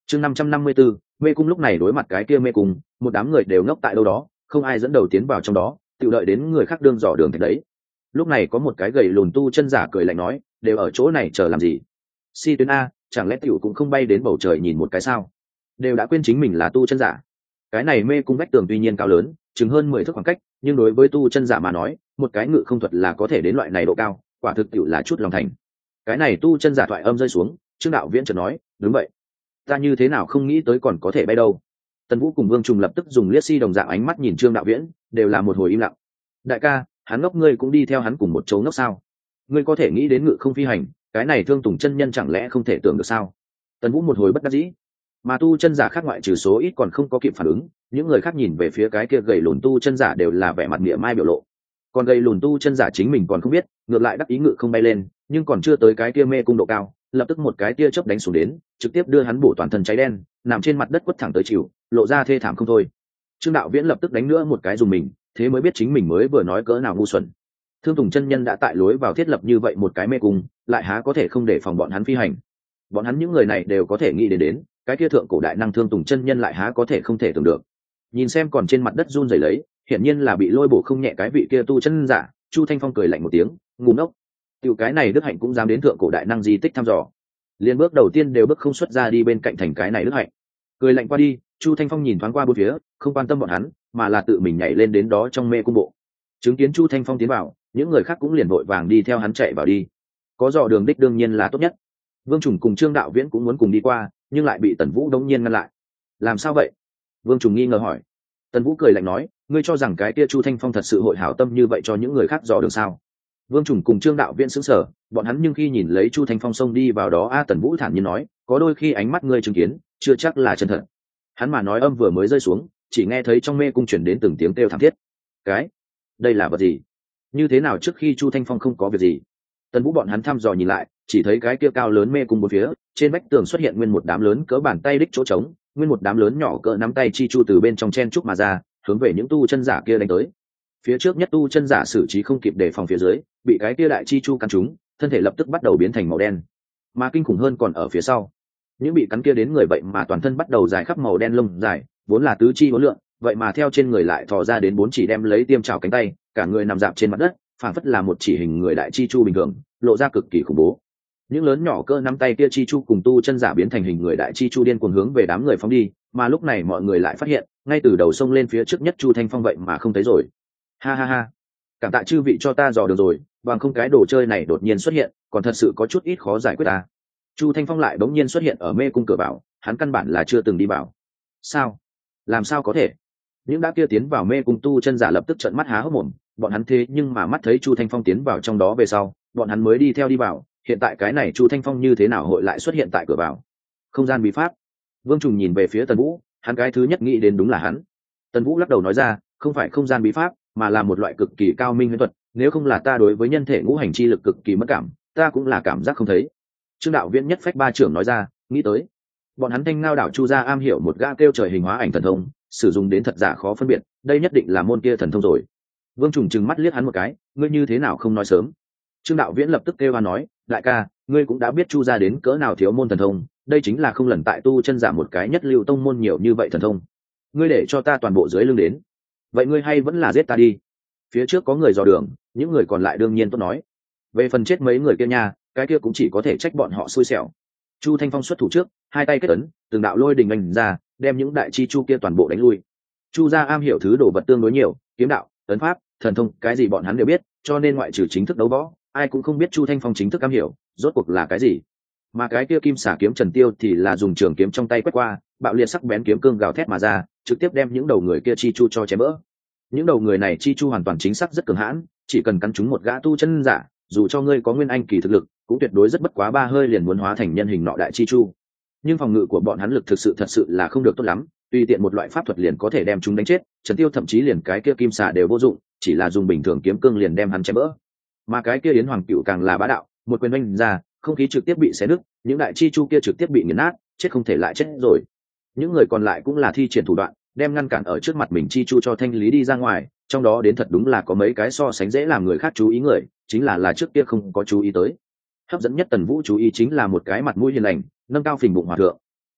chương 554, mê cung. Lúc này đối mặt cái kia mê cung, một đám người đều ngốc tại đâu đó, không ai dẫn đầu tiến vào trong đó, tự đợi đến người khác đương dò đường thạch đấy. Lúc này có một cái gầy lùn tu chân giả cười lạnh nói, đều ở chỗ này chờ làm gì? Si tuyến a, chẳng lẽ tiểu cũng không bay đến bầu trời nhìn một cái sao? Đều đã quên chính mình là tu chân giả. Cái này mê cung vách tường tuy nhiên cao lớn, chừng hơn 10 thước khoảng cách, nhưng đối với tu chân giả mà nói, một cái ngự không thuật là có thể đến loại này độ cao, quả thực tiểu là chút lòng thành. Cái này tu chân giả thoại âm rơi xuống, Trương Đạo Viễn chợt nói, đúng vậy, ta như thế nào không nghĩ tới còn có thể bay đâu. Tần Vũ cùng Vương Trùng lập tức dùng liếc si đồng dạng ánh mắt nhìn Trương Đạo Viễn, đều là một hồi im lặng. Đại ca, hắn ngốc, ngươi cũng đi theo hắn cùng một chỗ ngốc sao? Ngươi có thể nghĩ đến ngự không phi hành, cái này Thương Tùng chân nhân chẳng lẽ không thể tưởng được sao? Tần Vũ một hồi bất đắc dĩ. Mà tu chân giả khác ngoại trừ số ít còn không có kịp phản ứng, những người khác nhìn về phía cái kia gầy lùn tu chân giả đều là vẻ mặt mỉa mai biểu lộ. Còn gầy lùn tu chân giả chính mình còn không biết, ngược lại đắc ý ngự không bay lên, nhưng còn chưa tới cái kia mê cung độ cao, lập tức một cái tia chớp đánh xuống đến, trực tiếp đưa hắn bổ toàn thân cháy đen, nằm trên mặt đất quất thẳng tới chịu, lộ ra thê thảm không thôi. Trương Đạo Viễn lập tức đánh nữa một cái dùng mình, thế mới biết chính mình mới vừa nói cỡ nào ngu xuẩn. Thương Tùng chân nhân đã tại lối vào thiết lập như vậy một cái mê cung, lại há có thể không để phòng bọn hắn phi hành. Bọn hắn những người này đều có thể nghĩ đến, cái kia thượng cổ đại năng Thương Tùng chân nhân lại há có thể không thể tưởng được. Nhìn xem còn trên mặt đất run rẩy lấy, hiển nhiên là bị lôi bổ không nhẹ cái vị kia tu chân giả, Chu Thanh Phong cười lạnh một tiếng, ngu ngốc. Tiểu cái này Đức Hạnh cũng dám đến thượng cổ đại năng di tích thăm dò. Liên bước đầu tiên đều bước không xuất ra đi bên cạnh thành cái này Đức Hạnh. Cười lạnh qua đi, Chu Thanh Phong nhìn thoáng qua bốn phía, không quan tâm bọn hắn, mà là tự mình nhảy lên đến đó trong mê cung bộ. Chứng kiến Chu Thanh Phong tiến vào, những người khác cũng liền vội vàng đi theo hắn chạy vào đi. Có dò đường đích đương nhiên là tốt nhất. Vương Trùng cùng Trương Đạo Viễn cũng muốn cùng đi qua, nhưng lại bị Tần Vũ đống nhiên ngăn lại. Làm sao vậy? Vương Trùng nghi ngờ hỏi. Tần Vũ cười lạnh nói, ngươi cho rằng cái kia Chu Thanh Phong thật sự hội hảo tâm như vậy cho những người khác dò đường sao? Vương Trùng cùng Trương Đạo Viễn sững sờ, bọn hắn nhưng khi nhìn lấy Chu Thanh Phong xông đi vào đó, Tần Vũ thản nhiên nói, có đôi khi ánh mắt ngươi chứng kiến, chưa chắc là chân thật. Hắn mà nói âm vừa mới rơi xuống, chỉ nghe thấy trong mê cung truyền đến từng tiếng kêu thảm thiết. Cái, đây là vật gì? Như thế nào trước khi Chu Thanh Phong không có việc gì? Tần Vũ bọn hắn thăm dò nhìn lại, chỉ thấy cái kia cao lớn mê cung bốn phía, trên vách tường xuất hiện nguyên một đám lớn cỡ bàn tay đích chỗ trống, nguyên một đám lớn nhỏ cỡ nắm tay chi chu từ bên trong chen trúc mà ra, hướng về những tu chân giả kia đánh tới. Phía trước nhất tu chân giả xử trí không kịp đề phòng phía dưới, bị cái kia đại chi chu cắn trúng, thân thể lập tức bắt đầu biến thành màu đen. Mà kinh khủng hơn còn ở phía sau, những bị cắn kia đến người vậy mà toàn thân bắt đầu dài khắp màu đen lông dài, vốn là tứ chi uốn lượn, vậy mà theo trên người lại thò ra đến bốn chỉ đem lấy tiêm trào cánh tay, cả người nằm dạp trên mặt đất, phảng phất là một chỉ hình người đại chi chu bình thường, lộ ra cực kỳ khủng bố. Những lớn nhỏ cơ nắm tay kia chi chu cùng tu chân giả biến thành hình người đại chi chu điên cuồng hướng về đám người phóng đi, mà lúc này mọi người lại phát hiện, ngay từ đầu sông lên phía trước nhất Chu Thanh Phong vậy mà không thấy rồi. Ha ha ha, cảm tạ chư vị cho ta dò được rồi, bằng không cái đồ chơi này đột nhiên xuất hiện, còn thật sự có chút ít khó giải quyết ta. Chu Thanh Phong lại bỗng nhiên xuất hiện ở mê cung cửa vào, hắn căn bản là chưa từng đi vào. Sao? Làm sao có thể? Những đã kia tiến vào mê cung tu chân giả lập tức trợn mắt há hốc mồm, bọn hắn thế nhưng mà mắt thấy Chu Thanh Phong tiến vào trong đó về sau, bọn hắn mới đi theo đi vào, hiện tại cái này Chu Thanh Phong như thế nào hội lại xuất hiện tại cửa vào? Không gian bí pháp. Vương Trùng nhìn về phía Tần Vũ, hắn cái thứ nhất nghĩ đến đúng là hắn. Tần Vũ lắc đầu nói ra, không phải không gian bí pháp, mà là một loại cực kỳ cao minh huyễn thuật, nếu không là ta đối với nhân thể ngũ hành chi lực cực kỳ mất cảm, ta cũng là cảm giác không thấy. Trương Đạo Viễn nhất phách ba trưởng nói ra, nghĩ tới bọn hắn Thanh Ngao đảo Chu gia am hiểu một gã kêu trời hình hóa ảnh thần thông, sử dụng đến thật giả khó phân biệt, đây nhất định là môn kia thần thông rồi. Vương Trùng trừng mắt liếc hắn một cái, ngươi như thế nào không nói sớm? Trương Đạo Viễn lập tức kêu hoa nói, đại ca, ngươi cũng đã biết Chu gia đến cỡ nào thiếu môn thần thông, đây chính là không lần tại tu chân giả một cái nhất lưu tông môn nhiều như vậy thần thông, ngươi để cho ta toàn bộ dưới lưng đến, vậy ngươi hay vẫn là giết ta đi. Phía trước có người dò đường, những người còn lại đương nhiên tốt nói, về phần chết mấy người kia nha, cái kia cũng chỉ có thể trách bọn họ xui xẻo. Chu Thanh Phong xuất thủ trước, hai tay kết ấn, từng đạo lôi đình anh ra, đem những đại chi chu kia toàn bộ đánh lui. Chu gia am hiểu thứ đồ vật tương đối nhiều, kiếm đạo, ấn pháp, thần thông, cái gì bọn hắn đều biết, cho nên ngoại trừ chính thức đấu võ, ai cũng không biết Chu Thanh Phong chính thức am hiểu rốt cuộc là cái gì. Mà cái kia kim xả kiếm Trần Tiêu thì là dùng trường kiếm trong tay quét qua, bạo liệt sắc bén kiếm cương gào thét mà ra, trực tiếp đem những đầu người kia chi chu cho chém vỡ. Những đầu người này chi chu hoàn toàn chính xác rất cường hãn, chỉ cần cắn trúng một gã tu chân giả, dù cho ngươi có nguyên anh kỳ thực lực, cũng tuyệt đối rất bất quá ba hơi liền muốn hóa thành nhân hình nọ đại chi chu. Nhưng phòng ngự của bọn hắn lực thật sự là không được tốt lắm, tùy tiện một loại pháp thuật liền có thể đem chúng đánh chết. Trần Tiêu thậm chí liền cái kia kim xà đều vô dụng, chỉ là dùng bình thường kiếm cương liền đem hắn chém bỡ. Mà cái kia Yến Hoàng Cựu càng là bá đạo, một quyền oanh ra, không khí trực tiếp bị xé nứt, những đại chi chu kia trực tiếp bị nghiền nát, chết không thể lại chết rồi. Những người còn lại cũng là thi triển thủ đoạn, đem ngăn cản ở trước mặt mình chi chu cho thanh lý đi ra ngoài, trong đó đến thật đúng là có mấy cái so sánh dễ làm người khác chú ý người, chính là trước kia không có chú ý tới. Hấp dẫn nhất Tần Vũ chú ý chính là một cái mặt mũi hiền lành, nâng cao phình bụng hòa thượng.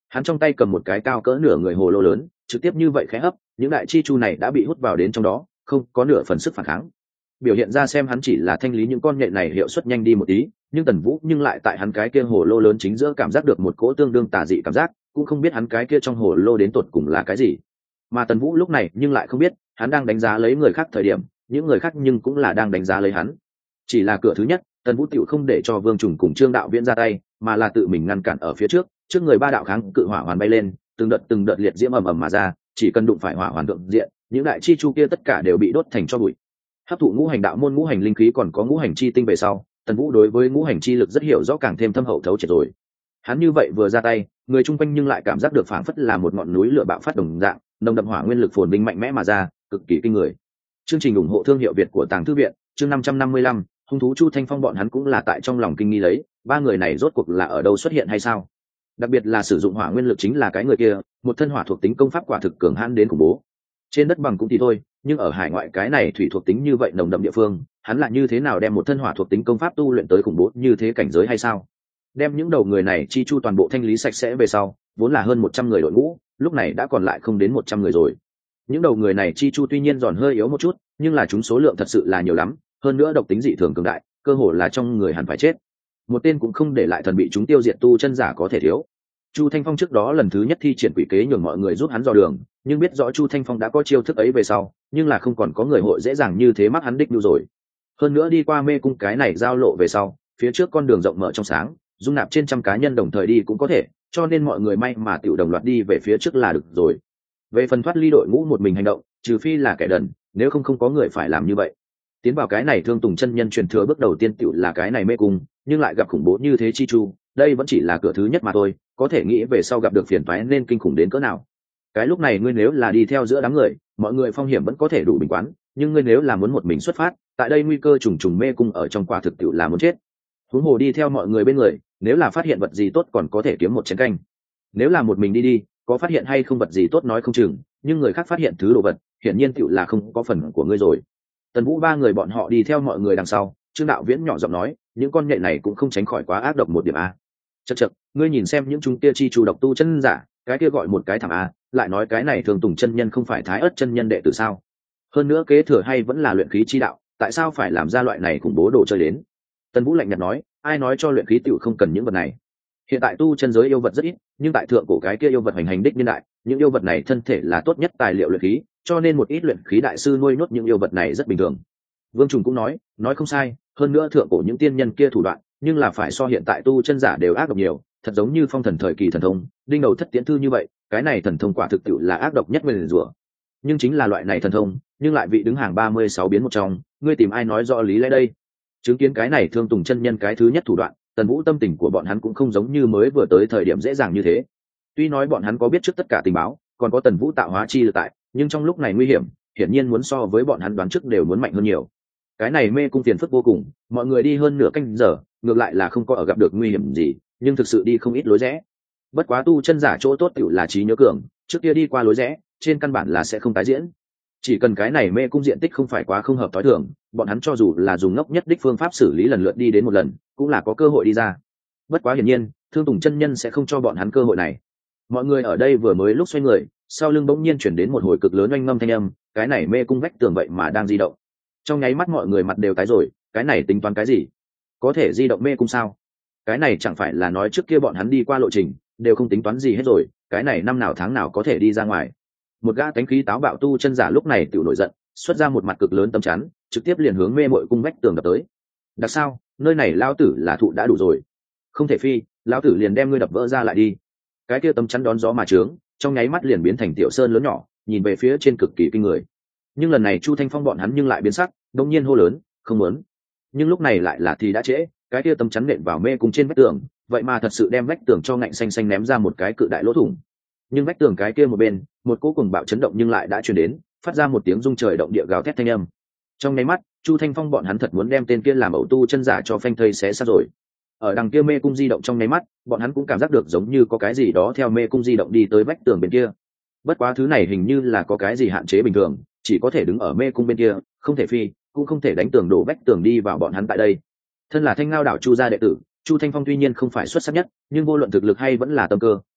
Hắn trong tay cầm một cái cao cỡ nửa người hồ lô lớn, trực tiếp như vậy khẽ hấp, những đại chi chu này đã bị hút vào đến trong đó, không có nửa phần sức phản kháng. Biểu hiện ra xem hắn chỉ là thanh lý những con nhện này hiệu suất nhanh đi một tí, nhưng Tần Vũ nhưng lại tại hắn cái kia hồ lô lớn chính giữa cảm giác được một cỗ tương đương tà dị cảm giác, cũng không biết hắn cái kia trong hồ lô đến tột cùng là cái gì. Mà Tần Vũ lúc này nhưng lại không biết, hắn đang đánh giá lấy người khác thời điểm, những người khác nhưng cũng là đang đánh giá lấy hắn. Chỉ là cửa thứ nhất, Tần Vũ tiểu không để cho Vương Trùng cùng Trương Đạo Viễn ra tay, mà là tự mình ngăn cản ở phía trước, trước người ba đạo kháng cự hỏa hoàn bay lên, từng đợt liệt diễm ầm ầm mà ra, chỉ cần đụng phải hỏa hoàn thượng diện, những đại chi chu kia tất cả đều bị đốt thành tro bụi. Hấp thụ ngũ hành đạo môn ngũ hành linh khí còn có ngũ hành chi tinh về sau, Tần Vũ đối với ngũ hành chi lực rất hiểu rõ, càng thêm thâm hậu thấu triệt rồi. Hắn như vậy vừa ra tay, người chung quanh nhưng lại cảm giác được phảng phất là một ngọn núi lửa bạo phát đồng dạng, nồng đậm hỏa nguyên lực phồn vinh mạnh mẽ mà ra, cực kỳ kinh người. Chương trình ủng hộ thương hiệu Việt của Tàng Thư viện, chương 555, hung thú Chu Thanh Phong bọn hắn cũng là tại trong lòng kinh nghi lấy, ba người này rốt cuộc là ở đâu xuất hiện hay sao? Đặc biệt là sử dụng hỏa nguyên lực chính là cái người kia, một thân hỏa thuộc tính công pháp quả thực cường hãn đến khủng bố. Trên đất bằng cũng thì thôi, nhưng ở hải ngoại cái này thủy thuộc tính như vậy nồng đậm địa phương, hắn là như thế nào đem một thân hỏa thuộc tính công pháp tu luyện tới khủng bố như thế cảnh giới hay sao? Đem những đầu người này chi chu toàn bộ thanh lý sạch sẽ về sau, vốn là hơn 100 người đội ngũ, lúc này đã còn lại không đến 100 người rồi. Những đầu người này chi chu tuy nhiên giòn hơi yếu một chút, nhưng là chúng số lượng thật sự là nhiều lắm, hơn nữa độc tính dị thường cường đại, cơ hồ là trong người hẳn phải chết. Một tên cũng không để lại thần bị chúng tiêu diệt tu chân giả có thể thiếu. Chu Thanh Phong trước đó lần thứ nhất thi triển quỷ kế nhường mọi người giúp hắn dò đường, nhưng biết rõ Chu Thanh Phong đã có chiêu thức ấy về sau, nhưng là không còn có người hội dễ dàng như thế mắc hắn đích nhu rồi. Hơn nữa đi qua mê cung cái này giao lộ về sau, phía trước con đường rộng mở trong sáng, dung nạp trên trăm cá nhân đồng thời đi cũng có thể, cho nên mọi người may mà tiểu đồng loạt đi về phía trước là được rồi. Về phần thoát ly đội ngũ một mình hành động, trừ phi là kẻ đần, nếu không có người phải làm như vậy. Tiến vào cái này Thương Tùng chân nhân truyền thừa bước đầu tiên tiểu là cái này mê cung, nhưng lại gặp khủng bố như thế chi chu, đây vẫn chỉ là cửa thứ nhất mà thôi, có thể nghĩ về sau gặp được phiền toái nên kinh khủng đến cỡ nào. Cái lúc này ngươi nếu là đi theo giữa đám người, mọi người phong hiểm vẫn có thể đủ bình quán, nhưng ngươi nếu là muốn một mình xuất phát, tại đây nguy cơ trùng trùng mê cung ở trong quả thực tiểu là muốn chết. Huống hồ đi theo mọi người bên người, nếu là phát hiện vật gì tốt còn có thể kiếm một chén canh. Nếu là một mình đi, có phát hiện hay không vật gì tốt nói không chừng, nhưng người khác phát hiện thứ đồ vật, hiển nhiên tiểu là không có phần của ngươi rồi. Tần Vũ ba người bọn họ đi theo mọi người đằng sau, Trương Đạo Viễn nhỏ giọng nói, những con nhện này cũng không tránh khỏi quá ác độc một điểm a. Chậc, ngươi nhìn xem những chúng kia chi chủ độc tu chân giả, cái kia gọi một cái thảm a, lại nói cái này Thường Tùng chân nhân không phải Thái Ức chân nhân đệ tử sao? Hơn nữa kế thừa hay vẫn là luyện khí chi đạo, tại sao phải làm ra loại này khủng bố đồ chơi đến? Tần Vũ lạnh nhạt nói, ai nói cho luyện khí tiểu không cần những vật này? Hiện tại tu chân giới yêu vật rất ít, nhưng tại thượng cổ cái kia yêu vật hành hành đích niên đại, những yêu vật này thân thể là tốt nhất tài liệu luyện khí, cho nên một ít luyện khí đại sư nuôi nhốt những yêu vật này rất bình thường. Vương Trùng cũng nói không sai, hơn nữa thượng cổ những tiên nhân kia thủ đoạn, nhưng là phải so hiện tại tu chân giả đều ác độc nhiều, thật giống như phong thần thời kỳ thần thông, đinh đầu thất tiễn thư như vậy, cái này thần thông quả thực tiệu là ác độc nhất nguyền rủa. Nhưng chính là loại này thần thông, nhưng lại vị đứng hàng 36 biến một trong, ngươi tìm ai nói rõ lý lẽ đây? Chứng kiến cái này Thương Tùng chân nhân cái thứ nhất thủ đoạn, Tần Vũ tâm tình của bọn hắn cũng không giống như mới vừa tới thời điểm dễ dàng như thế. Tuy nói bọn hắn có biết trước tất cả tình báo, còn có Tần Vũ tạo hóa chi lực tại, nhưng trong lúc này nguy hiểm, hiển nhiên muốn so với bọn hắn đoán trước đều muốn mạnh hơn nhiều. Cái này mê cung phiền phức vô cùng, mọi người đi hơn nửa canh giờ, ngược lại là không có ở gặp được nguy hiểm gì, nhưng thực sự đi không ít lối rẽ. Bất quá tu chân giả chỗ tốt tiểu là trí nhớ cường, trước kia đi qua lối rẽ, trên căn bản là sẽ không tái diễn. Chỉ cần cái này mê cung diện tích không phải quá không hợp tối thường, bọn hắn cho dù là dùng ngốc nhất đích phương pháp xử lý lần lượt đi đến một lần, cũng là có cơ hội đi ra. Bất quá hiển nhiên, Thương Tùng chân nhân sẽ không cho bọn hắn cơ hội này. Mọi người ở đây vừa mới lúc xoay người, sau lưng bỗng nhiên chuyển đến một hồi cực lớn oanh ngâm thanh âm, cái này mê cung vách tường vậy mà đang di động. Trong nháy mắt mọi người mặt đều tái rồi, cái này tính toán cái gì? Có thể di động mê cung sao? Cái này chẳng phải là nói trước kia bọn hắn đi qua lộ trình đều không tính toán gì hết rồi, cái này năm nào tháng nào có thể đi ra ngoài? Một gã tánh khí táo bạo tu chân giả lúc này tự nổi giận, xuất ra một mặt cực lớn tấm chắn, trực tiếp liền hướng mê mội cung vách tường đập tới. Đặc sao, nơi này lao tử là thụ đã đủ rồi, không thể phi, lão tử liền đem ngươi đập vỡ ra lại đi. Cái kia tấm chắn đón gió mà trướng, trong nháy mắt liền biến thành tiểu sơn lớn nhỏ, nhìn về phía trên cực kỳ kinh người. Nhưng lần này Chu Thanh Phong bọn hắn nhưng lại biến sắc, đột nhiên hô lớn, không muốn. Nhưng lúc này lại là thì đã trễ, cái kia tấm chắn nện vào mê cung trên vách tường, vậy mà thật sự đem vách tường cho ngạnh xanh xanh ném ra một cái cự đại lỗ thủng. Nhưng vách tường cái kia một bên, một cỗ cùng bạo chấn động nhưng lại đã truyền đến, phát ra một tiếng rung trời động địa gào thét thanh âm. Trong nháy mắt, Chu Thanh Phong bọn hắn thật muốn đem tên kia làm ẩu tu chân giả cho phanh thây xé xác rồi. Ở đằng kia mê cung di động trong nháy mắt, bọn hắn cũng cảm giác được giống như có cái gì đó theo mê cung di động đi tới vách tường bên kia. Bất quá thứ này hình như là có cái gì hạn chế bình thường, chỉ có thể đứng ở mê cung bên kia, không thể phi, cũng không thể đánh tường đổ vách tường đi vào bọn hắn tại đây. Thân là Thanh Ngao đảo Chu gia đệ tử, Chu Thanh Phong tuy nhiên không phải xuất sắc nhất, nhưng vô luận thực lực hay vẫn là tâm cơ,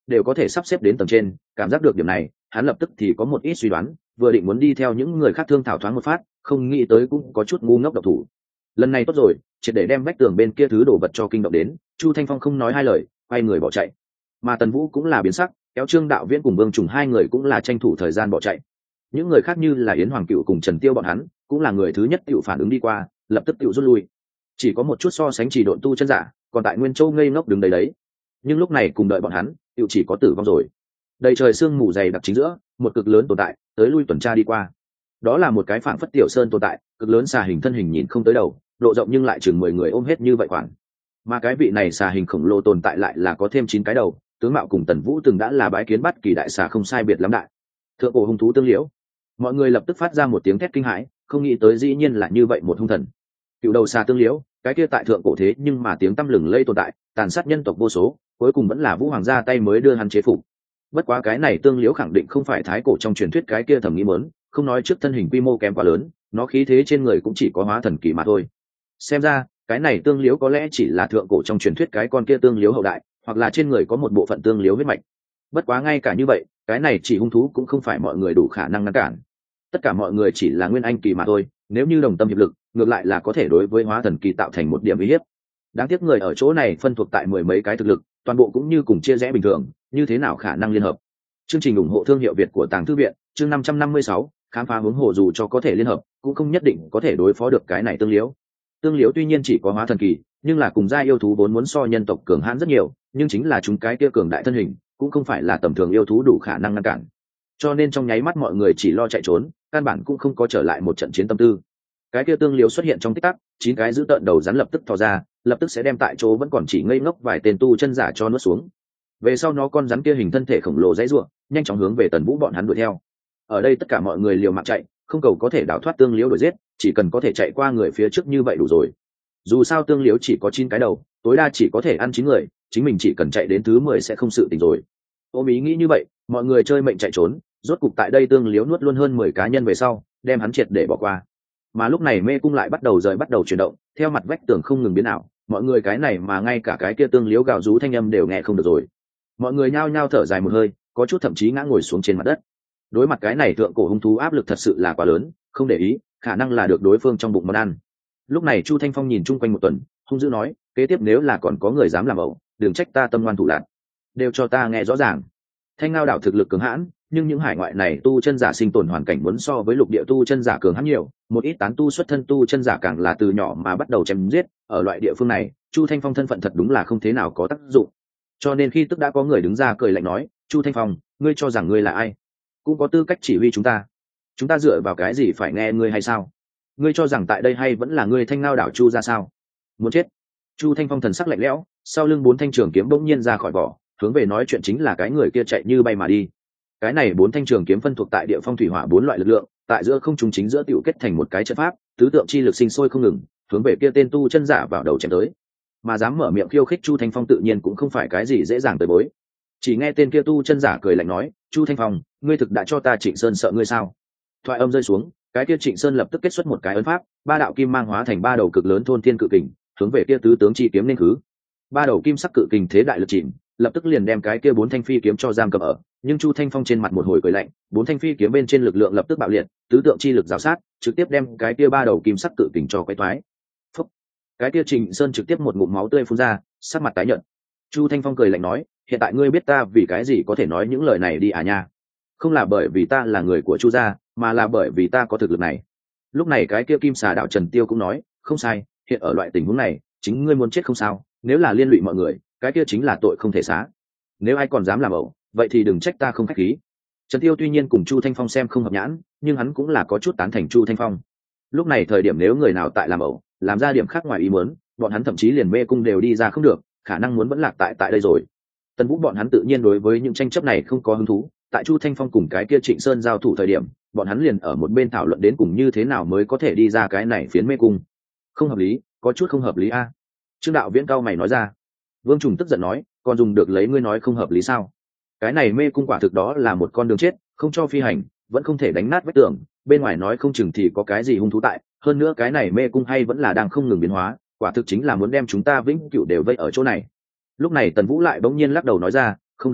đều có thể sắp xếp đến tầng trên. Cảm giác được điểm này, hắn lập tức thì có một ít suy đoán, vừa định muốn đi theo những người khác thương thảo thoáng một phát, không nghĩ tới cũng có chút ngu ngốc độc thủ. Lần này tốt rồi, triệt để đem vách tường bên kia thứ đổ vật cho kinh động đến. Chu Thanh Phong không nói hai lời, quay người bỏ chạy. Mà Tần Vũ cũng là biến sắc, kéo Trương Đạo Viễn cùng Vương Trùng hai người cũng là tranh thủ thời gian bỏ chạy. Những người khác như là Yến Hoàng Cựu cùng Trần Tiêu bọn hắn, cũng là người thứ nhất tự phản ứng đi qua, lập tức tự rút lui. Chỉ có một chút so sánh chỉ độn tu chân giả, còn tại Nguyên Châu ngây ngốc đứng đấy. Nhưng lúc này cùng đợi bọn hắn, tự chỉ có tử vong rồi. Đầy trời sương mù dày đặc chính giữa, một cực lớn tồn tại, tới lui tuần tra đi qua. Đó là một cái phảng phất tiểu sơn tồn tại, cực lớn xà hình thân hình nhìn không tới đầu, độ rộng nhưng lại chừng 10 người ôm hết như vậy khoản. Mà cái vị này xà hình khổng lồ tồn tại lại là có thêm 9 cái đầu, tướng mạo cùng Tần Vũ từng đã là bái kiến bắt kỳ đại xà không sai biệt lắm đại. Thượng cổ hung thú tương liễu. Mọi người lập tức phát ra một tiếng thét kinh hãi, không nghĩ tới dĩ nhiên là như vậy một hung thần. Cựu đầu xà tương liễu, cái kia tại thượng cổ thế nhưng mà tiếng tăm lừng lây tồn tại, tàn sát nhân tộc vô số, cuối cùng vẫn là Vũ Hoàng ra tay mới đưa hắn chế phục. Bất quá cái này tương liễu khẳng định không phải thái cổ trong truyền thuyết cái kia thẩm nghĩ muốn, không nói trước thân hình quy mô kém quá lớn, nó khí thế trên người cũng chỉ có hóa thần kỳ mà thôi. Xem ra cái này tương liễu có lẽ chỉ là thượng cổ trong truyền thuyết cái con kia tương liễu hậu đại, hoặc là trên người có một bộ phận tương liễu huyết mạch. Bất quá ngay cả như vậy, cái này chỉ hung thú cũng không phải mọi người đủ khả năng ngăn cản. Tất cả mọi người chỉ là nguyên anh kỳ mà thôi, nếu như đồng tâm hiệp lực, ngược lại là có thể đối với hóa thần kỳ tạo thành một điểm uy hiếp. Đáng tiếc người ở chỗ này phân thuộc tại 10 mấy cái thực lực, toàn bộ cũng như cùng chia rẽ bình thường, như thế nào khả năng liên hợp. Chương trình ủng hộ thương hiệu Việt của Tàng Thư viện, chương 556, khám phá hướng hồ dù cho có thể liên hợp, cũng không nhất định có thể đối phó được cái này tương liễu. Tương liễu tuy nhiên chỉ có hóa thần kỳ, nhưng là cùng gia yêu thú vốn muốn so nhân tộc cường hãn rất nhiều, nhưng chính là chúng cái kia cường đại thân hình, cũng không phải là tầm thường yêu thú đủ khả năng ngăn cản. Cho nên trong nháy mắt mọi người chỉ lo chạy trốn, căn bản cũng không có trở lại một trận chiến tâm tư. Cái kia tương liễu xuất hiện trong tích tắc, 9 cái giữ tợn đầu rắn lập tức thò ra, lập tức sẽ đem tại chỗ vẫn còn chỉ ngây ngốc vài tên tu chân giả cho nuốt xuống. Về sau nó con rắn kia hình thân thể khổng lồ dãy ruộng, nhanh chóng hướng về Tần Vũ bọn hắn đuổi theo. Ở đây tất cả mọi người liều mạng chạy, không cầu có thể đào thoát tương liễu đuổi giết, chỉ cần có thể chạy qua người phía trước như vậy đủ rồi. Dù sao tương liễu chỉ có 9 cái đầu, tối đa chỉ có thể ăn 9 người, chính mình chỉ cần chạy đến thứ 10 sẽ không sự tình rồi. Ôm ý nghĩ như vậy, mọi người chơi mệnh chạy trốn, rốt cục tại đây tương liễu nuốt luôn hơn 10 cá nhân về sau, đem hắn triệt để bỏ qua. Mà lúc này mê cung lại bắt đầu chuyển động, theo mặt vách tường không ngừng biến ảo, mọi người cái này mà ngay cả cái kia tương liễu gào rú thanh âm đều nghe không được rồi. Mọi người nhao nhao thở dài một hơi, có chút thậm chí ngã ngồi xuống trên mặt đất. Đối mặt cái này thượng cổ hung thú áp lực thật sự là quá lớn, không để ý, khả năng là được đối phương trong bụng món ăn. Lúc này Chu Thanh Phong nhìn chung quanh một tuần, hung dữ nói, kế tiếp nếu là còn có người dám làm ẩu, đừng trách ta tâm ngoan thủ lạn, đều cho ta nghe rõ ràng. Thanh Ngao đảo thực lực cường hãn, nhưng những hải ngoại này tu chân giả sinh tồn hoàn cảnh muốn so với lục địa tu chân giả cường hãn nhiều, một ít tán tu xuất thân tu chân giả càng là từ nhỏ mà bắt đầu chém giết, ở loại địa phương này, Chu Thanh Phong thân phận thật đúng là không thế nào có tác dụng. Cho nên khi tức đã có người đứng ra cười lạnh nói, Chu Thanh Phong, ngươi cho rằng ngươi là ai, cũng có tư cách chỉ huy chúng ta dựa vào cái gì phải nghe ngươi hay sao? Ngươi cho rằng tại đây hay vẫn là ngươi Thanh Ngao đảo Chu ra sao? Muốn chết. Chu Thanh Phong thần sắc lạnh lẽo, sau lưng 4 thanh trường kiếm bỗng nhiên ra khỏi vỏ, hướng về nói chuyện chính là cái người kia chạy như bay mà đi. Cái này 4 thanh trường kiếm phân thuộc tại địa phong thủy hỏa 4 loại lực lượng, tại giữa không trung chính giữa tiểu kết thành một cái trận pháp, tứ tượng chi lực sinh sôi không ngừng, hướng về kia tên tu chân giả vào đầu chém tới. Mà dám mở miệng khiêu khích Chu Thanh Phong tự nhiên cũng không phải cái gì dễ dàng tới bối. Chỉ nghe tên kia tu chân giả cười lạnh nói, Chu Thanh Phong, ngươi thực đã cho ta Trịnh Sơn sợ ngươi sao? Thoại âm rơi xuống, cái kia Trịnh Sơn lập tức kết xuất một cái ấn pháp, 3 đạo kim mang hóa thành 3 đầu cực lớn thôn thiên cự kình, hướng về kia tứ tướng chi kiếm nên khứ. 3 đầu kim sắc cự kình thế đại lực chìm, lập tức liền đem cái kia 4 thanh phi kiếm cho giam cầm ở. Nhưng Chu Thanh Phong trên mặt một hồi cười lạnh, 4 thanh phi kiếm bên trên lực lượng lập tức bạo liệt, tứ tượng chi lực rào sát, trực tiếp đem cái kia 3 đầu kim sắc cự kình cho quấy toái. Phúc. Cái kia Trịnh Sơn trực tiếp một ngụm máu tươi phun ra, sắc mặt tái nhợt. Chu Thanh Phong cười lạnh nói, hiện tại ngươi biết ta vì cái gì có thể nói những lời này đi à nha? Không là bởi vì ta là người của Chu gia, mà là bởi vì ta có thực lực này. Lúc này cái kia Kim Xà đạo Trần Tiêu cũng nói, không sai, hiện ở loại tình huống này, chính ngươi muốn chết không sao, nếu là liên lụy mọi người, cái kia chính là tội không thể xá. Nếu ai còn dám làm ẩu, vậy thì đừng trách ta không khách khí. Trần Tiêu tuy nhiên cùng Chu Thanh Phong xem không hợp nhãn, nhưng hắn cũng là có chút tán thành Chu Thanh Phong. Lúc này thời điểm nếu người nào tại làm ẩu, làm ra điểm khác ngoài ý muốn, bọn hắn thậm chí liền mê cung đều đi ra không được, khả năng muốn vẫn lạc tại đây rồi. Tần Vũ bọn hắn tự nhiên đối với những tranh chấp này không có hứng thú, tại Chu Thanh Phong cùng cái kia Trịnh Sơn giao thủ thời điểm, bọn hắn liền ở một bên thảo luận đến cùng như thế nào mới có thể đi ra cái này phiến mê cung. Không hợp lý, có chút không hợp lý a. Trương Đạo Viễn cao mày nói ra. Vương Trùng tức giận nói, còn dùng được lấy ngươi nói không hợp lý sao? Cái này mê cung quả thực đó là một con đường chết, không cho phi hành, vẫn không thể đánh nát vách tường, bên ngoài nói không chừng thì có cái gì hung thú tại, hơn nữa cái này mê cung hay vẫn là đang không ngừng biến hóa, quả thực chính là muốn đem chúng ta vĩnh cửu đều vây ở chỗ này. Lúc này Tần Vũ lại bỗng nhiên lắc đầu nói ra, không đúng,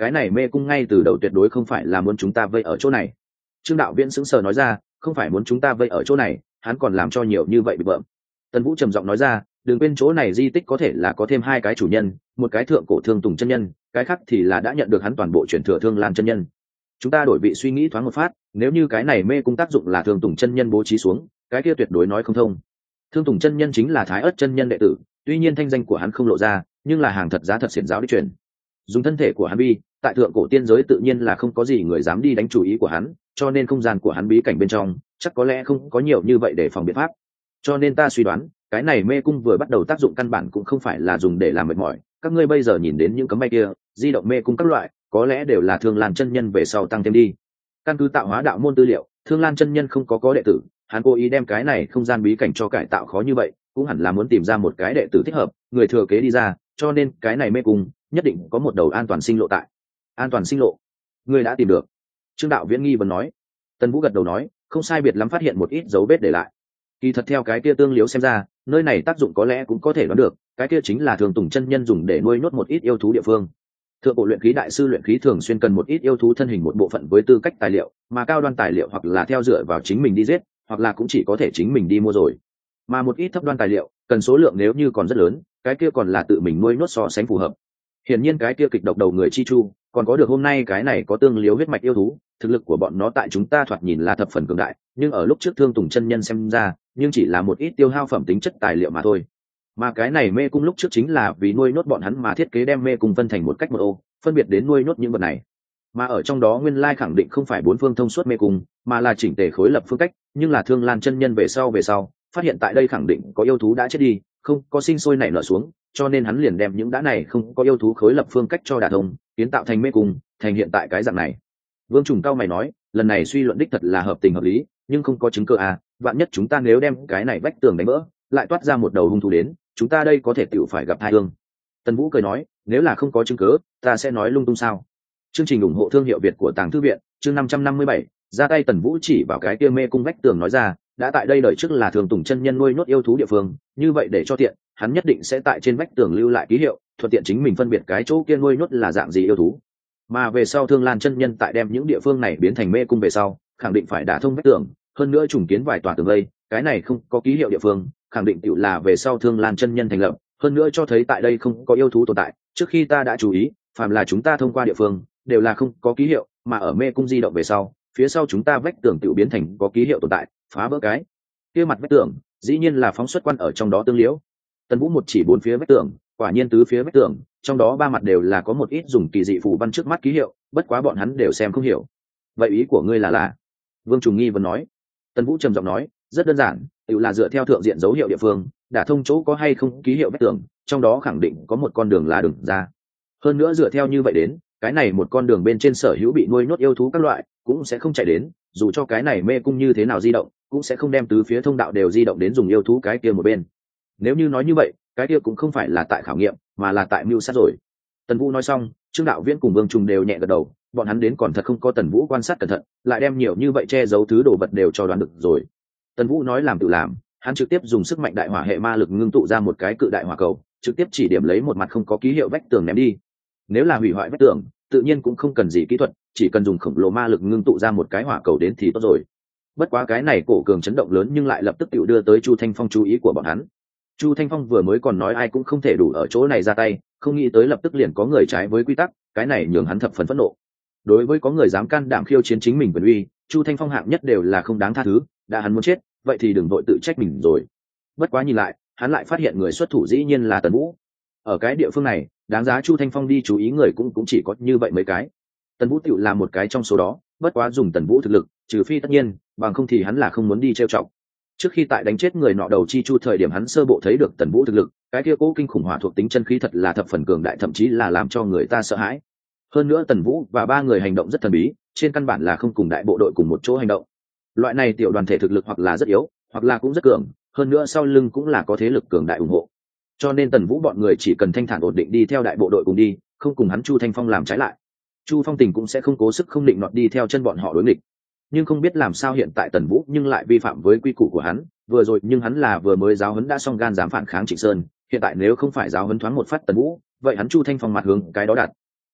cái này mê cung ngay từ đầu tuyệt đối không phải là muốn chúng ta vây ở chỗ này. Trương đạo viễn sững sờ nói ra, không phải muốn chúng ta vây ở chỗ này, hắn còn làm cho nhiều như vậy bị bợm. Tần Vũ trầm giọng nói ra, đừng quên chỗ này di tích có thể là có thêm hai cái chủ nhân, một cái thượng cổ Thương Tùng chân nhân, cái khác thì là đã nhận được hắn toàn bộ truyền thừa Thương Lan chân nhân. Chúng ta đổi vị suy nghĩ thoáng một phát, nếu như cái này mê cung tác dụng là Thương Tùng chân nhân bố trí xuống, cái kia tuyệt đối nói không thông. Thương Tùng chân nhân chính là Thái Ức chân nhân đệ tử, tuy nhiên thanh danh của hắn không lộ ra, nhưng là hàng thật giá thật xiển giáo đích truyền. Dùng thân thể của hắn bi, tại thượng cổ tiên giới tự nhiên là không có gì người dám đi đánh chủ ý của hắn, cho nên không gian của hắn bí cảnh bên trong chắc có lẽ không có nhiều như vậy để phòng biện pháp. Cho nên ta suy đoán, cái này mê cung vừa bắt đầu tác dụng căn bản cũng không phải là dùng để làm mệt mỏi. Các ngươi bây giờ nhìn đến những cấm bay kia, di động mê cung các loại, có lẽ đều là Thương Lan chân nhân về sau tăng thêm đi. Căn cứ tạo hóa đạo môn tư liệu, Thương Lan chân nhân không có đệ tử, hắn cố ý đem cái này không gian bí cảnh cho cải tạo khó như vậy, cũng hẳn là muốn tìm ra một cái đệ tử thích hợp, người thừa kế đi ra, cho nên cái này mê cung nhất định có một đầu an toàn sinh lộ tại. An toàn sinh lộ, ngươi đã tìm được? Trương đạo viễn nghi vấn nói. Tần Vũ gật đầu nói, không sai biệt lắm, phát hiện một ít dấu vết để lại. Kỳ thật theo cái kia tương liếu xem ra, nơi này tác dụng có lẽ cũng có thể đoán được, cái kia chính là Thường Tùng chân nhân dùng để nuôi nhốt một ít yêu thú địa phương. Thượng bộ luyện khí đại sư luyện khí thường xuyên cần một ít yêu thú thân hình một bộ phận với tư cách tài liệu, mà cao đoan tài liệu hoặc là theo dựa vào chính mình đi giết, hoặc là cũng chỉ có thể chính mình đi mua rồi. Mà một ít thấp đoan tài liệu, cần số lượng nếu như còn rất lớn, cái kia còn là tự mình nuôi nhốt so sánh phù hợp. Hiển nhiên cái kia kịch độc đầu người chi chu, còn có được hôm nay cái này có tương liếu huyết mạch yêu thú, thực lực của bọn nó tại chúng ta thoạt nhìn là thập phần cường đại, nhưng ở lúc trước Thương Tùng chân nhân xem ra, nhưng chỉ là một ít tiêu hao phẩm tính chất tài liệu mà thôi. Mà cái này mê cung lúc trước chính là vì nuôi nhốt bọn hắn mà thiết kế, đem mê cung phân thành một cách một ô, phân biệt đến nuôi nhốt những vật này. Mà ở trong đó nguyên lai khẳng định không phải bốn phương thông suốt mê cung, mà là chỉnh tề khối lập phương cách, nhưng là Thương Lan chân nhân về sau phát hiện tại đây khẳng định có yêu thú đã chết đi, không có sinh sôi nảy nở xuống, cho nên hắn liền đem những đã này không có yêu thú khối lập phương cách cho đả thông, kiến tạo thành mê cung, thành hiện tại cái dạng này. Vương Trùng cao mày nói, lần này suy luận đích thật là hợp tình hợp lý, nhưng không có chứng cứ à, vạn nhất chúng ta nếu đem cái này vách tường đánh vỡ, lại toát ra một đầu hung thủ đến, chúng ta đây có thể tựu phải gặp tai ương. Tần Vũ cười nói, nếu là không có chứng cứ, ta sẽ nói lung tung sao? Chương trình ủng hộ thương hiệu Việt của Tàng Thư viện, chương 557, ra tay. Tần Vũ chỉ vào cái kia mê cung vách tường nói ra, đã tại đây đời trước là Thường Tùng chân nhân nuôi nhốt yêu thú địa phương, như vậy để cho tiện, hắn nhất định sẽ tại trên vách tường lưu lại ký hiệu, thuận tiện chính mình phân biệt cái chỗ kia nuôi nhốt là dạng gì yêu thú. Mà về sau Thương Lan chân nhân tại đem những địa phương này biến thành mê cung về sau, khẳng định phải đả thông vách tường, hơn nữa trùng kiến vài tòa tường vây, cái này không có ký hiệu địa phương, khẳng định tựu là về sau Thương Lan chân nhân thành lập, hơn nữa cho thấy tại đây không có yêu thú tồn tại. Trước khi ta đã chú ý, phàm là chúng ta thông qua địa phương đều là không có ký hiệu, mà ở mê cung di động về sau, phía sau chúng ta vách tường tựu biến thành có ký hiệu tồn tại, phá vỡ cái kia mặt vách tường, dĩ nhiên là phóng xuất quan ở trong đó tương liễu. Tần Vũ một chỉ bốn phía vách tường, quả nhiên tứ phía vách tường, trong đó ba mặt đều là có một ít dùng kỳ dị phù văn trước mắt ký hiệu, bất quá bọn hắn đều xem không hiểu. Vậy ý của ngươi là? Vương Trùng nghi vấn nói. Tần Vũ trầm giọng nói, rất đơn giản, tự là dựa theo thượng diện dấu hiệu địa phương, đả thông chỗ có hay không ký hiệu vách tường, trong đó khẳng định có một con đường là đường ra. Hơn nữa dựa theo như vậy đến, cái này một con đường bên trên sở hữu bị nuôi nhốt yêu thú các loại cũng sẽ không chạy đến, dù cho cái này mê cung như thế nào di động, cũng sẽ không đem tứ phía thông đạo đều di động đến dùng yêu thú cái kia một bên. Nếu như nói như vậy, cái kia cũng không phải là tại khảo nghiệm, mà là tại mưu sát rồi. Tần Vũ nói xong, Trương đạo viễn cùng Vương Trùng đều nhẹ gật đầu, bọn hắn đến còn thật không có Tần Vũ quan sát cẩn thận, lại đem nhiều như vậy che giấu thứ đồ vật đều cho đoán được rồi. Tần Vũ nói làm tự làm, hắn trực tiếp dùng sức mạnh đại hỏa hệ ma lực ngưng tụ ra một cái cự đại hỏa cầu, trực tiếp chỉ điểm lấy một mặt không có ký hiệu vách tường ném đi. Nếu là hủy hoại vách tường, tự nhiên cũng không cần gì kỹ thuật, chỉ cần dùng khổng lồ ma lực ngưng tụ ra một cái hỏa cầu đến thì tốt rồi. Bất quá cái này cổ cường chấn động lớn nhưng lại lập tức tự đưa tới Chu Thanh Phong chú ý của bọn hắn. Chu Thanh Phong vừa mới còn nói ai cũng không thể đủ ở chỗ này ra tay, không nghĩ tới lập tức liền có người trái với quy tắc, cái này nhường hắn thập phần phẫn nộ. Đối với có người dám can đảm khiêu chiến chính mình quyền uy, Chu Thanh Phong hạng nhất đều là không đáng tha thứ, đã hắn muốn chết, vậy thì đừng vội tự trách mình rồi. Bất quá nhìn lại, hắn lại phát hiện người xuất thủ dĩ nhiên là Tần Vũ. Ở cái địa phương này, đáng giá Chu Thanh Phong đi chú ý người cũng chỉ có như vậy mấy cái. Tần Vũ tựu là một cái trong số đó, bất quá dùng Tần Vũ thực lực, trừ phi tất nhiên, bằng không thì hắn là không muốn đi trêu chọc. Trước khi tại đánh chết người nọ đầu chi chu thời điểm, hắn sơ bộ thấy được Tần Vũ thực lực, cái kia cố kinh khủng hỏa thuộc tính chân khí thật là thập phần cường đại, thậm chí là làm cho người ta sợ hãi. Hơn nữa Tần Vũ và ba người hành động rất thần bí, trên căn bản là không cùng đại bộ đội cùng một chỗ hành động. Loại này tiểu đoàn thể thực lực hoặc là rất yếu, hoặc là cũng rất cường, hơn nữa sau lưng cũng là có thế lực cường đại ủng hộ. Cho nên Tần Vũ bọn người chỉ cần thanh thản ổn định đi theo đại bộ đội cùng đi, không cùng hắn Chu Thanh Phong làm trái lại. Chu Phong Tình cũng sẽ không cố sức không định nọt đi theo chân bọn họ đối nghịch. Nhưng không biết làm sao hiện tại Tần Vũ nhưng lại vi phạm với quy củ của hắn, vừa rồi nhưng hắn là vừa mới giáo huấn đã xong gan dám phản kháng Trịnh Sơn, hiện tại nếu không phải giáo huấn thoáng một phát Tần Vũ, vậy hắn Chu Thanh Phong mặt hướng cái đó đặt.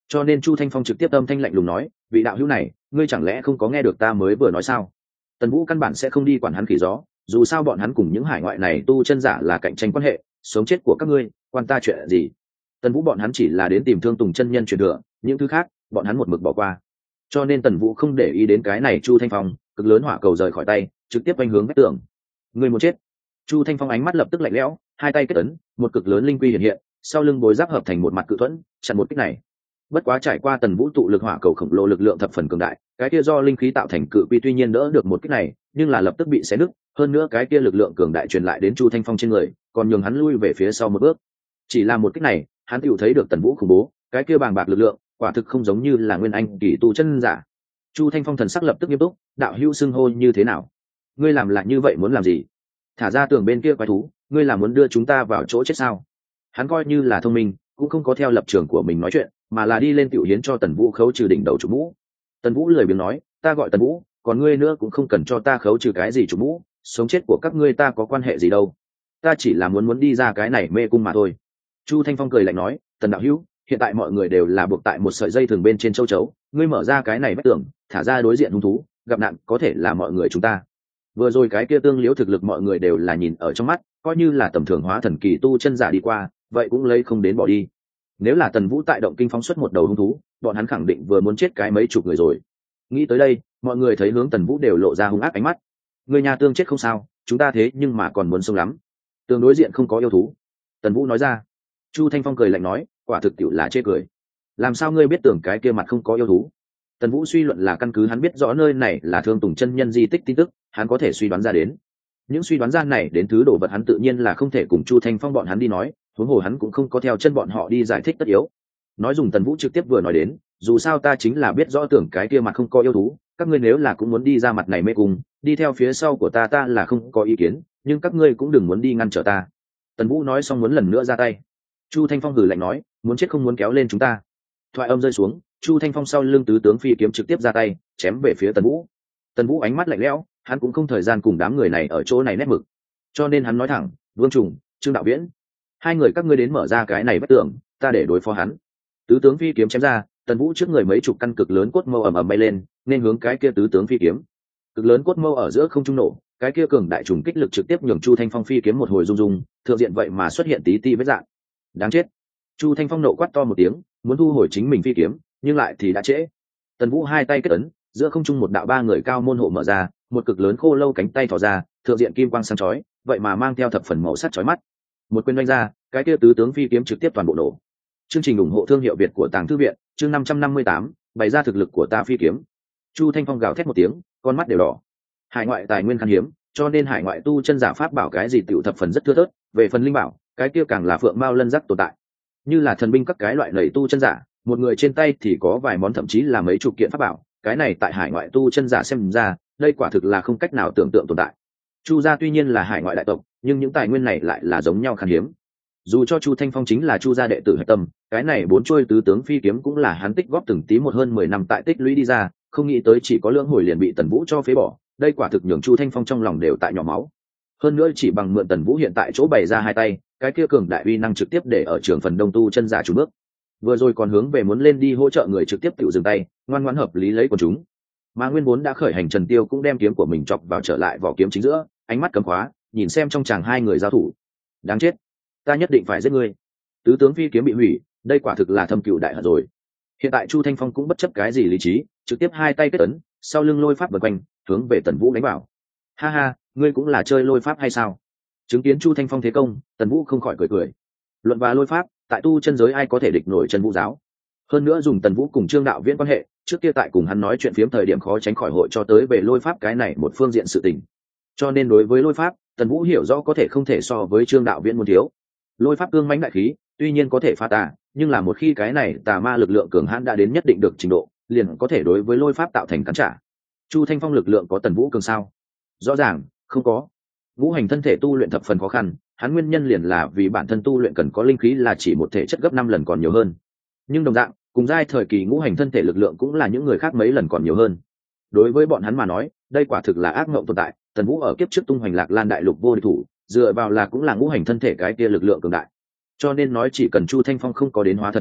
cho nên Chu Thanh Phong trực tiếp âm thanh lạnh lùng nói, vị đạo hữu này, ngươi chẳng lẽ không có nghe được ta mới vừa nói sao? Tần Vũ căn bản sẽ không đi quản hắn khỉ gió, dù sao bọn hắn cùng những hải ngoại này tu chân giả là cạnh tranh quan hệ, sống chết của các ngươi quan ta chuyện gì? Tần Vũ bọn hắn chỉ là đến tìm Thương Tùng chân nhân truyền thừa, những thứ khác bọn hắn một mực bỏ qua. Cho nên Tần Vũ không để ý đến cái này. Chu Thanh Phong cực lớn hỏa cầu rời khỏi tay, trực tiếp vành hướng vách tường. Ngươi muốn chết? Chu Thanh Phong ánh mắt lập tức lạnh lẽo, hai tay kết ấn, một cực lớn linh quy hiện hiện, sau lưng bối giáp hợp thành một mặt cự thuẫn, chặn một kích này. Bất quá trải qua Tần Vũ tụ lực hỏa cầu khổng lồ lực lượng thập phần cường đại, cái kia do linh khí tạo thành cự quy tuy nhiên đỡ được một kích này, nhưng là lập tức bị xé nứt, hơn nữa cái kia lực lượng cường đại truyền lại đến Chu Thanh Phong trên người, còn nhường hắn lui về phía sau một bước. Chỉ là một kích này, hắn tiểu thấy được Tần Vũ khủng bố, cái kia bàng bạc lực lượng, quả thực không giống như là nguyên anh kỳ tu chân giả. Chu Thanh Phong thần sắc lập tức nghiêm túc, đạo hữu xưng hô như thế nào? Ngươi làm lại như vậy muốn làm gì? Thả ra tường bên kia quái thú, ngươi là muốn đưa chúng ta vào chỗ chết sao? Hắn coi như là thông minh, cũng không có theo lập trường của mình nói chuyện, mà là đi lên tiểu hiến cho Tần Vũ khấu trừ đỉnh đầu chủ mũ. Tần Vũ lười biếng nói, ta gọi Tần Vũ, còn ngươi nữa cũng không cần cho ta khấu trừ cái gì chủ mũ, sống chết của các ngươi ta có quan hệ gì đâu, ta chỉ là muốn đi ra cái này mê cung mà thôi. Chu Thanh Phong cười lạnh nói, Tần đạo hữu, hiện tại mọi người đều là buộc tại một sợi dây thường bên trên châu chấu, ngươi mở ra cái này vách tường, thả ra đối diện hung thú, gặp nạn có thể là mọi người chúng ta. Vừa rồi cái kia tương liễu thực lực mọi người đều là nhìn ở trong mắt, coi như là tầm thường hóa thần kỳ tu chân giả đi qua, vậy cũng lấy không đến bỏ đi. Nếu là Tần Vũ tại động kinh phóng xuất một đầu hung thú, bọn hắn khẳng định vừa muốn chết cái mấy chục người rồi. Nghĩ tới đây, mọi người thấy hướng Tần Vũ đều lộ ra hung ác ánh mắt. Người nhà tương chết không sao, chúng ta thế nhưng mà còn muốn sống lắm. Tường đối diện không có yêu thú. Tần Vũ nói ra. Chu Thanh Phong cười lạnh nói, quả thực tiệu là chê cười. Làm sao ngươi biết tưởng cái kia mặt không có yêu thú? Tần Vũ suy luận là căn cứ hắn biết rõ nơi này là Thương Tùng chân nhân di tích tin tức, hắn có thể suy đoán ra đến. Những suy đoán ra này đến thứ đồ vật hắn tự nhiên là không thể cùng Chu Thanh Phong bọn hắn đi nói, huống hồ hắn cũng không có theo chân bọn họ đi giải thích tất yếu. Nói dùng Tần Vũ trực tiếp vừa nói đến, dù sao ta chính là biết rõ tưởng cái kia mặt không có yêu thú, các ngươi nếu là cũng muốn đi ra mặt này mê cung, đi theo phía sau của ta là không có ý kiến, nhưng các ngươi cũng đừng muốn đi ngăn trở ta. Tần Vũ nói xong muốn lần nữa ra tay. Chu Thanh Phong hừ lạnh nói, muốn chết không muốn kéo lên chúng ta. Thoại âm rơi xuống, Chu Thanh Phong sau lưng tứ tướng phi kiếm trực tiếp ra tay, chém về phía Tần Vũ. Tần Vũ ánh mắt lạnh lẽo, hắn cũng không thời gian cùng đám người này ở chỗ này nét mực, cho nên hắn nói thẳng, Vương Trùng, Trương Đạo Viễn, hai người các ngươi đến mở ra cái này bất tưởng, ta để đối phó hắn. Tứ tướng phi kiếm chém ra, Tần Vũ trước người mấy chục căn cực lớn cốt mâu ầm ầm bay lên, nên hướng cái kia tứ tướng phi kiếm. Cực lớn cốt mâu ở giữa không trung nổ, cái kia cường đại trùng kích lực trực tiếp nhường Chu Thanh Phong phi kiếm một hồi rung rung, thượng diện vậy mà xuất hiện tí ti vết rạn. Đáng chết! Chu Thanh Phong nộ quát to một tiếng, muốn thu hồi chính mình phi kiếm, nhưng lại thì đã trễ. Tần Vũ hai tay kết ấn, giữa không trung một đạo ba người cao môn hộ mở ra, một cực lớn khô lâu cánh tay thò ra, thượng diện kim quang sáng chói, vậy mà mang theo thập phần màu sắc chói mắt. Một quyền đánh ra, cái kia tứ tướng phi kiếm trực tiếp toàn bộ nổ. Chương trình ủng hộ thương hiệu Việt của Tàng Thư viện, chương 558, bày ra thực lực của ta phi kiếm. Chu Thanh Phong gào thét một tiếng, con mắt đều đỏ. Hải ngoại tài nguyên khan hiếm, cho nên hải ngoại tu chân giả pháp bảo cái gì tiểu thập phần rất thưa thớt, về phần linh bảo, cái kia càng là phượng mao lân giác tồn tại. Như là thần binh các cái loại lầy tu chân giả, một người trên tay thì có vài món thậm chí là mấy chục kiện pháp bảo, cái này tại hải ngoại tu chân giả xem ra, đây quả thực là không cách nào tưởng tượng tồn tại. Chu gia tuy nhiên là hải ngoại đại tộc, nhưng những tài nguyên này lại là giống nhau khan hiếm. Dù cho Chu Thanh Phong chính là Chu gia đệ tử hạch tâm, cái này bốn chuôi tứ tướng phi kiếm cũng là hắn tích góp từng tí một hơn 10 năm tại tích lũy đi ra, không nghĩ tới chỉ có lưỡng hồi liền bị Tần Vũ cho phế bỏ, đây quả thực nhường Chu Thanh Phong trong lòng đều tại nhỏ máu. Hơn nữa chỉ bằng mượn Tần Vũ hiện tại chỗ bày ra hai tay, cái kia cường đại uy năng trực tiếp để ở trường phần đông tu chân giả chủ bước. Vừa rồi còn hướng về muốn lên đi hỗ trợ người trực tiếp tự dừng tay, ngoan ngoãn hợp lý lấy của chúng. Mà nguyên vốn đã khởi hành Trần Tiêu cũng đem kiếm của mình chọc vào trở lại vỏ kiếm chính giữa, ánh mắt cấm khóa, nhìn xem trong chàng hai người giao thủ. Đáng chết, ta nhất định phải giết ngươi. Tứ tướng phi kiếm bị hủy, đây quả thực là thâm cừu đại hận rồi. Hiện tại Chu Thanh Phong cũng bất chấp cái gì lý trí, trực tiếp hai tay kết ấn, sau lưng lôi pháp vần quanh, hướng về Tần Vũ đánh vào. Ha ha, ngươi cũng là chơi lôi pháp hay sao? Chứng kiến Chu Thanh Phong thế công, Tần Vũ không khỏi cười cười. Luận và lôi pháp, tại tu chân giới ai có thể địch nổi Trần Vũ giáo? Hơn nữa dùng Tần Vũ cùng Trương Đạo Viễn quan hệ, trước kia tại cùng hắn nói chuyện phiếm thời điểm khó tránh khỏi hội cho tới về lôi pháp cái này một phương diện sự tình. Cho nên đối với lôi pháp, Tần Vũ hiểu rõ có thể không thể so với Trương Đạo Viễn muốn thiếu. Lôi pháp cương mãnh đại khí, tuy nhiên có thể phá tà, nhưng là một khi cái này tà ma lực lượng cường hãn đã đến nhất định được trình độ, liền có thể đối với lôi pháp tạo thành cản trả. Chu Thanh Phong lực lượng có Tần Vũ cường sao? Rõ ràng không có. Ngũ hành thân thể tu luyện thập phần khó khăn, hắn nguyên nhân liền là vì bản thân tu luyện cần có linh khí là chỉ một thể chất gấp 5 lần còn nhiều hơn. Nhưng đồng dạng, cùng giai thời kỳ ngũ hành thân thể lực lượng cũng là những người khác mấy lần còn nhiều hơn. Đối với bọn hắn mà nói, đây quả thực là ác mộng tồn tại. Tần Vũ ở kiếp trước tung hoành Lạc Lan đại lục vô địch thủ, dựa vào là cũng là ngũ hành thân thể cái kia lực lượng cường đại. Cho nên nói chỉ cần Chu Thanh Phong không có đến hóa thần kỳ,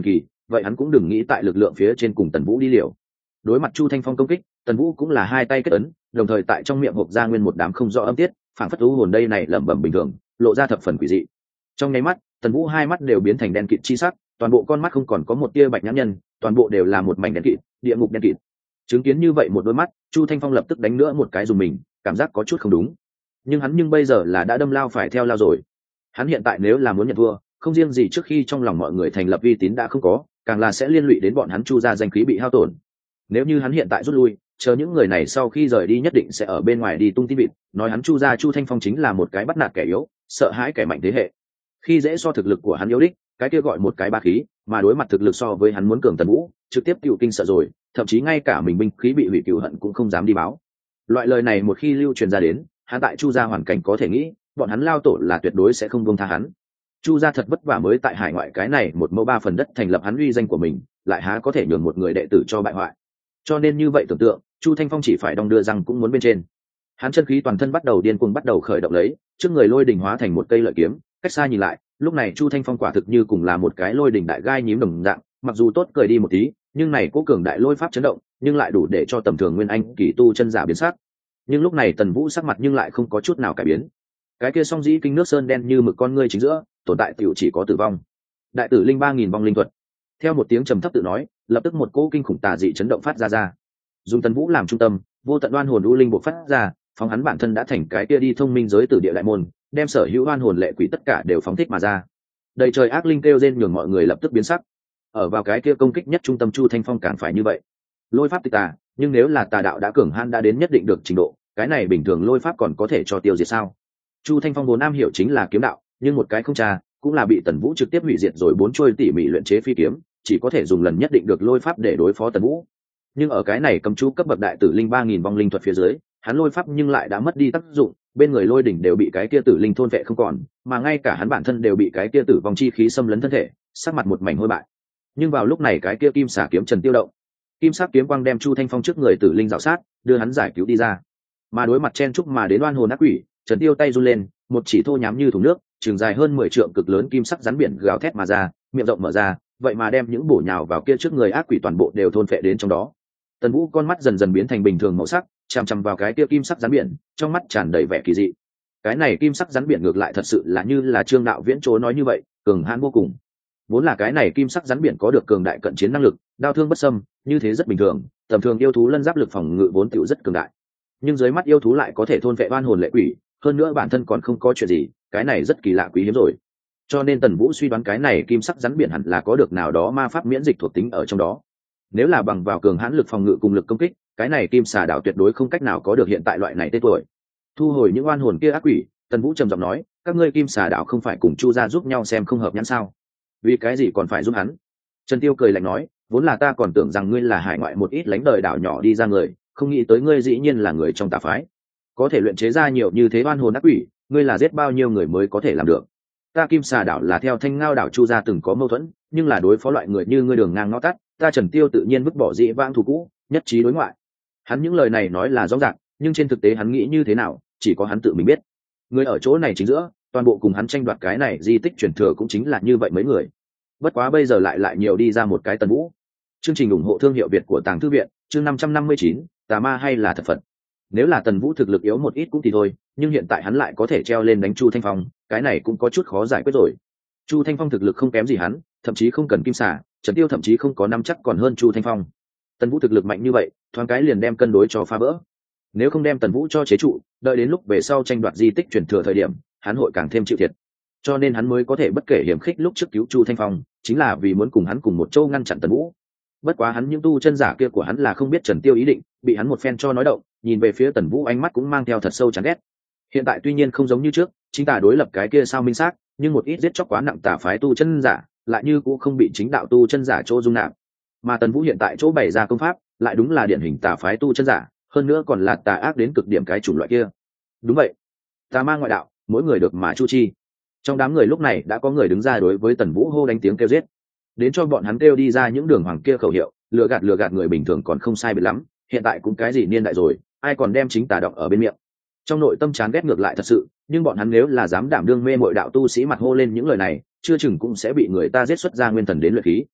vậy hắn cũng đừng nghĩ tại lực lượng phía trên cùng Tần Vũ đi liều. Đối mặt Chu Thanh Phong công kích, Tần Vũ cũng là hai tay kết ấn, đồng thời tại trong miệng hộc ra nguyên một đám không rõ âm tiết, phảng phất u hồn đây này lẩm bẩm bình thường, lộ ra thập phần quỷ dị. Trong nháy mắt, Tần Vũ hai mắt đều biến thành đen kịt chi sắc, toàn bộ con mắt không còn có một tia bạch nhãn nhân, toàn bộ đều là một mảnh đen kịt, địa ngục đen kịt. Chứng kiến như vậy một đôi mắt, Chu Thanh Phong lập tức đánh nữa một cái dùng mình, cảm giác có chút không đúng. Nhưng bây giờ là đã đâm lao phải theo lao rồi. Hắn hiện tại nếu là muốn nhận thua, không riêng gì trước khi trong lòng mọi người thành lập uy tín đã không có, càng là sẽ liên lụy đến bọn hắn Chu gia danh khí bị hao tổn. Nếu như hắn hiện tại rút lui, chờ những người này sau khi rời đi nhất định sẽ ở bên ngoài đi tung tin vịt, nói hắn Chu gia Chu Thanh Phong chính là một cái bắt nạt kẻ yếu, sợ hãi kẻ mạnh thế hệ. Khi dễ so thực lực của hắn yếu đích, cái kia gọi một cái ba khí, mà đối mặt thực lực so với hắn muốn cường Tần Vũ, trực tiếp cựu kinh sợ rồi, thậm chí ngay cả mình binh khí bị hủy cựu hận cũng không dám đi báo. Loại lời này một khi lưu truyền ra đến, hắn tại Chu gia hoàn cảnh có thể nghĩ, bọn hắn lao tổ là tuyệt đối sẽ không buông tha hắn. Chu gia thật vất vả mới tại hải ngoại cái này một mẫu ba phần đất thành lập hắn uy danh của mình, lại há có thể nhường một người đệ tử cho bại hoại. Cho nên như vậy tưởng tượng, Chu Thanh Phong chỉ phải đong đưa răng cũng muốn bên trên. Hắn chân khí toàn thân bắt đầu điên cuồng bắt đầu khởi động lấy, trước người lôi đỉnh hóa thành một cây lợi kiếm, cách xa nhìn lại, lúc này Chu Thanh Phong quả thực như cùng là một cái lôi đỉnh đại gai nhím đồng dạng, mặc dù tốt cười đi một tí, nhưng này cố cường đại lôi pháp chấn động, nhưng lại đủ để cho tầm thường nguyên anh kỳ tu chân giả biến sắc. Nhưng lúc này Tần Vũ sắc mặt nhưng lại không có chút nào cải biến. Cái kia song dĩ kinh nước sơn đen như mực con ngươi chính giữa, tồn tại tiểu chỉ có tử vong. Đại tử linh 3000 vong linh thuật. Theo một tiếng trầm thấp tự nói, lập tức một cỗ kinh khủng tà dị chấn động phát ra. Dùng Tần Vũ làm trung tâm, vô tận oan hồn u linh bộc phát ra, phóng hắn bản thân đã thành cái kia đi thông minh giới tử địa đại môn, đem sở hữu oan hồn lệ quỷ tất cả đều phóng thích mà ra. Đầy trời ác linh kêu rên nhường mọi người lập tức biến sắc. Ở vào cái kia công kích nhất trung tâm Chu Thanh Phong càng phải như vậy. Lôi pháp tịch tà, nhưng nếu là tà đạo đã cường han đã đến nhất định được trình độ, cái này bình thường lôi pháp còn có thể cho tiêu diệt sao? Chu Thanh Phong vốn am hiểu chính là kiếm đạo, nhưng một cái không tra, cũng là bị Tần Vũ trực tiếp hủy diệt rồi bốn chuôi tỉ mỉ luyện chế phi kiếm, chỉ có thể dùng lần nhất định được lôi pháp để đối phó Tần Vũ. Nhưng ở cái này cầm chú cấp bậc đại tử linh 3000 vong linh thuật phía dưới, hắn lôi pháp nhưng lại đã mất đi tác dụng, bên người lôi đỉnh đều bị cái kia tử linh thôn vệ không còn, mà ngay cả hắn bản thân đều bị cái kia tử vong chi khí xâm lấn thân thể, sắc mặt một mảnh hôi bại. Nhưng vào lúc này cái kia kim xả kiếm trần tiêu động, kim sắc kiếm quang đem Chu Thanh Phong trước người tử linh dạo sát, đưa hắn giải cứu đi ra. Mà đối mặt chen chúc mà đến oan hồn ác quỷ, Trần Tiêu tay run lên, một chỉ thô nhám như thùng nước, trường dài hơn 10 trượng cực lớn kim sắc rắn biển gào thét mà ra, miệng rộng mở ra, vậy mà đem những bổ nhào vào kia trước người ác quỷ toàn bộ đều thôn phệ đến trong đó. Tần Vũ con mắt dần dần biến thành bình thường màu sắc, chằm chằm vào cái kia kim sắc rắn biển, trong mắt tràn đầy vẻ kỳ dị. Cái này kim sắc rắn biển ngược lại thật sự là như là Trương Đạo Viễn Chố nói như vậy, cường hãn vô cùng. Vốn là cái này kim sắc rắn biển có được cường đại cận chiến năng lực, đao thương bất xâm, như thế rất bình thường, tầm thường yêu thú lân giáp lực phòng ngự vốn tiểu rất cường đại. Nhưng dưới mắt yêu thú lại có thể thôn vệ oan hồn lệ quỷ, hơn nữa bản thân còn không có chuyện gì, cái này rất kỳ lạ quý hiếm rồi. Cho nên Tần Vũ suy đoán cái này kim sắc rắn biển hẳn là có được nào đó ma pháp miễn dịch thuộc tính ở trong đó. Nếu là bằng vào cường hãn lực phòng ngự cùng lực công kích, cái này kim xà đảo tuyệt đối không cách nào có được hiện tại loại này tên tuổi. Thu hồi những oan hồn kia ác quỷ, Tần Vũ trầm giọng nói, các ngươi kim xà đảo không phải cùng Chu gia giúp nhau xem không hợp nhãn sao? Vì cái gì còn phải giúp hắn? Trần Tiêu cười lạnh nói, vốn là ta còn tưởng rằng ngươi là hải ngoại một ít lánh đời đảo nhỏ đi ra người, không nghĩ tới ngươi dĩ nhiên là người trong tà phái. Có thể luyện chế ra nhiều như thế oan hồn ác quỷ, ngươi là giết bao nhiêu người mới có thể làm được? Ta kim xà đảo là theo Thanh Ngao đảo Chu gia từng có mâu thuẫn, nhưng là đối phó loại người như ngươi đường ngang ngõ tắt, ta Trần Tiêu tự nhiên vứt bỏ dị vãng thù cũ, nhất trí đối ngoại. Hắn những lời này nói là rõ ràng, nhưng trên thực tế hắn nghĩ như thế nào, chỉ có hắn tự mình biết. Người ở chỗ này chính giữa, toàn bộ cùng hắn tranh đoạt cái này di tích truyền thừa cũng chính là như vậy mấy người. Bất quá bây giờ lại nhiều đi ra một cái Tần Vũ. Chương trình ủng hộ thương hiệu Việt của Tàng Thư viện, chương 559, tà ma hay là thật Phật. Nếu là Tần Vũ thực lực yếu một ít cũng thì thôi, nhưng hiện tại hắn lại có thể treo lên đánh Chu Thanh Phong, cái này cũng có chút khó giải quyết rồi. Chu Thanh Phong thực lực không kém gì hắn, thậm chí không cần kim xà, Trần Tiêu thậm chí không có năm chắc còn hơn Chu Thanh Phong. Tần Vũ thực lực mạnh như vậy, thoáng cái liền đem cân đối cho phá vỡ. Nếu không đem Tần Vũ cho chế trụ, đợi đến lúc về sau tranh đoạt di tích truyền thừa thời điểm, hắn hội càng thêm chịu thiệt. Cho nên hắn mới có thể bất kể hiểm khích lúc trước cứu Chu Thanh Phong, chính là vì muốn cùng hắn cùng một châu ngăn chặn Tần Vũ. Bất quá hắn những tu chân giả kia của hắn là không biết Trần Tiêu ý định, bị hắn một phen cho nói động, nhìn về phía Tần Vũ ánh mắt cũng mang theo thật sâu chán ghét. Hiện tại tuy nhiên không giống như trước, chính tà đối lập cái kia sao minh xác, nhưng một ít giết chóc quá nặng tà phái tu chân giả, lại như cũng không bị chính đạo tu chân giả chỗ dung nạp. Mà Tần Vũ hiện tại chỗ bày ra công pháp, lại đúng là điển hình tà phái tu chân giả, hơn nữa còn là tà ác đến cực điểm cái chủng loại kia. Đúng vậy, tà ma ngoại đạo, mỗi người được mà chu chi. Trong đám người lúc này đã có người đứng ra đối với Tần Vũ hô đánh tiếng kêu giết, đến cho bọn hắn kêu đi ra những đường hoàng kia khẩu hiệu, lừa gạt người bình thường còn không sai biệt lắm, hiện tại cũng cái gì niên đại rồi, ai còn đem chính tà độc ở bên miệng. Trong nội tâm chán ghét ngược lại thật sự, nhưng bọn hắn nếu là dám đảm đương mê muội đạo tu sĩ mặt hô lên những lời này, chưa chừng cũng sẽ bị người ta giết xuất ra nguyên thần đến luyện khí.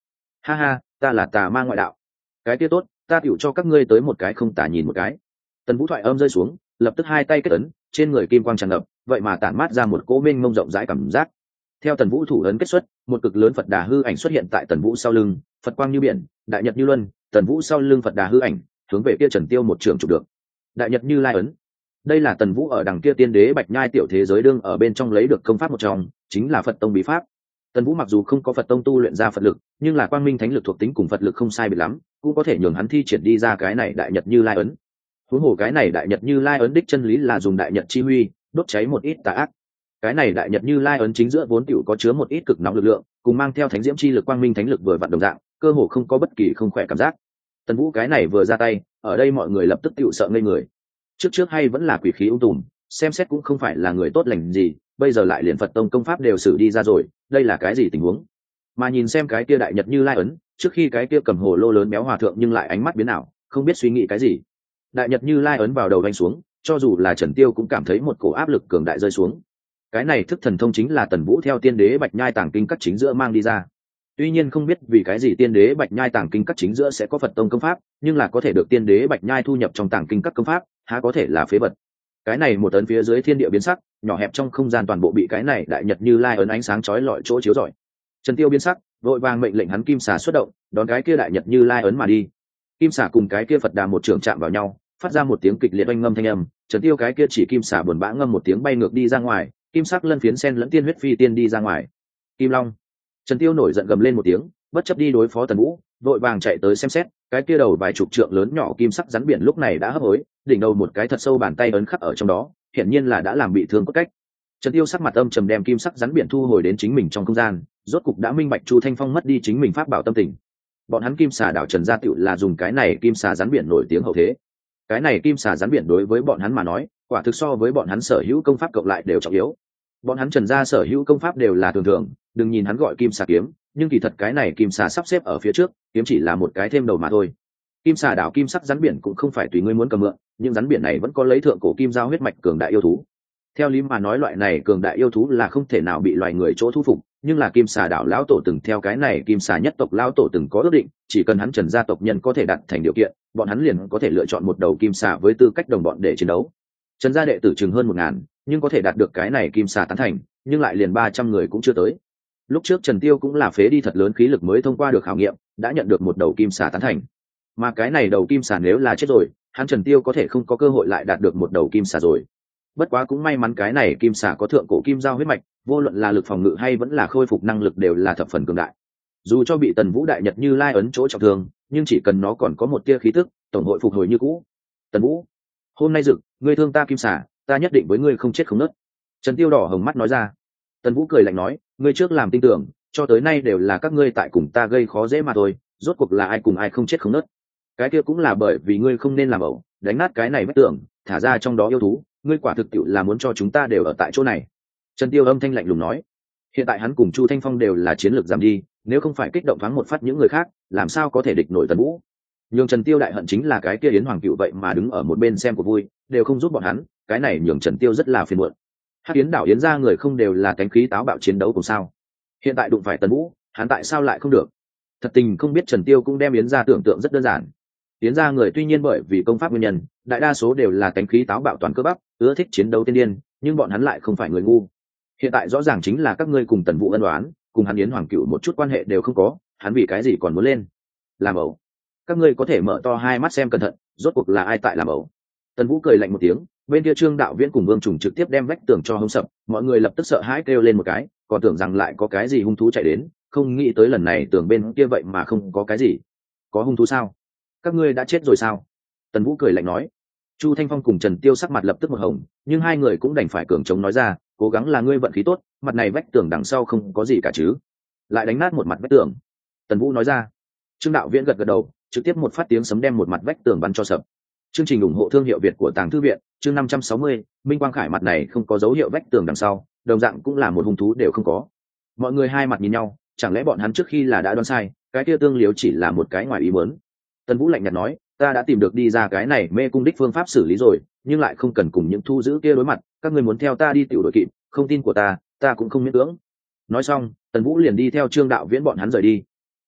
Ha ha, ta là tà ma ngoại đạo. Cái kia tốt, ta tựu cho các ngươi tới một cái không tà nhìn một cái. Tần Vũ thoại âm rơi xuống, lập tức hai tay kết ấn, trên người kim quang tràn ngập, vậy mà tản mát ra một cỗ mênh mông rộng rãi cảm giác. Theo Tần Vũ thủ ấn kết xuất, một cực lớn Phật Đà hư ảnh xuất hiện tại Tần Vũ sau lưng, Phật quang như biển, đại nhật như luân, Tần Vũ sau lưng Phật Đà hư ảnh, hướng về kia Trần Tiêu một trường chụp được. Đại nhật như lai ấn. Đây là Tần Vũ ở đằng kia tiên đế Bạch Nhai tiểu thế giới đương ở bên trong lấy được công pháp một trong, chính là Phật tông bí pháp. Tần Vũ mặc dù không có Phật tông tu luyện ra Phật lực, nhưng là quang minh thánh lực thuộc tính cùng Phật lực không sai biệt lắm, cũng có thể nhường hắn thi triển đi ra cái này đại nhật như lai ấn. Huống hồ cái này đại nhật như lai ấn đích chân lý là dùng đại nhật chi huy đốt cháy một ít tà ác. Cái này đại nhật như lai ấn chính giữa vốn tiểu có chứa một ít cực nóng lực lượng, cùng mang theo thánh diễm chi lực quang minh thánh lực vừa vặn đồng dạng, cơ hồ không có bất kỳ không khỏe cảm giác. Tần Vũ cái này vừa ra tay, ở đây mọi người lập tức tiểu sợ ngây người. Trước hay vẫn là quỷ khí ung tùm, xem xét cũng không phải là người tốt lành gì, bây giờ lại liền Phật tông công pháp đều xử đi ra rồi, đây là cái gì tình huống? Mà nhìn xem cái kia đại nhật như lai ấn, trước khi cái kia cầm hồ lô lớn béo hòa thượng nhưng lại ánh mắt biến ảo, không biết suy nghĩ cái gì. Đại nhật như lai ấn vào đầu đánh xuống, cho dù là Trần Tiêu cũng cảm thấy một cổ áp lực cường đại rơi xuống. Cái này thức thần thông chính là Tần Vũ theo tiên đế Bạch Nhai tàng kinh các chính giữa mang đi ra. Tuy nhiên không biết vì cái gì tiên đế Bạch Nhai tàng kinh các chính giữa sẽ có Phật tông công pháp, nhưng là có thể được tiên đế Bạch Nhai thu nhập trong tàng kinh các công pháp, há có thể là phế vật. Cái này một ấn phía dưới thiên địa biến sắc, nhỏ hẹp trong không gian toàn bộ bị cái này đại nhật như lai ấn ánh sáng chói lọi chỗ chiếu rọi. Trần Tiêu biến sắc, vội vàng mệnh lệnh hắn kim xà xuất động, đón cái kia đại nhật như lai ấn mà đi. Kim xà cùng cái kia Phật Đà một trường chạm vào nhau, phát ra một tiếng kịch liệt oanh ngâm thanh âm. Trần Tiêu cái kia chỉ kim xà buồn bã ngâm một tiếng bay ngược đi ra ngoài, kim sắc lân phiến sen lẫn tiên huyết phi tiên đi ra ngoài. Kim Long. Trần Tiêu nổi giận gầm lên một tiếng, bất chấp đi đối phó Tần Vũ, vội vàng chạy tới xem xét, cái kia đầu vài chục trượng lớn nhỏ kim sắc rắn biển lúc này đã hấp hối, đỉnh đầu một cái thật sâu bàn tay ấn khắc ở trong đó, hiển nhiên là đã làm bị thương cốt cách. Trần Tiêu sắc mặt âm trầm đem kim sắc rắn biển thu hồi đến chính mình trong không gian, rốt cục đã minh bạch Chu Thanh Phong mất đi chính mình pháp bảo tâm tình. Bọn hắn kim xà đảo Trần gia tựu là dùng cái này kim xà rắn biển nổi tiếng hậu thế. Cái này kim xà rắn biển đối với bọn hắn mà nói, quả thực so với bọn hắn sở hữu công pháp cộng lại đều trọng yếu. Bọn hắn Trần gia sở hữu công pháp đều là thường thường, đừng nhìn hắn gọi kim xà kiếm, nhưng kỳ thật cái này kim xà sắp xếp ở phía trước, kiếm chỉ là một cái thêm đầu mà thôi. Kim xà đảo kim sắc rắn biển cũng không phải tùy ngươi muốn cầm mượn, nhưng rắn biển này vẫn có lấy thượng cổ kim giao huyết mạch cường đại yêu thú. Theo lý mà nói loại này cường đại yêu thú là không thể nào bị loài người chỗ thu phục, nhưng là kim xà đảo lão tổ từng theo cái này kim xà nhất tộc lão tổ từng có ước định, chỉ cần hắn Trần gia tộc nhân có thể đạt thành điều kiện, bọn hắn liền có thể lựa chọn một đầu kim xà với tư cách đồng bọn để chiến đấu. Trần gia đệ tử chừng hơn 1000, nhưng có thể đạt được cái này kim xà tán thành, nhưng lại liền 300 người cũng chưa tới. Lúc trước Trần Tiêu cũng là phế đi thật lớn khí lực mới thông qua được khảo nghiệm, đã nhận được một đầu kim xà tán thành. Mà cái này đầu kim xà nếu là chết rồi, hắn Trần Tiêu có thể không có cơ hội lại đạt được một đầu kim xà rồi. Bất quá cũng may mắn cái này kim xà có thượng cổ kim giao huyết mạch, vô luận là lực phòng ngự hay vẫn là khôi phục năng lực đều là thập phần cường đại. Dù cho bị Tần Vũ đại nhật như lai ấn chỗ trọng thương, nhưng chỉ cần nó còn có một tia khí tức, tổng hội phục hồi như cũ. Tần Vũ, hôm nay dực, ngươi thương ta kim xà, ta nhất định với ngươi không chết không nứt. Trần Tiêu đỏ hồng mắt nói ra. Tần Vũ cười lạnh nói, ngươi trước làm tin tưởng, cho tới nay đều là các ngươi tại cùng ta gây khó dễ mà thôi, rốt cuộc là ai cùng ai không chết không nứt. Cái kia cũng là bởi vì ngươi không nên làm ẩu, đánh nát cái này bất tưởng, thả ra trong đó yêu thú, ngươi quả thực tiệu là muốn cho chúng ta đều ở tại chỗ này. Trần Tiêu âm thanh lạnh lùng nói, hiện tại hắn cùng Chu Thanh Phong đều là chiến lược giảm đi, nếu không phải kích động thoáng một phát những người khác, làm sao có thể địch nổi Tần Vũ. Nhưng Trần Tiêu đại hận chính là cái kia Yến Hoàng Cựu vậy mà đứng ở một bên xem của vui, đều không giúp bọn hắn, cái này nhường Trần Tiêu rất là phiền muộn. Hắc Yến đảo Yến gia người không đều là cánh khí táo bạo chiến đấu cùng sao? Hiện tại đụng phải Tần Vũ, hắn tại sao lại không được? Thật tình không biết Trần Tiêu cũng đem Yến gia tưởng tượng rất đơn giản. Yến gia người tuy nhiên bởi vì công pháp nguyên nhân, đại đa số đều là cánh khí táo bạo toàn cơ bắp, ưa thích chiến đấu tiên điên, nhưng bọn hắn lại không phải người ngu. Hiện tại rõ ràng chính là các ngươi cùng Tần Vũ ân oán, cùng hắn Yến Hoàng Cựu một chút quan hệ đều không có, hắn vì cái gì còn muốn lên làm ẩu? Các ngươi có thể mở to hai mắt xem cẩn thận, rốt cuộc là ai tại làm ẩu? Tần Vũ cười lạnh một tiếng, bên kia Trương Đạo Viễn cùng Vương Trùng trực tiếp đem vách tường cho hông sập, mọi người lập tức sợ hãi kêu lên một cái, còn tưởng rằng lại có cái gì hung thú chạy đến, không nghĩ tới lần này tường bên kia vậy mà không có cái gì. Có hung thú sao? Các ngươi đã chết rồi sao? Tần Vũ cười lạnh nói. Chu Thanh Phong cùng Trần Tiêu sắc mặt lập tức một hồng, nhưng hai người cũng đành phải cường chống nói ra, cố gắng là ngươi vận khí tốt, mặt này vách tường đằng sau không có gì cả chứ? Lại đánh nát một mặt vách tường. Tần Vũ nói ra. Trương Đạo Viễn gật gật đầu, trực tiếp một phát tiếng sấm đem một mặt vách tường bắn cho sập. Chương trình ủng hộ thương hiệu Việt của Tàng Thư viện, chương 560, Minh Quang Khải mặt này không có dấu hiệu vách tường đằng sau, đồng dạng cũng là một hung thú đều không có. Mọi người hai mặt nhìn nhau, chẳng lẽ bọn hắn trước khi là đã đoán sai, cái kia tương liếu chỉ là một cái ngoài ý muốn. Tần Vũ lạnh nhạt nói, ta đã tìm được đi ra cái này mê cung đích phương pháp xử lý rồi, nhưng lại không cần cùng những thu giữ kia đối mặt, các ngươi muốn theo ta đi tiểu đội kịp, không tin của ta cũng không miễn cưỡng. Nói xong, Tần Vũ liền đi theo Trương Đạo Viễn bọn hắn rời đi.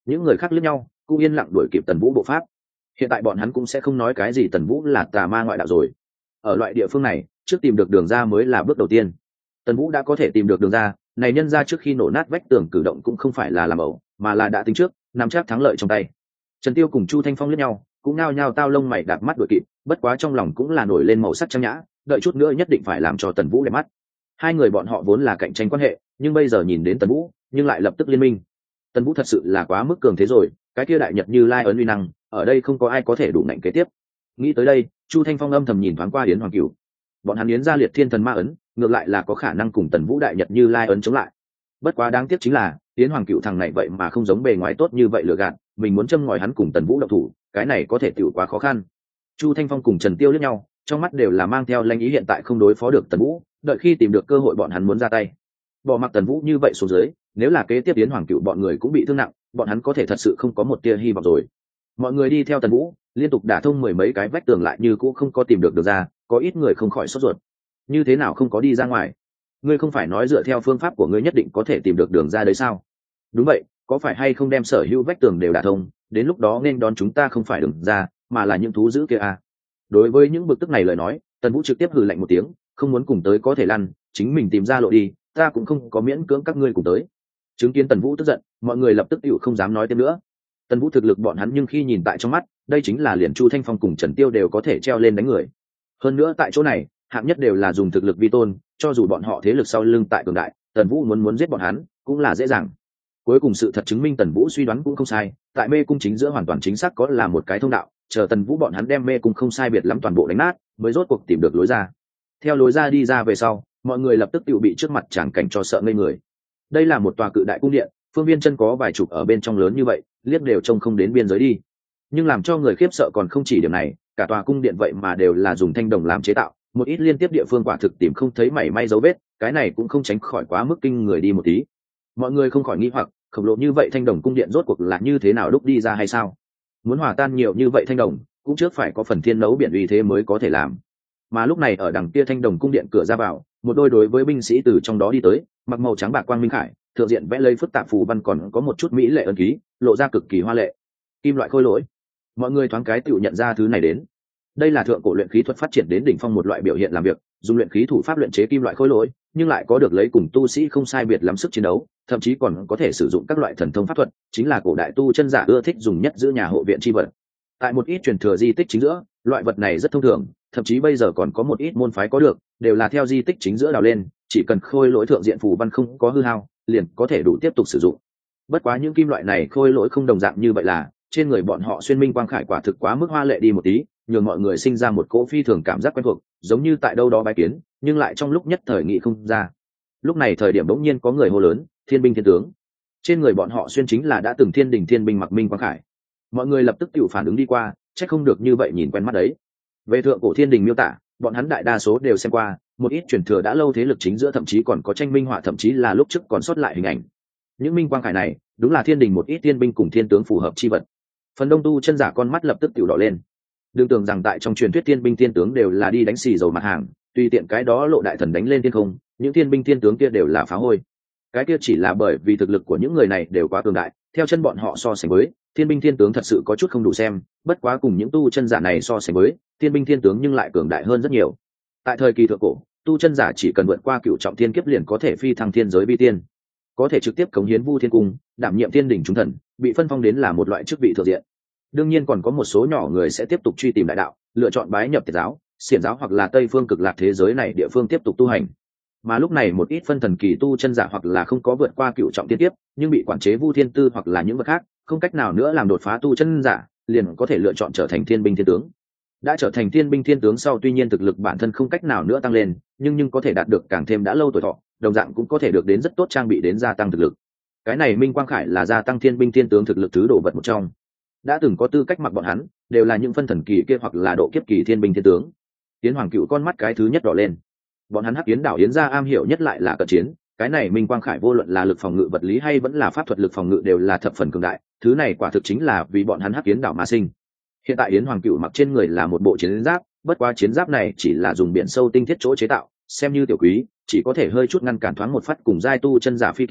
Những người khác lướt nhau cũng yên lặng đuổi kịp Tần Vũ bộ pháp. Hiện tại bọn hắn cũng sẽ không nói cái gì Tần Vũ là tà ma ngoại đạo rồi. Ở loại địa phương này, trước tìm được đường ra mới là bước đầu tiên. Tần Vũ đã có thể tìm được đường ra, này nhân ra trước khi nổ nát vách tường cử động cũng không phải là làm ẩu, mà là đã tính trước, nắm chắc thắng lợi trong tay. Trần Tiêu cùng Chu Thanh Phong liếc nhau, cũng nao nhao tao lông mày đạp mắt đuổi kịp, bất quá trong lòng cũng là nổi lên màu sắc trang nhã, đợi chút nữa nhất định phải làm cho Tần Vũ đẹp mắt. Hai người bọn họ vốn là cạnh tranh quan hệ, nhưng bây giờ nhìn đến Tần Vũ, nhưng lại lập tức liên minh. Tần Vũ thật sự là quá mức cường thế rồi, cái kia đại nhật Như Lai ấn uy năng, ở đây không có ai có thể đủ nạnh kế tiếp. Nghĩ tới đây, Chu Thanh Phong âm thầm nhìn thoáng qua Yến Hoàng Cửu. Bọn hắn Yến gia liệt thiên thần ma ấn, ngược lại là có khả năng cùng Tần Vũ đại nhật Như Lai ấn chống lại. Bất quá đáng tiếc chính là, Yến Hoàng Cửu thằng này vậy mà không giống bề ngoài tốt như vậy lừa gạt, mình muốn châm ngòi hắn cùng Tần Vũ động thủ, cái này có thể tiểu quá khó khăn. Chu Thanh Phong cùng Trần Tiêu liếc nhau, trong mắt đều là mang theo lanh ý hiện tại không đối phó được Tần Vũ, đợi khi tìm được cơ hội bọn hắn muốn ra tay. Bỏ mặc Tần Vũ như vậy xuống dưới, nếu là kế tiếp Yến Hoàng Cửu bọn người cũng bị thương nặng, bọn hắn có thể thật sự không có một tia hy vọng rồi. Mọi người đi theo Tần Vũ, liên tục đả thông mười mấy cái vách tường lại như cũng không có tìm được đường ra, có ít người không khỏi sốt ruột. Như thế nào không có đi ra ngoài? Ngươi không phải nói dựa theo phương pháp của ngươi nhất định có thể tìm được đường ra đấy sao? Đúng vậy, có phải hay không đem sở hữu vách tường đều đả thông, đến lúc đó nên đón chúng ta không phải đường ra, mà là những thú dữ kia à? Đối với những bực tức này lời nói, Tần Vũ trực tiếp hừ lạnh một tiếng, không muốn cùng tới có thể lăn, chính mình tìm ra lộ đi, ta cũng không có miễn cưỡng các ngươi cùng tới. Chứng kiến Tần Vũ tức giận, mọi người lập tức tựu không dám nói thêm nữa. Tần Vũ thực lực bọn hắn nhưng khi nhìn tại trong mắt, đây chính là liền Chu Thanh Phong cùng Trần Tiêu đều có thể treo lên đánh người. Hơn nữa tại chỗ này, hạng nhất đều là dùng thực lực vi tôn, cho dù bọn họ thế lực sau lưng tại cường đại, Tần Vũ muốn giết bọn hắn cũng là dễ dàng. Cuối cùng sự thật chứng minh Tần Vũ suy đoán cũng không sai, tại mê cung chính giữa hoàn toàn chính xác có là một cái thông đạo, chờ Tần Vũ bọn hắn đem mê cung không sai biệt lắm toàn bộ đánh nát, mới rốt cuộc tìm được lối ra. Theo lối ra đi ra về sau, mọi người lập tức tự bị trước mặt tràng cảnh cho sợ ngây người. Đây là một tòa cự đại cung điện, phương viên chân có vài chục ở bên trong lớn như vậy, liếc đều trông không đến biên giới đi. Nhưng làm cho người khiếp sợ còn không chỉ điểm này, cả tòa cung điện vậy mà đều là dùng thanh đồng làm chế tạo, một ít liên tiếp địa phương quả thực tìm không thấy mảy may dấu vết, cái này cũng không tránh khỏi quá mức kinh người đi một tí. Mọi người không khỏi nghi hoặc, khổng lồ như vậy thanh đồng cung điện rốt cuộc là như thế nào đúc đi ra hay sao? Muốn hòa tan nhiều như vậy thanh đồng, cũng trước phải có phần thiên nấu biển uy thế mới có thể làm. Mà lúc này ở đằng kia thanh đồng cung điện cửa ra vào, một đôi đối với binh sĩ từ trong đó đi tới, mặc màu trắng bạc quang minh khải, thượng diện vẽ lấy phức tạp phù văn còn có một chút mỹ lệ ấn ký, lộ ra cực kỳ hoa lệ. Kim loại khôi lỗi, mọi người thoáng cái tự nhận ra thứ này đến. Đây là thượng cổ luyện khí thuật phát triển đến đỉnh phong một loại biểu hiện làm việc, dùng luyện khí thủ pháp luyện chế kim loại khôi lỗi, nhưng lại có được lấy cùng tu sĩ không sai biệt lắm sức chiến đấu, thậm chí còn có thể sử dụng các loại thần thông pháp thuật, chính là cổ đại tu chân giả ưa thích dùng nhất giữ nhà hộ viện chi vật. Tại một ít truyền thừa di tích chính giữa, loại vật này rất thông thường, thậm chí bây giờ còn có một ít môn phái có được, đều là theo di tích chính giữa đào lên, chỉ cần khôi lỗi thượng diện phù văn không có hư hao, liền có thể đủ tiếp tục sử dụng. Bất quá những kim loại này khôi lỗi không đồng dạng như vậy là, trên người bọn họ xuyên minh quang khải quả thực quá mức hoa lệ đi một tí, nhường mọi người sinh ra một cỗ phi thường cảm giác quen thuộc, giống như tại đâu đó bái kiến, nhưng lại trong lúc nhất thời nghĩ không ra. Lúc này thời điểm bỗng nhiên có người hô lớn, thiên binh thiên tướng. Trên người bọn họ xuyên chính là đã từng thiên đình thiên binh mặc minh quang khải. Mọi người lập tức tự phản ứng đi qua, chắc không được như vậy nhìn quen mắt đấy. Về thượng cổ thiên đình miêu tả, bọn hắn đại đa số đều xem qua, một ít truyền thừa đã lâu thế lực chính giữa thậm chí còn có tranh minh họa, thậm chí là lúc trước còn sót lại hình ảnh. Những minh quang khải này, đúng là thiên đình một ít thiên binh cùng thiên tướng phù hợp chi vật. Phần đông tu chân giả con mắt lập tức tiểu đỏ lên. Đừng tưởng rằng tại trong truyền thuyết thiên binh thiên tướng đều là đi đánh xì dầu mặt hàng, tùy tiện cái đó lộ đại thần đánh lên thiên không, những thiên binh thiên tướng kia đều là phá hôi. Cái kia chỉ là bởi vì thực lực của những người này đều quá cường đại, theo chân bọn họ so sánh với, thiên binh thiên tướng thật sự có chút không đủ xem, bất quá cùng những tu chân giả này so sánh với, thiên binh thiên tướng nhưng lại cường đại hơn rất nhiều. Tại thời kỳ thượng cổ, tu chân giả chỉ cần vượt qua cửu trọng thiên kiếp liền có thể phi thăng thiên giới vi tiên, có thể trực tiếp cống hiến Vu Thiên Cung, đảm nhiệm thiên đỉnh chúng thần, bị phân phong đến là một loại chức vị thượng diện. Đương nhiên còn có một số nhỏ người sẽ tiếp tục truy tìm đại đạo, lựa chọn bái nhập Tiệt giáo, Xiển giáo hoặc là Tây phương cực lạc thế giới này địa phương tiếp tục tu hành. Mà lúc này một ít phân thần kỳ tu chân giả hoặc là không có vượt qua cửu trọng thiên kiếp, nhưng bị quản chế Vu Thiên Tư hoặc là những vật khác, không cách nào nữa làm đột phá tu chân giả, liền có thể lựa chọn trở thành thiên binh thiên tướng. Đã trở thành thiên binh thiên tướng sau, tuy nhiên thực lực bản thân không cách nào nữa tăng lên, nhưng có thể đạt được càng thêm đã lâu tuổi thọ, đồng dạng cũng có thể được đến rất tốt trang bị đến gia tăng thực lực. Cái này minh quang khải là gia tăng thiên binh thiên tướng thực lực thứ đồ vật một trong. Đã từng có tư cách mặc bọn hắn, đều là những phân thần kỳ kia hoặc là độ kiếp kỳ thiên binh thiên tướng. Tiến Hoàng Cựu con mắt cái thứ nhất đỏ lên. Bọn hắn Hắc Yến đảo Yến gia am hiểu nhất lại là cận chiến, cái này minh quang khải vô luận là lực phòng ngự vật lý hay vẫn là pháp thuật lực phòng ngự đều là thập phần cường đại, thứ này quả thực chính là vì bọn hắn Hắc Yến đảo mà sinh. Hiện tại Yến Hoàng Cựu mặc trên người là một bộ chiến giáp, bất quá chiến giáp này chỉ là dùng biển sâu tinh thiết chỗ chế tạo, xem như tiểu quý, chỉ có thể hơi chút ngăn cản thoáng một phát cùng giai tu chân giả phi kiếm,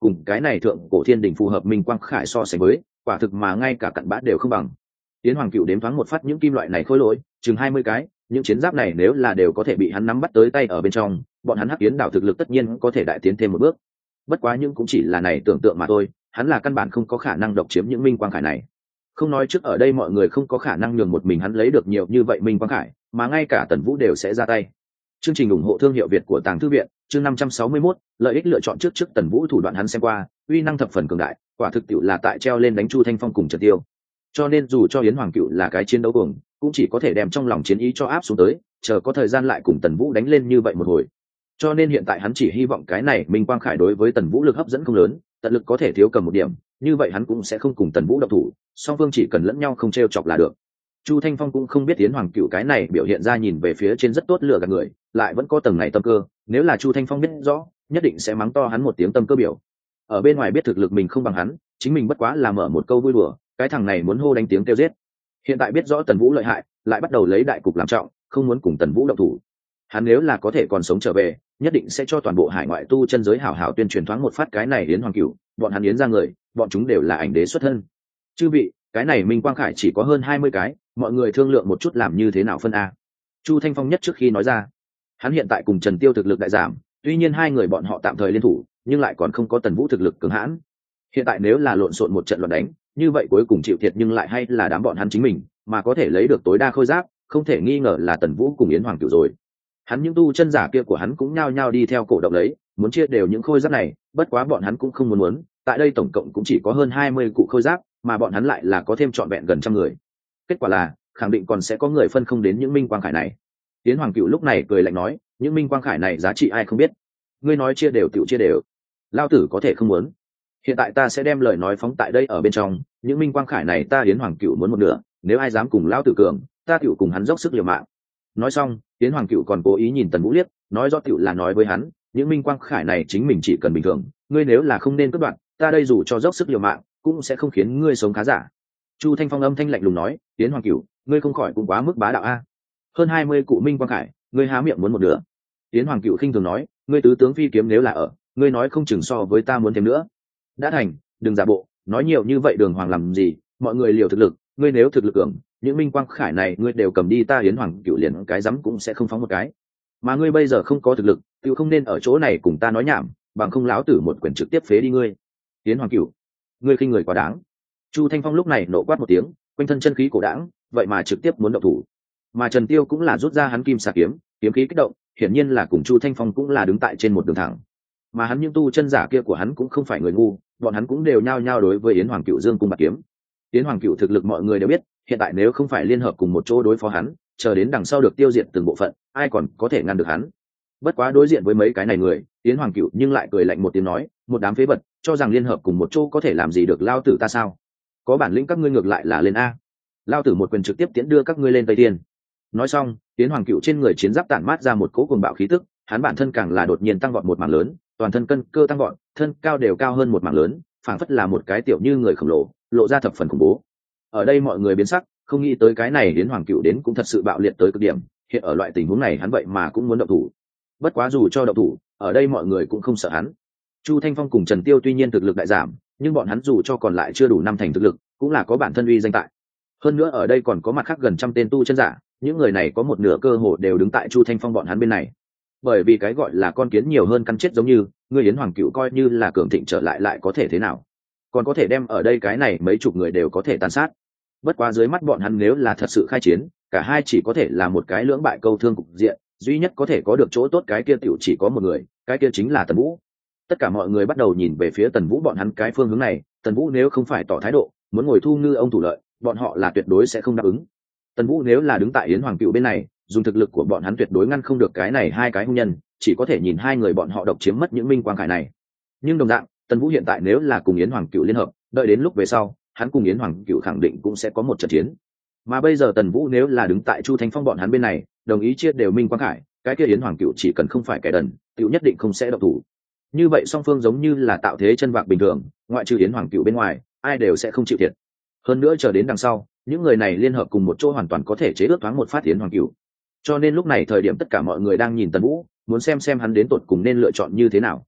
cùng cái này thượng cổ thiên đình phù hợp minh quang khải so sánh với, quả thực mà ngay cả cặn bã đều không bằng. Yến Hoàng Cựu đếm thoáng một phát những kim loại này khối lỗi, chừng 20 cái, những chiến giáp này nếu là đều có thể bị hắn nắm bắt tới tay ở bên trong, bọn hắn Hắc Yến đảo thực lực tất nhiên có thể đại tiến thêm một bước. Bất quá những cũng chỉ là này tưởng tượng mà thôi, hắn là căn bản không có khả năng độc chiếm những minh quang khải này. Không nói trước ở đây mọi người không có khả năng nhường một mình hắn lấy được nhiều như vậy minh quang khải, mà ngay cả Tần Vũ đều sẽ ra tay. Chương trình ủng hộ thương hiệu Việt của Tàng Thư viện, chương 561, lợi ích lựa chọn trước Tần Vũ thủ đoạn hắn xem qua, uy năng thập phần cường đại, quả thực tiệu là tại treo lên đánh Chu Thanh Phong cùng Trần Tiêu. Cho nên dù cho Yến Hoàng Cựu là cái chiến đấu cuồng, cũng chỉ có thể đem trong lòng chiến ý cho áp xuống tới, chờ có thời gian lại cùng Tần Vũ đánh lên như vậy một hồi. Cho nên hiện tại hắn chỉ hy vọng cái này minh quang khải đối với Tần Vũ lực hấp dẫn không lớn, tận lực có thể thiếu cầm một điểm, như vậy hắn cũng sẽ không cùng Tần Vũ động thủ, song phương chỉ cần lẫn nhau không trêu chọc là được. Chu Thanh Phong cũng không biết Yến Hoàng Cựu cái này biểu hiện ra nhìn về phía trên rất tốt lựa gạt người, lại vẫn có tầng này tâm cơ, nếu là Chu Thanh Phong biết rõ, nhất định sẽ mắng to hắn một tiếng tâm cơ biểu. Ở bên ngoài biết thực lực mình không bằng hắn, chính mình bất quá là mở một câu vui đùa, cái thằng này muốn hô đánh tiếng kêu giết. Hiện tại biết rõ Tần Vũ lợi hại, lại bắt đầu lấy đại cục làm trọng, không muốn cùng Tần Vũ động thủ. Hắn nếu là có thể còn sống trở về, nhất định sẽ cho toàn bộ hải ngoại tu chân giới hảo hảo tuyên truyền thoáng một phát cái này Yến Hoàng Cửu, bọn hắn Yến ra người, bọn chúng đều là ảnh đế xuất thân. Chư vị, cái này Minh Quang Khải chỉ có hơn 20 cái, mọi người thương lượng một chút làm như thế nào phân a. Chu Thanh Phong nhất trước khi nói ra, hắn hiện tại cùng Trần Tiêu thực lực đại giảm, tuy nhiên hai người bọn họ tạm thời liên thủ, nhưng lại còn không có Tần Vũ thực lực cường hãn. Hiện tại nếu là lộn xộn một trận loạn đánh, như vậy cuối cùng chịu thiệt nhưng lại hay là đám bọn hắn chính mình, mà có thể lấy được tối đa khôi giáp, không thể nghi ngờ là Tần Vũ cùng Yến Hoàng Cửu rồi. Hắn những tu chân giả kia của hắn cũng nhao nhao đi theo cổ động lấy, muốn chia đều những khôi giáp này, bất quá bọn hắn cũng không muốn, tại đây tổng cộng cũng chỉ có hơn 20 cụ khôi giáp, mà bọn hắn lại là có thêm trọn vẹn gần trăm người. Kết quả là, khẳng định còn sẽ có người phân không đến những minh quang khải này. Yến Hoàng Cửu lúc này cười lạnh nói, những minh quang khải này giá trị ai không biết, ngươi nói chia đều tiểu chia đều, lao tử có thể không muốn. Hiện tại ta sẽ đem lời nói phóng tại đây ở bên trong, những minh quang khải này ta Yến Hoàng Cửu muốn một nửa, nếu ai dám cùng lao tử cường, ta tiểu cùng hắn dốc sức liều mạng. Nói xong, Yến Hoàng Cửu còn cố ý nhìn Tần Vũ liếc, nói rõ tiểu là nói với hắn, những minh quang khải này chính mình chỉ cần bình thường, ngươi nếu là không nên cướp đoạt, ta đây dù cho dốc sức liều mạng, cũng sẽ không khiến ngươi sống khá giả. Chu Thanh Phong âm thanh lạnh lùng nói, Yến Hoàng Cửu, ngươi không khỏi cũng quá mức bá đạo a. Hơn 20 cụ minh quang khải, ngươi há miệng muốn một nửa. Yến Hoàng Cửu khinh thường nói, ngươi tứ tướng phi kiếm nếu là ở, ngươi nói không chừng so với ta muốn thêm nữa. Đã thành, đừng giả bộ, nói nhiều như vậy đường hoàng làm gì, mọi người liều thực lực, ngươi nếu thực lực cường, những minh quang khải này ngươi đều cầm đi, ta Yến Hoàng Cửu liền cái rắm cũng sẽ không phóng một cái. Mà ngươi bây giờ không có thực lực, tự không nên ở chỗ này cùng ta nói nhảm, bằng không láo tử một quyền trực tiếp phế đi ngươi. Yến Hoàng Cửu, ngươi khinh người quá đáng. Chu Thanh Phong lúc này nộ quát một tiếng, quanh thân chân khí cổ đãng, vậy mà trực tiếp muốn động thủ. Mà Trần Tiêu cũng là rút ra hắn kim xà kiếm, kiếm khí kích động, hiển nhiên là cùng Chu Thanh Phong cũng là đứng tại trên một đường thẳng. Mà hắn những tu chân giả kia của hắn cũng không phải người ngu, bọn hắn cũng đều nhao nhao đối với Yến Hoàng Cửu dương cung bạt kiếm. Yến Hoàng Cửu thực lực mọi người đều biết, hiện tại nếu không phải liên hợp cùng một chỗ đối phó hắn, chờ đến đằng sau được tiêu diệt từng bộ phận, ai còn có thể ngăn được hắn. Bất quá đối diện với mấy cái này người, Yến Hoàng Cửu nhưng lại cười lạnh một tiếng nói, một đám phế vật, cho rằng liên hợp cùng một chỗ có thể làm gì được lao tử ta sao? Có bản lĩnh các ngươi ngược lại là lên a. Lao tử một quyền trực tiếp tiễn đưa các ngươi lên Tây Thiên. Nói xong, Yến Hoàng Cửu trên người chiến giáp tản mát ra một cỗ cuồng bạo khí tức, hắn bản thân càng là đột nhiên tăng vọt một mảng lớn, toàn thân cân cơ tăng vọt, thân cao đều cao hơn một mảng lớn, phảng phất là một cái tiểu như người khổng lồ, lộ ra thập phần khủng bố. Ở đây mọi người biến sắc, không nghĩ tới cái này Yến Hoàng Cửu đến cũng thật sự bạo liệt tới cực điểm, hiện ở loại tình huống này hắn vậy mà cũng muốn động thủ. Bất quá dù cho động thủ, ở đây mọi người cũng không sợ hắn. Chu Thanh Phong cùng Trần Tiêu tuy nhiên thực lực đại giảm, nhưng bọn hắn dù cho còn lại chưa đủ năm thành thực lực, cũng là có bản thân uy danh tại. Hơn nữa ở đây còn có mặt khác gần trăm tên tu chân giả, những người này có một nửa cơ hội đều đứng tại Chu Thanh Phong bọn hắn bên này. Bởi vì cái gọi là con kiến nhiều hơn căn chết, giống như người Yến Hoàng Cửu coi như là cường thịnh trở lại có thể thế nào, còn có thể đem ở đây cái này mấy chục người đều có thể tàn sát. Bất quá dưới mắt bọn hắn nếu là thật sự khai chiến, cả hai chỉ có thể là một cái lưỡng bại câu thương cục diện, duy nhất có thể có được chỗ tốt cái kia tiểu chỉ có một người, cái kia chính là Tần Vũ. Tất cả mọi người bắt đầu nhìn về phía Tần Vũ bọn hắn cái phương hướng này, Tần Vũ nếu không phải tỏ thái độ muốn ngồi thu ngư ông thủ lợi, bọn họ là tuyệt đối sẽ không đáp ứng. Tần Vũ nếu là đứng tại Yến Hoàng Cửu bên này, dùng thực lực của bọn hắn tuyệt đối ngăn không được cái này hai cái hung nhân, chỉ có thể nhìn hai người bọn họ độc chiếm mất những minh quang khải này. Nhưng đồng dạng, Tần Vũ hiện tại nếu là cùng Yến Hoàng Cửu liên hợp, đợi đến lúc về sau, hắn cùng Yến Hoàng Cửu khẳng định cũng sẽ có một trận chiến. Mà bây giờ Tần Vũ nếu là đứng tại Chu Thanh Phong bọn hắn bên này, đồng ý chia đều minh quang khải, cái kia Yến Hoàng Cửu chỉ cần không phải kẻ đần, tiểu nhất định không sẽ động thủ. Như vậy song phương giống như là tạo thế chân vạc bình thường, ngoại trừ Yến Hoàng Cửu bên ngoài, ai đều sẽ không chịu thiệt. Hơn nữa chờ đến đằng sau, những người này liên hợp cùng một chỗ hoàn toàn có thể chế ước thoáng một phát Yến Hoàng Cửu. Cho nên lúc này thời điểm tất cả mọi người đang nhìn Tần Vũ, muốn xem hắn đến tột cùng nên lựa chọn như thế nào.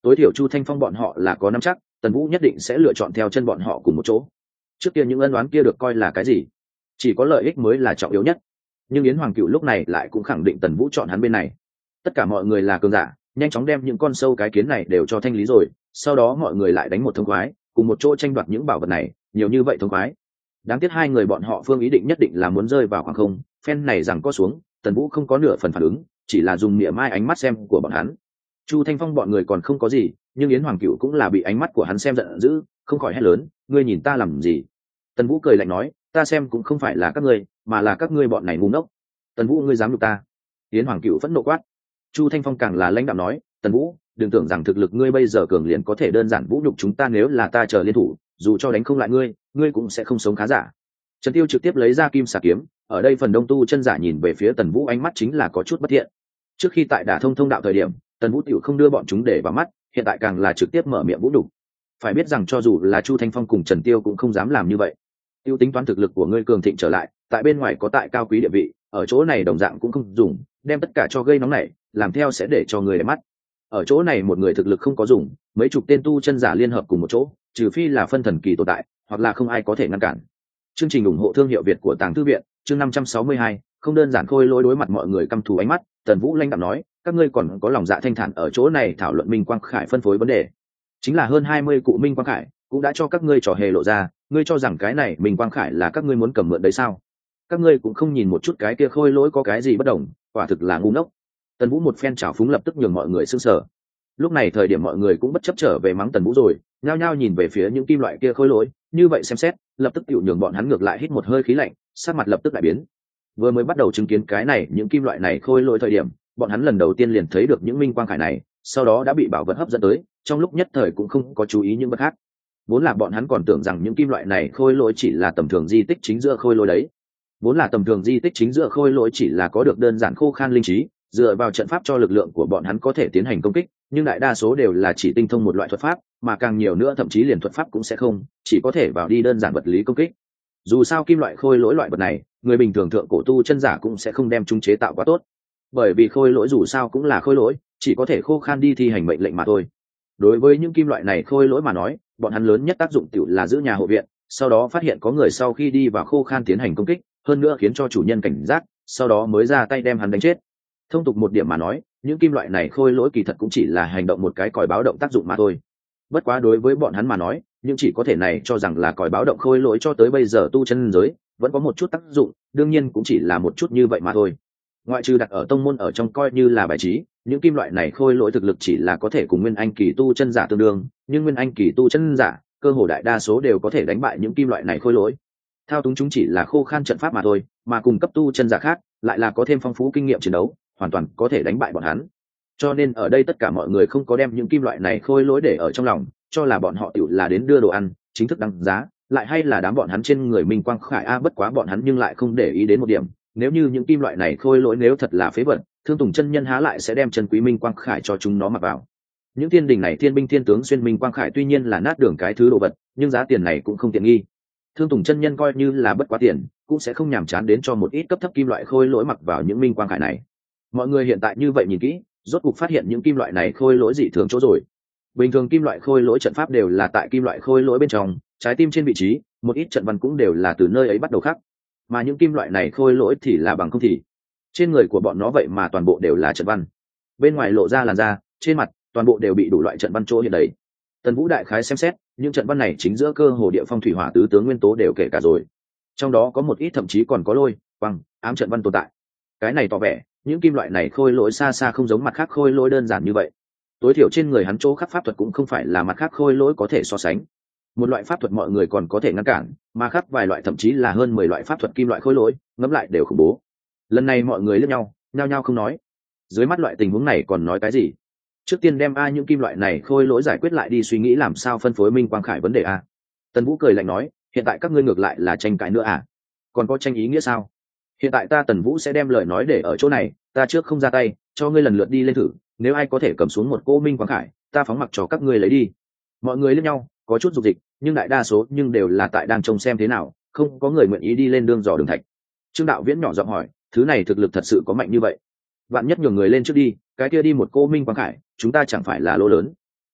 tối thiểu Chu Thanh Phong bọn họ là có nắm chắc Tần Vũ nhất định sẽ lựa chọn theo chân bọn họ cùng một chỗ. Trước kia những ân oán kia được coi là cái gì? Chỉ có lợi ích mới là trọng yếu nhất. Nhưng Yến Hoàng Cựu lúc này lại cũng khẳng định Tần Vũ chọn hắn bên này. Tất cả mọi người là cường giả, nhanh chóng đem những con sâu cái kiến này đều cho thanh lý rồi, sau đó mọi người lại đánh một thông khoái, cùng một chỗ tranh đoạt những bảo vật này, nhiều như vậy thông khoái. Đáng tiếc hai người bọn họ phương ý định nhất định là muốn rơi vào khoảng không, phen này rằng có xuống, Tần Vũ không có nửa phần phản ứng, chỉ là dùng niệm mai ánh mắt xem của bọn hắn. Chu Thanh Phong bọn người còn không có gì, nhưng Yến Hoàng Cựu cũng là bị ánh mắt của hắn xem giận dữ, không khỏi hét lớn, ngươi nhìn ta làm gì? Tần Vũ cười lạnh nói, ta xem cũng không phải là các ngươi, mà là các ngươi bọn này ngu ngốc. Tần Vũ, ngươi dám nhục ta? Yến Hoàng Cựu phẫn nộ quát. Chu Thanh Phong càng là lãnh đạm nói, Tần Vũ, đừng tưởng rằng thực lực ngươi bây giờ cường liền có thể đơn giản vũ nhục chúng ta, nếu là ta chờ liên thủ, dù cho đánh không lại ngươi, ngươi cũng sẽ không sống khá giả. Trần Tiêu trực tiếp lấy ra kim xà kiếm, ở đây phần đông tu chân giả nhìn về phía Tần Vũ ánh mắt chính là có chút bất thiện. Trước khi tại đả thông thông đạo thời điểm, Tần Vũ tiểu không đưa bọn chúng để vào mắt, hiện tại càng là trực tiếp mở miệng vũ nhục. Phải biết rằng cho dù là Chu Thanh Phong cùng Trần Tiêu cũng không dám làm như vậy. Tiêu tính toán thực lực của ngươi cường thịnh trở lại, tại bên ngoài có tại cao quý địa vị, ở chỗ này đồng dạng cũng không dùng, đem tất cả cho gây nóng này, làm theo sẽ để cho người để mắt. Ở chỗ này một người thực lực không có dùng, mấy chục tên tu chân giả liên hợp cùng một chỗ, trừ phi là phân thần kỳ tồn tại, hoặc là không ai có thể ngăn cản. Chương trình ủng hộ thương hiệu Việt của Tàng Thư viện, chương 562, không đơn giản khôi lỗi đối mặt mọi người căm thù ánh mắt, Tần Vũ lãnh đạm nói, các ngươi còn có lòng dạ thanh thản ở chỗ này thảo luận Minh Quang Khải phân phối vấn đề. Chính là hơn 20 cụ Minh Quang Khải, cũng đã cho các ngươi trò hề lộ ra, ngươi cho rằng cái này Minh Quang Khải là các ngươi muốn cầm mượn đấy sao? Các ngươi cũng không nhìn một chút cái kia khôi lỗi có cái gì bất đồng, quả thực là ngu ngốc. Tần Vũ một phen trào phúng lập tức nhường mọi người sửng sở. Lúc này thời điểm mọi người cũng bất chấp trở về mắng Tần Vũ rồi, nhao nhao nhìn về phía những kim loại kia khôi lỗi, như vậy xem xét, lập tức tiểu nhường bọn hắn ngược lại hít một hơi khí lạnh, sắc mặt lập tức đại biến. Vừa mới bắt đầu chứng kiến cái này, những kim loại này khôi lỗi thời điểm, bọn hắn lần đầu tiên liền thấy được những Minh Quang Khải này, sau đó đã bị bảo vật hấp dẫn tới, trong lúc nhất thời cũng không có chú ý những vật khác. Vốn là bọn hắn còn tưởng rằng những kim loại này khôi lỗi chỉ là tầm thường di tích chính giữa khôi lỗi đấy. Vốn là tầm thường di tích chính giữa khôi lỗi chỉ là có được đơn giản khô khan linh trí, dựa vào trận pháp cho lực lượng của bọn hắn có thể tiến hành công kích, nhưng đại đa số đều là chỉ tinh thông một loại thuật pháp, mà càng nhiều nữa thậm chí liền thuật pháp cũng sẽ không, chỉ có thể vào đi đơn giản vật lý công kích. Dù sao kim loại khôi lỗi loại vật này, người bình thường thượng cổ tu chân giả cũng sẽ không đem chúng chế tạo quá tốt, bởi vì khôi lỗi dù sao cũng là khôi lỗi, chỉ có thể khô khan đi thi hành mệnh lệnh mà thôi. Đối với những kim loại này khôi lỗi mà nói, bọn hắn lớn nhất tác dụng tiểu là giữ nhà hộ viện, sau đó phát hiện có người sau khi đi vào khô khan tiến hành công kích, hơn nữa khiến cho chủ nhân cảnh giác, sau đó mới ra tay đem hắn đánh chết. Thông tục một điểm mà nói, những kim loại này khôi lỗi kỳ thật cũng chỉ là hành động một cái còi báo động tác dụng mà thôi. Bất quá đối với bọn hắn mà nói, nhưng chỉ có thể này cho rằng là còi báo động khôi lỗi cho tới bây giờ tu chân giới vẫn có một chút tác dụng, đương nhiên cũng chỉ là một chút như vậy mà thôi. Ngoại trừ đặt ở tông môn ở trong coi như là bài trí, những kim loại này khôi lỗi thực lực chỉ là có thể cùng nguyên anh kỳ tu chân giả tương đương, nhưng nguyên anh kỳ tu chân giả cơ hồ đại đa số đều có thể đánh bại những kim loại này khôi lỗi. Thao túng chúng chỉ là khô khan trận pháp mà thôi, mà cùng cấp tu chân giả khác lại là có thêm phong phú kinh nghiệm chiến đấu, hoàn toàn có thể đánh bại bọn hắn. Cho nên ở đây tất cả mọi người không có đem những kim loại này khôi lỗi để ở trong lòng, cho là bọn họ tiểu là đến đưa đồ ăn chính thức đăng giá, lại hay là đám bọn hắn trên người Minh Quang Khải a. Bất quá bọn hắn nhưng lại không để ý đến một điểm, nếu như những kim loại này khôi lỗi nếu thật là phế vật, Thương Tùng chân nhân há lại sẽ đem chân quý Minh Quang Khải cho chúng nó mặc vào. Những thiên đình này thiên binh thiên tướng xuyên Minh Quang Khải tuy nhiên là nát đường cái thứ đồ vật, nhưng giá tiền này cũng không tiện nghi. Thương Tùng chân nhân coi như là bất quá tiền, cũng sẽ không nhàm chán đến cho một ít cấp thấp kim loại khôi lỗi mặc vào những Minh Quang Khải này. Mọi người hiện tại như vậy nhìn kỹ, rốt cục phát hiện những kim loại này khôi lỗi dị thường chỗ rồi. Bình thường kim loại khôi lỗi trận pháp đều là tại kim loại khôi lỗi bên trong, trái tim trên vị trí, một ít trận văn cũng đều là từ nơi ấy bắt đầu khắc. Mà những kim loại này khôi lỗi thì là bằng không thì. Trên người của bọn nó vậy mà toàn bộ đều là trận văn. Bên ngoài lộ ra làn da, trên mặt, toàn bộ đều bị đủ loại trận văn chỗ hiện đầy. Tần Vũ đại khái xem xét, những trận văn này chính giữa cơ hồ địa phong thủy hỏa tứ tướng nguyên tố đều kể cả rồi. Trong đó có một ít thậm chí còn có lôi, quang, ám trận văn tồn tại. Cái này tỏ vẻ, những kim loại này khôi lỗi xa xa không giống mặt khác khôi lỗi đơn giản như vậy. Tối thiểu trên người hắn chỗ khắc pháp thuật cũng không phải là mặt khác khôi lỗi có thể so sánh. Một loại pháp thuật mọi người còn có thể ngăn cản, mà khắc vài loại thậm chí là hơn 10 loại pháp thuật kim loại khôi lỗi, ngẫm lại đều khủng bố. Lần này mọi người liếc nhau, nhao nhao không nói. Dưới mắt loại tình huống này còn nói cái gì? Trước tiên đem những kim loại này khôi lỗi giải quyết lại đi suy nghĩ làm sao phân phối Minh Quang Khải vấn đề a. Tần Vũ cười lạnh nói, hiện tại các ngươi ngược lại là tranh cãi nữa à? Còn có tranh ý nghĩa sao? Hiện tại ta Tần Vũ sẽ đem lời nói để ở chỗ này, ta trước không ra tay, cho ngươi lần lượt đi lên thử, nếu ai có thể cầm xuống một cô Minh Quang Khải, ta phóng mặc cho các ngươi lấy đi. Mọi người liếc nhau, có chút dục dịch, nhưng đại đa số nhưng đều là tại đang trông xem thế nào, không có người nguyện ý đi lên đương dò đường thạch. Trương Đạo Viễn nhỏ giọng hỏi, thứ này thực lực thật sự có mạnh như vậy? Vạn nhất nhường người lên trước đi, cái kia đi một cô Minh Quang Khải, chúng ta chẳng phải là lỗ lớn.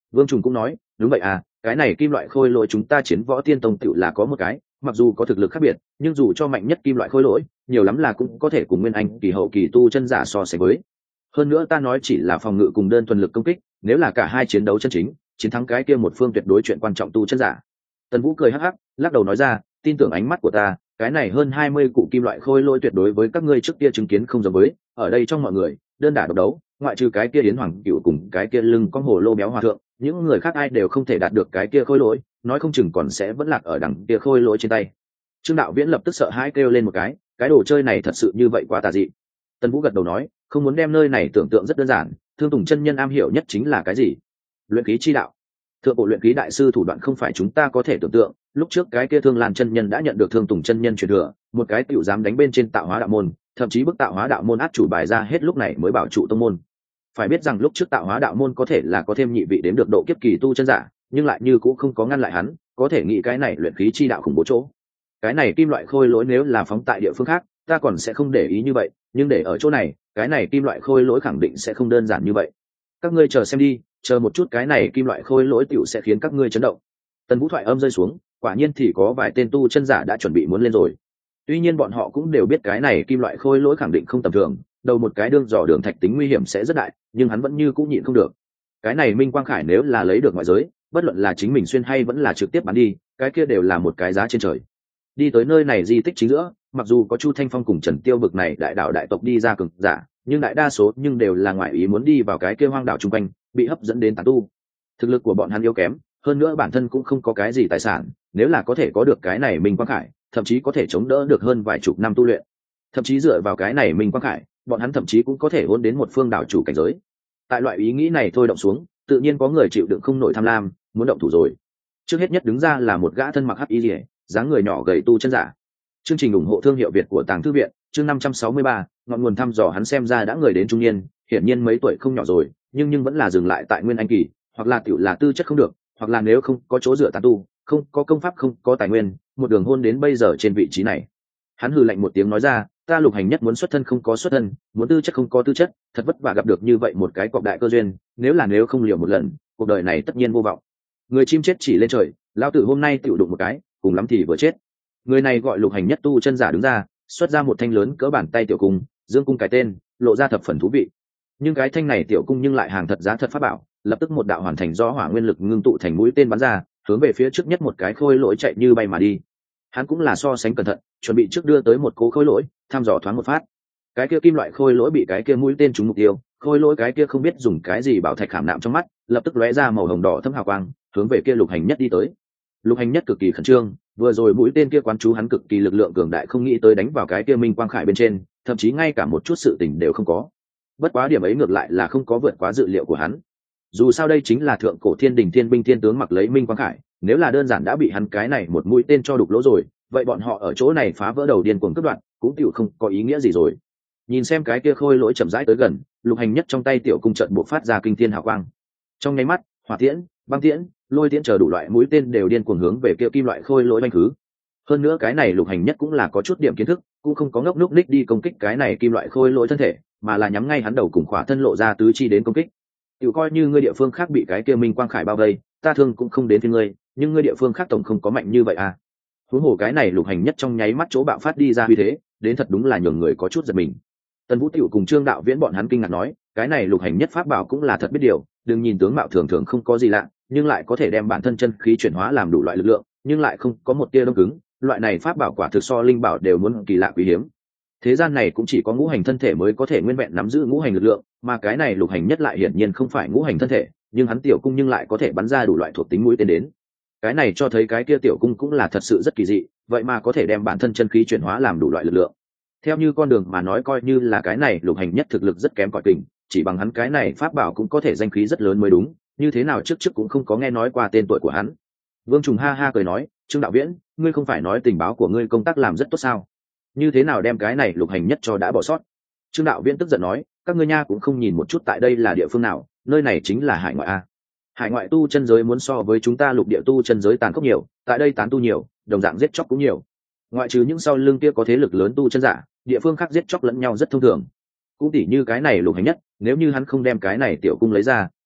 Vương Trùng cũng nói đúng vậy à, cái này kim loại khôi lỗi chúng ta chiến võ tiên tông tựu là có một cái, mặc dù có thực lực khác biệt nhưng dù cho mạnh nhất kim loại khôi lỗi nhiều lắm là cũng có thể cùng nguyên anh kỳ hậu kỳ tu chân giả so sánh với. Hơn nữa ta nói chỉ là phòng ngự cùng đơn thuần lực công kích, nếu là cả hai chiến đấu chân chính chiến thắng cái kia một phương tuyệt đối chuyện quan trọng tu chân giả. Tần Vũ cười hắc hắc lắc đầu nói ra, tin tưởng ánh mắt của ta, cái này hơn 20 cụ kim loại khôi lỗi tuyệt đối với các ngươi trước kia chứng kiến không giống với, ở đây trong mọi người đơn đả độc đấu, ngoại trừ cái kia Yến Hoàng Cựu cùng cái kia lưng con hồ lô béo hòa thượng, những người khác ai đều không thể đạt được cái kia khôi lỗi, nói không chừng còn sẽ vẫn lạc ở đằng kia khôi lỗi trên tay. Trương Đạo Viễn lập tức sợ hãi kêu lên một cái đồ chơi này thật sự như vậy quá tà dị. Tần Vũ gật đầu nói, không muốn đem nơi này tưởng tượng rất đơn giản, Thương Tùng chân nhân am hiểu nhất chính là cái gì? Luyện khí chi đạo. Thượng bộ luyện khí đại sư thủ đoạn không phải chúng ta có thể tưởng tượng, lúc trước cái kia Thương Lan chân nhân đã nhận được Thương Tùng chân nhân truyền thừa, một cái tiểu dám đánh bên trên Tạo Hóa đạo môn, thậm chí bức Tạo Hóa đạo môn át chủ bài ra hết lúc này mới bảo trụ tông môn. Phải biết rằng lúc trước Tạo Hóa đạo môn có thể là có thêm nhị vị đến được độ kiếp kỳ tu chân giả, nhưng lại như cũng không có ngăn lại hắn, có thể nghĩ cái này luyện khí chi đạo khủng bố chỗ. Cái này kim loại khôi lỗi nếu là phóng tại địa phương khác, ta còn sẽ không để ý như vậy, nhưng để ở chỗ này, cái này kim loại khôi lỗi khẳng định sẽ không đơn giản như vậy. Các ngươi chờ xem đi, chờ một chút cái này kim loại khôi lỗi tiểu sẽ khiến các ngươi chấn động. Tần Vũ thoại âm rơi xuống, quả nhiên thì có vài tên tu chân giả đã chuẩn bị muốn lên rồi. Tuy nhiên bọn họ cũng đều biết cái này kim loại khôi lỗi khẳng định không tầm thường, đầu một cái đương dò đường thạch tính nguy hiểm sẽ rất đại, nhưng hắn vẫn như cũng nhịn không được. Cái này Minh Quang Khải nếu là lấy được ngoại giới, bất luận là chính mình xuyên hay vẫn là trực tiếp bán đi, cái kia đều là một cái giá trên trời. Đi tới nơi này di tích chính giữa, mặc dù có Chu Thanh Phong cùng Trần Tiêu bực này đại đạo đại tộc đi ra cường giả, nhưng đại đa số nhưng đều là ngoại ý muốn đi vào cái kia hoang đảo chung quanh, bị hấp dẫn đến tán tu. Thực lực của bọn hắn yếu kém, hơn nữa bản thân cũng không có cái gì tài sản, nếu là có thể có được cái này Minh Quang Khải, thậm chí có thể chống đỡ được hơn vài chục năm tu luyện. Thậm chí dựa vào cái này Minh Quang Khải, bọn hắn thậm chí cũng có thể hôn đến một phương đảo chủ cảnh giới. Tại loại ý nghĩ này thôi động xuống, tự nhiên có người chịu đựng không nổi tham lam, muốn động thủ rồi. Trước hết nhất đứng ra là một gã thân mặc hắc y liễu, dáng người nhỏ gầy tu chân giả. Chương trình ủng hộ thương hiệu Việt của Tàng Thư viện, chương 563, ngọn nguồn thăm dò hắn xem ra đã người đến trung niên, hiển nhiên mấy tuổi không nhỏ rồi, nhưng vẫn là dừng lại tại nguyên anh kỳ, hoặc là tiểu là tư chất không được, hoặc là nếu không có chỗ dựa tán tu, không có công pháp không có tài nguyên, một đường hôn đến bây giờ trên vị trí này. Hắn hừ lạnh một tiếng nói ra, ta Lục Hành Nhất muốn xuất thân không có xuất thân, muốn tư chất không có tư chất, thật vất vả gặp được như vậy một cái cọc đại cơ duyên, nếu không liều một lần, cuộc đời này tất nhiên vô vọng. Người chim chết chỉ lên trời, lão tử hôm nay tiểu đụng một cái, cùng lắm thì vừa chết. Người này gọi Lục Hành Nhất tu chân giả đứng ra, xuất ra một thanh lớn cỡ bàn tay tiểu cung, dương cung cái tên, lộ ra thập phần thú vị. Nhưng cái thanh này tiểu cung nhưng lại hàng thật giá thật pháp bảo, lập tức một đạo hoàn thành do hỏa nguyên lực ngưng tụ thành mũi tên bắn ra, hướng về phía trước nhất một cái khôi lỗi chạy như bay mà đi. Hắn cũng là so sánh cẩn thận, chuẩn bị trước đưa tới một cố khôi lỗi, thăm dò thoáng một phát. Cái kia kim loại khôi lỗi bị cái kia mũi tên trúng mục tiêu, khôi lỗi cái kia không biết dùng cái gì bảo thạch khảm nạm trong mắt, lập tức lóe ra màu hồng đỏ thâm hào quang, hướng về kia Lục Hành Nhất đi tới. Lục Hành Nhất cực kỳ khẩn trương, vừa rồi mũi tên kia quán chú hắn cực kỳ lực lượng cường đại, không nghĩ tới đánh vào cái kia Minh Quang Khải bên trên, thậm chí ngay cả một chút sự tình đều không có. Bất quá điểm ấy ngược lại là không có vượt quá dự liệu của hắn. Dù sao đây chính là thượng cổ Thiên Đình Thiên binh thiên tướng mặc lấy Minh Quang Khải, nếu là đơn giản đã bị hắn cái này một mũi tên cho đục lỗ rồi, vậy bọn họ ở chỗ này phá vỡ đầu điên cuồng cướp đoạt, cũng tiểu không có ý nghĩa gì rồi. Nhìn xem cái kia khôi lỗi chậm rãi tới gần, Lục Hành Nhất trong tay tiểu cung trận bộc phát ra kinh thiên hào quang. Trong nháy mắt, hỏa tiễn, băng tiễn, lôi tiễn chờ đủ loại mũi tên đều điên cuồng hướng về kia kim loại khôi lỗi đánh khứ. Hơn nữa cái này Lục Hành Nhất cũng là có chút điểm kiến thức, cũng không có ngốc núc ních đi công kích cái này kim loại khôi lỗi thân thể, mà là nhắm ngay hắn đầu cùng khỏa thân lộ ra tứ chi đến công kích. Tiểu coi như ngươi địa phương khác bị cái kia Minh Quang Khải bao vây, ta thương cũng không đến với ngươi, nhưng ngươi địa phương khác tổng không có mạnh như vậy à? Huống hồ cái này Lục Hành Nhất trong nháy mắt chỗ bạo phát đi ra uy thế, đến thật đúng là nhường người có chút giật mình. Tần Vũ Tiểu cùng Trương Đạo Viễn bọn hắn kinh ngạc nói, cái này Lục Hành Nhất pháp bảo cũng là thật biết điều, đừng nhìn tướng mạo thường thường không có gì lạ, nhưng lại có thể đem bản thân chân khí chuyển hóa làm đủ loại lực lượng, nhưng lại không có một tia đông cứng, loại này pháp bảo quả thực so linh bảo đều muốn kỳ lạ quý hiếm. Thế gian này cũng chỉ có ngũ hành thân thể mới có thể nguyên vẹn nắm giữ ngũ hành lực lượng, mà cái này Lục Hành Nhất lại hiển nhiên không phải ngũ hành thân thể, nhưng hắn tiểu cung nhưng lại có thể bắn ra đủ loại thuộc tính mũi tên đến. Cái này cho thấy cái kia tiểu cung cũng là thật sự rất kỳ dị, vậy mà có thể đem bản thân chân khí chuyển hóa làm đủ loại lực lượng. Theo như con đường mà nói, coi như là cái này Lục Hành Nhất thực lực rất kém cỏi kình, chỉ bằng hắn cái này pháp bảo cũng có thể danh khí rất lớn mới đúng, như thế nào trước cũng không có nghe nói qua tên tuổi của hắn. Vương Trùng ha ha cười nói, Trương Đạo Viễn, ngươi không phải nói tình báo của ngươi công tác làm rất tốt sao? Như thế nào đem cái này Lục Hành Nhất cho đã bỏ sót? Trương Đạo Viễn tức giận nói, các ngươi nha cũng không nhìn một chút tại đây là địa phương nào, nơi này chính là hải ngoại a. Hải ngoại tu chân giới muốn so với chúng ta lục địa tu chân giới tàn khốc nhiều, tại đây tán tu nhiều, đồng dạng giết chóc cũng nhiều. Ngoại trừ những sau lưng kia có thế lực lớn tu chân giả, địa phương khác giết chóc lẫn nhau rất thông thường. Cũng tỉ như cái này Lục Hành Nhất, nếu như hắn không đem cái này tiểu cung lấy ra,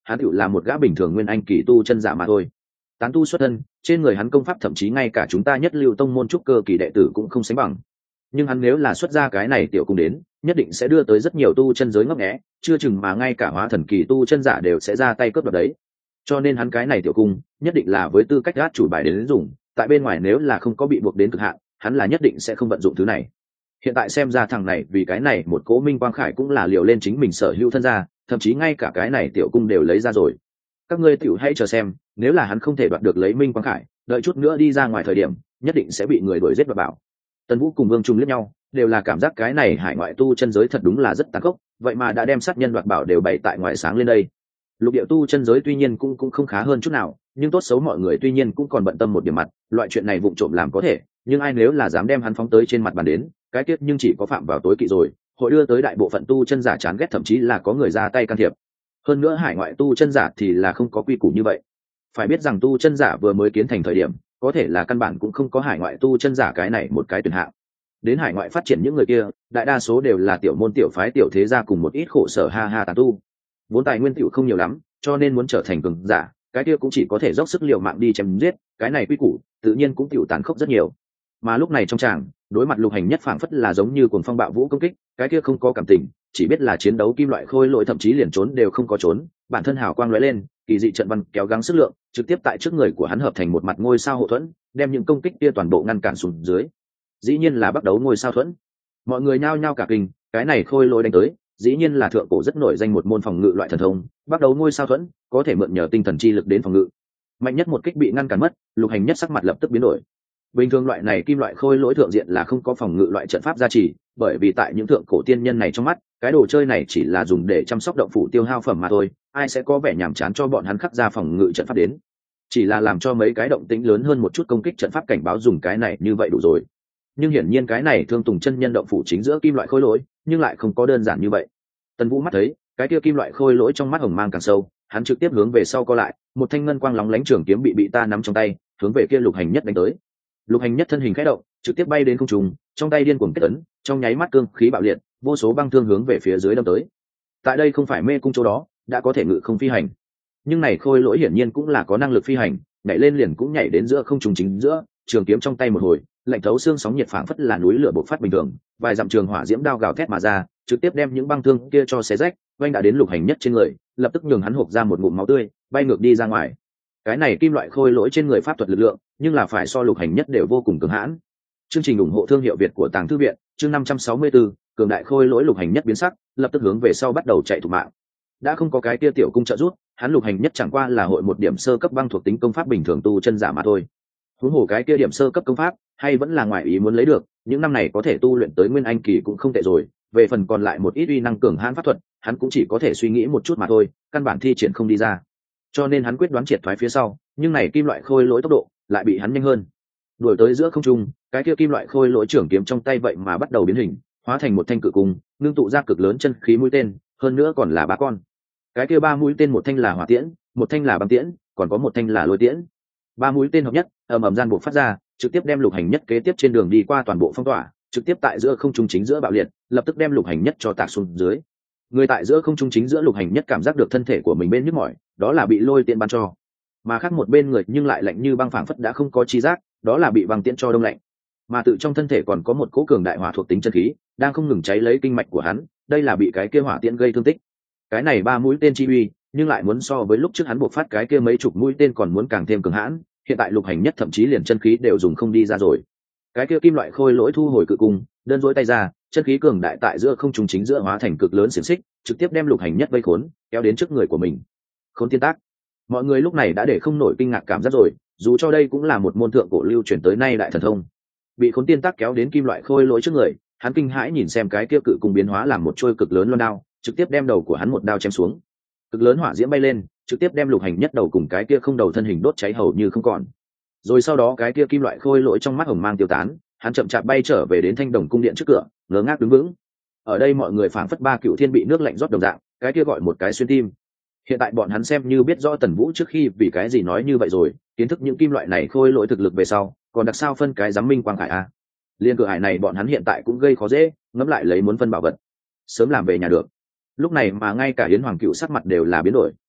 hắn tựu là một gã bình thường nguyên anh kỳ tu chân giả mà thôi. Tán tu xuất thân, trên người hắn công pháp thậm chí ngay cả chúng ta nhất lưu tông môn trúc cơ kỳ đệ tử cũng không sánh bằng. Nhưng hắn nếu là xuất ra cái này tiểu cung đến, nhất định sẽ đưa tới rất nhiều tu chân giới ngấp nghé, chưa chừng mà ngay cả hóa thần kỳ tu chân giả đều sẽ ra tay cướp đoạt đấy. Cho nên hắn cái này tiểu cung nhất định là với tư cách gác chủ bài đến dùng, tại bên ngoài nếu là không có bị buộc đến cực hạn, hắn là nhất định sẽ không vận dụng thứ này. Hiện tại xem ra thằng này vì cái này một cỗ minh quang khải cũng là liều lên chính mình sở hữu thân ra, thậm chí ngay cả cái này tiểu cung đều lấy ra rồi. Các ngươi tiểu hãy chờ xem, nếu là hắn không thể đoạt được lấy minh quang khải, đợi chút nữa đi ra ngoài thời điểm nhất định sẽ bị người đuổi giết và bảo. Tần Vũ cùng Vương Trung liếc nhau, đều là cảm giác cái này hải ngoại tu chân giới thật đúng là rất tàn khốc, vậy mà đã đem sát nhân đoạt bảo đều bày tại ngoài sáng lên đây. Lục địa tu chân giới tuy nhiên cũng không khá hơn chút nào, nhưng tốt xấu mọi người tuy nhiên cũng còn bận tâm một điểm mặt, loại chuyện này vụng trộm làm có thể, nhưng ai nếu là dám đem hắn phóng tới trên mặt bàn đến, cái tiết nhưng chỉ có phạm vào tối kỵ rồi, hội đưa tới đại bộ phận tu chân giả chán ghét, thậm chí là có người ra tay can thiệp. Hơn nữa hải ngoại tu chân giả thì là không có quy củ như vậy. Phải biết rằng tu chân giả vừa mới kiến thành thời điểm, có thể là căn bản cũng không có hải ngoại tu chân giả cái này một cái tuyển hạng. Đến hải ngoại phát triển những người kia, đại đa số đều là tiểu môn tiểu phái tiểu thế gia cùng một ít khổ sở tán tu. Vốn tài nguyên tiểu không nhiều lắm, cho nên muốn trở thành cường giả, cái kia cũng chỉ có thể dốc sức liều mạng đi chém giết, cái này quy củ, tự nhiên cũng tiểu tàn khốc rất nhiều. Mà lúc này trong tràng, đối mặt Lục Hành Nhất phảng phất là giống như cuồng phong bạo vũ công kích, cái kia không có cảm tình, chỉ biết là chiến đấu kim loại khôi lỗi, thậm chí liền trốn đều không có trốn, bản thân hào quang lóe lên, kỳ dị trận văn kéo gắng sức lượng, trực tiếp tại trước người của hắn hợp thành một mặt ngôi sao hộ thuẫn, đem những công kích kia toàn bộ ngăn cản xuống dưới. Dĩ nhiên là bắt đầu ngôi sao thuẫn. Mọi người nhao nhao cả kinh, cái này khôi lỗi đánh tới, dĩ nhiên là thượng cổ rất nổi danh một môn phòng ngự loại thần thông, bắt đầu ngôi sao thuẫn, có thể mượn nhờ tinh thần chi lực đến phòng ngự. Mạnh nhất một kích bị ngăn cản mất, Lục Hành Nhất sắc mặt lập tức biến đổi. Bình thường loại này kim loại khôi lỗi thượng diện là không có phòng ngự loại trận pháp gia trì, bởi vì tại những thượng cổ tiên nhân này trong mắt, cái đồ chơi này chỉ là dùng để chăm sóc động phủ tiêu hao phẩm mà thôi, ai sẽ có vẻ nhàm chán cho bọn hắn khắc ra phòng ngự trận pháp đến. Chỉ là làm cho mấy cái động tĩnh lớn hơn một chút công kích trận pháp cảnh báo dùng cái này như vậy đủ rồi. Nhưng hiển nhiên cái này Thương Tùng chân nhân động phủ chính giữa kim loại khôi lỗi, nhưng lại không có đơn giản như vậy. Tần Vũ mắt thấy, cái kia kim loại khôi lỗi trong mắt hồng mang càng sâu, hắn trực tiếp hướng về sau co lại, một thanh ngân quang lóng lánh trường kiếm bị ta nắm trong tay, hướng về kia Lục Hành Nhất đánh tới. Lục Hành Nhất thân hình khẽ động, trực tiếp bay đến không trung, trong tay điên cuồng kết ấn, trong nháy mắt cương khí bạo liệt, vô số băng thương hướng về phía dưới đâm tới. Tại đây không phải mê cung chỗ đó, đã có thể ngự không phi hành. Nhưng này khôi lỗi hiển nhiên cũng là có năng lực phi hành, nhảy lên liền cũng nhảy đến giữa không trung chính giữa, trường kiếm trong tay một hồi, lạnh thấu xương sóng nhiệt phảng phất là núi lửa bộc phát bình thường, vài dặm trường hỏa diễm đao gào thét mà ra, trực tiếp đem những băng thương kia cho xé rách, oanh đã đến Lục Hành Nhất trên người, lập tức nhường hắn hộc ra một ngụm máu tươi, bay ngược đi ra ngoài. Cái này kim loại khôi lỗi trên người pháp thuật lực lượng, nhưng là phải so Lục Hành Nhất đều vô cùng cường hãn. Chương trình ủng hộ thương hiệu Việt của Tàng Thư viện, chương 564, cường đại khôi lỗi Lục Hành Nhất biến sắc, lập tức hướng về sau bắt đầu chạy thục mạng. Đã không có cái kia tiểu cung trợ giúp, hắn Lục Hành Nhất chẳng qua là hội một điểm sơ cấp băng thuộc tính công pháp bình thường tu chân giả mà thôi. Huống hồ cái kia điểm sơ cấp công pháp, hay vẫn là ngoại ý muốn lấy được, những năm này có thể tu luyện tới nguyên anh kỳ cũng không tệ rồi, về phần còn lại một ít uy năng cường hãn pháp thuật, hắn cũng chỉ có thể suy nghĩ một chút mà thôi, căn bản thi triển không đi ra. Cho nên hắn quyết đoán triệt thoái phía sau, nhưng này kim loại khôi lỗi tốc độ lại bị hắn nhanh hơn. Đuổi tới giữa không trung, cái kia kim loại khôi lỗi trưởng kiếm trong tay vậy mà bắt đầu biến hình, hóa thành một thanh cự cung, ngưng tụ ra cực lớn chân khí mũi tên, hơn nữa còn là 3 con. Cái kia 3 mũi tên, một thanh là hỏa tiễn, một thanh là băng tiễn, còn có một thanh là lôi tiễn. 3 mũi tên hợp nhất, ầm ầm gian buộc phát ra, trực tiếp đem Lục Hành Nhất kế tiếp trên đường đi qua toàn bộ phong tỏa, trực tiếp tại giữa không trung chính giữa bạo liệt, lập tức đem Lục Hành Nhất cho tạc xuống dưới. Người tại giữa không trung chính giữa Lục Hành Nhất cảm giác được thân thể của mình bên nhức mỏi, đó là bị lôi tiễn bắn cho. Mà khác một bên người nhưng lại lạnh như băng, phảng phất đã không có chi giác, đó là bị băng tiễn cho đông lạnh. Mà tự trong thân thể còn có một cỗ cường đại hỏa thuộc tính chân khí, đang không ngừng cháy lấy kinh mạch của hắn, đây là bị cái kia hỏa tiễn gây thương tích. Cái này 3 mũi tên chi uy, nhưng lại muốn so với lúc trước hắn buộc phát cái kia mấy chục mũi tên còn muốn càng thêm cường hãn, hiện tại Lục Hành Nhất thậm chí liền chân khí đều dùng không đi ra rồi. Cái kia kim loại khôi lỗi thu hồi cự cung, đơn duỗi tay ra, chân khí cường đại tại giữa không trung chính giữa hóa thành cực lớn xiềng xích, trực tiếp đem Lục Hành Nhất vây khốn, kéo đến trước người của mình. Khốn tiên tác. Mọi người lúc này đã để không nổi kinh ngạc cảm giác rồi, dù cho đây cũng là một môn thượng cổ lưu truyền tới nay đại thần thông. Bị khốn tiên tác kéo đến kim loại khôi lỗi trước người, hắn kinh hãi nhìn xem cái kia cự cung biến hóa làm một trôi cực lớn loan đao, trực tiếp đem đầu của hắn một đao chém xuống. Cực lớn hỏa diễm bay lên, trực tiếp đem Lục Hành Nhất đầu cùng cái kia không đầu thân hình đốt cháy hầu như không còn. Rồi sau đó cái kia kim loại khôi lỗi trong mắt hồng mang tiêu tán, hắn chậm chạp bay trở về đến Thanh Đồng cung điện trước cửa, ngớ ngác đứng vững. Ở đây mọi người phảng phất 3 cựu thiên bị nước lạnh rót đồng dạng, cái kia gọi một cái xuyên tim. Hiện tại bọn hắn xem như biết rõ Tần Vũ trước khi vì cái gì nói như vậy rồi, kiến thức những kim loại này khôi lỗi thực lực về sau, còn đặc sao phân cái giám minh quang khải a. Liên cửa hải này bọn hắn hiện tại cũng gây khó dễ, ngẫm lại lấy muốn phân bảo vật, sớm làm về nhà được. Lúc này mà ngay cả Yến Hoàng Cựu sắc mặt đều là biến đổi,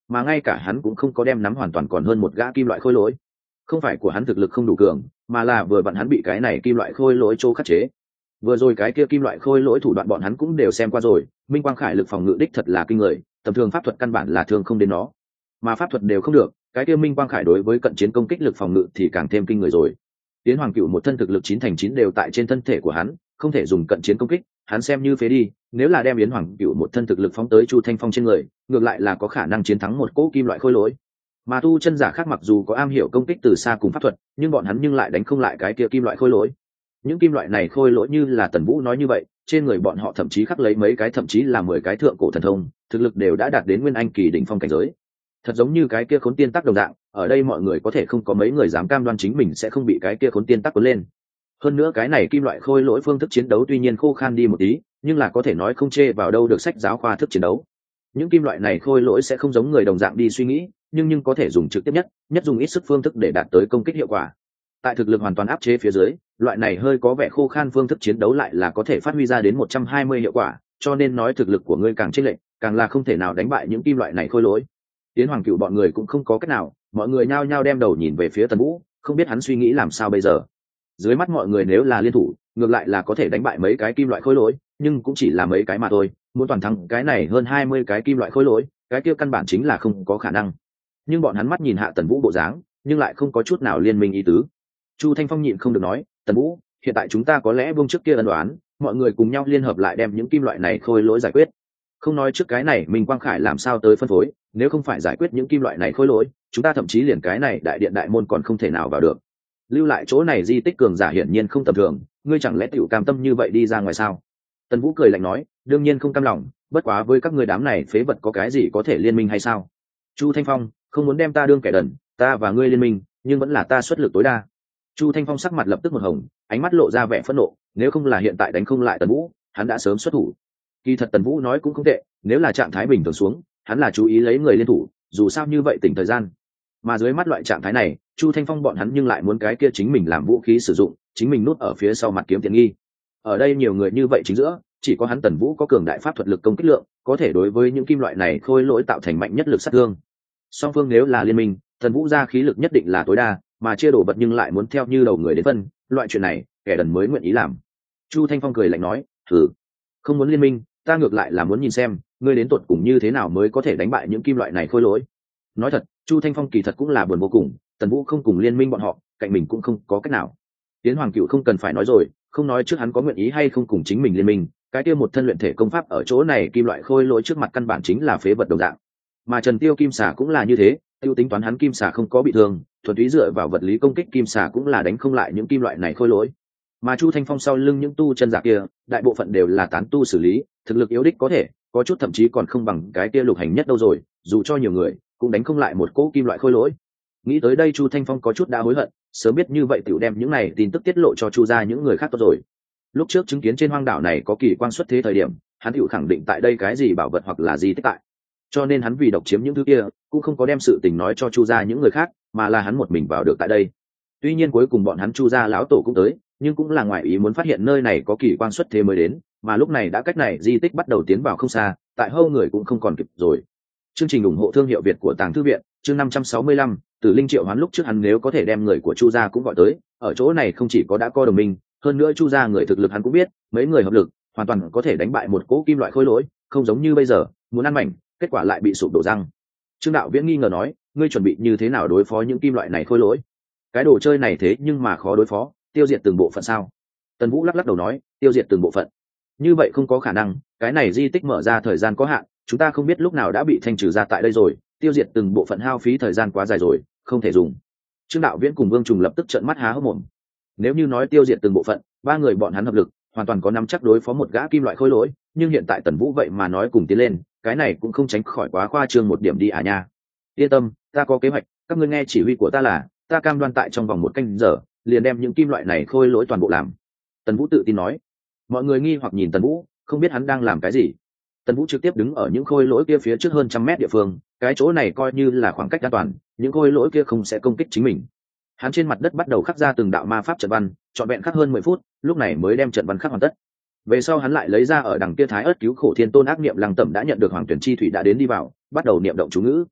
mà ngay cả hắn cũng không có đem nắm hoàn toàn, còn hơn một gã kim loại khôi lỗi. Không phải của hắn thực lực không đủ cường, mà là vừa vặn hắn bị cái này kim loại khôi lỗi chỗ khắc chế. Vừa rồi cái kia kim loại khôi lỗi thủ đoạn bọn hắn cũng đều xem qua rồi, Minh Quang Khải lực phòng ngự đích thật là kinh người, tầm thường pháp thuật căn bản là thương không đến nó, mà pháp thuật đều không được, cái kia Minh Quang Khải đối với cận chiến công kích lực phòng ngự thì càng thêm kinh người rồi. Tiến Hoàng Cựu một thân thực lực 9/9 đều tại trên thân thể của hắn, không thể dùng cận chiến công kích, hắn xem như phế đi. Nếu là đem Yến Hoàng Cựu một thân thực lực phóng tới Chu Thanh Phong trên người, ngược lại là có khả năng chiến thắng một cỗ kim loại khôi lỗi. Mà tu chân giả khác mặc dù có am hiểu công kích từ xa cùng pháp thuật, nhưng bọn hắn nhưng lại đánh không lại cái kia kim loại khôi lỗi. Những kim loại này khôi lỗi như là Tần Vũ nói như vậy, trên người bọn họ thậm chí khắc lấy mấy cái, thậm chí là 10 cái thượng cổ thần thông, thực lực đều đã đạt đến Nguyên Anh kỳ đỉnh phong cảnh giới. Thật giống như cái kia Khốn Tiên Tắc đồng dạng, ở đây mọi người có thể không có mấy người dám cam đoan chính mình sẽ không bị cái kia Khốn Tiên Tắc cuốn lên. Hơn nữa cái này kim loại khôi lỗi phương thức chiến đấu tuy nhiên khô khan đi một tí, nhưng là có thể nói không chê vào đâu được sách giáo khoa thức chiến đấu. Những kim loại này khôi lỗi sẽ không giống người đồng dạng đi suy nghĩ, nhưng có thể dùng trực tiếp nhất dùng ít sức phương thức để đạt tới công kích hiệu quả. Tại thực lực hoàn toàn áp chế phía dưới, loại này hơi có vẻ khô khan phương thức chiến đấu lại là có thể phát huy ra đến 120 hiệu quả, cho nên nói thực lực của ngươi càng chênh lệch, càng là không thể nào đánh bại những kim loại này khôi lỗi. Tiến Hoàng Cựu bọn người cũng không có cách nào, mọi người nhao nhao đem đầu nhìn về phía Tần Vũ, không biết hắn suy nghĩ làm sao bây giờ. Dưới mắt mọi người nếu là liên thủ, ngược lại là có thể đánh bại mấy cái kim loại khôi lỗi, nhưng cũng chỉ là mấy cái mà thôi, muốn toàn thắng cái này hơn 20 cái kim loại khôi lỗi, cái kia căn bản chính là không có khả năng. Nhưng bọn hắn mắt nhìn hạ Tần Vũ bộ dáng, nhưng lại không có chút nào liên minh ý tứ. Chu Thanh Phong nhịn không được nói, Tần Vũ, hiện tại chúng ta có lẽ buông trước kia ân đoán, mọi người cùng nhau liên hợp lại đem những kim loại này khôi lỗi giải quyết. Không nói trước cái này Minh Quang Khải làm sao tới phân phối, nếu không phải giải quyết những kim loại này khôi lỗi, chúng ta thậm chí liền cái này đại điện đại môn còn không thể nào vào được. Lưu lại chỗ này di tích cường giả hiển nhiên không tầm thường, ngươi chẳng lẽ tiểu cam tâm như vậy đi ra ngoài sao? Tần Vũ cười lạnh nói, đương nhiên không cam lòng, bất quá với các ngươi đám này phế vật có cái gì có thể liên minh hay sao? Chu Thanh Phong, không muốn đem ta đương kẻ đần, ta và ngươi liên minh, nhưng vẫn là ta xuất lực tối đa. Chu Thanh Phong sắc mặt lập tức một hồng, ánh mắt lộ ra vẻ phẫn nộ, nếu không là hiện tại đánh không lại Tần Vũ, hắn đã sớm xuất thủ. Kỳ thật Tần Vũ nói cũng không tệ, nếu là trạng thái bình thường xuống, hắn là chú ý lấy người liên thủ, dù sao như vậy tỉnh thời gian. Mà dưới mắt loại trạng thái này, Chu Thanh Phong bọn hắn nhưng lại muốn cái kia chính mình làm vũ khí sử dụng, chính mình núp ở phía sau mặt kiếm tiện nghi. Ở đây nhiều người như vậy chính giữa, chỉ có hắn Tần Vũ có cường đại pháp thuật lực công kích lượng, có thể đối với những kim loại này khôi lỗi tạo thành mạnh nhất lực sát thương. Song phương nếu là liên minh, Tần Vũ ra khí lực nhất định là tối đa, mà chia đổ vật nhưng lại muốn theo như đầu người đến phân, loại chuyện này, kẻ đần mới nguyện ý làm. Chu Thanh Phong cười lạnh nói, thử, không muốn liên minh, ta ngược lại là muốn nhìn xem, ngươi đến tột cùng như thế nào mới có thể đánh bại những kim loại này khôi lỗi. Nói thật, Chu Thanh Phong kỳ thật cũng là buồn vô cùng, Tần Vũ không cùng liên minh bọn họ, cạnh mình cũng không có cách nào. Tiến Hoàng Cựu không cần phải nói rồi, không nói trước hắn có nguyện ý hay không cùng chính mình liên minh, cái kia một thân luyện thể công pháp ở chỗ này kim loại khôi lỗi trước mặt căn bản chính là phế vật đồng dạng. Mà Trần Tiêu Kim Xà cũng là như thế, tiêu tính toán hắn Kim Xà không có bị thương, thuần túy dựa vào vật lý công kích Kim Xà cũng là đánh không lại những kim loại này khôi lỗi. Mà Chu Thanh Phong sau lưng những tu chân giả kia, đại bộ phận đều là tán tu xử lý, thực lực yếu đích có thể, có chút thậm chí còn không bằng cái kia Lục Hành Nhất đâu rồi, dù cho nhiều người, cũng đánh không lại một cỗ kim loại khôi lỗi. Nghĩ tới đây Chu Thanh Phong có chút đã hối hận, sớm biết như vậy tiểu đem những này tin tức tiết lộ cho Chu gia những người khác tốt rồi. Lúc trước chứng kiến trên hoang đảo này có kỳ quan xuất thế thời điểm, hắn tiểu khẳng định tại đây cái gì bảo vật hoặc là gì tích tại. Cho nên hắn vì độc chiếm những thứ kia, cũng không có đem sự tình nói cho Chu gia những người khác, mà là hắn một mình vào được tại đây. Tuy nhiên cuối cùng bọn hắn Chu gia lão tổ cũng tới, nhưng cũng là ngoài ý muốn phát hiện nơi này có kỳ quan xuất thế mới đến, mà lúc này đã cách này di tích bắt đầu tiến vào không xa, tại hâu người cũng không còn kịp rồi. Chương trình ủng hộ thương hiệu Việt của Tàng Thư viện, chương 565, Tử Linh triệu hoán lúc trước hắn nếu có thể đem người của Chu gia cũng gọi tới, ở chỗ này không chỉ có đã có đồng minh, hơn nữa Chu gia người thực lực hắn cũng biết, mấy người hợp lực, hoàn toàn có thể đánh bại một cỗ kim loại khôi lỗi, không giống như bây giờ, muốn ăn mảnh, kết quả lại bị sụp đổ răng. Trương Đạo Viễn nghi ngờ nói, ngươi chuẩn bị như thế nào đối phó những kim loại này khôi lỗi? Cái đồ chơi này thế nhưng mà khó đối phó, tiêu diệt từng bộ phận sao? Tần Vũ lắc lắc đầu nói, tiêu diệt từng bộ phận. Như vậy không có khả năng, cái này di tích mở ra thời gian có hạn, chúng ta không biết lúc nào đã bị thanh trừ ra tại đây rồi, tiêu diệt từng bộ phận hao phí thời gian quá dài rồi, không thể dùng. Trương Đạo Viễn cùng Vương Trùng lập tức trợn mắt há hốc mồm. Nếu như nói tiêu diệt từng bộ phận, ba người bọn hắn hợp lực, hoàn toàn có nắm chắc đối phó một gã kim loại khôi lỗi, nhưng hiện tại Tần Vũ vậy mà nói cùng tiến lên, cái này cũng không tránh khỏi quá khoa trương một điểm đi à nha. Yên tâm, ta có kế hoạch, các ngươi nghe chỉ huy của ta là, ta cam đoan tại trong vòng 1 canh giờ, liền đem những kim loại này khôi lỗi toàn bộ làm. Tần Vũ tự tin nói. Mọi người nghi hoặc nhìn Tần Vũ, không biết hắn đang làm cái gì. Tần Vũ trực tiếp đứng ở những khôi lỗi kia phía trước hơn 100 mét địa phương, cái chỗ này coi như là khoảng cách an toàn, những khôi lỗi kia không sẽ công kích chính mình. Hắn trên mặt đất bắt đầu khắc ra từng đạo ma pháp trận văn, trọn vẹn khắc hơn 10 phút, lúc này mới đem trận văn khắc hoàn tất. Về sau hắn lại lấy ra ở đằng kia Thái Ức cứu khổ thiên tôn ác niệm lăng tẩm đã nhận được hoàng tuyển chi thủy đã đến đi vào, bắt đầu niệm động chú ngữ.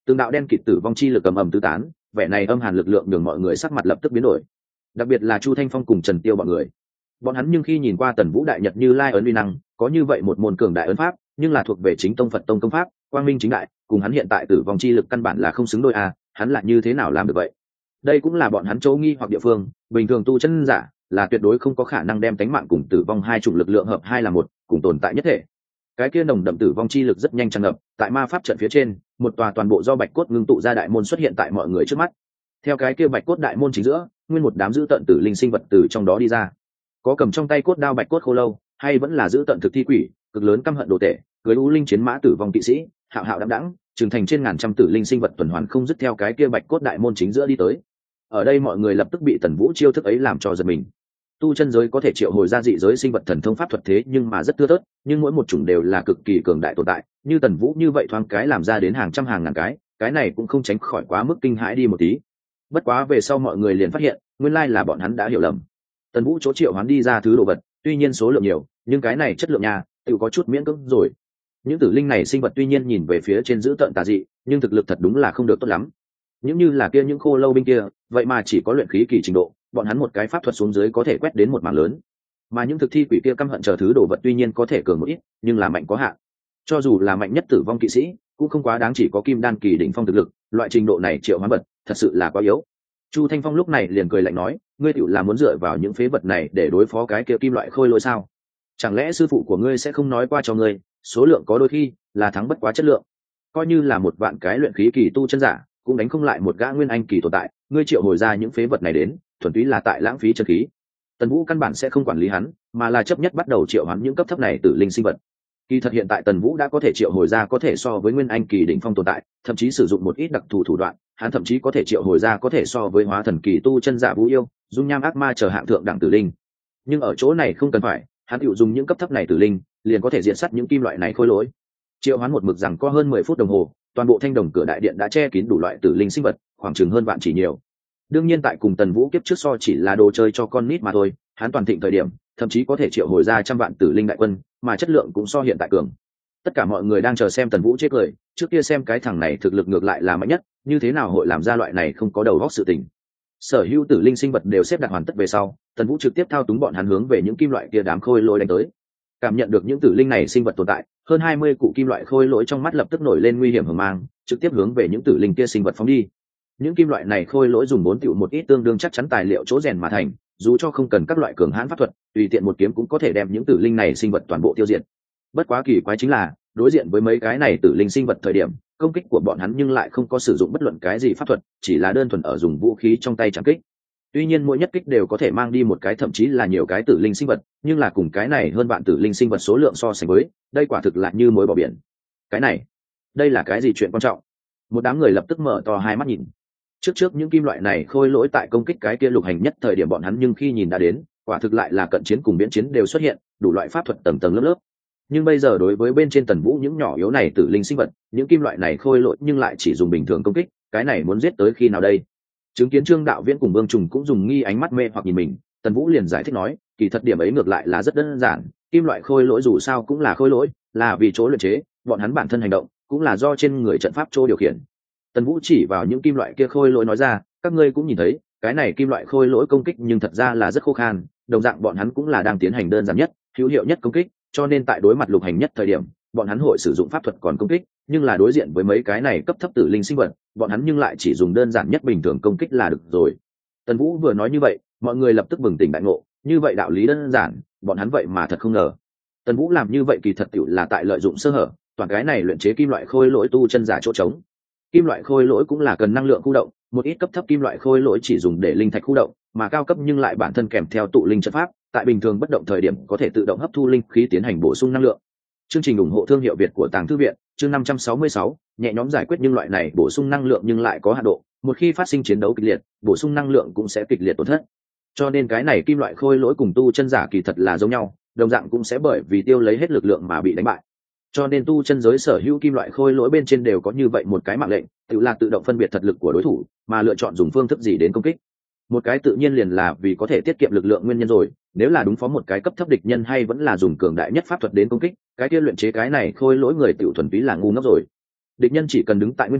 từng đạo đen kịt tử vong chi lực ầm ầm tứ tán, vẻ này âm hàn lực lượng nhường mọi người sắc mặt lập tức biến đổi, đặc biệt là Chu Thanh Phong cùng Trần Tiêu bọn hắn nhưng khi nhìn qua Tần Vũ đại nhật Như Lai ấn uy năng, có như vậy một môn cường đại ấn pháp, nhưng là thuộc về chính tông Phật tông công pháp, quang minh chính đại, cùng hắn hiện tại tử vong chi lực căn bản là không xứng đôi hắn lại như thế nào làm được vậy? Đây cũng là bọn hắn chỗ nghi hoặc địa phương, bình thường tu chân giả là tuyệt đối không có khả năng đem tánh mạng cùng tử vong hai chủng lực lượng hợp hai là một, cùng tồn tại nhất thể. Cái kia nồng đậm tử vong chi lực rất nhanh tràn ngập, tại ma pháp trận phía trên, một tòa toàn bộ do bạch cốt ngưng tụ ra đại môn xuất hiện tại mọi người trước mắt. Theo cái kia bạch cốt đại môn chính giữa, nguyên một đám dữ tận tử linh sinh vật từ trong đó đi ra. Có cầm trong tay cốt đao bạch cốt khô lâu, hay vẫn là dữ tận thực thi quỷ, cực lớn căm hận đồ tể, cưới u linh chiến mã tử vong kỵ sĩ, hạo hạo đãng đãng, trưởng thành trên ngàn trăm tử linh sinh vật tuần hoàn không dứt theo cái kia bạch cốt đại môn chính giữa đi tới. Ở đây mọi người lập tức bị Tần Vũ chiêu thức ấy làm cho giật mình. Tu chân giới có thể triệu hồi ra dị giới sinh vật thần thông pháp thuật thế nhưng mà rất thưa thớt, nhưng mỗi một chủng đều là cực kỳ cường đại tồn tại, như Tần Vũ như vậy thoáng cái làm ra đến hàng trăm hàng ngàn cái này cũng không tránh khỏi quá mức kinh hãi đi một tí. Bất quá về sau mọi người liền phát hiện, nguyên lai là bọn hắn đã hiểu lầm. Tần Vũ chỗ triệu hoán đi ra thứ đồ vật, tuy nhiên số lượng nhiều, nhưng cái này chất lượng nhà, tự có chút miễn cưỡng rồi. Những tử linh này sinh vật tuy nhiên nhìn về phía trên dữ tợn tà dị, nhưng thực lực thật đúng là không được tốt lắm. Những như là kia những khô lâu binh kia, vậy mà chỉ có luyện khí kỳ trình độ, bọn hắn một cái pháp thuật xuống dưới có thể quét đến một mảng lớn. Mà những thực thi quỷ kia căm hận chờ thứ đồ vật tuy nhiên có thể cường một ít, nhưng là mạnh có hạn. Cho dù là mạnh nhất tử vong kỵ sĩ, cũng không quá đáng, chỉ có kim đan kỳ đỉnh phong thực lực, loại trình độ này triệu hoán vật, thật sự là quá yếu. Chu Thanh Phong lúc này liền cười lạnh nói, ngươi tiểu là muốn dựa vào những phế vật này để đối phó cái kia kim loại khôi lỗi sao? Chẳng lẽ sư phụ của ngươi sẽ không nói qua cho ngươi, số lượng có đôi khi là thắng bất quá chất lượng. Coi như là một vạn cái luyện khí kỳ tu chân giả, cũng đánh không lại một gã nguyên anh kỳ tồn tại, ngươi triệu hồi ra những phế vật này đến, thuần túy là tại lãng phí chân khí. Tần Vũ căn bản sẽ không quản lý hắn, mà là chấp nhất bắt đầu triệu hắn những cấp thấp này tử linh sinh vật. Kỳ thật hiện tại Tần Vũ đã có thể triệu hồi ra có thể so với nguyên anh kỳ đỉnh phong tồn tại, thậm chí sử dụng một ít đặc thù thủ đoạn, hắn thậm chí có thể triệu hồi ra có thể so với hóa thần kỳ tu chân giả vũ yêu, dung nham ác ma chờ hạng thượng đẳng tử linh. Nhưng ở chỗ này không cần phải, hắn hữu dùng những cấp thấp này tử linh, liền có thể diện sát những kim loại này khôi lỗi. Triệu hoán một mực rằng có hơn 10 phút đồng hồ, toàn bộ thanh đồng cửa đại điện đã che kín đủ loại tử linh sinh vật, khoảng chừng hơn vạn chỉ nhiều. Đương nhiên tại cùng Tần Vũ kiếp trước so chỉ là đồ chơi cho con nít mà thôi, hắn toàn thịnh thời điểm, thậm chí có thể triệu hồi ra trăm vạn tử linh đại quân, mà chất lượng cũng so hiện tại cường. Tất cả mọi người đang chờ xem Tần Vũ chết cười, trước kia xem cái thằng này thực lực ngược lại là mạnh nhất, như thế nào hội làm ra loại này không có đầu óc sự tình. Sở hữu tử linh sinh vật đều xếp đặt hoàn tất về sau, Tần Vũ trực tiếp thao túng bọn hắn hướng về những kim loại kia đám khôi lỗi đánh tới. Cảm nhận được những tử linh này sinh vật tồn tại, hơn 20 cụ kim loại khôi lỗi trong mắt lập tức nổi lên nguy hiểm hờ mang, trực tiếp hướng về những tử linh kia sinh vật phóng đi. Những kim loại này khôi lỗi dùng 4 tiểu một ít tương đương chắc chắn tài liệu chỗ rèn mà thành, dù cho không cần các loại cường hãn pháp thuật, tùy tiện một kiếm cũng có thể đem những tử linh này sinh vật toàn bộ tiêu diệt. Bất quá kỳ quái chính là, đối diện với mấy cái này tử linh sinh vật thời điểm, công kích của bọn hắn nhưng lại không có sử dụng bất luận cái gì pháp thuật, chỉ là đơn thuần ở dùng vũ khí trong tay chạm kích. Tuy nhiên mỗi nhất kích đều có thể mang đi một cái thậm chí là nhiều cái tử linh sinh vật, nhưng là cùng cái này hơn vạn tử linh sinh vật số lượng so sánh với, đây quả thực là như muối bỏ biển. Cái này, đây là cái gì chuyện quan trọng? Một đám người lập tức mở to hai mắt nhìn. Trước những kim loại này khôi lỗi tại công kích cái kia lục hành nhất thời điểm bọn hắn, nhưng khi nhìn đã đến, quả thực lại là cận chiến cùng viễn chiến đều xuất hiện, đủ loại pháp thuật tầng tầng lớp lớp. Nhưng bây giờ đối với bên trên Tần Vũ những nhỏ yếu này tử linh sinh vật, những kim loại này khôi lỗi nhưng lại chỉ dùng bình thường công kích, cái này muốn giết tới khi nào đây? Chứng kiến Trương Đạo Viễn cùng Vương Trùng cũng dùng nghi ánh mắt mê hoặc nhìn mình, Tần Vũ liền giải thích nói, kỳ thật điểm ấy ngược lại là rất đơn giản, kim loại khôi lỗi dù sao cũng là khôi lỗi, là vì chỗ luyện chế, bọn hắn bản thân hành động cũng là do trên người trận pháp chỗ điều khiển. Tần Vũ chỉ vào những kim loại kia khôi lỗi nói ra, các ngươi cũng nhìn thấy, cái này kim loại khôi lỗi công kích nhưng thật ra là rất khô khan, đồng dạng bọn hắn cũng là đang tiến hành đơn giản nhất, hữu hiệu nhất công kích, cho nên tại đối mặt lục hành nhất thời điểm, bọn hắn hội sử dụng pháp thuật còn công kích, nhưng là đối diện với mấy cái này cấp thấp tử linh sinh vật, bọn hắn nhưng lại chỉ dùng đơn giản nhất bình thường công kích là được rồi. Tần Vũ vừa nói như vậy, mọi người lập tức bừng tỉnh đại ngộ, như vậy đạo lý đơn giản, bọn hắn vậy mà thật không ngờ. Tần Vũ làm như vậy kỳ thật tiểu là tại lợi dụng sơ hở, toàn cái này luyện chế kim loại khôi lỗi tu chân giả chỗ trống. Kim loại khôi lỗi cũng là cần năng lượng khu động, một ít cấp thấp kim loại khôi lỗi chỉ dùng để linh thạch khu động, mà cao cấp nhưng lại bản thân kèm theo tụ linh trận pháp, tại bình thường bất động thời điểm có thể tự động hấp thu linh khí tiến hành bổ sung năng lượng. Chương trình ủng hộ thương hiệu Việt của Tàng Thư viện, chương 566, nhẹ nhõm giải quyết nhưng loại này bổ sung năng lượng nhưng lại có hạn độ, một khi phát sinh chiến đấu kịch liệt, bổ sung năng lượng cũng sẽ kịch liệt tổn thất. Cho nên cái này kim loại khôi lỗi cùng tu chân giả kỳ thật là giống nhau, đồng dạng cũng sẽ bởi vì tiêu lấy hết lực lượng mà bị đánh bại. Cho nên tu chân giới sở hữu kim loại khôi lỗi bên trên đều có như vậy một cái mạng lệnh, tự là tự động phân biệt thật lực của đối thủ, mà lựa chọn dùng phương thức gì đến công kích. Một cái tự nhiên liền là vì có thể tiết kiệm lực lượng nguyên nhân rồi, nếu là đúng phó một cái cấp thấp địch nhân hay vẫn là dùng cường đại nhất pháp thuật đến công kích, cái kia luyện chế cái này khôi lỗi người tiểu thuần túy là ngu ngốc rồi. Địch nhân chỉ cần đứng tại nguyên chỗ,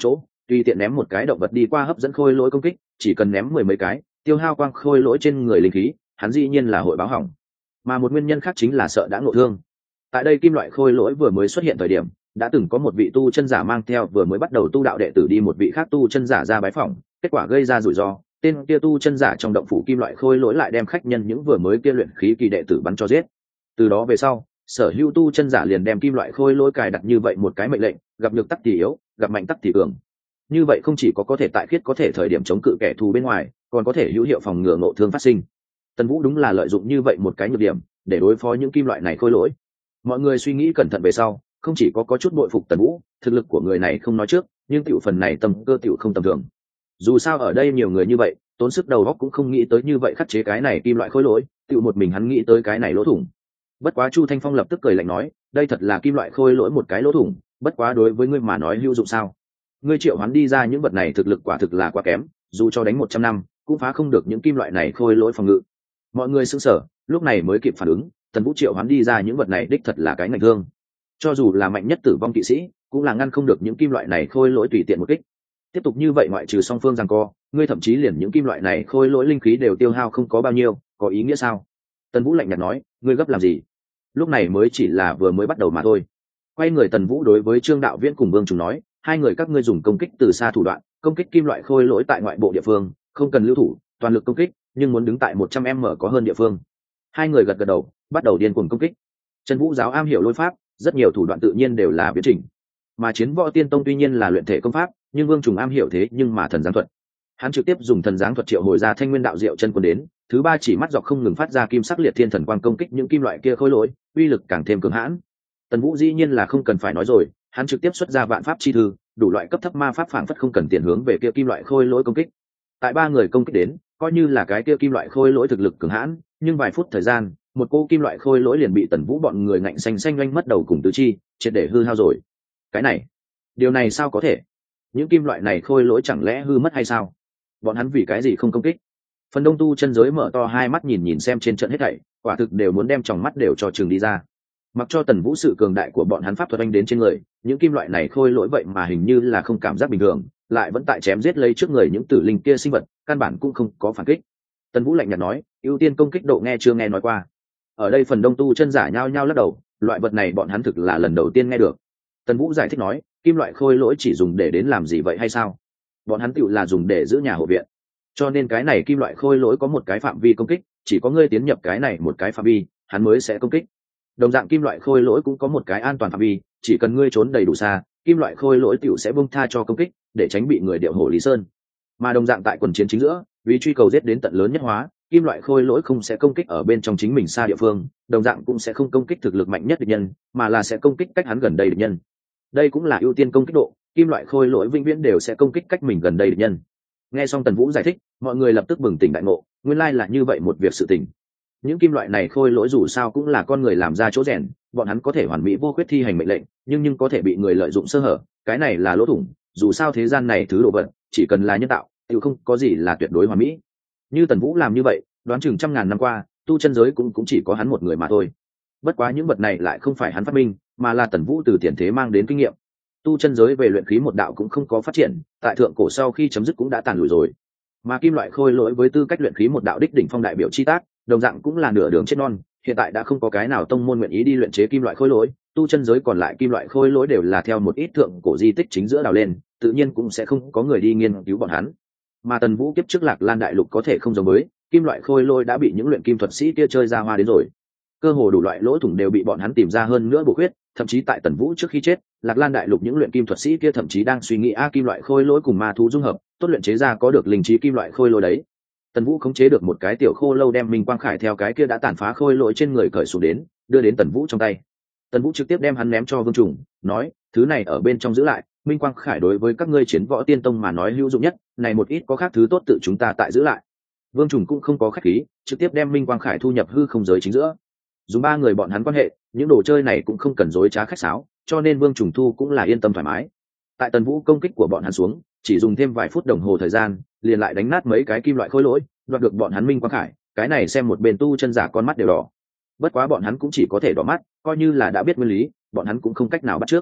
tùy tiện ném một cái động vật đi qua hấp dẫn khôi lỗi công kích, chỉ cần ném mười mấy cái, tiêu hao quang khôi lỗi trên người linh khí, hắn dĩ nhiên là hội báo hỏng. Mà một nguyên nhân khác chính là sợ đã ngộ thương. Tại đây kim loại khôi lỗi vừa mới xuất hiện thời điểm, đã từng có một vị tu chân giả mang theo vừa mới bắt đầu tu đạo đệ tử đi một vị khác tu chân giả ra bái phỏng, kết quả gây ra rủi ro, tên kia tu chân giả trong động phủ kim loại khôi lỗi lại đem khách nhân những vừa mới kia luyện khí kỳ đệ tử bắn cho giết. Từ đó về sau, sở hữu tu chân giả liền đem kim loại khôi lỗi cài đặt như vậy một cái mệnh lệnh: gặp nhược tắc thì yếu, gặp mạnh tắc thì cường. Như vậy không chỉ có thể tại khiết có thể thời điểm chống cự kẻ thù bên ngoài, còn có thể hữu hiệu phòng ngừa ngộ thương phát sinh. Tần Vũ đúng là lợi dụng như vậy một cái nhược điểm để đối phó những kim loại này khôi lỗi. Mọi người suy nghĩ cẩn thận về sau, không chỉ có chút bội phục Tần Vũ, thực lực của người này không nói trước, nhưng tiểu phần này tầm cơ tiểu không tầm thường. Dù sao ở đây nhiều người như vậy, tốn sức đầu óc cũng không nghĩ tới như vậy khắc chế cái này kim loại khôi lỗi, tiểu một mình hắn nghĩ tới cái này lỗ thủng. Bất quá Chu Thanh Phong lập tức cười lạnh nói, đây thật là kim loại khôi lỗi một cái lỗ thủng, bất quá đối với ngươi mà nói hữu dụng sao? Ngươi triệu hắn đi ra những vật này thực lực quả thực là quá kém, dù cho đánh 100 năm cũng phá không được những kim loại này khôi lỗi phòng ngự. Mọi người sững sờ, lúc này mới kịp phản ứng, Tần Vũ triệu hắn đi ra những vật này đích thật là cái ngạnh thương. Cho dù là mạnh nhất tử vong kỵ sĩ, cũng là ngăn không được những kim loại này khôi lỗi tùy tiện một kích. Tiếp tục như vậy ngoại trừ song phương giằng co, ngươi thậm chí liền những kim loại này khôi lỗi linh khí đều tiêu hao không có bao nhiêu, có ý nghĩa sao? Tần Vũ lạnh nhạt nói, ngươi gấp làm gì? Lúc này mới chỉ là vừa mới bắt đầu mà thôi. Quay người Tần Vũ đối với Trương Đạo Viễn cùng Vương Trùng nói, hai người các ngươi dùng công kích từ xa thủ đoạn, công kích kim loại khôi lỗi tại ngoại bộ địa phương, không cần lưu thủ, toàn lực công kích, nhưng muốn đứng tại 100m có hơn địa phương. Hai người gật gật đầu, bắt đầu điên cuồng công kích. Trần Vũ giáo am hiểu lôi pháp, rất nhiều thủ đoạn tự nhiên đều là biến chỉnh. Mà Chiến Võ Tiên Tông tuy nhiên là luyện thể công pháp, nhưng Vương Trùng am hiểu thế nhưng mà thần giáng thuật. Hắn trực tiếp dùng thần giáng thuật triệu hồi ra Thanh Nguyên đạo diệu chân quân đến, thứ ba chỉ mắt dọc không ngừng phát ra kim sắc liệt thiên thần quang công kích những kim loại kia khôi lỗi, uy lực càng thêm cường hãn. Tần Vũ dĩ nhiên là không cần phải nói rồi, hắn trực tiếp xuất ra vạn pháp chi thư, đủ loại cấp thấp ma pháp phảng phất không cần tiền hướng về kia kim loại khôi lỗi công kích. Tại ba người công kích đến, coi như là cái kia kim loại khôi lỗi thực lực cường hãn, nhưng vài phút thời gian, một cô kim loại khôi lỗi liền bị Tần Vũ bọn người ngạnh xanh xanh oanh mất đầu cùng tứ chi, triệt để hư hao rồi. Cái này, điều này sao có thể? Những kim loại này khôi lỗi chẳng lẽ hư mất hay sao? Bọn hắn vì cái gì không công kích? Phần đông tu chân giới mở to hai mắt nhìn xem trên trận hết thảy, quả thực đều muốn đem tròng mắt đều cho trường đi ra. Mặc cho Tần Vũ sự cường đại của bọn hắn pháp thuật anh đến trên người, những kim loại này khôi lỗi vậy mà hình như là không cảm giác bình thường, lại vẫn tại chém giết lấy trước người những tử linh kia sinh vật, căn bản cũng không có phản kích. Tần Vũ lạnh nhạt nói, ưu tiên công kích độ nghe chưa nghe nói qua. Ở đây phần đông tu chân giả nhao nhao lắc đầu, loại vật này bọn hắn thực là lần đầu tiên nghe được. Tần Vũ giải thích nói, kim loại khôi lỗi chỉ dùng để đến làm gì vậy hay sao? Bọn hắn tựu là dùng để giữ nhà hộ viện. Cho nên cái này kim loại khôi lỗi có một cái phạm vi công kích, chỉ có ngươi tiến nhập cái này một cái phạm vi, hắn mới sẽ công kích. Đồng dạng kim loại khôi lỗi cũng có một cái an toàn phạm vi, chỉ cần ngươi trốn đầy đủ xa, kim loại khôi lỗi tiểu sẽ buông tha cho công kích, để tránh bị người điệu hổ Lý Sơn. Mà đồng dạng tại quần chiến chính giữa, vì truy cầu giết đến tận lớn nhất hóa, kim loại khôi lỗi không sẽ công kích ở bên trong chính mình xa địa phương, đồng dạng cũng sẽ không công kích thực lực mạnh nhất địch nhân, mà là sẽ công kích cách hắn gần đây địch nhân. Đây cũng là ưu tiên công kích độ, kim loại khôi lỗi vĩnh viễn đều sẽ công kích cách mình gần đây địch nhân. Nghe xong Tần Vũ giải thích, mọi người lập tức bừng tỉnh đại ngộ, nguyên lai là như vậy một việc sự tình. Những kim loại này khôi lỗi dù sao cũng là con người làm ra chỗ rèn, bọn hắn có thể hoàn mỹ vô khuyết thi hành mệnh lệnh, nhưng có thể bị người lợi dụng sơ hở, cái này là lỗ thủng. Dù sao thế gian này thứ đồ vật, chỉ cần là nhân tạo, thì không có gì là tuyệt đối hoàn mỹ. Như Tần Vũ làm như vậy, đoán chừng trăm ngàn năm qua, tu chân giới cũng chỉ có hắn một người mà thôi. Bất quá những vật này lại không phải hắn phát minh, mà là Tần Vũ từ tiền thế mang đến kinh nghiệm. Tu chân giới về luyện khí một đạo cũng không có phát triển, tại thượng cổ sau khi chấm dứt cũng đã tàn lùi rồi. Mà kim loại khôi lỗi với tư cách luyện khí một đạo đích đỉnh phong đại biểu chi tác, đồng dạng cũng là nửa đường chết non, hiện tại đã không có cái nào tông môn nguyện ý đi luyện chế kim loại khôi lỗi, tu chân giới còn lại kim loại khôi lỗi đều là theo một ít thượng cổ di tích chính giữa đào lên, tự nhiên cũng sẽ không có người đi nghiên cứu bọn hắn. Mà Tần Vũ kiếp trước Lạc Lan đại lục có thể không giống với, kim loại khôi lỗi đã bị những luyện kim thuật sĩ kia chơi ra hoa đến rồi. Cơ hồ đủ loại lỗ thủng đều bị bọn hắn tìm ra hơn nữa bổ khuyết, thậm chí tại Tần Vũ trước khi chết, Lạc Lan đại lục những luyện kim thuật sĩ kia thậm chí đang suy nghĩ kim loại khôi lỗi cùng ma thú dung hợp, tốt luyện chế ra có được linh trí kim loại khôi lỗi đấy. Tần Vũ khống chế được một cái tiểu khô lâu đem Minh Quang Khải theo cái kia đã tàn phá khôi lỗi trên người cởi xuống đến, đưa đến Tần Vũ trong tay. Tần Vũ trực tiếp đem hắn ném cho Vương Trùng, nói, thứ này ở bên trong giữ lại, Minh Quang Khải đối với các ngươi Chiến Võ Tiên Tông mà nói hữu dụng nhất, này một ít có khác thứ tốt tự chúng ta tại giữ lại. Vương Trùng cũng không có khách khí, trực tiếp đem Minh Quang Khải thu nhập hư không giới chính giữa. Dùng ba người bọn hắn quan hệ, những đồ chơi này cũng không cần dối trá khách sáo, cho nên Vương Trùng thu cũng là yên tâm thoải mái. Tại Tần Vũ công kích của bọn hắn xuống, chỉ dùng thêm vài phút đồng hồ thời gian, liền lại đánh nát mấy cái kim loại khôi lỗi, đoạt được bọn hắn Minh Quang Khải, cái này xem một bên tu chân giả con mắt đều đỏ. Bất quá bọn hắn cũng chỉ có thể đỏ mắt, coi như là đã biết nguyên lý, bọn hắn cũng không cách nào bắt trước.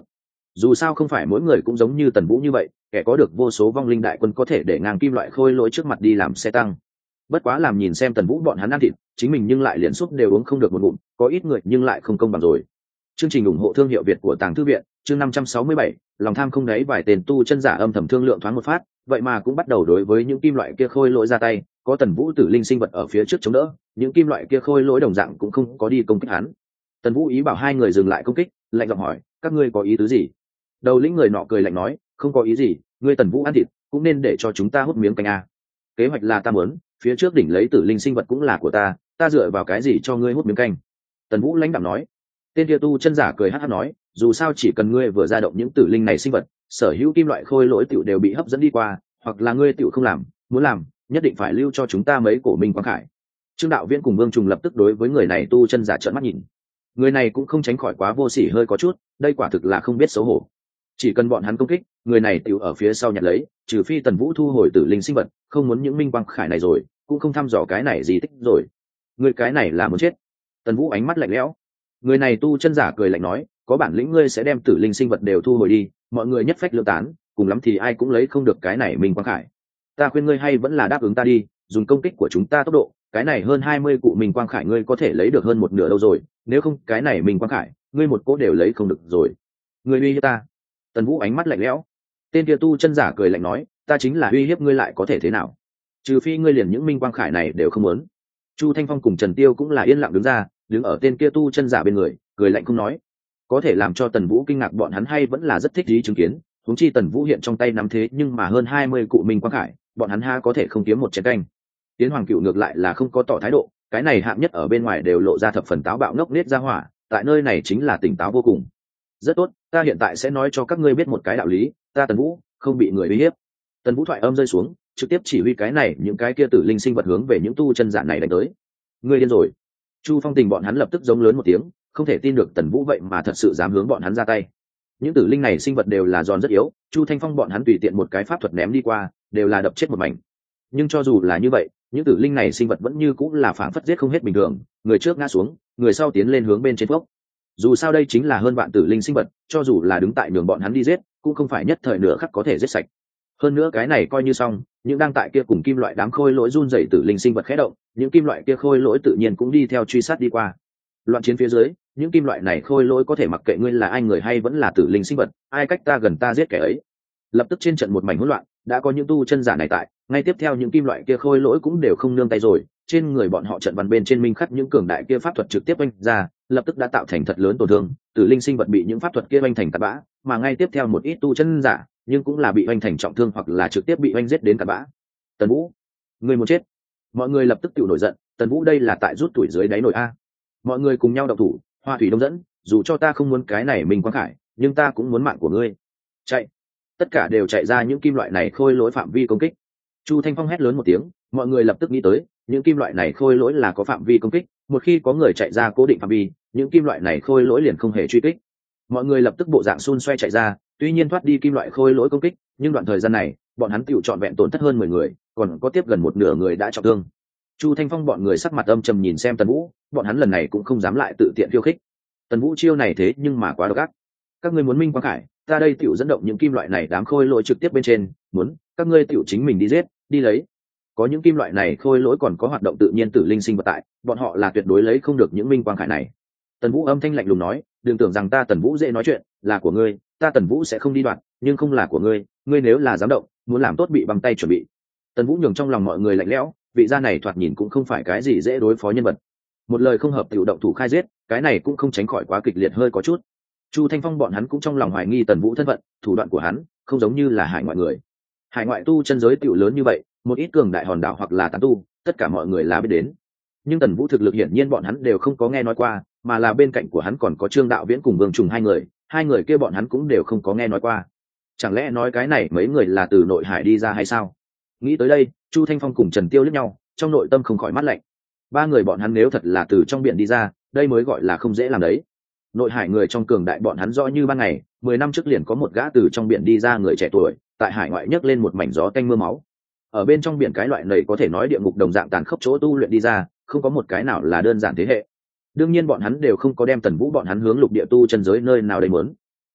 dù sao không phải mỗi người cũng giống như Tần Vũ như vậy, kẻ có được vô số vong linh đại quân có thể để ngang kim loại khôi lỗi trước mặt đi làm xe tăng. Bất quá làm nhìn xem Tần Vũ bọn hắn ăn thịt, chính mình nhưng lại liền súp đều uống không được một ngụm, có ít người nhưng lại không công bằng rồi. Chương trình ủng hộ thương hiệu Việt của Tàng Thư viện, chương 567, lòng tham không đáy vài tên tu chân giả âm thầm thương lượng thoáng một phát, vậy mà cũng bắt đầu đối với những kim loại kia khôi lỗi ra tay, có Tần Vũ tử linh sinh vật ở phía trước chống đỡ, những kim loại kia khôi lỗi đồng dạng cũng không có đi công kích hắn. Tần Vũ ý bảo hai người dừng lại công kích, lạnh giọng hỏi, các ngươi có ý tứ gì? Đầu lĩnh người nọ cười lạnh nói, không có ý gì, ngươi Tần Vũ ăn thịt, cũng nên để cho chúng ta hút miếng canh a. Kế hoạch là ta muốn, phía trước đỉnh lấy tử linh sinh vật cũng là của ta dựa vào cái gì cho ngươi hút miếng canh? Tần Vũ lãnh đạm nói. Tên kia tu chân giả cười hắc hắc nói, dù sao chỉ cần ngươi vừa ra động những tử linh này sinh vật, sở hữu kim loại khôi lỗi tiểu đều bị hấp dẫn đi qua, hoặc là ngươi tiểu không làm, muốn làm, nhất định phải lưu cho chúng ta mấy cổ minh quang khải. Trương Đạo Viễn cùng Vương Trùng lập tức đối với người này tu chân giả trợn mắt nhìn. Người này cũng không tránh khỏi quá vô sỉ hơi có chút, đây quả thực là không biết xấu hổ. Chỉ cần bọn hắn công kích, người này tiểu ở phía sau nhặt lấy, trừ phi Tần Vũ thu hồi tử linh sinh vật, không muốn những minh quang khải này rồi, cũng không thăm dò cái này gì tích rồi. Người cái này là muốn chết. Tần Vũ ánh mắt lạnh lẽo. Người này tu chân giả cười lạnh nói, có bản lĩnh ngươi sẽ đem tử linh sinh vật đều thu hồi đi, mọi người nhất phách lưỡng tán, cùng lắm thì ai cũng lấy không được cái này minh quang khải. Ta khuyên ngươi hay vẫn là đáp ứng ta đi, dùng công kích của chúng ta tốc độ, cái này hơn 20 cụ minh quang khải ngươi có thể lấy được hơn một nửa đâu rồi, nếu không cái này minh quang khải, ngươi một cỗ đều lấy không được rồi. Ngươi uy hiếp ta? Tần Vũ ánh mắt lạnh lẽo. Tên kia tu chân giả cười lạnh nói, ta chính là uy hiếp ngươi lại có thể thế nào? Trừ phi ngươi liền những minh quang khải này đều không muốn. Chu Thanh Phong cùng Trần Tiêu cũng là yên lặng đứng ra, đứng ở tên kia tu chân giả bên người, cười lạnh không nói. Có thể làm cho Tần Vũ kinh ngạc bọn hắn hay vẫn là rất thích ý chứng kiến, huống chi Tần Vũ hiện trong tay nắm thế nhưng mà hơn 20 cụ minh quang khải, bọn hắn ha có thể không kiếm một chén canh. Tiến Hoàng Cựu ngược lại là không có tỏ thái độ, cái này hạng nhất ở bên ngoài đều lộ ra thập phần táo bạo ngốc nết ra hỏa, tại nơi này chính là tỉnh táo vô cùng. Rất tốt, ta hiện tại sẽ nói cho các ngươi biết một cái đạo lý, ta Tần Vũ không bị người uy hiếp. Tần Vũ thoại âm rơi xuống, trực tiếp chỉ huy cái này những cái kia tử linh sinh vật hướng về những tu chân giả này đánh tới. Ngươi điên rồi? Chu Phong Tình bọn hắn lập tức giống lớn một tiếng, không thể tin được Tần Vũ vậy mà thật sự dám hướng bọn hắn ra tay. Những tử linh này sinh vật đều là giòn rất yếu, Chu Thanh Phong bọn hắn tùy tiện một cái pháp thuật ném đi qua, đều là đập chết một mảnh. Nhưng cho dù là như vậy, những tử linh này sinh vật vẫn như cũng là phảng phất giết không hết bình thường, người trước ngã xuống, người sau tiến lên hướng bên trên phốc. Dù sao đây chính là hơn vạn tử linh sinh vật, cho dù là đứng tại nhường bọn hắn đi giết, cũng không phải nhất thời nửa khắc có thể giết sạch. Hơn nữa cái này coi như xong, những đang tại kia cùng kim loại đám khôi lỗi run rẩy tử linh sinh vật khẽ động, những kim loại kia khôi lỗi tự nhiên cũng đi theo truy sát đi qua. Loạn chiến phía dưới, những kim loại này khôi lỗi có thể mặc kệ ngươi là ai người hay vẫn là tử linh sinh vật, ai cách ta gần ta giết kẻ ấy. Lập tức trên trận một mảnh hỗn loạn, đã có những tu chân giả này tại, ngay tiếp theo những kim loại kia khôi lỗi cũng đều không nương tay rồi, trên người bọn họ trận văn bên trên minh khắc những cường đại kia pháp thuật trực tiếp oanh ra, lập tức đã tạo thành thật lớn tổn thương, tử linh sinh vật bị những pháp thuật kia oanh thành tạt bã, mà ngay tiếp theo một ít tu chân giả, nhưng cũng là bị oanh thành trọng thương hoặc là trực tiếp bị oanh giết đến tạt bã. Tần Vũ, ngươi muốn chết! Mọi người lập tức tự nổi giận, Tần Vũ đây là tại rút tuổi dưới đáy nồi a. Mọi người cùng nhau động thủ, Hoa Thủy Đông dẫn, dù cho ta không muốn cái này mình quang khải, nhưng ta cũng muốn mạng của ngươi. Chạy! Tất cả đều chạy ra những kim loại này khôi lỗi phạm vi công kích. Chu Thanh Phong hét lớn một tiếng, mọi người lập tức nghĩ tới, những kim loại này khôi lỗi là có phạm vi công kích, một khi có người chạy ra cố định phạm vi, những kim loại này khôi lỗi liền không hề truy kích. Mọi người lập tức bộ dạng xun xoe chạy ra, tuy nhiên thoát đi kim loại khôi lỗi công kích, nhưng đoạn thời gian này, bọn hắn tiểu trọn vẹn tổn thất hơn 10 người, còn có tiếp gần một nửa người đã trọng thương. Chu Thanh Phong bọn người sắc mặt âm trầm nhìn xem Tần Vũ, bọn hắn lần này cũng không dám lại tự tiện khiêu khích. Tần Vũ chiêu này thế nhưng mà quá độc ác. Các ngươi muốn minh quang khải, ta đây tiểu dẫn động những kim loại này đám khôi lỗi trực tiếp bên trên, muốn, các ngươi tiểu chính mình đi giết, đi lấy. Có những kim loại này khôi lỗi còn có hoạt động tự nhiên tử linh sinh vật tại, bọn họ là tuyệt đối lấy không được những minh quang khải này. Tần Vũ âm thanh lạnh lùng nói, đừng tưởng rằng ta Tần Vũ dễ nói chuyện, là của ngươi, ta Tần Vũ sẽ không đi đoạt, nhưng không là của ngươi, ngươi nếu là dám động, muốn làm tốt bị băng tay chuẩn bị. Tần Vũ nhường trong lòng mọi người lạnh lẽo, vị gia này thoạt nhìn cũng không phải cái gì dễ đối phó nhân vật. Một lời không hợp tiểu động thủ khai giết, cái này cũng không tránh khỏi quá kịch liệt hơi có chút. Chu Thanh Phong bọn hắn cũng trong lòng hoài nghi Tần Vũ thân phận, thủ đoạn của hắn không giống như là hải ngoại người. Hải ngoại tu chân giới tiểu lớn như vậy, một ít cường đại hòn đảo hoặc là tán tu, tất cả mọi người là biết đến. Nhưng Tần Vũ thực lực hiển nhiên bọn hắn đều không có nghe nói qua, mà là bên cạnh của hắn còn có Trương Đạo Viễn cùng Vương Trùng hai người kia bọn hắn cũng đều không có nghe nói qua. Chẳng lẽ nói cái này mấy người là từ nội hải đi ra hay sao? Nghĩ tới đây, Chu Thanh Phong cùng Trần Tiêu liếc nhau, trong nội tâm không khỏi mát lạnh. Ba người bọn hắn nếu thật là từ trong biển đi ra, đây mới gọi là không dễ làm đấy. Nội hải người trong cường đại bọn hắn rõ như ban ngày, 10 năm trước liền có một gã từ trong biển đi ra người trẻ tuổi, tại hải ngoại nhấc lên một mảnh gió tanh mưa máu. Ở bên trong biển cái loại này có thể nói địa ngục đồng dạng tàn khốc chỗ tu luyện đi ra, không có một cái nào là đơn giản thế hệ. Đương nhiên bọn hắn đều không có đem Tần Vũ bọn hắn hướng lục địa tu chân giới nơi nào đấy muốn.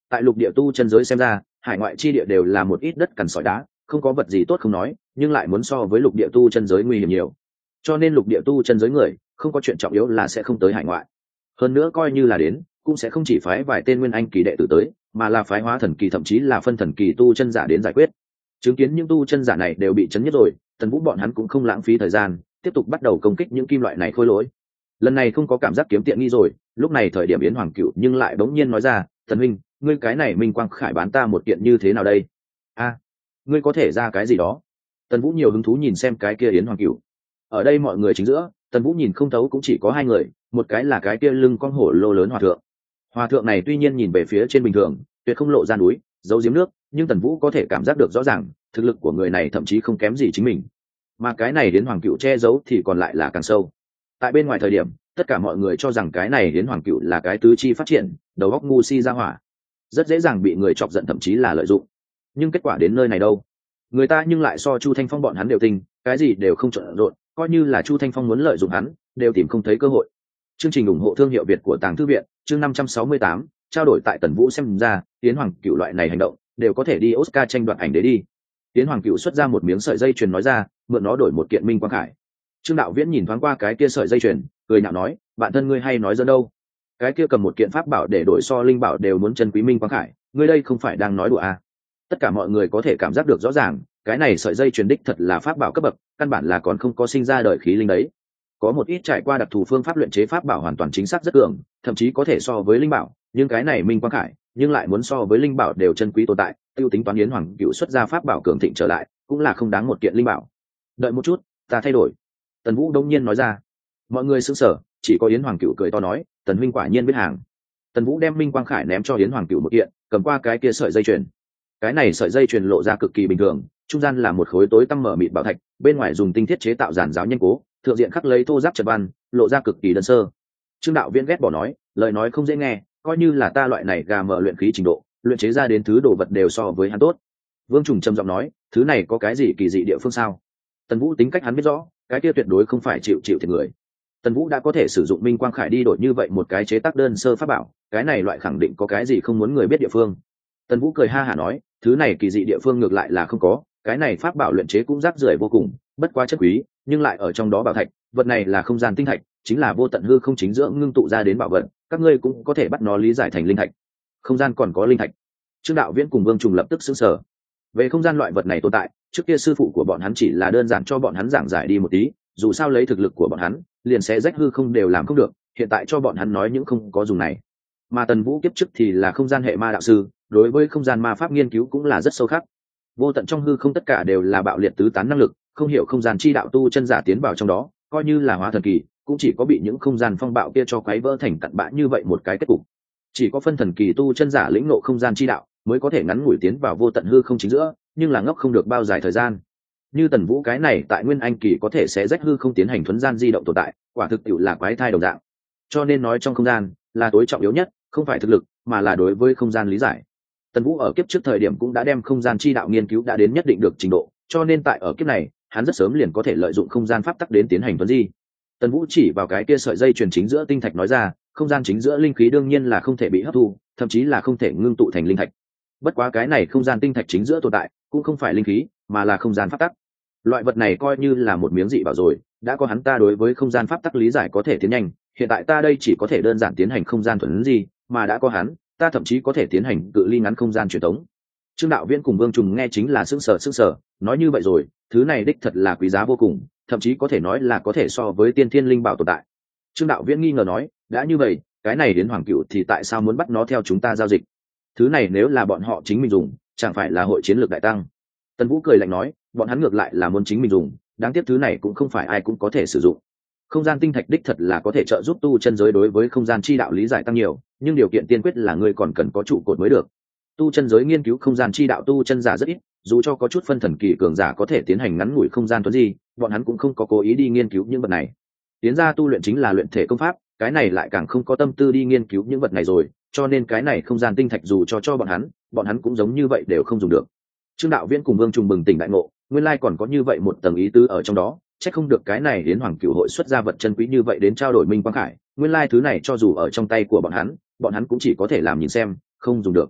tại lục địa tu chân giới xem ra, hải ngoại chi địa đều là một ít đất cằn sỏi đá, không có vật gì tốt không nói, nhưng lại muốn so với lục địa tu chân giới nguy hiểm nhiều. Cho nên lục địa tu chân giới người không có chuyện trọng yếu là sẽ không tới hải ngoại. Hơn nữa coi như là đến, cũng sẽ không chỉ phái vài tên nguyên anh kỳ đệ tử tới, mà là phái hóa thần kỳ thậm chí là phân thần kỳ tu chân giả đến giải quyết. Chứng kiến những tu chân giả này đều bị chấn nhất rồi, Tần Vũ bọn hắn cũng không lãng phí thời gian, tiếp tục bắt đầu công kích những kim loại này khôi lỗi. Lần này không có cảm giác kiếm tiện nghi rồi, lúc này thời điểm Yến Hoàng Cựu nhưng lại bỗng nhiên nói ra, "Tần huynh, ngươi cái này Minh Quang Khải bán ta một kiện như thế nào đây?" "A, ngươi có thể ra cái gì đó?" Tần Vũ nhiều hứng thú nhìn xem cái kia Yến Hoàng Cựu. Ở đây mọi người chính giữa, Tần Vũ nhìn không thấu cũng chỉ có hai người, một cái là cái kia lưng con hổ lô lớn hòa thượng. Hòa thượng này tuy nhiên nhìn về phía trên bình thường, tuyệt không lộ ra núi, giấu giếm nước, nhưng Tần Vũ có thể cảm giác được rõ ràng, thực lực của người này thậm chí không kém gì chính mình. Mà cái này đến Hoàng Cựu che giấu thì còn lại là càng sâu. Tại bên ngoài thời điểm, tất cả mọi người cho rằng cái này đến Hoàng Cựu là cái tứ chi phát triển, đầu óc ngu si ra hỏa, rất dễ dàng bị người chọc giận thậm chí là lợi dụng. Nhưng kết quả đến nơi này đâu? Người ta nhưng lại so Chu Thanh Phong bọn hắn đều tinh, cái gì đều không trộn rộn, coi như là Chu Thanh Phong muốn lợi dụng hắn, đều tìm không thấy cơ hội. Chương trình ủng hộ thương hiệu Việt của Tàng Thư viện, chương 568, trao đổi tại Tần Vũ xem ra, Yến Hoàng Cựu loại này hành động, đều có thể đi Oscar tranh đoạt ảnh đế đi. Yến Hoàng Cựu xuất ra một miếng sợi dây chuyền nói ra, mượn nó đổi một kiện Minh Quang Khải. Trương Đạo Viễn nhìn thoáng qua cái kia sợi dây chuyền, cười nhạo nói, bạn thân ngươi hay nói dẫn đâu? Cái kia cầm một kiện pháp bảo để đổi so linh bảo đều muốn chân quý Minh Quang Khải, ngươi đây không phải đang nói đùa à? Tất cả mọi người có thể cảm giác được rõ ràng, cái này sợi dây chuyền đích thật là pháp bảo cấp bậc, căn bản là còn không có sinh ra đời khí linh đấy. Có một ít trải qua đặc thù phương pháp luyện chế pháp bảo hoàn toàn chính xác rất cường, thậm chí có thể so với linh bảo, nhưng cái này Minh Quang Khải, nhưng lại muốn so với linh bảo đều chân quý tồn tại, tiêu tính toán Yến Hoàng Cựu xuất ra pháp bảo cường thịnh trở lại, cũng là không đáng một kiện linh bảo. Đợi một chút, ta thay đổi. Tần Vũ đông nhiên nói ra. Mọi người sững sờ, chỉ có Yến Hoàng Cựu cười to nói, Tần huynh quả nhiên biết hàng. Tần Vũ đem Minh Quang Khải ném cho Yến Hoàng Cựu một kiện, cầm qua cái kia sợi dây chuyền. Cái này sợi dây chuyền lộ ra cực kỳ bình thường, trung gian là một khối tối tăm mở mịt bảo thạch, bên ngoài dùng tinh thiết chế tạo giản giáo nhân cố, thượng diện khắc lấy thô giáp trật văn, lộ ra cực kỳ đơn sơ. Trương Đạo Viễn ghét bỏ nói, lời nói không dễ nghe, coi như là ta loại này gà mờ luyện khí trình độ, luyện chế ra đến thứ đồ vật đều so với hắn tốt. Vương Trùng trầm giọng nói, thứ này có cái gì kỳ dị địa phương sao? Tần Vũ tính cách hắn biết rõ, cái kia tuyệt đối không phải chịu thiệt người. Tần Vũ đã có thể sử dụng Minh Quang Khải đi đổi như vậy một cái chế tác đơn sơ pháp bảo, cái này loại khẳng định có cái gì không muốn người biết địa phương. Tần Vũ cười ha hả nói, thứ này kỳ dị địa phương ngược lại là không có, cái này pháp bảo luyện chế cũng rác rưởi vô cùng, bất quá chất quý, nhưng lại ở trong đó bảo thạch, vật này là không gian tinh thạch, chính là vô tận hư không chính dưỡng ngưng tụ ra đến bảo vật, các ngươi cũng có thể bắt nó lý giải thành linh thạch. Không gian còn có linh thạch. Trương Đạo Viễn cùng Vương Trùng lập tức sửng sở. Về không gian loại vật này tồn tại, trước kia sư phụ của bọn hắn chỉ là đơn giản cho bọn hắn giảng giải đi một tí, dù sao lấy thực lực của bọn hắn, liền sẽ rách hư không đều làm không được, hiện tại cho bọn hắn nói những không có dùng này. Mà Tần Vũ kiếp trước thì là không gian hệ ma đạo sư, đối với không gian ma pháp nghiên cứu cũng là rất sâu khắc. Vô tận trong hư không tất cả đều là bạo liệt tứ tán năng lực, không hiểu không gian chi đạo tu chân giả tiến vào trong đó, coi như là hóa thần kỳ, cũng chỉ có bị những không gian phong bạo kia cho quấy vỡ thành cặn bã như vậy một cái kết cục. Chỉ có phân thần kỳ tu chân giả lĩnh ngộ không gian chi đạo, mới có thể ngắn ngủi tiến vào vô tận hư không chính giữa, nhưng là ngốc không được bao dài thời gian. Như Tần Vũ cái này tại Nguyên Anh kỳ có thể sẽ rách hư không tiến hành thuần gian di động tồn tại, quả thực tiệu là quái thai đồng dạng. Cho nên nói trong không gian là tối trọng yếu nhất, không phải thực lực, mà là đối với không gian lý giải. Tần Vũ ở kiếp trước thời điểm cũng đã đem không gian chi đạo nghiên cứu đã đến nhất định được trình độ, cho nên tại ở kiếp này, hắn rất sớm liền có thể lợi dụng không gian pháp tắc đến tiến hành thuần di. Tần Vũ chỉ vào cái kia sợi dây truyền chính giữa tinh thạch nói ra, không gian chính giữa linh khí đương nhiên là không thể bị hấp thu, thậm chí là không thể ngưng tụ thành linh thạch. Bất quá cái này không gian tinh thạch chính giữa tồn tại, cũng không phải linh khí, mà là không gian pháp tắc. Loại vật này coi như là một miếng dị bảo rồi, đã có hắn ta đối với không gian pháp tắc lý giải có thể tiến nhanh, hiện tại ta đây chỉ có thể đơn giản tiến hành không gian thuần di, mà đã có hắn, ta thậm chí có thể tiến hành cự ly ngắn không gian truyền tống. Trương Đạo Viễn cùng Vương Trùng nghe chính là sững sờ, nói như vậy rồi, thứ này đích thật là quý giá vô cùng, thậm chí có thể nói là có thể so với tiên thiên linh bảo tồn tại. Trương Đạo Viễn nghi ngờ nói, đã như vậy, cái này đến Hoàng Cựu thì tại sao muốn bắt nó theo chúng ta giao dịch? Thứ này nếu là bọn họ chính mình dùng, chẳng phải là hội chiến lược đại tăng? Tần Vũ cười lạnh nói, bọn hắn ngược lại là muốn chính mình dùng, đáng tiếc thứ này cũng không phải ai cũng có thể sử dụng. Không gian tinh thạch đích thật là có thể trợ giúp tu chân giới đối với không gian chi đạo lý giải tăng nhiều, nhưng điều kiện tiên quyết là ngươi còn cần có trụ cột mới được. Tu chân giới nghiên cứu không gian chi đạo tu chân giả rất ít, dù cho có chút phân thần kỳ cường giả có thể tiến hành ngắn ngủi không gian tuấn di, bọn hắn cũng không có cố ý đi nghiên cứu những vật này. Tiến ra tu luyện chính là luyện thể công pháp, cái này lại càng không có tâm tư đi nghiên cứu những vật này rồi, cho nên cái này không gian tinh thạch dù cho bọn hắn cũng giống như vậy đều không dùng được. Trương Đạo Viễn cùng Vương Trùng bừng tỉnh đại ngộ, nguyên lai còn có như vậy một tầng ý tứ ở trong đó, chắc không được cái này đến Hoàng Cửu hội xuất ra vật chân quý như vậy đến trao đổi Minh Quang Khải, nguyên lai thứ này cho dù ở trong tay của bọn hắn cũng chỉ có thể làm nhìn xem, không dùng được.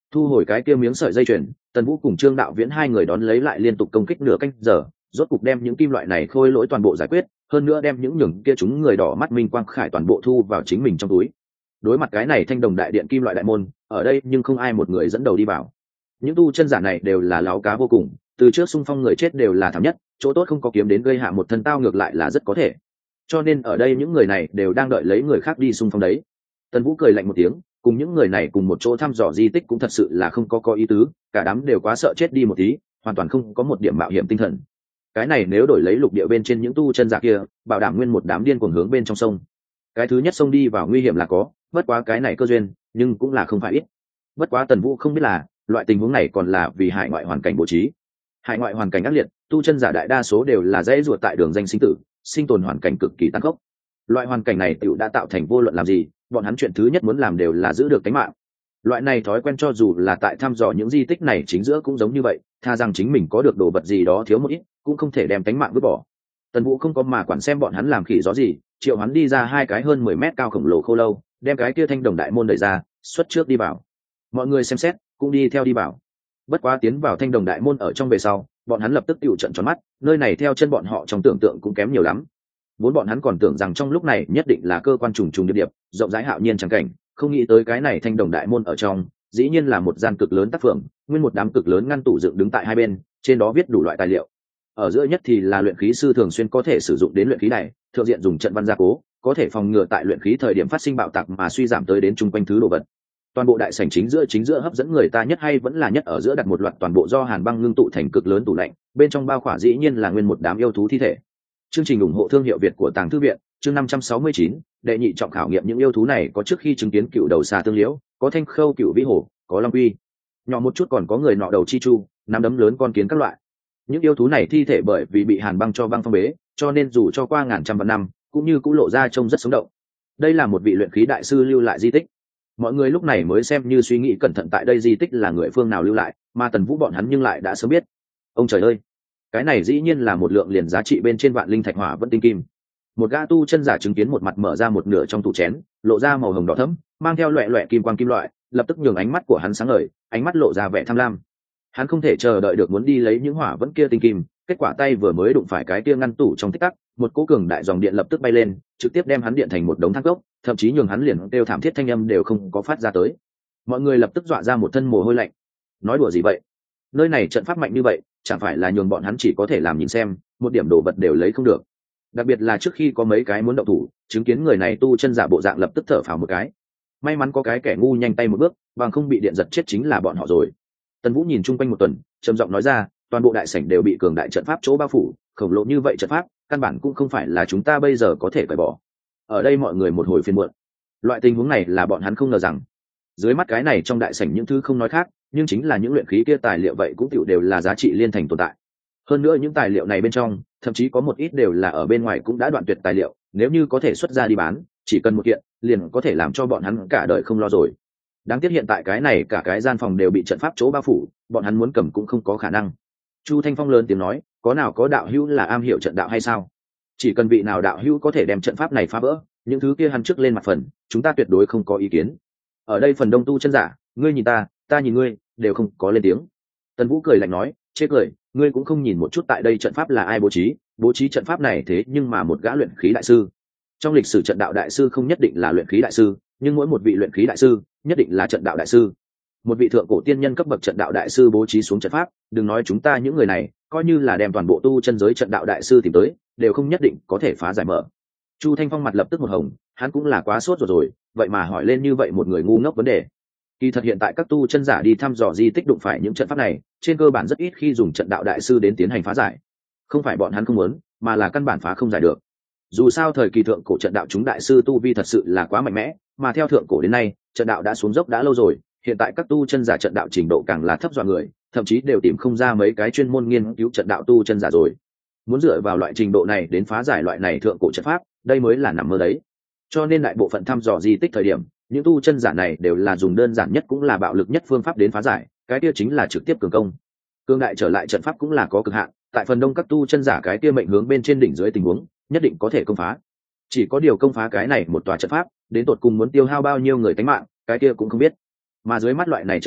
thu hồi cái kia miếng sợi dây chuyền, Tần Vũ cùng Trương Đạo Viễn hai người đón lấy lại liên tục công kích nửa canh giờ, rốt cục đem những kim loại này khôi lỗi toàn bộ giải quyết, hơn nữa đem những nhường kia chúng người đỏ mắt minh quang khải toàn bộ thu vào chính mình trong túi. Đối mặt cái này thanh đồng đại điện kim loại đại môn, ở đây nhưng không ai một người dẫn đầu đi vào. Những tu chân giả này đều là láo cá vô cùng, từ trước xung phong người chết đều là thảm nhất, chỗ tốt không có kiếm đến gây hạ một thân tao ngược lại là rất có thể. Cho nên ở đây những người này đều đang đợi lấy người khác đi xung phong đấy. Tần Vũ cười lạnh một tiếng, cùng những người này cùng một chỗ thăm dò di tích cũng thật sự là không có ý tứ, cả đám đều quá sợ chết đi một tí, hoàn toàn không có một điểm mạo hiểm tinh thần. Cái này nếu đổi lấy lục địa bên trên những tu chân giả kia, bảo đảm nguyên một đám điên cuồng hướng bên trong sông. Cái thứ nhất sông đi vào nguy hiểm là có, bất quá cái này cơ duyên, nhưng cũng là không phải ít. Bất quá Tần Vũ không biết là, loại tình huống này còn là vì hải ngoại hoàn cảnh bố trí. Hải ngoại hoàn cảnh ác liệt, tu chân giả đại đa số đều là dễ ruột tại đường danh sinh tử, sinh tồn hoàn cảnh cực kỳ tàn khốc. Loại hoàn cảnh này tiểu đã tạo thành vô luận làm gì, bọn hắn chuyện thứ nhất muốn làm đều là giữ được tính mạng. Loại này thói quen cho dù là tại thăm dò những di tích này chính giữa cũng giống như vậy, tha rằng chính mình có được đồ vật gì đó thiếu một ít, cũng không thể đem tính mạng vứt bỏ. Tần Vũ không có mà quản xem bọn hắn làm khỉ gió gì, triệu hắn đi ra hai cái hơn 10 mét cao khổng lồ khô lâu, đem cái kia thanh đồng đại môn đẩy ra, xuất trước đi vào. Mọi người xem xét, cũng đi theo đi vào. Bất quá tiến vào thanh đồng đại môn ở trong về sau, bọn hắn lập tức tiêu trận tròn mắt, nơi này theo chân bọn họ trong tưởng tượng cũng kém nhiều lắm. Vốn bọn hắn còn tưởng rằng trong lúc này nhất định là cơ quan trùng trùng điệp điệp, rộng rãi hạo nhiên chẳng cảnh, không nghĩ tới cái này thanh đồng đại môn ở trong, dĩ nhiên là một gian cực lớn tác phường, nguyên một đám cực lớn ngăn tủ dựng đứng tại hai bên, trên đó viết đủ loại tài liệu. Ở giữa nhất thì là luyện khí sư thường xuyên có thể sử dụng đến luyện khí này, thượng diện dùng trận văn gia cố, có thể phòng ngừa tại luyện khí thời điểm phát sinh bạo tạc mà suy giảm tới đến chung quanh thứ đồ vật. Toàn bộ đại sảnh chính giữa hấp dẫn người ta nhất hay vẫn là nhất ở giữa đặt một loạt toàn bộ do hàn băng ngưng tụ thành cực lớn tủ lạnh, bên trong bao khỏa dĩ nhiên là nguyên một đám yêu thú thi thể. Chương trình ủng hộ thương hiệu Việt của Tàng Thư viện, chương 569, đệ nhị trọng khảo nghiệm những yêu thú này có trước khi chứng kiến cựu đầu xà tương liễu, có thanh khâu cựu vĩ hổ, có long quy, nhỏ một chút còn có người nọ đầu chi chu, nắm đấm lớn con kiến các loại. Những yêu thú này thi thể bởi vì bị hàn băng cho băng phong bế, cho nên dù cho qua ngàn trăm vạn năm, cũng như cũng lộ ra trông rất sống động. Đây là một vị luyện khí đại sư lưu lại di tích. Mọi người lúc này mới xem như suy nghĩ cẩn thận tại đây di tích là người phương nào lưu lại, mà Tần Vũ bọn hắn nhưng lại đã sớm biết. Ông trời ơi, cái này dĩ nhiên là một lượng liền giá trị bên trên vạn linh thạch hỏa vẫn tinh kim. Một gã tu chân giả chứng kiến một mặt mở ra một nửa trong tủ chén, lộ ra màu hồng đỏ thẫm, mang theo loẹt loẹt kim quang kim loại, lập tức nhường ánh mắt của hắn sáng ngời, ánh mắt lộ ra vẻ tham lam. Hắn không thể chờ đợi được muốn đi lấy những hỏa vẫn kia tinh kim, kết quả tay vừa mới đụng phải cái kia ngăn tủ trong tích tắc, một cỗ cường đại dòng điện lập tức bay lên, trực tiếp đem hắn điện thành một đống than cốc, thậm chí nhường hắn liền kêu thảm thiết thanh âm đều không có phát ra tới. Mọi người lập tức dọa ra một thân mồ hôi lạnh. Nói đùa gì vậy? Nơi này trận pháp mạnh như vậy, chẳng phải là nhường bọn hắn chỉ có thể làm nhìn xem, một điểm đồ vật đều lấy không được. Đặc biệt là trước khi có mấy cái muốn động thủ, chứng kiến người này tu chân giả bộ dạng lập tức thở phào một cái. May mắn có cái kẻ ngu nhanh tay một bước, bằng không bị điện giật chết chính là bọn họ rồi. Tần Vũ nhìn chung quanh một tuần, trầm giọng nói ra, toàn bộ đại sảnh đều bị cường đại trận pháp chỗ bao phủ, khổng lồ như vậy trận pháp, căn bản cũng không phải là chúng ta bây giờ có thể cởi bỏ. Ở đây mọi người một hồi phiền muộn. Loại tình huống này là bọn hắn không ngờ rằng. Dưới mắt cái này trong đại sảnh những thứ không nói khác, nhưng chính là những luyện khí kia tài liệu vậy cũng tiểu đều là giá trị liên thành tồn tại. Hơn nữa những tài liệu này bên trong, thậm chí có một ít đều là ở bên ngoài cũng đã đoạn tuyệt tài liệu, nếu như có thể xuất ra đi bán, chỉ cần một kiện, liền có thể làm cho bọn hắn cả đời không lo rồi. Đáng tiếc hiện tại cái này cả cái gian phòng đều bị trận pháp chỗ bao phủ, bọn hắn muốn cầm cũng không có khả năng. Chu Thanh Phong lớn tiếng nói, có nào có đạo hữu là am hiểu trận đạo hay sao? Chỉ cần vị nào đạo hữu có thể đem trận pháp này phá vỡ, những thứ kia hắn trước lên mặt phần, chúng ta tuyệt đối không có ý kiến. Ở đây phần đông tu chân giả, ngươi nhìn ta nhìn ngươi, đều không có lên tiếng. Tần Vũ cười lạnh nói, chê cười, ngươi cũng không nhìn một chút tại đây trận pháp là ai bố trí trận pháp này thế nhưng mà một gã luyện khí đại sư. Trong lịch sử trận đạo đại sư không nhất định là luyện khí đại sư, nhưng mỗi một vị luyện khí đại sư nhất định là trận đạo đại sư. Một vị thượng cổ tiên nhân cấp bậc trận đạo đại sư bố trí xuống trận pháp, đừng nói chúng ta những người này, coi như là đem toàn bộ tu chân giới trận đạo đại sư tìm tới, đều không nhất định có thể phá giải mở. Chu Thanh Phong mặt lập tức một hồng, hắn cũng là quá sốt rồi, vậy mà hỏi lên như vậy một người ngu ngốc vấn đề. Kỳ thật hiện tại các tu chân giả đi thăm dò di tích đụng phải những trận pháp này, trên cơ bản rất ít khi dùng trận đạo đại sư đến tiến hành phá giải. Không phải bọn hắn không muốn, mà là căn bản phá không giải được. Dù sao thời kỳ thượng cổ trận đạo chúng đại sư tu vi thật sự là quá mạnh mẽ, mà theo thượng cổ đến nay, trận đạo đã xuống dốc đã lâu rồi, hiện tại các tu chân giả trận đạo trình độ càng là thấp dọa người, thậm chí đều tìm không ra mấy cái chuyên môn nghiên cứu trận đạo tu chân giả rồi. Muốn dựa vào loại trình độ này đến phá giải loại này thượng cổ trận pháp, đây mới là nằm mơ đấy. Cho nên đại bộ phận thăm dò di tích thời điểm, những tu chân giả này đều là dùng đơn giản nhất cũng là bạo lực nhất phương pháp đến phá giải, cái kia chính là trực tiếp cường công. Cương đại trở lại trận pháp cũng là có cực hạn, tại phần đông các tu chân giả cái kia mệnh hướng bên trên đỉnh dưới tình huống, nhất định có thể công phá. Chỉ có điều công phá cái này một tòa trận pháp, đến tột cùng muốn tiêu hao bao nhiêu người tánh mạng, cái kia cũng không biết. Mà dưới mắt loại này trận pháp,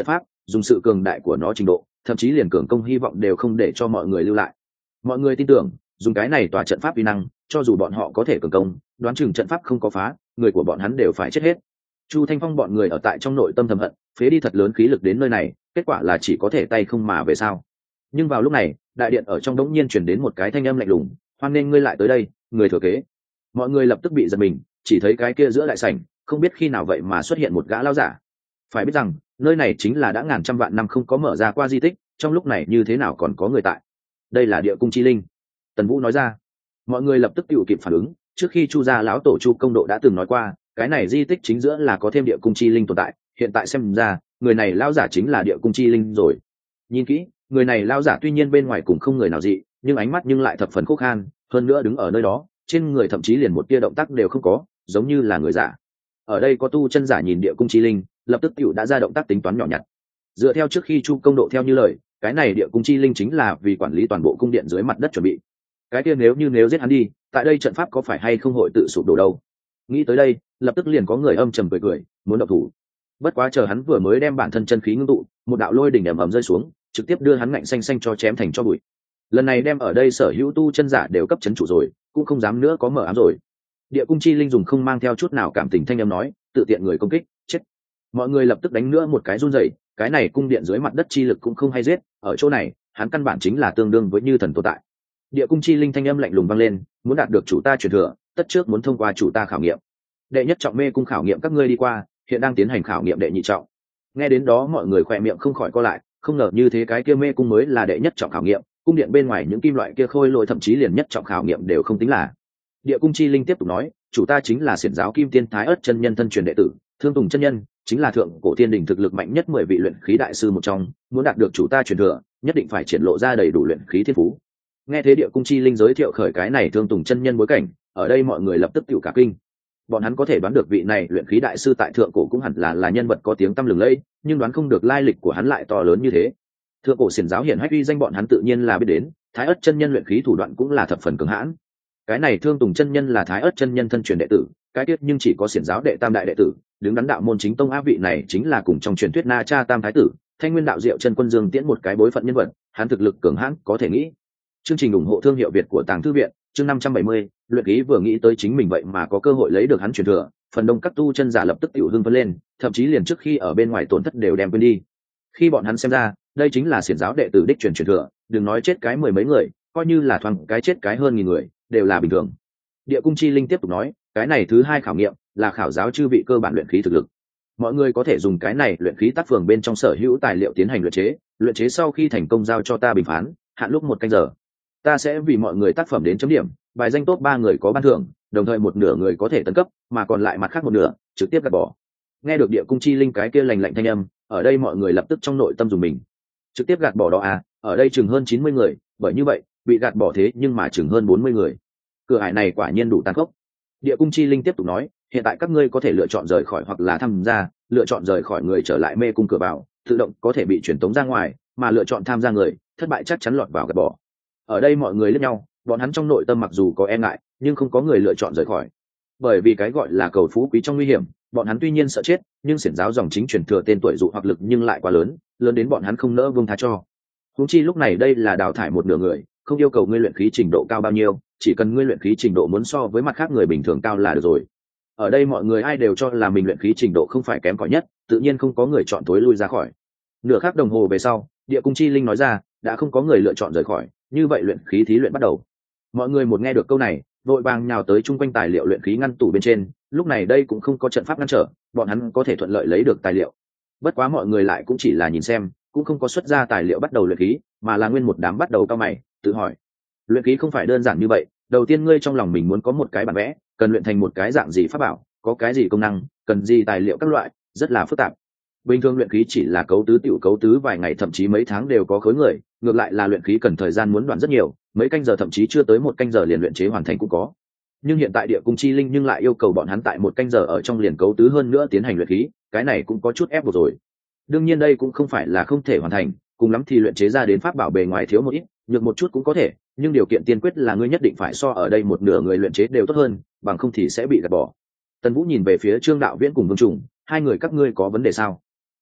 dùng sự cường đại của nó trình độ thậm chí liền cường công hy vọng đều không để cho mọi người lưu lại. Mọi người tin tưởng dùng cái này tòa trận pháp uy năng, cho dù bọn họ có thể cường công, đoán chừng trận pháp không có phá, người của bọn hắn đều phải chết hết. Chu Thanh Phong bọn người ở tại trong nội tâm thầm hận, phế đi thật lớn khí lực đến nơi này, kết quả là chỉ có thể tay không mà về sao. Nhưng vào lúc này, đại điện ở trong đống nhiên truyền đến một cái thanh âm lạnh lùng, hoan nên ngươi lại tới đây, người thừa kế. Mọi người lập tức bị giật mình, chỉ thấy cái kia giữa đại sảnh, không biết khi nào vậy mà xuất hiện một gã lão giả. Phải biết rằng, nơi này chính là đã ngàn trăm vạn năm không có mở ra qua di tích, trong lúc này như thế nào còn có người tại. Đây là địa cung chi linh. Tần Vũ nói ra. Mọi người lập tức tự kịp phản ứng, trước khi Chu gia lão tổ Chu Công Độ đã từng nói qua, cái này di tích chính giữa là có thêm địa cung chi linh tồn tại, hiện tại xem ra, người này lão giả chính là địa cung chi linh rồi. Nhìn kỹ, người này lão giả tuy nhiên bên ngoài cũng không người nào dị, nhưng ánh mắt nhưng lại thập phần khô khan, hơn nữa đứng ở nơi đó, trên người thậm chí liền một tia động tác đều không có, giống như là người giả. Ở đây có tu chân giả nhìn địa cung chi linh, lập tức tiểu đã ra động tác tính toán nhỏ nhặt. Dựa theo trước khi Chu Công Độ theo như lời, cái này địa cung chi linh chính là vì quản lý toàn bộ cung điện dưới mặt đất chuẩn bị. Cái kia nếu giết hắn đi, tại đây trận pháp có phải hay không hội tự sụp đổ đâu. Nghĩ tới đây, lập tức liền có người âm trầm cười, muốn động thủ. Bất quá chờ hắn vừa mới đem bản thân chân khí ngưng tụ, một đạo lôi đỉnh ầm ầm rơi xuống, trực tiếp đưa hắn ngạnh xanh xanh cho chém thành tro bụi. Lần này đem ở đây sở hữu tu chân giả đều cấp chấn chủ rồi, cũng không dám nữa có mở ám rồi. Địa cung chi linh dùng không mang theo chút nào cảm tình thanh âm nói, tự tiện người công kích, chết. Mọi người lập tức đánh nữa một cái run rẩy, cái này cung điện dưới mặt đất chi lực cũng không hay giết, ở chỗ này, hắn căn bản chính là tương đương với như thần tồn tại. Địa cung chi linh thanh âm lạnh lùng vang lên, muốn đạt được chủ ta truyền thừa, tất trước muốn thông qua chủ ta khảo nghiệm. Đệ nhất trọng mê cung khảo nghiệm các ngươi đi qua, hiện đang tiến hành khảo nghiệm đệ nhị trọng. Nghe đến đó mọi người khỏe miệng không khỏi co lại, không ngờ như thế cái kia mê cung mới là đệ nhất trọng khảo nghiệm, cung điện bên ngoài những kim loại kia khôi lỗi thậm chí liền nhất trọng khảo nghiệm đều không tính là. Địa cung chi linh tiếp tục nói, chủ ta chính là xiển giáo kim tiên thái ất chân nhân thân truyền đệ tử, Thương Tùng chân nhân chính là thượng cổ thiên đình thực lực mạnh nhất 10 vị luyện khí đại sư một trong, muốn đạt được chủ ta truyền thừa, nhất định phải triển lộ ra đầy đủ luyện khí thiên phú. Nghe thế địa cung chi linh giới thiệu khởi cái này Thương Tùng chân nhân bối cảnh, ở đây mọi người lập tức tiểu cả kinh. Bọn hắn có thể đoán được vị này luyện khí đại sư tại thượng cổ cũng hẳn là nhân vật có tiếng tăm lừng lẫy, nhưng đoán không được lai lịch của hắn lại to lớn như thế. Thượng cổ xiển giáo hiển hách uy danh bọn hắn tự nhiên là biết đến, thái ất chân nhân luyện khí thủ đoạn cũng là thập phần cường hãn. Cái này Thương Tùng chân nhân là thái ất chân nhân thân truyền đệ tử, cái tiết nhưng chỉ có xiển giáo đệ tam đại đệ tử, đứng đắn đạo môn chính tông áp vị này chính là cùng trong truyền thuyết Na Cha Tam thái tử, Thanh Nguyên đạo diệu chân quân Dương Tiễn một cái bối phận nhân vật, hắn thực lực cường hãn có thể nghĩ. Chương trình ủng hộ thương hiệu Việt của Tàng Thư viện, chương 570, luyện khí vừa nghĩ tới chính mình vậy mà có cơ hội lấy được hắn truyền thừa, phần đông các tu chân giả lập tức tiểu hưng phấn lên, thậm chí liền trước khi ở bên ngoài tổn thất đều đem quên đi. Khi bọn hắn xem ra, đây chính là xiển giáo đệ tử đích truyền thừa, đừng nói chết cái mười mấy người, coi như là thoáng cái chết cái hơn nghìn người, đều là bình thường. Địa cung chi linh tiếp tục nói, cái này thứ hai khảo nghiệm là khảo giáo chư vị cơ bản luyện khí thực lực. Mọi người có thể dùng cái này luyện khí tác phường bên trong sở hữu tài liệu tiến hành luyện chế sau khi thành công giao cho ta bình phán, hạn lúc 1 canh giờ. Ta sẽ vì mọi người tác phẩm đến chấm điểm, bài danh top 3 người có ban thưởng, đồng thời một nửa người có thể tấn cấp, mà còn lại mặt khác một nửa trực tiếp gạt bỏ. Nghe được địa cung chi linh cái kia lành lạnh thanh âm, ở đây mọi người lập tức trong nội tâm dùng mình. Trực tiếp gạt bỏ đó à, ở đây chừng hơn 90 người, bởi như vậy, bị gạt bỏ thế nhưng mà chừng hơn 40 người. Cửa ải này quả nhiên đủ tàn khốc. Địa cung chi linh tiếp tục nói, hiện tại các ngươi có thể lựa chọn rời khỏi hoặc là tham gia, lựa chọn rời khỏi người trở lại mê cung cửa vào, tự động có thể bị truyền tống ra ngoài, mà lựa chọn tham gia người, thất bại chắc chắn lọt vào gạt bỏ. Ở đây mọi người liếc nhau, bọn hắn trong nội tâm mặc dù có e ngại, nhưng không có người lựa chọn rời khỏi. Bởi vì cái gọi là cầu phú quý trong nguy hiểm, bọn hắn tuy nhiên sợ chết, nhưng xiển giáo dòng chính truyền thừa tên tuổi dụ hoặc lực nhưng lại quá lớn, lớn đến bọn hắn không nỡ buông tha cho. Huống chi lúc này đây là đào thải một nửa người, không yêu cầu ngươi luyện khí trình độ cao bao nhiêu, chỉ cần ngươi luyện khí trình độ muốn so với mặt khác người bình thường cao là được rồi. Ở đây mọi người ai đều cho là mình luyện khí trình độ không phải kém cỏi nhất, tự nhiên không có người chọn tối lui ra khỏi. Nửa khắc đồng hồ về sau, địa cung chi linh nói ra, đã không có người lựa chọn rời khỏi, như vậy luyện khí thí luyện bắt đầu. Mọi người một nghe được câu này, vội vàng nhào tới chung quanh tài liệu luyện khí ngăn tủ bên trên, lúc này đây cũng không có trận pháp ngăn trở, bọn hắn có thể thuận lợi lấy được tài liệu. Bất quá mọi người lại cũng chỉ là nhìn xem, cũng không có xuất ra tài liệu bắt đầu luyện khí, mà là nguyên một đám bắt đầu cao mày, tự hỏi. Luyện khí không phải đơn giản như vậy, đầu tiên ngươi trong lòng mình muốn có một cái bản vẽ, cần luyện thành một cái dạng gì pháp bảo, có cái gì công năng, cần gì tài liệu các loại, rất là phức tạp. Bình thường luyện khí chỉ là cấu tứ tiểu cấu tứ vài ngày thậm chí mấy tháng đều có khối người, ngược lại là luyện khí cần thời gian muốn đoạn rất nhiều, mấy canh giờ thậm chí chưa tới 1 canh giờ liền luyện chế hoàn thành cũng có. Nhưng hiện tại địa cung chi linh nhưng lại yêu cầu bọn hắn tại 1 canh giờ ở trong liền cấu tứ hơn nữa tiến hành luyện khí, cái này cũng có chút ép buộc rồi. Đương nhiên đây cũng không phải là không thể hoàn thành, cùng lắm thì luyện chế ra đến pháp bảo bề ngoài thiếu một ít, nhược một chút cũng có thể, nhưng điều kiện tiên quyết là ngươi nhất định phải so ở đây một nửa người luyện chế đều tốt hơn, bằng không thì sẽ bị gạt bỏ. Tần Vũ nhìn về phía Trương Đạo Viễn cùng Vương Trùng, hai người các ngươi có vấn đề sao?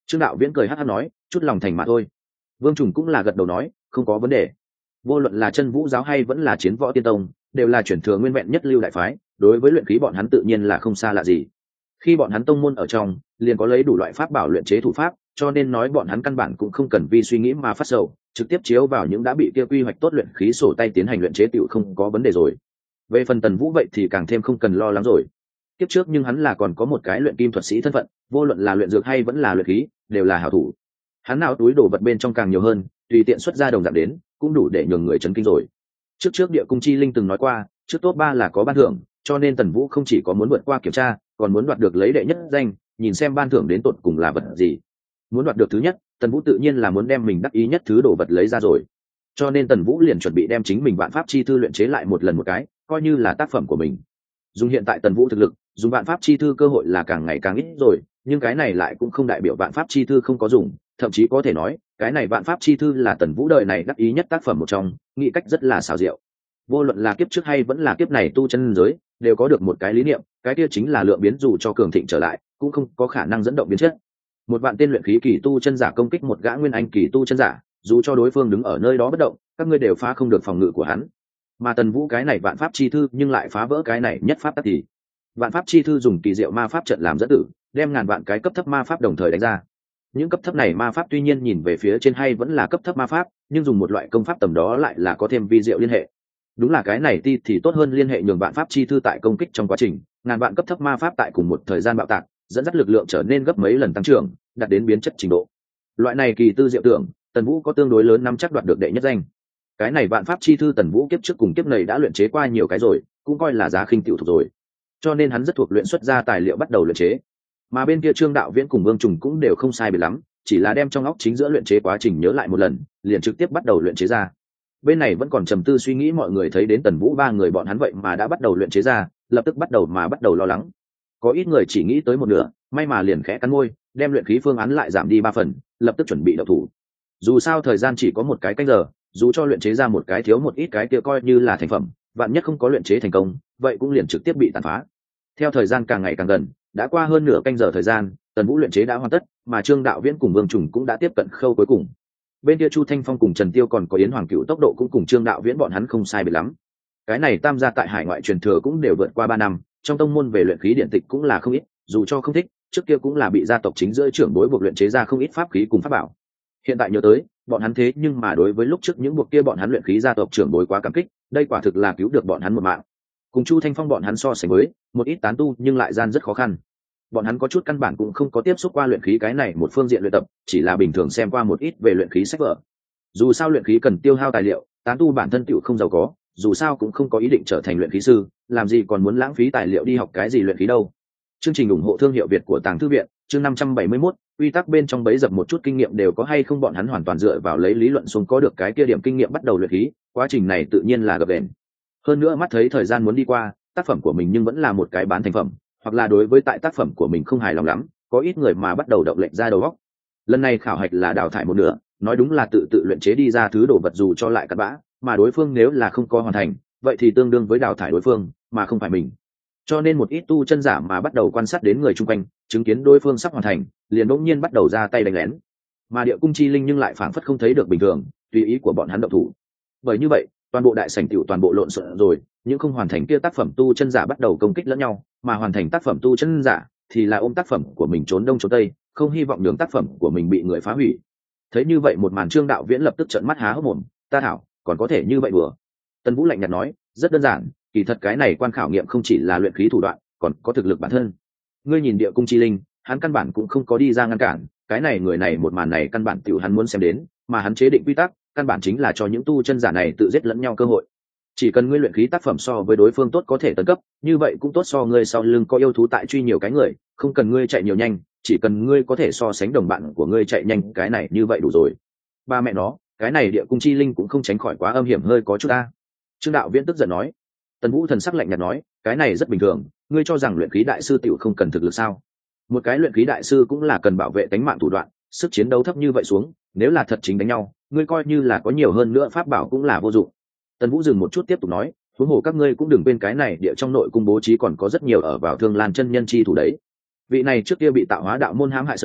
Trương Đạo Viễn cười hắt hắt nói, chút lòng thành mà thôi. Vương Trùng cũng là gật đầu nói, không có vấn đề. Vô luận là Chân Vũ giáo hay vẫn là Chiến Võ Tiên Tông, đều là chuyển thừa nguyên vẹn nhất lưu đại phái, đối với luyện khí bọn hắn tự nhiên là không xa lạ gì. Khi bọn hắn tông môn ở trong, liền có lấy đủ loại pháp bảo luyện chế thủ pháp, cho nên nói bọn hắn căn bản cũng không cần vì suy nghĩ mà phát sầu, trực tiếp chiếu vào những đã bị kia quy hoạch tốt luyện khí sổ tay tiến hành luyện chế tựu không có vấn đề rồi. Về phần Tần Vũ vậy thì càng thêm không cần lo lắng rồi. Kiếp trước nhưng hắn là còn có một cái luyện kim thuật sĩ thân phận, vô luận là luyện dược hay vẫn là luyện khí, đều là hảo thủ. Hắn nào túi đồ vật bên trong càng nhiều hơn, tùy tiện xuất ra đồng dạng đến, cũng đủ để nhường người chấn kinh rồi. Trước Địa Cung Chi Linh từng nói qua, trước top 3 là có ban thưởng, cho nên Tần Vũ không chỉ có muốn vượt qua kiểm tra, còn muốn đoạt được lấy đệ nhất danh, nhìn xem ban thưởng đến tột cùng là vật gì. Muốn đoạt được thứ nhất, Tần Vũ tự nhiên là muốn đem mình đắc ý nhất thứ đồ vật lấy ra rồi. Cho nên Tần Vũ liền chuẩn bị đem chính mình vạn pháp chi thư luyện chế lại một lần một cái, coi như là tác phẩm của mình. Dùng hiện tại Tần Vũ thực lực, dùng vạn pháp chi thư cơ hội là càng ngày càng ít rồi, nhưng cái này lại cũng không đại biểu vạn pháp chi thư không có dùng, thậm chí có thể nói, cái này vạn pháp chi thư là Tần Vũ đời này đắc ý nhất tác phẩm một trong, nghĩ cách rất là xảo diệu. Vô luận là kiếp trước hay vẫn là kiếp này tu chân giới, đều có được một cái lý niệm, cái kia chính là lượng biến dù cho cường thịnh trở lại, cũng không có khả năng dẫn động biến chất. Một vạn tên luyện khí kỳ tu chân giả công kích một gã nguyên anh kỳ tu chân giả, dù cho đối phương đứng ở nơi đó bất động, các ngươi đều phá không được phòng ngự của hắn. Mà Tần Vũ cái này vạn pháp chi thư nhưng lại phá vỡ cái này nhất pháp tắc thì. Vạn pháp chi thư dùng kỳ diệu ma pháp trận làm dẫn tử, đem ngàn vạn cái cấp thấp ma pháp đồng thời đánh ra. Những cấp thấp này ma pháp tuy nhiên nhìn về phía trên hay vẫn là cấp thấp ma pháp, nhưng dùng một loại công pháp tầm đó lại là có thêm vi diệu liên hệ. Đúng là cái này thì tốt hơn liên hệ nhường vạn pháp chi thư tại công kích trong quá trình, ngàn vạn cấp thấp ma pháp tại cùng một thời gian bạo tạc, dẫn dắt lực lượng trở nên gấp mấy lần tăng trưởng, đạt đến biến chất trình độ. Loại này kỳ tư diệu tưởng, Tần Vũ có tương đối lớn nắm chắc đoạt được đệ nhất danh. Cái này vạn pháp chi thư Tần Vũ kiếp trước cùng kiếp này đã luyện chế qua nhiều cái rồi, cũng coi là giá khinh tiểu thuộc rồi. Cho nên hắn rất thuộc luyện xuất ra tài liệu bắt đầu luyện chế. Mà bên kia Trương Đạo Viễn cùng Vương Trùng cũng đều không sai biệt lắm, chỉ là đem trong óc chính giữa luyện chế quá trình nhớ lại một lần, liền trực tiếp bắt đầu luyện chế ra. Bên này vẫn còn trầm tư suy nghĩ, mọi người thấy đến Tần Vũ ba người bọn hắn vậy mà đã bắt đầu luyện chế ra, lập tức bắt đầu lo lắng. Có ít người chỉ nghĩ tới một nửa, may mà liền khẽ cắn môi, đem luyện khí phương án lại giảm đi 3 phần, lập tức chuẩn bị động thủ. Dù sao thời gian chỉ có một cái canh giờ, dù cho luyện chế ra một cái thiếu một ít cái kia coi như là thành phẩm, vạn nhất không có luyện chế thành công, vậy cũng liền trực tiếp bị tàn phá. Theo thời gian càng ngày càng gần, đã qua hơn nửa canh giờ thời gian, Tần Vũ luyện chế đã hoàn tất, mà Trương Đạo Viễn cùng Vương Trùng cũng đã tiếp cận khâu cuối cùng. Bên kia Chu Thanh Phong cùng Trần Tiêu còn có Yến Hoàng Cựu tốc độ cũng cùng Trương Đạo Viễn bọn hắn không sai biệt lắm. Cái này tam gia tại hải ngoại truyền thừa cũng đều vượt qua 3 năm, trong tông môn về luyện khí điện tịch cũng là không ít, dù cho không thích, trước kia cũng là bị gia tộc chính giữa trưởng bối buộc luyện chế ra không ít pháp khí cùng pháp bảo. Hiện tại nhớ tới, bọn hắn thế nhưng mà đối với lúc trước những buộc kia bọn hắn luyện khí gia tộc trưởng bối quá cảm kích, đây quả thực là cứu được bọn hắn một mạng. Cùng Chu Thanh Phong bọn hắn so sánh với, một ít tán tu nhưng lại gian rất khó khăn. Bọn hắn có chút căn bản cũng không có tiếp xúc qua luyện khí cái này một phương diện luyện tập, chỉ là bình thường xem qua một ít về luyện khí sách vở. Dù sao luyện khí cần tiêu hao tài liệu, tán tu bản thân tựu không giàu có, dù sao cũng không có ý định trở thành luyện khí sư, làm gì còn muốn lãng phí tài liệu đi học cái gì luyện khí đâu. Chương trình ủng hộ thương hiệu Việt của Tàng Thư viện, chương 571, quy tắc bên trong bấy dập một chút kinh nghiệm đều có hay không, bọn hắn hoàn toàn dựa vào lấy lý luận xuống có được cái kia điểm kinh nghiệm bắt đầu luyện khí, quá trình này tự nhiên là gập ghềnh. Hơn nữa mắt thấy thời gian muốn đi qua, tác phẩm của mình nhưng vẫn là một cái bán thành phẩm, hoặc là đối với tại tác phẩm của mình không hài lòng lắm, có ít người mà bắt đầu động lệnh ra đầu góc. Lần này khảo hạch là đào thải một nửa, nói đúng là tự luyện chế đi ra thứ đồ vật dù cho lại cặn bã, mà đối phương nếu là không có hoàn thành, vậy thì tương đương với đào thải đối phương, mà không phải mình. Cho nên một ít tu chân giả mà bắt đầu quan sát đến người chung quanh, chứng kiến đối phương sắp hoàn thành, liền đột nhiên bắt đầu ra tay đánh lén. Mà Địa Cung Chi Linh nhưng lại phảng phất không thấy được bình thường, tùy ý của bọn hắn động thủ. Bởi như vậy, toàn bộ đại sảnh tiểu toàn bộ lộn xộn rồi, những không hoàn thành kia tác phẩm tu chân giả bắt đầu công kích lẫn nhau, mà hoàn thành tác phẩm tu chân giả thì là ôm tác phẩm của mình trốn đông trốn tây, không hy vọng đường tác phẩm của mình bị người phá hủy. Thấy như vậy một màn, Trương Đạo Viễn lập tức trợn mắt há hốc mồm, ta thảo, còn có thể như vậy bừa. Tần Vũ lạnh nhạt nói, rất đơn giản, kỳ thật cái này quan khảo nghiệm không chỉ là luyện khí thủ đoạn, còn có thực lực bản thân. Ngươi nhìn Địa Cung Chi Linh, hắn căn bản cũng không có đi ra ngăn cản, cái này người này một màn này căn bản tiểu hắn muốn xem đến, mà hắn chế định quy tắc, căn bản chính là cho những tu chân giả này tự giết lẫn nhau cơ hội. Chỉ cần ngươi luyện khí tác phẩm so với đối phương tốt có thể tấn cấp, như vậy cũng tốt so ngươi sau lưng có yêu thú tại truy nhiều cái người, không cần ngươi chạy nhiều nhanh, chỉ cần ngươi có thể so sánh đồng bạn của ngươi chạy nhanh, cái này như vậy đủ rồi. Ba mẹ nó, cái này Địa Cung Chi Linh cũng không tránh khỏi quá âm hiểm hơi có chút ta. Trương Đạo Viễn tức giận nói. Tần Vũ thần sắc lạnh nhạt nói, cái này rất bình thường, ngươi cho rằng luyện khí đại sư tiểu không cần thực lực sao? Một cái luyện khí đại sư cũng là cần bảo vệ tính mạng thủ đoạn, sức chiến đấu thấp như vậy xuống, nếu là thật chính đánh nhau, ngươi coi như là có nhiều hơn nữa pháp bảo cũng là vô dụng. Tần Vũ dừng một chút tiếp tục nói, huống hồ các ngươi cũng đừng quên cái này địa trong nội cung bố trí còn có rất nhiều ở vào Thương Lan chân nhân chi thủ đấy. Vị này trước kia bị tạo hóa đạo môn hãm hại sâu,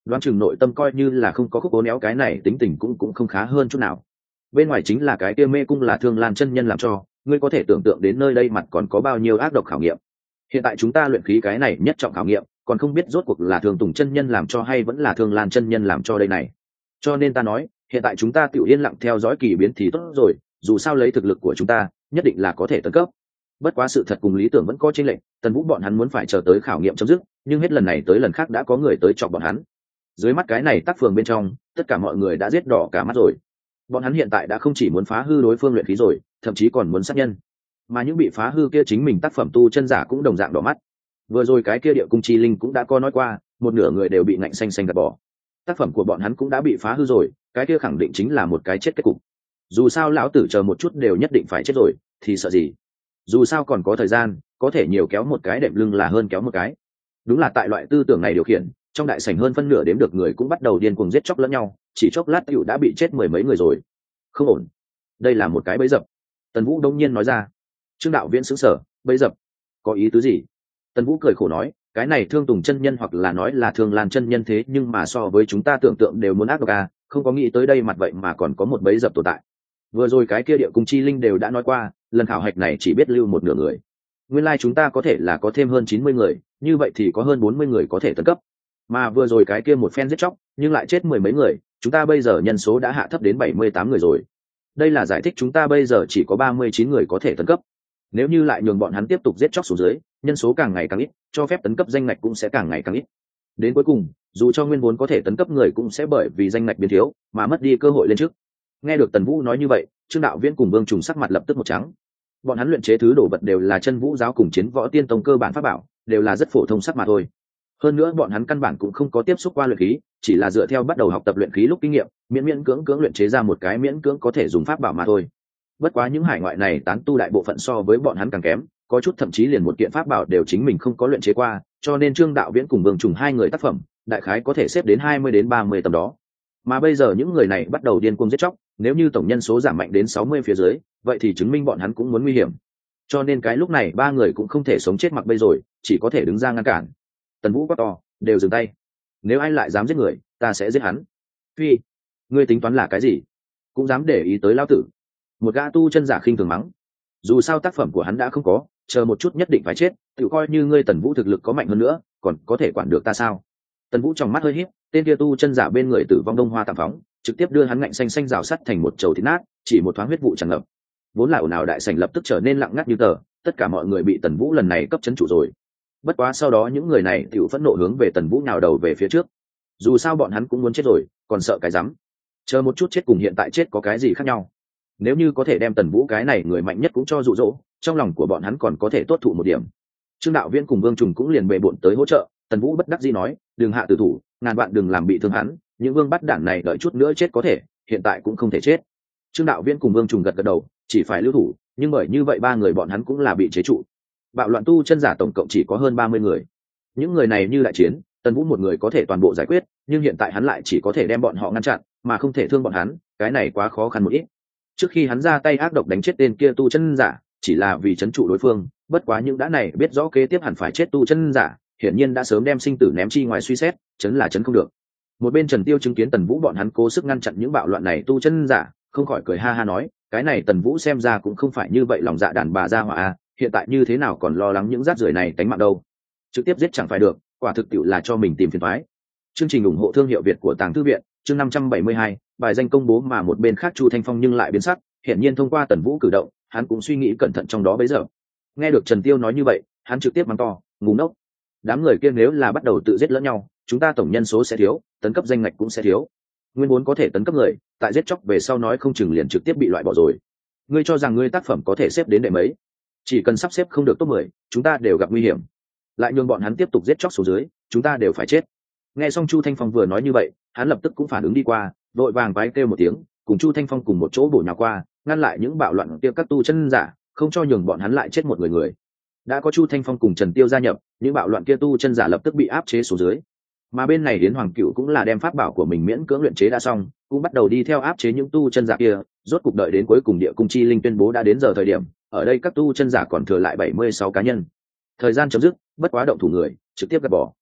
đoán chừng nội tâm coi như là không có khúc cố néo cái này tính tình cũng không khá hơn chút nào. Bên ngoài chính là cái kia mê cung là Thương Lan chân nhân làm cho, ngươi có thể tưởng tượng đến nơi đây mặt còn có bao nhiêu ác độc khảo nghiệm. Hiện tại chúng ta luyện khí cái này nhất trọng khảo nghiệm, còn không biết rốt cuộc là Thương Tùng chân nhân làm cho hay vẫn là Thương Lan chân nhân làm cho đây này. Cho nên ta nói, hiện tại chúng ta tiểu yên lặng theo dõi kỳ biến thì tốt rồi, dù sao lấy thực lực của chúng ta, nhất định là có thể tấn cấp. Bất quá sự thật cùng lý tưởng vẫn có chênh lệch, Tần Vũ bọn hắn muốn phải chờ tới khảo nghiệm chấm dứt, nhưng hết lần này tới lần khác đã có người tới chọc bọn hắn. Dưới mắt cái này tác phường bên trong, tất cả mọi người đã giết đỏ cả mắt rồi. Bọn hắn hiện tại đã không chỉ muốn phá hư đối phương luyện khí rồi, thậm chí còn muốn sát nhân. Mà những bị phá hư kia chính mình tác phẩm tu chân giả cũng đồng dạng đỏ mắt. Vừa rồi cái kia địa cung chi linh cũng đã có nói qua, một nửa người đều bị ngạnh xanh xanh gạt bỏ. Tác phẩm của bọn hắn cũng đã bị phá hư rồi, cái kia khẳng định chính là một cái chết kết cục. Dù sao lão tử chờ một chút đều nhất định phải chết rồi, thì sợ gì? Dù sao còn có thời gian, có thể nhiều kéo một cái đệm lưng là hơn kéo một cái. Đúng là tại loại tư tưởng này điều khiển, trong đại sảnh hơn phân nửa đếm được người cũng bắt đầu điên cuồng giết chóc lẫn nhau, chỉ chốc lát tiểu đã bị chết mười mấy người rồi. Không ổn, đây là một cái bẫy dập. Tần Vũ đông nhiên nói ra. Trương Đạo Viễn sững sờ, bẫy dập? Có ý tứ gì? Tần Vũ cười khổ nói, cái này Thương Tùng chân nhân hoặc là nói là Thương Lan chân nhân thế nhưng mà so với chúng ta tưởng tượng đều muốn ác độc à, không có nghĩ tới đây mặt vậy mà còn có một bẫy dập tồn tại. Vừa rồi cái kia địa cung chi linh đều đã nói qua, lần khảo hạch này chỉ biết lưu một nửa người. Nguyên lai chúng ta có thể là có thêm hơn 90 người, như vậy thì có hơn 40 người có thể tấn cấp. Mà vừa rồi cái kia một phen giết chóc, nhưng lại chết mười mấy người, chúng ta bây giờ nhân số đã hạ thấp đến 78 người rồi. Đây là giải thích chúng ta bây giờ chỉ có 39 người có thể tấn cấp. Nếu như lại nhường bọn hắn tiếp tục giết chóc xuống dưới, nhân số càng ngày càng ít, cho phép tấn cấp danh ngạch cũng sẽ càng ngày càng ít. Đến cuối cùng, dù cho nguyên vốn có thể tấn cấp người cũng sẽ bởi vì danh ngạch biến thiếu mà mất đi cơ hội lên trước. Nghe được Tần Vũ nói như vậy, Trương Đạo Viễn cùng Vương Trùng sắc mặt lập tức một trắng. Bọn hắn luyện chế thứ đồ vật đều là chân vũ giáo cùng chiến võ tiên tông cơ bản pháp bảo, đều là rất phổ thông sắc mà thôi. Hơn nữa bọn hắn căn bản cũng không có tiếp xúc qua luyện khí, chỉ là dựa theo bắt đầu học tập luyện khí lúc kinh nghiệm, miễn miễn cưỡng cưỡng luyện chế ra một cái miễn cưỡng có thể dùng pháp bảo mà thôi. Bất quá những hải ngoại này tán tu đại bộ phận so với bọn hắn càng kém, có chút thậm chí liền một kiện pháp bảo đều chính mình không có luyện chế qua, cho nên Trương Đạo Viễn cùng Vương Trùng hai người tác phẩm, đại khái có thể xếp đến 20 đến 30 tầm đó. Mà bây giờ những người này bắt đầu điên cuồng giết chóc, nếu như tổng nhân số giảm mạnh đến 60 phía dưới, vậy thì chứng minh bọn hắn cũng muốn nguy hiểm. Cho nên cái lúc này ba người cũng không thể sống chết mặc bây rồi, chỉ có thể đứng ra ngăn cản. Tần Vũ quát to, đều dừng tay. Nếu ai lại dám giết người, ta sẽ giết hắn. Phi, ngươi tính toán là cái gì? Cũng dám để ý tới lão tử? Một gã tu chân giả khinh thường mắng. Dù sao tác phẩm của hắn đã không có, chờ một chút nhất định phải chết, tự coi như ngươi Tần Vũ thực lực có mạnh hơn nữa, còn có thể quản được ta sao? Tần Vũ trong mắt hơi híp, tên kia tu chân giả bên người tử vong đông hoa tạm phóng, trực tiếp đưa hắn ngạnh xanh xanh rào sắt thành một chầu thịt nát, chỉ một thoáng huyết vụ tràn ngập. Vốn là ồn ào đại sảnh lập tức trở nên lặng ngắt như tờ, tất cả mọi người bị Tần Vũ lần này cấp chấn trụ rồi. Bất quá sau đó những người này tiểu phẫn nộ hướng về Tần Vũ nhào đầu về phía trước. Dù sao bọn hắn cũng muốn chết rồi, còn sợ cái rắm? Chờ một chút chết cùng hiện tại chết có cái gì khác nhau? Nếu như có thể đem Tần Vũ cái này người mạnh nhất cũng cho dụ dỗ, trong lòng của bọn hắn còn có thể tốt thụ một điểm. Trương Đạo Viễn cùng Vương Trùng cũng liền bệ bội tới hỗ trợ. Tần Vũ bất đắc dĩ nói, đừng hạ tử thủ, ngàn vạn đừng làm bị thương hắn, những vương bắt đản này đợi chút nữa chết có thể, hiện tại cũng không thể chết. Trương Đạo Viễn cùng Vương Trùng gật gật đầu, chỉ phải lưu thủ, nhưng bởi như vậy ba người bọn hắn cũng là bị chế trụ. Bạo loạn tu chân giả tổng cộng chỉ có hơn 30 người. Những người này như đại chiến, Tần Vũ một người có thể toàn bộ giải quyết, nhưng hiện tại hắn lại chỉ có thể đem bọn họ ngăn chặn, mà không thể thương bọn hắn, cái này quá khó khăn một ít. Trước khi hắn ra tay ác độc đánh chết tên kia tu chân giả, chỉ là vì trấn trụ đối phương, bất quá những đã này biết rõ kế tiếp hẳn phải chết tu chân giả, hiển nhiên đã sớm đem sinh tử ném chi ngoài suy xét, chấn là chấn không được. Một bên Trần Tiêu chứng kiến Tần Vũ bọn hắn cố sức ngăn chặn những bạo loạn này tu chân giả, không khỏi cười ha ha nói, cái này Tần Vũ xem ra cũng không phải như vậy lòng dạ đàn bà ra hỏa a, hiện tại như thế nào còn lo lắng những rác rưởi này tánh mạng đâu. Trực tiếp giết chẳng phải được, quả thực tiệu là cho mình tìm phiền toái. Chương trình ủng hộ thương hiệu Việt của Tàng Thư viện, chương 572, bài danh công bố mà một bên khác Chu Thanh Phong nhưng lại biến sắc, hiển nhiên thông qua Tần Vũ cử động, hắn cũng suy nghĩ cẩn thận trong đó bấy giờ. Nghe được Trần Tiêu nói như vậy, hắn trực tiếp mắng to, ngu ngốc. Đám người kia nếu là bắt đầu tự giết lẫn nhau, chúng ta tổng nhân số sẽ thiếu, tấn cấp danh ngạch cũng sẽ thiếu. Nguyên vốn có thể tấn cấp người, tại giết chóc về sau nói không chừng liền trực tiếp bị loại bỏ rồi. Ngươi cho rằng ngươi tác phẩm có thể xếp đến đệ mấy? Chỉ cần sắp xếp không được top 10, chúng ta đều gặp nguy hiểm. Lại nhường bọn hắn tiếp tục giết chóc xuống dưới, chúng ta đều phải chết. Nghe xong Chu Thanh Phong vừa nói như vậy, hắn lập tức cũng phản ứng đi qua, vội vàng vái kêu một tiếng, cùng Chu Thanh Phong cùng một chỗ bổ nhào qua, ngăn lại những bạo loạn kia các tu chân giả, không cho nhường bọn hắn lại chết một người. Đã có Chu Thanh Phong cùng Trần Tiêu gia nhập, những bạo loạn kia tu chân giả lập tức bị áp chế xuống dưới. Mà bên này Yến Hoàng Cựu cũng là đem pháp bảo của mình miễn cưỡng luyện chế đã xong, cũng bắt đầu đi theo áp chế những tu chân giả kia, rốt cục đợi đến cuối cùng địa cung chi linh tuyên bố đã đến giờ thời điểm, ở đây các tu chân giả còn thừa lại 76 cá nhân. Thời gian chấm dứt, bất quá động thủ người, trực tiếp gạt bỏ.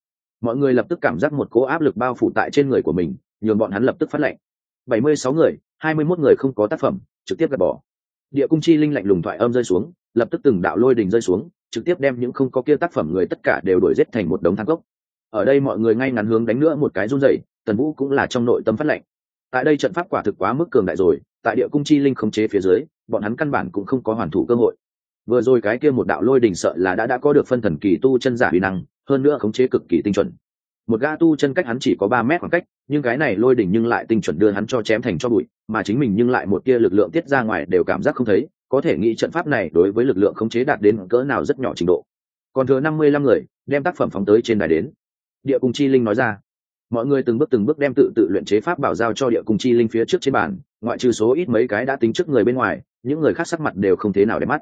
Mọi người lập tức cảm giác một cỗ áp lực bao phủ tại trên người của mình, nhường bọn hắn lập tức phát lệnh. 76 người, 21 người không có tác phẩm, trực tiếp gạt bỏ. Địa cung chi linh lạnh lùng thoại âm rơi xuống, lập tức từng đạo lôi đình rơi xuống, trực tiếp đem những không có kia tác phẩm người tất cả đều đuổi giết thành một đống than cốc. Ở đây mọi người ngay ngắn hướng đánh nữa một cái run rẩy, Tần Vũ cũng là trong nội tâm phát lệnh. Tại đây trận pháp quả thực quá mức cường đại rồi, tại địa cung chi linh khống chế phía dưới, bọn hắn căn bản cũng không có hoàn thủ cơ hội. Vừa rồi cái kia một đạo lôi đình sợ là đã có được phân thần kỳ tu chân giả uy năng, hơn nữa khống chế cực kỳ tinh chuẩn. Một gã tu chân cách hắn chỉ có 3 mét khoảng cách, nhưng cái này lôi đỉnh nhưng lại tinh chuẩn đưa hắn cho chém thành cho bụi, mà chính mình nhưng lại một tia lực lượng tiết ra ngoài đều cảm giác không thấy, có thể nghĩ trận pháp này đối với lực lượng khống chế đạt đến cỡ nào rất nhỏ trình độ. Còn thừa 55 người, đem tác phẩm phóng tới trên đài đến. Địa cung chi linh nói ra. Mọi người từng bước đem tự luyện chế pháp bảo giao cho địa cung chi linh phía trước trên bàn, ngoại trừ số ít mấy cái đã tính trước người bên ngoài, những người khác sắc mặt đều không thế nào để mắt.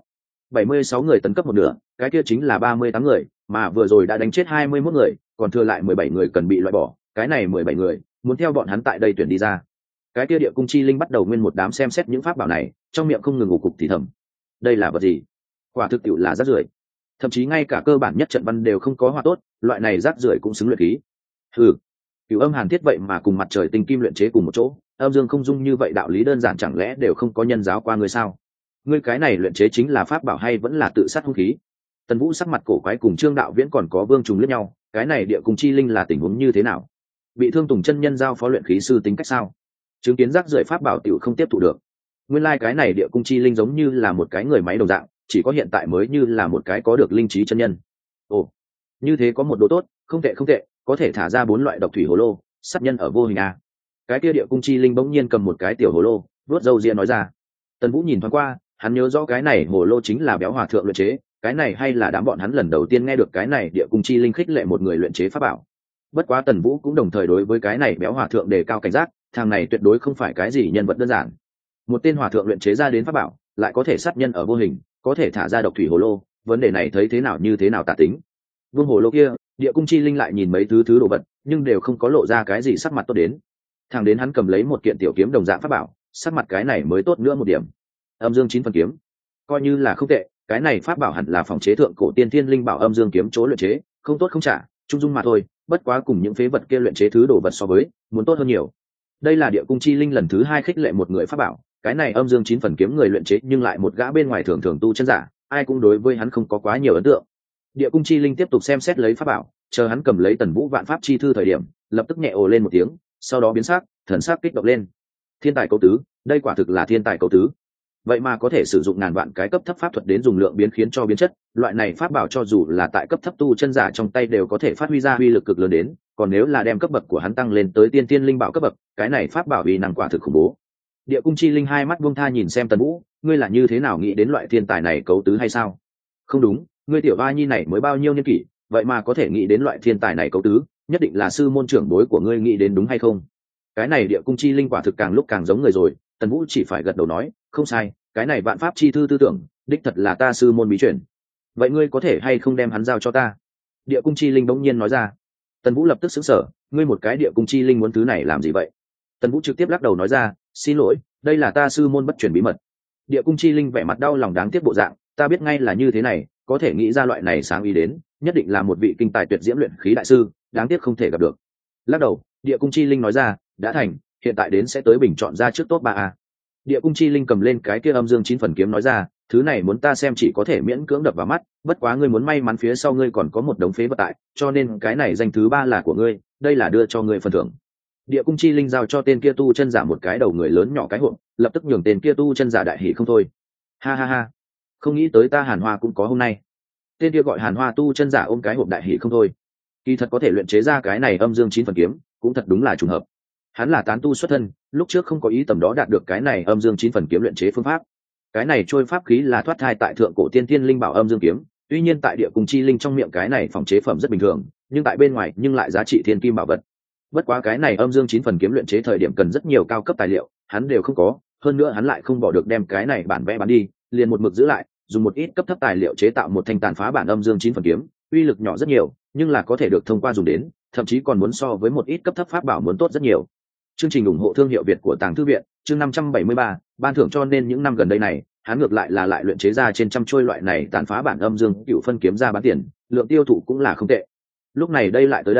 76 người tấn cấp một nửa, cái kia chính là 38 người, mà vừa rồi đã đánh chết 21 người, còn thừa lại 17 người cần bị loại bỏ, cái này 17 người, muốn theo bọn hắn tại đây tuyển đi ra. Cái kia địa cung chi linh bắt đầu nguyên một đám xem xét những pháp bảo này, trong miệng không ngừng ủ cục thì thầm. Đây là vật gì? Quả thực tiệu là rác rưởi. Thậm chí ngay cả cơ bản nhất trận văn đều không có hòa tốt, loại này rác rưởi cũng xứng luyện khí. Hừ. Cửu Âm Hàn Thiết vậy mà cùng mặt trời tinh kim luyện chế cùng một chỗ, âm dương không dung như vậy đạo lý đơn giản chẳng lẽ đều không có nhân giáo qua ngươi sao? Ngươi cái này luyện chế chính là pháp bảo hay vẫn là tự sát hung khí? Tần Vũ sắc mặt cổ quái cùng Trương Đạo Viễn còn có Vương Trùng liếc nhau, cái này địa cung chi linh là tình huống như thế nào? Bị Thương Tùng chân nhân giao phó luyện khí sư tính cách sao? Chứng kiến rác rưởi pháp bảo tiểu không tiếp thụ được. Nguyên lai cái này địa cung chi linh giống như là một cái người máy đồng dạng, chỉ có hiện tại mới như là một cái có được linh trí chân nhân. Ồ, như thế có một đồ tốt, không tệ, có thể thả ra 4 loại độc thủy hồ lô, sát nhân ở vô hình a. Cái kia địa cung chi linh bỗng nhiên cầm một cái tiểu hồ lô, vuốt râu ria nói ra. Tần Vũ nhìn thoáng qua, hắn nhớ rõ cái này hồ lô chính là béo hòa thượng luyện chế, cái này hay là đám bọn hắn lần đầu tiên nghe được cái này địa cung chi linh khích lệ một người luyện chế pháp bảo. Bất quá Tần Vũ cũng đồng thời đối với cái này béo hòa thượng đề cao cảnh giác, thằng này tuyệt đối không phải cái gì nhân vật đơn giản. Một tên hòa thượng luyện chế ra đến pháp bảo, lại có thể sát nhân ở vô hình, có thể thả ra độc thủy hồ lô, vấn đề này thấy thế nào như thế nào tả tính. Vương hồ lô kia, địa cung chi linh lại nhìn mấy thứ đồ vật, nhưng đều không có lộ ra cái gì sắc mặt tốt đến. Thằng đến hắn cầm lấy một kiện tiểu kiếm đồng dạng pháp bảo, sắc mặt cái này mới tốt nữa một điểm. Âm dương 9 phần kiếm, coi như là không tệ, cái này pháp bảo hẳn là phòng chế thượng cổ tiên thiên linh bảo âm dương kiếm chỗ luyện chế, không tốt không trả, trung dung mà thôi, bất quá cùng những phế vật kia luyện chế thứ đồ vật so với, muốn tốt hơn nhiều. Đây là địa cung chi linh lần thứ 2 khích lệ một người pháp bảo, cái này âm dương 9 phần kiếm người luyện chế nhưng lại một gã bên ngoài thường thường tu chân giả, ai cũng đối với hắn không có quá nhiều ấn tượng. Địa cung chi linh tiếp tục xem xét lấy pháp bảo, chờ hắn cầm lấy Tần Vũ vạn pháp chi thư thời điểm, lập tức nhẹ ồ lên một tiếng, sau đó biến sắc, thần sắc kích động lên. Thiên tài cấu tứ, đây quả thực là thiên tài cấu tứ. Vậy mà có thể sử dụng ngàn vạn cái cấp thấp pháp thuật đến dùng lượng biến khiến cho biến chất, loại này pháp bảo cho dù là tại cấp thấp tu chân giả trong tay đều có thể phát huy ra uy lực cực lớn đến, còn nếu là đem cấp bậc của hắn tăng lên tới tiên tiên linh bảo cấp bậc, cái này pháp bảo uy năng quả thực khủng bố. Địa cung chi linh hai mắt buông tha nhìn xem Tần Vũ, ngươi là như thế nào nghĩ đến loại thiên tài này cấu tứ hay sao? Không đúng, ngươi tiểu ba nhi này mới bao nhiêu niên kỷ, vậy mà có thể nghĩ đến loại thiên tài này cấu tứ, nhất định là sư môn trưởng bối của ngươi nghĩ đến đúng hay không? Cái này địa cung chi linh quả thực càng lúc càng giống người rồi. Tần Vũ chỉ phải gật đầu nói, không sai, cái này vạn pháp chi thư tư tưởng, đích thật là ta sư môn bí truyền. Vậy ngươi có thể hay không đem hắn giao cho ta? Địa cung chi linh bỗng nhiên nói ra. Tần Vũ lập tức sững sờ, ngươi một cái địa cung chi linh muốn thứ này làm gì vậy? Tần Vũ trực tiếp lắc đầu nói ra, xin lỗi, đây là ta sư môn bất truyền bí mật. Địa cung chi linh vẻ mặt đau lòng đáng tiếc bộ dạng, ta biết ngay là như thế này, có thể nghĩ ra loại này sáng ý đến, nhất định là một vị kinh tài tuyệt diễm luyện khí đại sư, đáng tiếc không thể gặp được. Lắc đầu, địa cung chi linh nói ra, đã thành, hiện tại đến sẽ tới bình chọn ra trước top 3A. Địa cung chi linh cầm lên cái kia âm dương 9 phần kiếm nói ra, thứ này muốn ta xem chỉ có thể miễn cưỡng đập vào mắt, bất quá ngươi muốn may mắn phía sau ngươi còn có một đống phế vật tại, cho nên cái này danh thứ 3 là của ngươi, đây là đưa cho ngươi phần thưởng. Địa cung chi linh giao cho tên kia tu chân giả một cái đầu người lớn nhỏ cái hộp, lập tức nhường tên kia tu chân giả đại hỉ không thôi. Ha ha ha, không nghĩ tới ta Hàn Hoa cũng có hôm nay. Tên kia gọi Hàn Hoa tu chân giả ôm cái hộp đại hỉ không thôi. Kỳ thật có thể luyện chế ra cái này âm dương 9 phần kiếm, cũng thật đúng là trùng hợp. Hắn là tán tu xuất thân, lúc trước không có ý tầm đó đạt được cái này âm dương 9 phần kiếm luyện chế phương pháp. Cái này trôi pháp khí là thoát thai tại thượng cổ tiên tiên linh bảo âm dương kiếm, tuy nhiên tại địa cung chi linh trong miệng cái này phòng chế phẩm rất bình thường, nhưng tại bên ngoài nhưng lại giá trị thiên kim bảo vật. Bất quá cái này âm dương 9 phần kiếm luyện chế thời điểm cần rất nhiều cao cấp tài liệu, hắn đều không có, hơn nữa hắn lại không bỏ được đem cái này bản vẽ bán đi, liền một mực giữ lại, dùng một ít cấp thấp tài liệu chế tạo một thanh tàn phá bản âm dương 9 phần kiếm, uy lực nhỏ rất nhiều, nhưng là có thể được thông qua dùng đến, thậm chí còn muốn so với một ít cấp thấp pháp bảo muốn tốt rất nhiều. Chương trình ủng hộ thương hiệu Việt của Tàng Thư viện, chương 573, ban thưởng cho nên những năm gần đây này, hắn ngược lại là lại luyện chế ra trên trăm trôi loại này tàn phá bản âm dương cựu phân kiếm ra bán tiền, lượng tiêu thụ cũng là không tệ. Lúc này đây lại tới đây,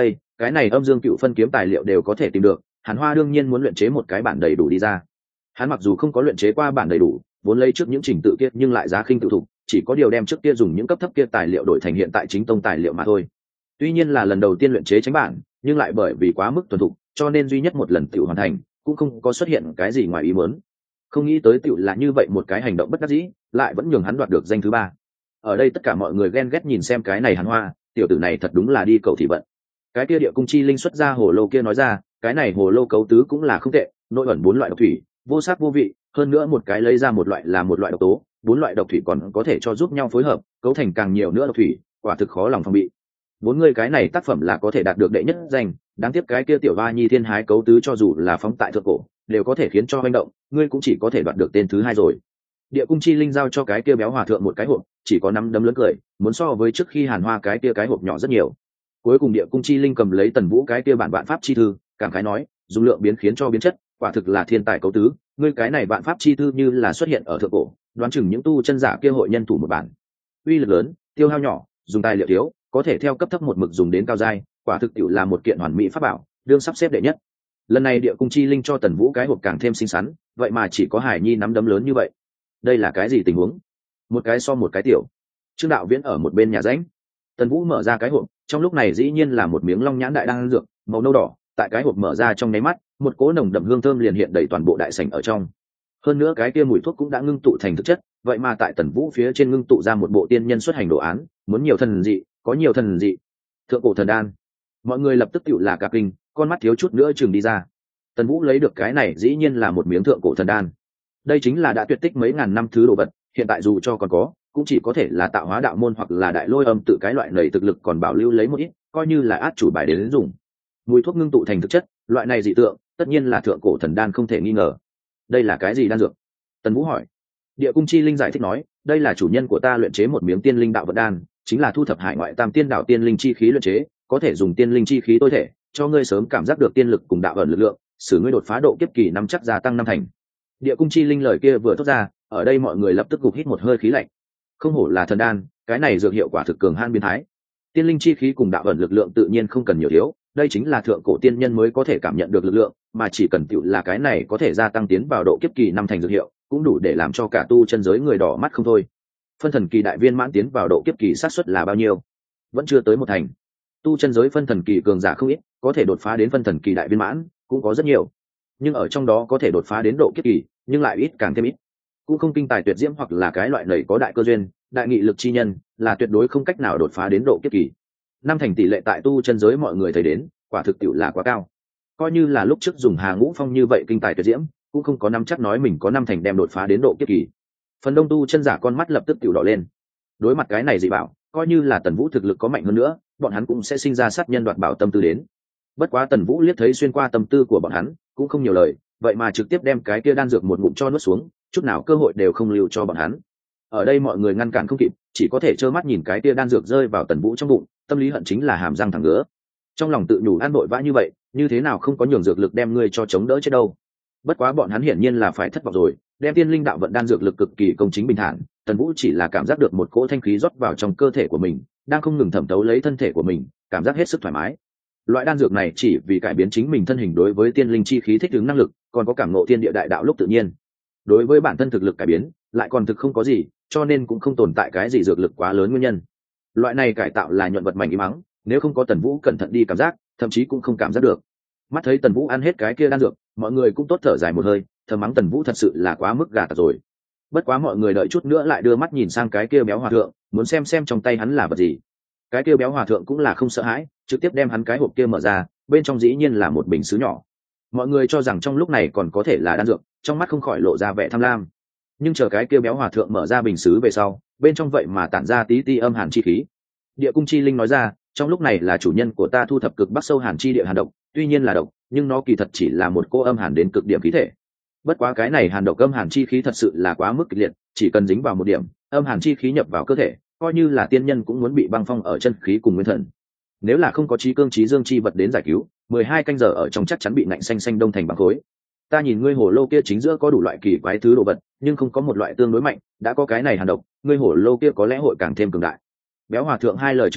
cái này âm dương cựu phân kiếm tài liệu đều có thể tìm được, Hàn Hoa đương nhiên muốn luyện chế một cái bản đầy đủ đi ra. Hắn mặc dù không có luyện chế qua bản đầy đủ, vốn lấy trước những trình tự kia nhưng lại giá khinh tự thục, chỉ có điều đem trước kia dùng những cấp thấp kia tài liệu đổi thành hiện tại chính tông tài liệu mà thôi. Tuy nhiên là lần đầu tiên luyện chế tránh bản, nhưng lại bởi vì quá mức thuần thục, cho nên duy nhất một lần tiểu hoàn thành, cũng không có xuất hiện cái gì ngoài ý muốn. Không nghĩ tới tiểu là như vậy một cái hành động bất đắc dĩ, lại vẫn nhường hắn đoạt được danh thứ 3. Ở đây tất cả mọi người ghen ghét nhìn xem cái này Hàn Hoa, tiểu tử này thật đúng là đi cầu thị vận. Cái kia địa cung chi linh xuất ra hồ lô kia nói ra, cái này hồ lô cấu tứ cũng là không tệ, nội ẩn 4 loại độc thủy, vô sắc vô vị, hơn nữa một cái lấy ra một loại là một loại độc tố, 4 loại độc thủy còn có thể cho giúp nhau phối hợp, cấu thành càng nhiều nữa độc thủy, quả thực khó lòng phòng bị. Bốn người cái này tác phẩm là có thể đạt được đệ nhất danh, đáng tiếc cái kia tiểu ba nhi thiên hái cấu tứ cho dù là phóng tại thượng cổ, đều có thể khiến cho hành động, ngươi cũng chỉ có thể đoạt được tên thứ 2 rồi. Địa cung chi linh giao cho cái kia béo hòa thượng một cái hộp, chỉ có 5 đấm lớn cười, muốn so với trước khi Hàn Hoa cái kia cái hộp nhỏ rất nhiều. Cuối cùng địa cung chi linh cầm lấy Tần Vũ cái kia bản vạn pháp chi thư, cảm khái nói, dung lượng biến khiến cho biến chất, quả thực là thiên tài cấu tứ, ngươi cái này vạn pháp chi thư như là xuất hiện ở thượng cổ, đoán chừng những tu chân giả kia hội nhân thủ một bản. Uy lực lớn, tiêu hao nhỏ, dùng tài liệu thiếu, có thể theo cấp thấp một mực dùng đến cao giai, quả thực tiệu là một kiện hoàn mỹ pháp bảo, đương sắp xếp đệ nhất. Lần này địa cung chi linh cho Tần Vũ cái hộp càng thêm xinh xắn, vậy mà chỉ có Hải Nhi nắm đấm lớn như vậy. Đây là cái gì tình huống? Một cái so một cái tiểu. Trương Đạo Viễn ở một bên nhà rãnh. Tần Vũ mở ra cái hộp, trong lúc này dĩ nhiên là một miếng long nhãn đại đan dược, màu nâu đỏ, tại cái hộp mở ra trong nháy mắt, một cỗ nồng đậm hương thơm liền hiện đầy toàn bộ đại sảnh ở trong. Hơn nữa cái kia mùi thuốc cũng đã ngưng tụ thành thực chất, vậy mà tại Tần Vũ phía trên ngưng tụ ra một bộ tiên nhân xuất hành đồ án, muốn nhiều thần dị, có nhiều thần dị. Thượng cổ thần đan. Mọi người lập tức tựu là cả kinh, con mắt thiếu chút nữa chừng đi ra. Tần Vũ lấy được cái này dĩ nhiên là một miếng thượng cổ thần đan. Đây chính là đã tuyệt tích mấy ngàn năm thứ đồ vật, hiện tại dù cho còn có, cũng chỉ có thể là tạo hóa đạo môn hoặc là đại lôi âm tự cái loại này thực lực còn bảo lưu lấy một ít, coi như là át chủ bài đến dùng. Mùi thuốc ngưng tụ thành thực chất, loại này dị tượng, tất nhiên là thượng cổ thần đan không thể nghi ngờ. Đây là cái gì đan dược? Tần Vũ hỏi. Địa cung chi linh giải thích nói, đây là chủ nhân của ta luyện chế một miếng tiên linh đạo vật đan, chính là thu thập hải ngoại tam tiên đạo tiên linh chi khí luyện chế, có thể dùng tiên linh chi khí tối thể, cho ngươi sớm cảm giác được tiên lực cùng đạo ẩn lực lượng,使ngươi đột phá độ kiếp kỳ năm chắc gia tăng 5 thành. Địa cung chi linh lời kia vừa thốt ra, ở đây mọi người lập tức gục hít một hơi khí lạnh. Không hổ là thần đan, cái này dược hiệu quả thực cường han biến thái. Tiên linh chi khí cùng đạo ẩn lực lượng tự nhiên không cần nhiều thiếu, đây chính là thượng cổ tiên nhân mới có thể cảm nhận được lực lượng, mà chỉ cần tựu là cái này có thể gia tăng tiến vào độ kiếp kỳ 5 thành dược hiệu, cũng đủ để làm cho cả tu chân giới người đỏ mắt không thôi. Phân thần kỳ đại viên mãn tiến vào độ kiếp kỳ xác suất là bao nhiêu? Vẫn chưa tới 1 thành. Tu chân giới phân thần kỳ cường giả không ít, có thể đột phá đến phân thần kỳ đại viên mãn cũng có rất nhiều, nhưng ở trong đó có thể đột phá đến độ kiếp kỳ nhưng lại ít càng thêm ít. Cũng không kinh tài tuyệt diễm hoặc là cái loại nầy có đại cơ duyên, đại nghị lực chi nhân, là tuyệt đối không cách nào đột phá đến độ kiếp kỳ. 5 thành tỷ lệ tại tu chân giới mọi người thấy đến, quả thực tiệu là quá cao. Coi như là lúc trước dùng Hà Ngũ Phong như vậy kinh tài tuyệt diễm, cũng không có nắm chắc nói mình có 5 thành đem đột phá đến độ kiếp kỳ. Phần đông tu chân giả con mắt lập tức tiểu đỏ lên. Đối mặt cái này dị bảo, coi như là Tần Vũ thực lực có mạnh hơn nữa, bọn hắn cũng sẽ sinh ra sát nhân đoạt bảo tâm tư đến. Bất quá Tần Vũ liếc thấy xuyên qua tâm tư của bọn hắn, cũng không nhiều lời, vậy mà trực tiếp đem cái kia đan dược một ngụm cho nuốt xuống, chút nào cơ hội đều không lưu cho bọn hắn. Ở đây mọi người ngăn cản không kịp, chỉ có thể trơ mắt nhìn cái kia đan dược rơi vào Tần Vũ trong bụng, tâm lý hận chính là hàm răng thẳng ngứa. Trong lòng tự nhủ ăn vội vã như vậy, như thế nào không có nhường dược lực đem ngươi cho chống đỡ chết đâu. Bất quá bọn hắn hiển nhiên là phải thất vọng rồi, đem tiên linh đạo vận đan dược lực cực kỳ công chính bình thản, Tần Vũ chỉ là cảm giác được một cỗ thanh khí rót vào trong cơ thể của mình, đang không ngừng thẩm thấu lấy thân thể của mình, cảm giác hết sức thoải mái. Loại đan dược này chỉ vì cải biến chính mình thân hình đối với tiên linh chi khí thích ứng năng lực, còn có cảm ngộ thiên địa đại đạo lúc tự nhiên. Đối với bản thân thực lực cải biến, lại còn thực không có gì, cho nên cũng không tồn tại cái gì dược lực quá lớn nguyên nhân. Loại này cải tạo là nhuận vật mảnh ý mắng, nếu không có Tần Vũ cẩn thận đi cảm giác, thậm chí cũng không cảm giác được. Mắt thấy Tần Vũ ăn hết cái kia đan dược, mọi người cũng tốt thở dài một hơi, thầm mắng Tần Vũ thật sự là quá mức gà tặc rồi. Bất quá mọi người đợi chút nữa lại đưa mắt nhìn sang cái kia béo hòa thượng, muốn xem trong tay hắn là vật gì. Cái kia béo hòa thượng cũng là không sợ hãi, trực tiếp đem hắn cái hộp kia mở ra, bên trong dĩ nhiên là một bình sứ nhỏ. Mọi người cho rằng trong lúc này còn có thể là đan dược, trong mắt không khỏi lộ ra vẻ tham lam. Nhưng chờ cái kia béo hòa thượng mở ra bình sứ về sau, bên trong vậy mà tản ra tí ti âm hàn chi khí. Địa cung chi linh nói ra, trong lúc này là chủ nhân của ta thu thập cực bắc sâu hàn chi địa hàn độc, tuy nhiên là độc, nhưng nó kỳ thật chỉ là một cô âm hàn đến cực điểm khí thể. Bất quá cái này hàn độc âm hàn chi khí thật sự là quá mức kịch liệt, chỉ cần dính vào một điểm, âm hàn chi khí nhập vào cơ thể, coi như là tiên nhân cũng muốn bị băng phong ở chân khí cùng nguyên thần. Nếu là không có trí cương trí dương chi vật đến giải cứu, 12 canh giờ ở trong chắc chắn bị nạnh xanh xanh đông thành băng khối. Ta nhìn ngươi hổ lô kia chính giữa có đủ loại kỳ quái thứ đồ vật, nhưng không có một loại tương đối mạnh, đã có cái này hàn độc, ngươi hổ lô kia có lẽ hội càng thêm cường đại. Béo hòa thượng hai lời chưa nói,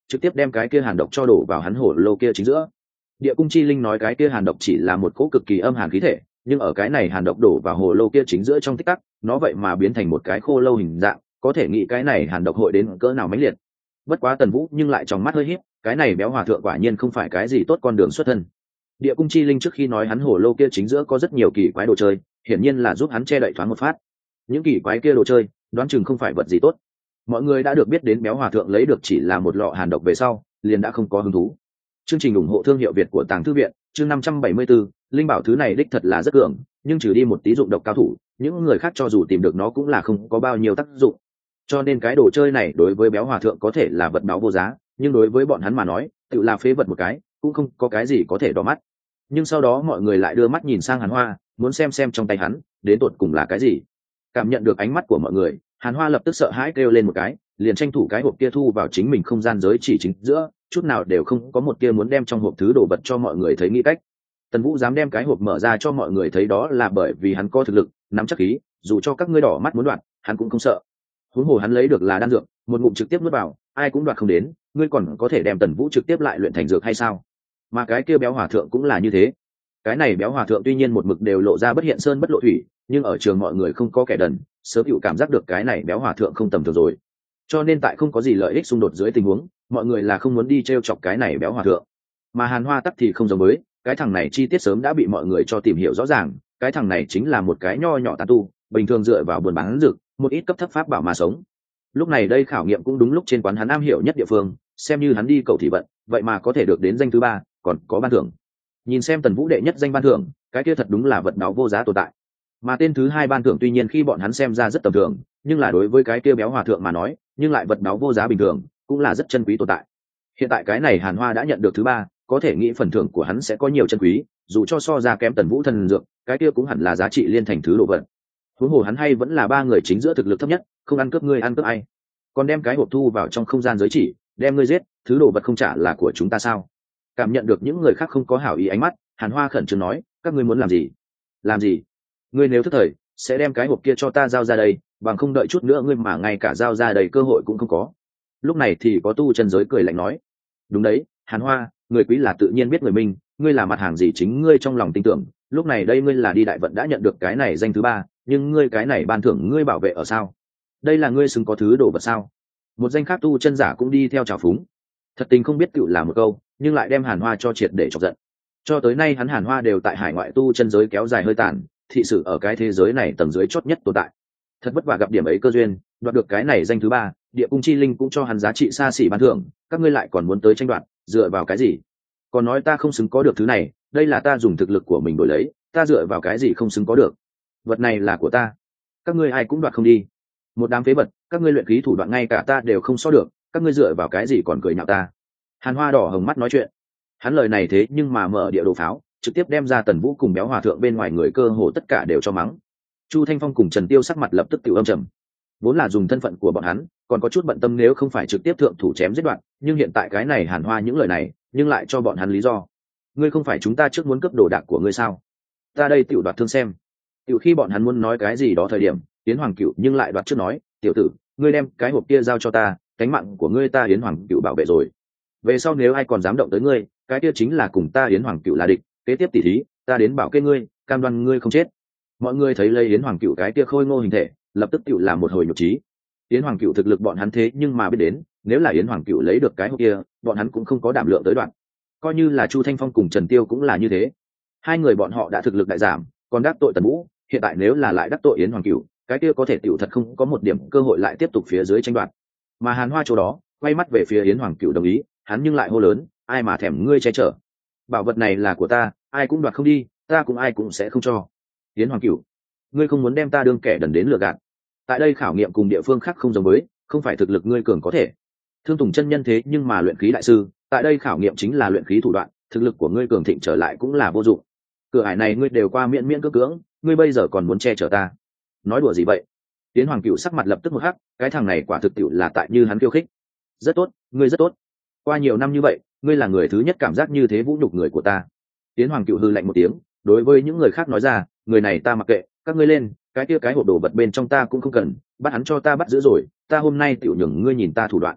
trực tiếp đem cái kia hàn độc cho đổ vào hắn hồ lô kia chính giữa. Địa cung chi linh nói cái kia hàn độc chỉ là một cỗ cực kỳ âm hàn khí thể, nhưng ở cái này hàn độc đổ vào hồ lô kia chính giữa trong tích tắc, nó vậy mà biến thành một cái khô lâu hình dạng, có thể nghĩ cái này hàn độc hội đến cỡ nào mãnh liệt. Bất quá Tần Vũ nhưng lại trong mắt hơi híp, cái này béo hòa thượng quả nhiên không phải cái gì tốt con đường xuất thân. Địa cung chi linh trước khi nói hắn hồ lô kia chính giữa có rất nhiều kỳ quái đồ chơi, hiển nhiên là giúp hắn che đậy thoáng một phát. Những kỳ quái kia đồ chơi, đoán chừng không phải vật gì tốt. Mọi người đã được biết đến béo hòa thượng lấy được chỉ là một lọ hàn độc về sau, liền đã không có hứng thú. Chương trình ủng hộ thương hiệu Việt của Tàng Thư viện, chương 574, linh bảo thứ này đích thật là rất cường, nhưng trừ đi một tí dụng độc cao thủ, những người khác cho dù tìm được nó cũng là không có bao nhiêu tác dụng. Cho nên cái đồ chơi này đối với béo hòa thượng có thể là vật báu vô giá, nhưng đối với bọn hắn mà nói, tự là phế vật một cái, cũng không có cái gì có thể đỏ mắt. Nhưng sau đó mọi người lại đưa mắt nhìn sang Hàn Hoa, muốn xem trong tay hắn đến tột cùng là cái gì. Cảm nhận được ánh mắt của mọi người, Hàn Hoa lập tức sợ hãi kêu lên một cái, liền tranh thủ cái hộp kia thu vào chính mình không gian giới chỉ chính giữa, chút nào đều không có một kia muốn đem trong hộp thứ đồ vật cho mọi người thấy nghĩ cách. Tần Vũ dám đem cái hộp mở ra cho mọi người thấy đó là bởi vì hắn có thực lực, nắm chắc khí, dù cho các ngươi đỏ mắt muốn đoạt, hắn cũng không sợ. Huống hồ hắn lấy được là đan dược, một ngụm trực tiếp nuốt vào, ai cũng đoạt không đến, ngươi còn có thể đem Tần Vũ trực tiếp lại luyện thành dược hay sao? Mà cái kia béo hòa thượng cũng là như thế. Cái này béo hòa thượng tuy nhiên một mực đều lộ ra bất hiện sơn bất lộ thủy, nhưng ở trường mọi người không có kẻ đần, sớm hữu cảm giác được cái này béo hòa thượng không tầm thường rồi. Cho nên tại không có gì lợi ích xung đột dưới tình huống, mọi người là không muốn đi trêu chọc cái này béo hòa thượng. Mà Hàn Hoa tắc thì không giống với, cái thằng này chi tiết sớm đã bị mọi người cho tìm hiểu rõ ràng, cái thằng này chính là một cái nho nhỏ tán tu, bình thường dựa vào buôn bán dược, một ít cấp thấp pháp bảo mà sống. Lúc này đây khảo nghiệm cũng đúng lúc trên quán hắn am hiểu nhất địa phương, xem như hắn đi cầu thị vận, vậy mà có thể được đến danh thứ 3, còn có ban thưởng. Nhìn xem Tần Vũ đệ nhất danh ban thưởng, cái kia thật đúng là vật báu vô giá tồn tại. Mà tên thứ 2 ban thưởng tuy nhiên khi bọn hắn xem ra rất tầm thường, nhưng là đối với cái kia béo hòa thượng mà nói, nhưng lại vật báu vô giá bình thường, cũng là rất chân quý tồn tại. Hiện tại cái này Hàn Hoa đã nhận được thứ 3, có thể nghĩ phần thưởng của hắn sẽ có nhiều chân quý, dù cho so ra kém Tần Vũ thần dược, cái kia cũng hẳn là giá trị liên thành thứ đồ vật. Huống hồ hắn hay vẫn là 3 người chính giữa thực lực thấp nhất, không ăn cướp ngươi ăn cướp ai. Còn đem cái hộp thu vào trong không gian giới chỉ, đem ngươi giết, thứ đồ vật không trả là của chúng ta sao? Cảm nhận được những người khác không có hảo ý ánh mắt, Hàn Hoa khẩn trương nói, các ngươi muốn làm gì? Làm gì? Ngươi nếu thức thời, sẽ đem cái hộp kia cho ta giao ra đây, bằng không đợi chút nữa ngươi mà ngay cả giao ra đầy cơ hội cũng không có. Lúc này thì có tu chân giới cười lạnh nói, đúng đấy, Hàn Hoa, người quý là tự nhiên biết người mình, ngươi là mặt hàng gì chính ngươi trong lòng tin tưởng, lúc này đây ngươi là đi đại vận đã nhận được cái này danh thứ 3, nhưng ngươi cái này ban thưởng ngươi bảo vệ ở sao? Đây là ngươi xứng có thứ đồ vật sao? Một danh khác tu chân giả cũng đi theo trào phúng, thật tình không biết cựu là một câu, nhưng lại đem Hàn Hoa cho triệt để chọc giận. Cho tới nay hắn Hàn Hoa đều tại hải ngoại tu chân giới kéo dài hơi tàn, thị sự ở cái thế giới này tầng dưới chót nhất tồn tại. Thật vất vả gặp điểm ấy cơ duyên, đoạt được cái này danh thứ 3, địa cung chi linh cũng cho hắn giá trị xa xỉ ban thưởng, các ngươi lại còn muốn tới tranh đoạt, dựa vào cái gì? Còn nói ta không xứng có được thứ này, đây là ta dùng thực lực của mình đổi lấy, ta dựa vào cái gì không xứng có được? Vật này là của ta, các ngươi ai cũng đoạt không đi. Một đám phế vật, các ngươi luyện khí thủ đoạn ngay cả ta đều không so được, các ngươi dựa vào cái gì còn cười nhạo ta? Hàn Hoa đỏ hồng mắt nói chuyện, hắn lời này thế nhưng mà mở địa đồ pháo, trực tiếp đem ra Tần Vũ cùng béo hòa thượng bên ngoài người cơ hồ tất cả đều cho mắng. Chu Thanh Phong cùng Trần Tiêu sắc mặt lập tức tiểu âm trầm, vốn là dùng thân phận của bọn hắn, còn có chút bận tâm nếu không phải trực tiếp thượng thủ chém giết đoạn, nhưng hiện tại cái này Hàn Hoa những lời này, nhưng lại cho bọn hắn lý do. Ngươi không phải chúng ta trước muốn cướp đồ đạc của ngươi sao? Ta đây tiểu đoạt thương xem. Tiểu khi bọn hắn muốn nói cái gì đó thời điểm, Yến Hoàng Cửu nhưng lại đoạt trước nói, tiểu tử, ngươi đem cái hộp kia giao cho ta, cánh mạng của ngươi ta Yến Hoàng Cửu bảo vệ rồi. Về sau nếu ai còn dám động tới ngươi, cái kia chính là cùng ta Yến Hoàng Cửu là địch, kế tiếp tỉ thí, ta đến bảo kê ngươi, cam đoan ngươi không chết. Mọi người thấy lấy Yến Hoàng Cửu cái kia khôi ngô hình thể, lập tức tiểu làm một hồi nhục trí. Yến Hoàng Cửu thực lực bọn hắn thế nhưng mà biết đến, nếu là Yến Hoàng Cửu lấy được cái hộp kia, bọn hắn cũng không có đảm lượng tới đoạn. Coi như là Chu Thanh Phong cùng Trần Tiêu cũng là như thế. Hai người bọn họ đã thực lực đại giảm, còn đắc tội Tần Vũ, hiện tại nếu là lại đắc tội Yến Hoàng Cửu, cái kia có thể tiểu thật không có một điểm cơ hội lại tiếp tục phía dưới tranh đoạt. Mà Hàn Hoa chỗ đó, quay mắt về phía Yến Hoàng Cửu đồng ý, hắn nhưng lại hô lớn, ai mà thèm ngươi che chở? Bảo vật này là của ta, ai cũng đoạt không đi, ta cũng ai cũng sẽ không cho. Yến Hoàng Cửu, ngươi không muốn đem ta đương kẻ đần đến lừa gạt. Tại đây khảo nghiệm cùng địa phương khác không giống với, không phải thực lực ngươi cường có thể. Thương Tùng chân nhân thế nhưng mà luyện khí đại sư, tại đây khảo nghiệm chính là luyện khí thủ đoạn, thực lực của ngươi cường thịnh trở lại cũng là vô dụng. Cửa ải này ngươi đều qua miễn cưỡng, ngươi bây giờ còn muốn che chở ta? Nói đùa gì vậy? Yến Hoàng Cửu sắc mặt lập tức một hắc, cái thằng này quả thực tiệu là tại như hắn khiêu khích. Rất tốt, ngươi rất tốt. Qua nhiều năm như vậy, ngươi là người thứ nhất cảm giác như thế vũ nhục người của ta. Yến Hoàng Cửu hư lạnh một tiếng, đối với những người khác nói ra, người này ta mặc kệ, các ngươi lên, cái kia cái hộp đồ vật bên trong ta cũng không cần, bắt hắn cho ta bắt giữ rồi, ta hôm nay tiểu nhường ngươi nhìn ta thủ đoạn.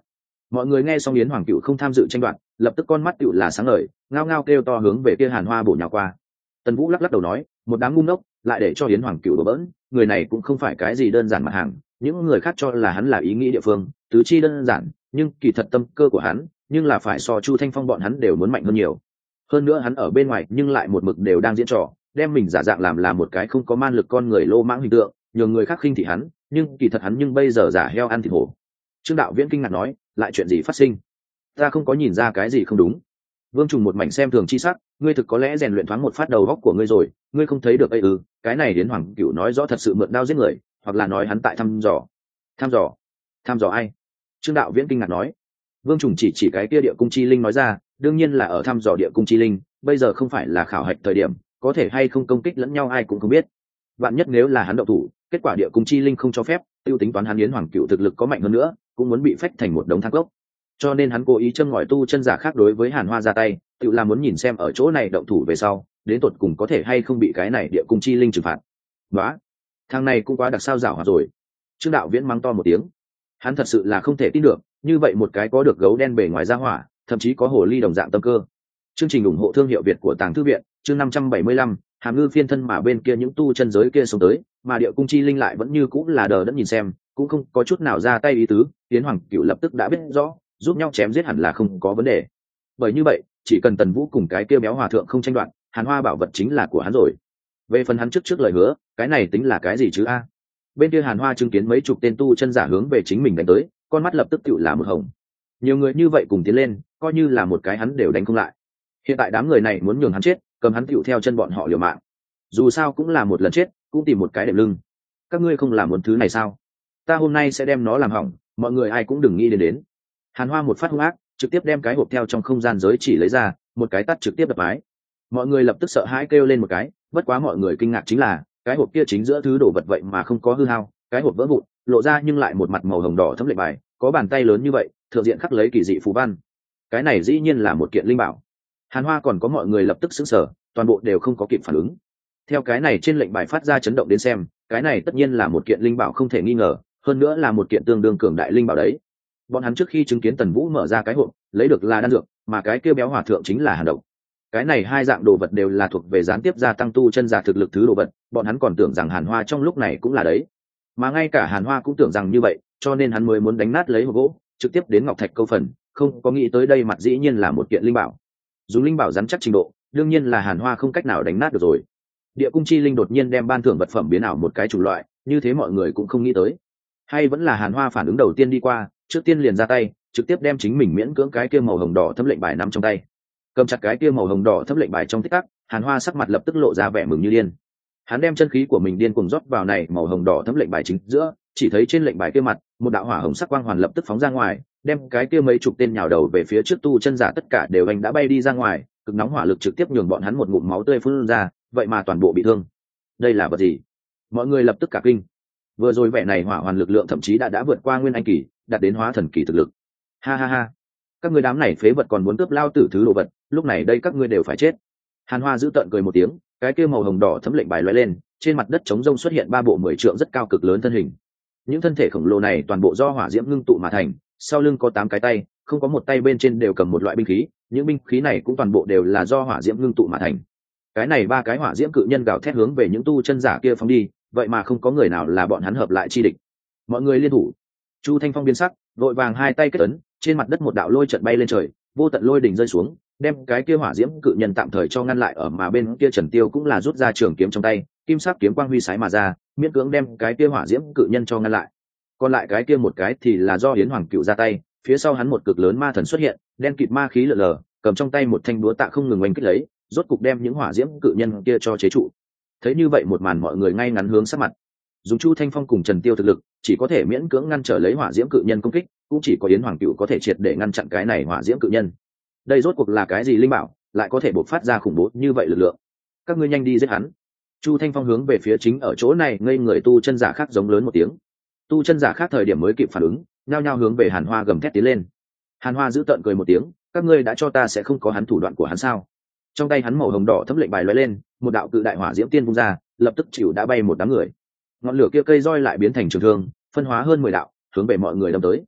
Mọi người nghe xong Yến Hoàng Cựu không tham dự tranh đoạt, lập tức con mắt Cựu là sáng ngời, ngao ngao kêu to hướng về kia Hàn Hoa bổ nhào qua. Tần Vũ lắc lắc đầu nói, một đám ngu ngốc, lại để cho Yến Hoàng Cựu đổ bỡn, người này cũng không phải cái gì đơn giản mặt hàng, những người khác cho là hắn là ý nghĩ địa phương, tứ chi đơn giản, nhưng kỳ thật tâm cơ của hắn, nhưng là phải so Chu Thanh Phong bọn hắn đều muốn mạnh hơn nhiều. Hơn nữa hắn ở bên ngoài nhưng lại một mực đều đang diễn trò, đem mình giả dạng làm là một cái không có man lực con người lô mãng hình tượng, nhường người khác khinh thị hắn, nhưng kỳ thật hắn nhưng bây giờ giả heo ăn thịt hổ. Trương Đạo Viễn kinh ngạc nói, lại chuyện gì phát sinh? Ta không có nhìn ra cái gì không đúng. Vương Trùng một mảnh xem thường chi sắc, ngươi thực có lẽ rèn luyện thoáng một phát đầu góc của ngươi rồi, ngươi không thấy được ấy ư? Cái này đến Hoàng Cửu nói rõ thật sự mượn đao giết người, hoặc là nói hắn tại thăm dò. Thăm dò ai? Trương Đạo Viễn kinh ngạc nói. Vương Trùng chỉ cái kia địa cung chi linh nói ra, đương nhiên là ở thăm dò địa cung chi linh, bây giờ không phải là khảo hạch thời điểm, có thể hay không công kích lẫn nhau ai cũng không biết. Vạn nhất nếu là hắn động thủ, kết quả địa cung chi linh không cho phép, tiêu tính toán hắn Yến Hoàng Cửu thực lực có mạnh hơn nữa, cũng muốn bị phách thành một đống than cốc. Cho nên hắn cố ý châm ngòi tu chân giả khác đối với Hàn Hoa ra tay, tự là muốn nhìn xem ở chỗ này động thủ về sau, đến tột cùng có thể hay không bị cái này địa cung chi linh trừng phạt. Đó, thằng này cũng quá đặc sao giảo hoạt rồi. Trương Đạo Viễn mắng to một tiếng, hắn thật sự là không thể tin được, như vậy một cái có được gấu đen bề ngoài ra hỏa, thậm chí có hồ ly đồng dạng tâm cơ. Chương trình ủng hộ thương hiệu Việt của Tàng Thư viện, chương 575, Hàm Ngư phiên thân mà bên kia những tu chân giới kia sống tới, mà địa cung chi linh lại vẫn như cũng là đờ đẫn nhìn xem, cũng không có chút nào ra tay ý tứ. Tiến Hoàng Cửu lập tức đã biết rõ, giúp nhau chém giết hẳn là không có vấn đề. Bởi như vậy, chỉ cần Tần Vũ cùng cái kia béo hòa thượng không tranh đoạt, Hàn Hoa bảo vật chính là của hắn rồi. Về phần hắn trước lời hứa, cái này tính là cái gì chứ a? Bên kia Hàn Hoa chứng kiến mấy chục tên tu chân giả hướng về chính mình đánh tới, con mắt lập tức tựu là một hồng. Nhiều người như vậy cùng tiến lên, coi như là một cái hắn đều đánh không lại. Hiện tại đám người này muốn nhường hắn chết, cầm hắn tựu theo chân bọn họ liều mạng. Dù sao cũng là một lần chết, cũng tìm một cái đệm lưng. Các ngươi không làm muốn thứ này sao? Ta hôm nay sẽ đem nó làm hỏng, mọi người ai cũng đừng nghĩ đến. Hàn Hoa một phát hung ác, trực tiếp đem cái hộp theo trong không gian giới chỉ lấy ra, một cái tát trực tiếp đập mái. Mọi người lập tức sợ hãi kêu lên một cái, bất quá mọi người kinh ngạc chính là, cái hộp kia chính giữa thứ đồ vật vậy mà không có hư hao, cái hộp vỡ vụn, lộ ra nhưng lại một mặt màu hồng đỏ thấm lệnh bài, có bàn tay lớn như vậy, thượng diện khắc lấy kỳ dị phù văn. Cái này dĩ nhiên là một kiện linh bảo. Hàn Hoa còn có mọi người lập tức sững sờ, toàn bộ đều không có kịp phản ứng. Theo cái này trên lệnh bài phát ra chấn động đến xem, cái này tất nhiên là một kiện linh bảo không thể nghi ngờ, hơn nữa là một kiện tương đương cường đại linh bảo đấy. Bọn hắn trước khi chứng kiến Tần Vũ mở ra cái hộp, lấy được là đan dược, mà cái kia béo hòa thượng chính là hàn độc. Cái này hai dạng đồ vật đều là thuộc về gián tiếp gia tăng tu chân giả thực lực thứ đồ vật, bọn hắn còn tưởng rằng Hàn Hoa trong lúc này cũng là đấy, mà ngay cả Hàn Hoa cũng tưởng rằng như vậy, cho nên hắn mới muốn đánh nát lấy hộp gỗ, trực tiếp đến ngọc thạch câu phần, không có nghĩ tới đây mặt dĩ nhiên là một kiện linh bảo. Dùng linh bảo rắn chắc trình độ, đương nhiên là Hàn Hoa không cách nào đánh nát được rồi. Địa cung chi linh đột nhiên đem ban thưởng vật phẩm biến ảo một cái chủng loại, như thế mọi người cũng không nghĩ tới. Hay vẫn là Hàn Hoa phản ứng đầu tiên đi qua, trước tiên liền ra tay, trực tiếp đem chính mình miễn cưỡng cái kia màu hồng đỏ thấm lệnh bài nắm trong tay. Cầm chặt cái kia màu hồng đỏ thấm lệnh bài trong tích tắc, Hàn Hoa sắc mặt lập tức lộ ra vẻ mừng như điên. Hắn đem chân khí của mình điên cuồng rót vào này màu hồng đỏ thấm lệnh bài chính giữa, chỉ thấy trên lệnh bài kia mặt, một đạo hỏa hồng sắc quang hoàn lập tức phóng ra ngoài, đem cái kia mấy chục tên nhào đầu về phía trước tu chân giả tất cả đều anh đã bay đi ra ngoài, cực nóng hỏa lực trực tiếp nhường bọn hắn một ngụm máu tươi phun ra, vậy mà toàn bộ bị thương. Đây là vật gì? Mọi người lập tức cả kinh. Vừa rồi vẻ này hỏa hoàn lực lượng thậm chí đã vượt qua nguyên anh kỳ, đạt đến hóa thần kỳ thực lực. Ha ha ha, các ngươi đám này phế vật còn muốn cướp lao tử thứ đồ vật, lúc này đây các ngươi đều phải chết. Hàn Hoa giữ tợn cười một tiếng, cái kia màu hồng đỏ thấm lệnh bài lóe lên, trên mặt đất trống rông xuất hiện ba bộ 10 trượng rất cao cực lớn thân hình. Những thân thể khổng lồ này toàn bộ do hỏa diễm ngưng tụ mà thành, sau lưng có 8 cái tay, không có một tay bên trên đều cầm một loại binh khí, những binh khí này cũng toàn bộ đều là do hỏa diễm ngưng tụ mà thành. Cái này ba cái hỏa diễm cự nhân gào thét hướng về những tu chân giả kia phóng đi, vậy mà không có người nào là bọn hắn hợp lại chi địch. Mọi người liên thủ. Chu Thanh Phong biến sắc, vội vàng hai tay kết ấn, trên mặt đất một đạo lôi trận bay lên trời, vô tận lôi đỉnh rơi xuống, đem cái kia hỏa diễm cự nhân tạm thời cho ngăn lại, ở mà bên kia Trần Tiêu cũng là rút ra trường kiếm trong tay, kim sắc kiếm quang huy sái mà ra, miễn cưỡng đem cái kia hỏa diễm cự nhân cho ngăn lại. Còn lại cái kia một cái thì là do Yến Hoàng Cựu ra tay, phía sau hắn một cực lớn ma thần xuất hiện, đen kịt ma khí lờ lờ, cầm trong tay một thanh búa tạ không ngừng oanh kích lấy, rốt cục đem những hỏa diễm cự nhân kia cho chế trụ. Thấy như vậy một màn, mọi người ngay ngắn hướng sắc mặt. Dùng Chu Thanh Phong cùng Trần Tiêu thực lực, chỉ có thể miễn cưỡng ngăn trở lấy hỏa diễm cự nhân công kích, cũng chỉ có Yến Hoàng Cựu có thể triệt để ngăn chặn cái này hỏa diễm cự nhân. Đây rốt cuộc là cái gì linh bảo, lại có thể bộc phát ra khủng bố như vậy lực lượng? Các ngươi nhanh đi giết hắn. Chu Thanh Phong hướng về phía chính ở chỗ này ngây người tu chân giả khác giống lớn một tiếng. Tu chân giả khác thời điểm mới kịp phản ứng, nhao nhao hướng về Hàn Hoa gầm thét tiến lên. Hàn Hoa giữ tợn cười một tiếng, các ngươi đã cho ta sẽ không có hắn thủ đoạn của hắn sao? Trong tay hắn màu hồng đỏ thấm lệnh bài lóe lên, một đạo cự đại hỏa diễm tiên vung ra, lập tức chịu đã bay một đám người. Ngọn lửa kia cây roi lại biến thành trường thương, phân hóa hơn 10 đạo, hướng về mọi người đâm tới.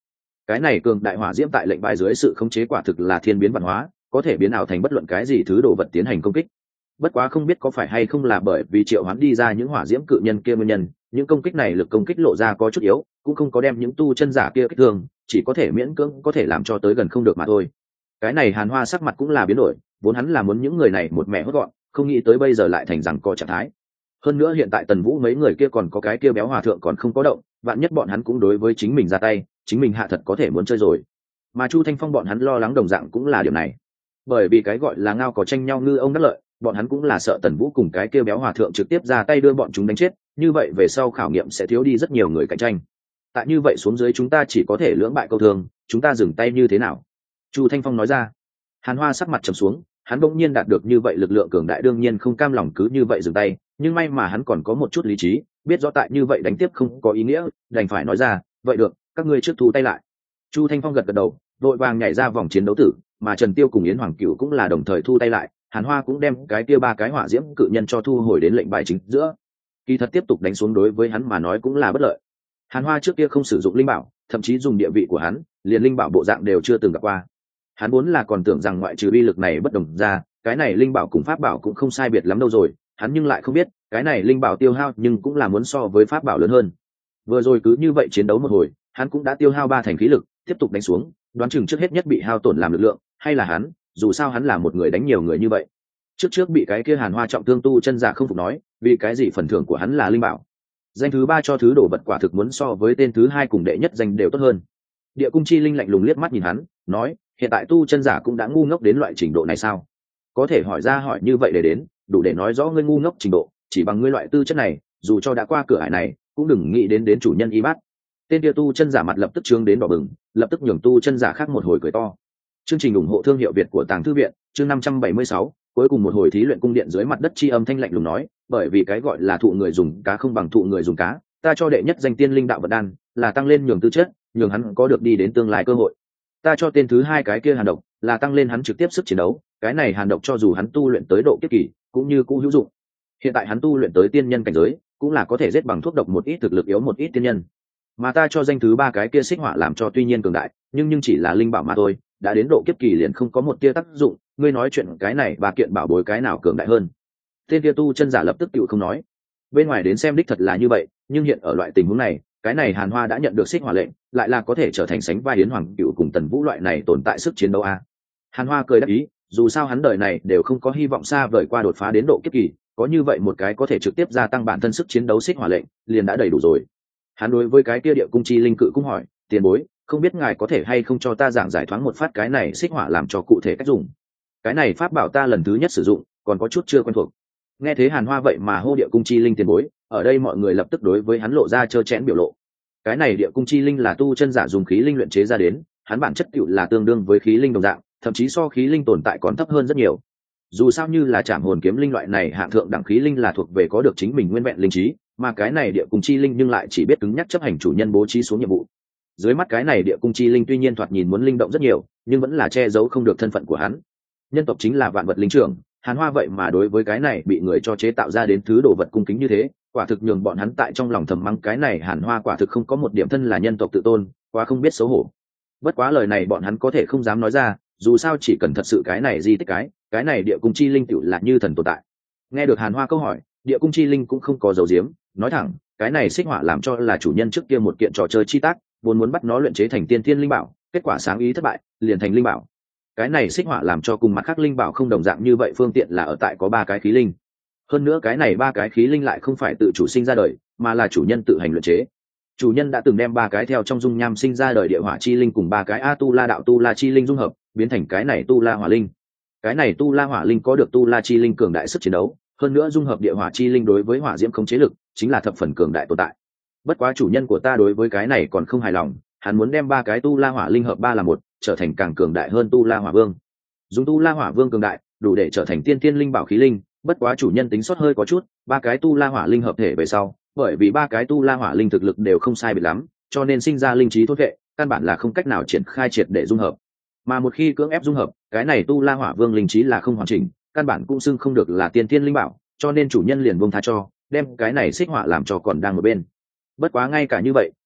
Cái này cường đại hỏa diễm tại lệnh bài dưới sự khống chế quả thực là thiên biến văn hóa, có thể biến ảo thành bất luận cái gì thứ đồ vật tiến hành công kích. Bất quá không biết có phải hay không là bởi vì triệu hoán đi ra những hỏa diễm cự nhân kia nguyên nhân, những công kích này lực công kích lộ ra có chút yếu, cũng không có đem những tu chân giả kia kích thương, chỉ có thể miễn cưỡng có thể làm cho tới gần không được mà thôi. Cái này Hàn Hoa sắc mặt cũng là biến đổi, vốn hắn là muốn những người này một mẹ hốt gọn, không nghĩ tới bây giờ lại thành rằng có trạng thái. Hơn nữa hiện tại Tần Vũ mấy người kia còn có cái kia béo hòa thượng còn không có động, vạn nhất bọn hắn cũng đối với chính mình ra tay, chính mình hạ thật có thể muốn chơi rồi. Mà Chu Thanh Phong bọn hắn lo lắng đồng dạng cũng là điều này, bởi vì cái gọi là ngao có tranh nhau ngư ông đắc lợi, bọn hắn cũng là sợ Tần Vũ cùng cái kia béo hòa thượng trực tiếp ra tay đưa bọn chúng đánh chết, như vậy về sau khảo nghiệm sẽ thiếu đi rất nhiều người cạnh tranh. Tại như vậy xuống dưới chúng ta chỉ có thể lưỡng bại câu thương, chúng ta dừng tay như thế nào? Chu Thanh Phong nói ra. Hàn Hoa sắc mặt trầm xuống, hắn bỗng nhiên đạt được như vậy lực lượng cường đại đương nhiên không cam lòng cứ như vậy dừng tay, nhưng may mà hắn còn có một chút lý trí, biết rõ tại như vậy đánh tiếp không có ý nghĩa, đành phải nói ra, vậy được, các ngươi trước thu tay lại. Chu Thanh Phong gật gật đầu, vội vàng nhảy ra vòng chiến đấu tử, mà Trần Tiêu cùng Yến Hoàng Cửu cũng là đồng thời thu tay lại. Hàn Hoa cũng đem cái kia ba cái hỏa diễm cự nhân cho thu hồi đến lệnh bài chính giữa. Kỳ thật tiếp tục đánh xuống đối với hắn mà nói cũng là bất lợi. Hàn Hoa trước kia không sử dụng linh bảo, thậm chí dùng địa vị của hắn, liền linh bảo bộ dạng đều chưa từng gặp qua. Hắn vốn là còn tưởng rằng ngoại trừ uy lực này bất đồng ra, cái này linh bảo cùng pháp bảo cũng không sai biệt lắm đâu rồi, hắn nhưng lại không biết, cái này linh bảo tiêu hao nhưng cũng là muốn so với pháp bảo lớn hơn. Vừa rồi cứ như vậy chiến đấu một hồi, hắn cũng đã tiêu hao 3 thành khí lực, tiếp tục đánh xuống, đoán chừng trước hết nhất bị hao tổn làm lực lượng, hay là hắn, dù sao hắn là một người đánh nhiều người như vậy. Trước bị cái kia Hàn Hoa trọng thương tu chân giả không phục nói, vì cái gì phần thưởng của hắn là linh bảo. Danh thứ 3 cho thứ đồ vật quả thực muốn so với tên thứ 2 cùng đệ nhất danh đều tốt hơn. Địa Cung Chi Linh lạnh lùng liếc mắt nhìn hắn, nói, hiện tại tu chân giả cũng đã ngu ngốc đến loại trình độ này sao? Có thể hỏi ra hỏi như vậy để đến, đủ để nói rõ ngươi ngu ngốc trình độ, chỉ bằng ngươi loại tư chất này, dù cho đã qua cửa ải này, cũng đừng nghĩ đến chủ nhân y bát. Tên kia tu chân giả mặt lập tức trướng đến đỏ bừng, lập tức nhường tu chân giả khác một hồi cười to. Chương trình ủng hộ thương hiệu Việt của Tàng Thư viện, chương 576, cuối cùng một hồi thí luyện cung điện dưới mặt đất chi âm thanh lạnh lùng nói, bởi vì cái gọi là thụ người dùng cá không bằng thụ người dùng cá, ta cho đệ nhất danh tiên linh đạo vật đan, là tăng lên nhường tư chất, nhường hắn có được đi đến tương lai cơ hội. Ta cho tên thứ 2 cái kia hàn độc, là tăng lên hắn trực tiếp sức chiến đấu, cái này hàn độc cho dù hắn tu luyện tới độ kiếp kỳ, cũng như cũ hữu dụng. Hiện tại hắn tu luyện tới tiên nhân cảnh giới, cũng là có thể giết bằng thuốc độc một ít thực lực yếu một ít tiên nhân. Mà ta cho danh thứ 3 cái kia xích hỏa làm cho tuy nhiên cường đại, nhưng chỉ là linh bảo mà thôi, đã đến độ kiếp kỳ liền không có một tia tác dụng, ngươi nói chuyện cái này ba kiện bảo bối cái nào cường đại hơn? Tên kia tu chân giả lập tức tựu không nói. Bên ngoài đến xem đích thật là như vậy, nhưng hiện ở loại tình huống này, cái này Hàn Hoa đã nhận được xích hỏa lệnh, lại là có thể trở thành sánh vai Yến Hoàng Cửu cùng Tần Vũ loại này tồn tại sức chiến đấu a. Hàn Hoa cười đáp ý, dù sao hắn đời này đều không có hy vọng xa vời qua đột phá đến độ kiếp kỳ, có như vậy một cái có thể trực tiếp gia tăng bản thân sức chiến đấu xích hỏa lệnh, liền đã đầy đủ rồi. Hắn đối với cái kia Địa Cung Chi Linh cự cũng hỏi, tiền bối, không biết ngài có thể hay không cho ta giảng giải thoáng một phát cái này xích hỏa làm cho cụ thể cách dùng. Cái này pháp bảo ta lần thứ nhất sử dụng, còn có chút chưa quen thuộc. Nghe thế Hàn Hoa vậy mà hô Địa Cung Chi Linh tiền bối, ở đây mọi người lập tức đối với hắn lộ ra trơ trẽn biểu lộ. Cái này Địa Cung Chi Linh là tu chân giả dùng khí linh luyện chế ra đến, hắn bản chất tựu là tương đương với khí linh đồng dạng, thậm chí so khí linh tồn tại còn thấp hơn rất nhiều. Dù sao như là Trảm Hồn Kiếm Linh loại này hạng thượng đẳng khí linh là thuộc về có được chính mình nguyên vẹn linh trí, mà cái này Địa Cung Chi Linh nhưng lại chỉ biết cứng nhắc chấp hành chủ nhân bố trí xuống nhiệm vụ. Dưới mắt cái này Địa Cung Chi Linh tuy nhiên thoạt nhìn muốn linh động rất nhiều, nhưng vẫn là che giấu không được thân phận của hắn. Nhân tộc chính là vạn vật linh trưởng, Hàn Hoa vậy mà đối với cái này bị người cho chế tạo ra đến thứ đồ vật cung kính như thế, quả thực nhường bọn hắn tại trong lòng thầm mắng cái này Hàn Hoa quả thực không có một điểm thân là nhân tộc tự tôn, quá không biết xấu hổ. Bất quá lời này bọn hắn có thể không dám nói ra, dù sao chỉ cần thật sự cái này di tích cái này Địa Cung Chi Linh tựu là như thần tồn tại. Nghe được Hàn Hoa câu hỏi, Địa Cung Chi Linh cũng không có giấu giếm, nói thẳng, cái này xích hỏa làm cho là chủ nhân trước kia một kiện trò chơi chi tác, vốn muốn bắt nó luyện chế thành tiên thiên linh bảo, kết quả sáng ý thất bại, liền thành linh bảo. Cái này xích hỏa làm cho cùng mặt khác linh bảo không đồng dạng như vậy, phương tiện là ở tại có 3 cái khí linh. Hơn nữa cái này 3 cái khí linh lại không phải tự chủ sinh ra đời, mà là chủ nhân tự hành luyện chế. Chủ nhân đã từng đem 3 cái theo trong dung nham sinh ra đời địa hỏa chi linh cùng 3 cái A Tu La đạo Tu La chi linh dung hợp, biến thành cái này Tu La hỏa linh. Cái này Tu La hỏa linh có được Tu La chi linh cường đại sức chiến đấu, hơn nữa dung hợp địa hỏa chi linh đối với hỏa diễm khống chế lực, chính là thập phần cường đại tồn tại. Bất quá chủ nhân của ta đối với cái này còn không hài lòng, hắn muốn đem 3 cái Tu La hỏa linh hợp 3 là 1, trở thành càng cường đại hơn Tu La hỏa vương. Dùng Tu La hỏa vương cường đại, đủ để trở thành tiên tiên linh bảo khí linh, bất quá chủ nhân tính sót hơi có chút, 3 cái Tu La hỏa linh hợp thể về sau, bởi vì 3 cái Tu La hỏa linh thực lực đều không sai biệt lắm, cho nên sinh ra linh trí thốt vệ, căn bản là không cách nào triển khai triệt để dung hợp. Mà một khi cưỡng ép dung hợp, cái này Tu La hỏa vương linh trí là không hoàn chỉnh, căn bản cũng xưng không được là tiên tiên linh bảo, cho nên chủ nhân liền buông tha cho, đem cái này xích hỏa làm cho còn đang ở bên. Bất quá ngay cả như vậy,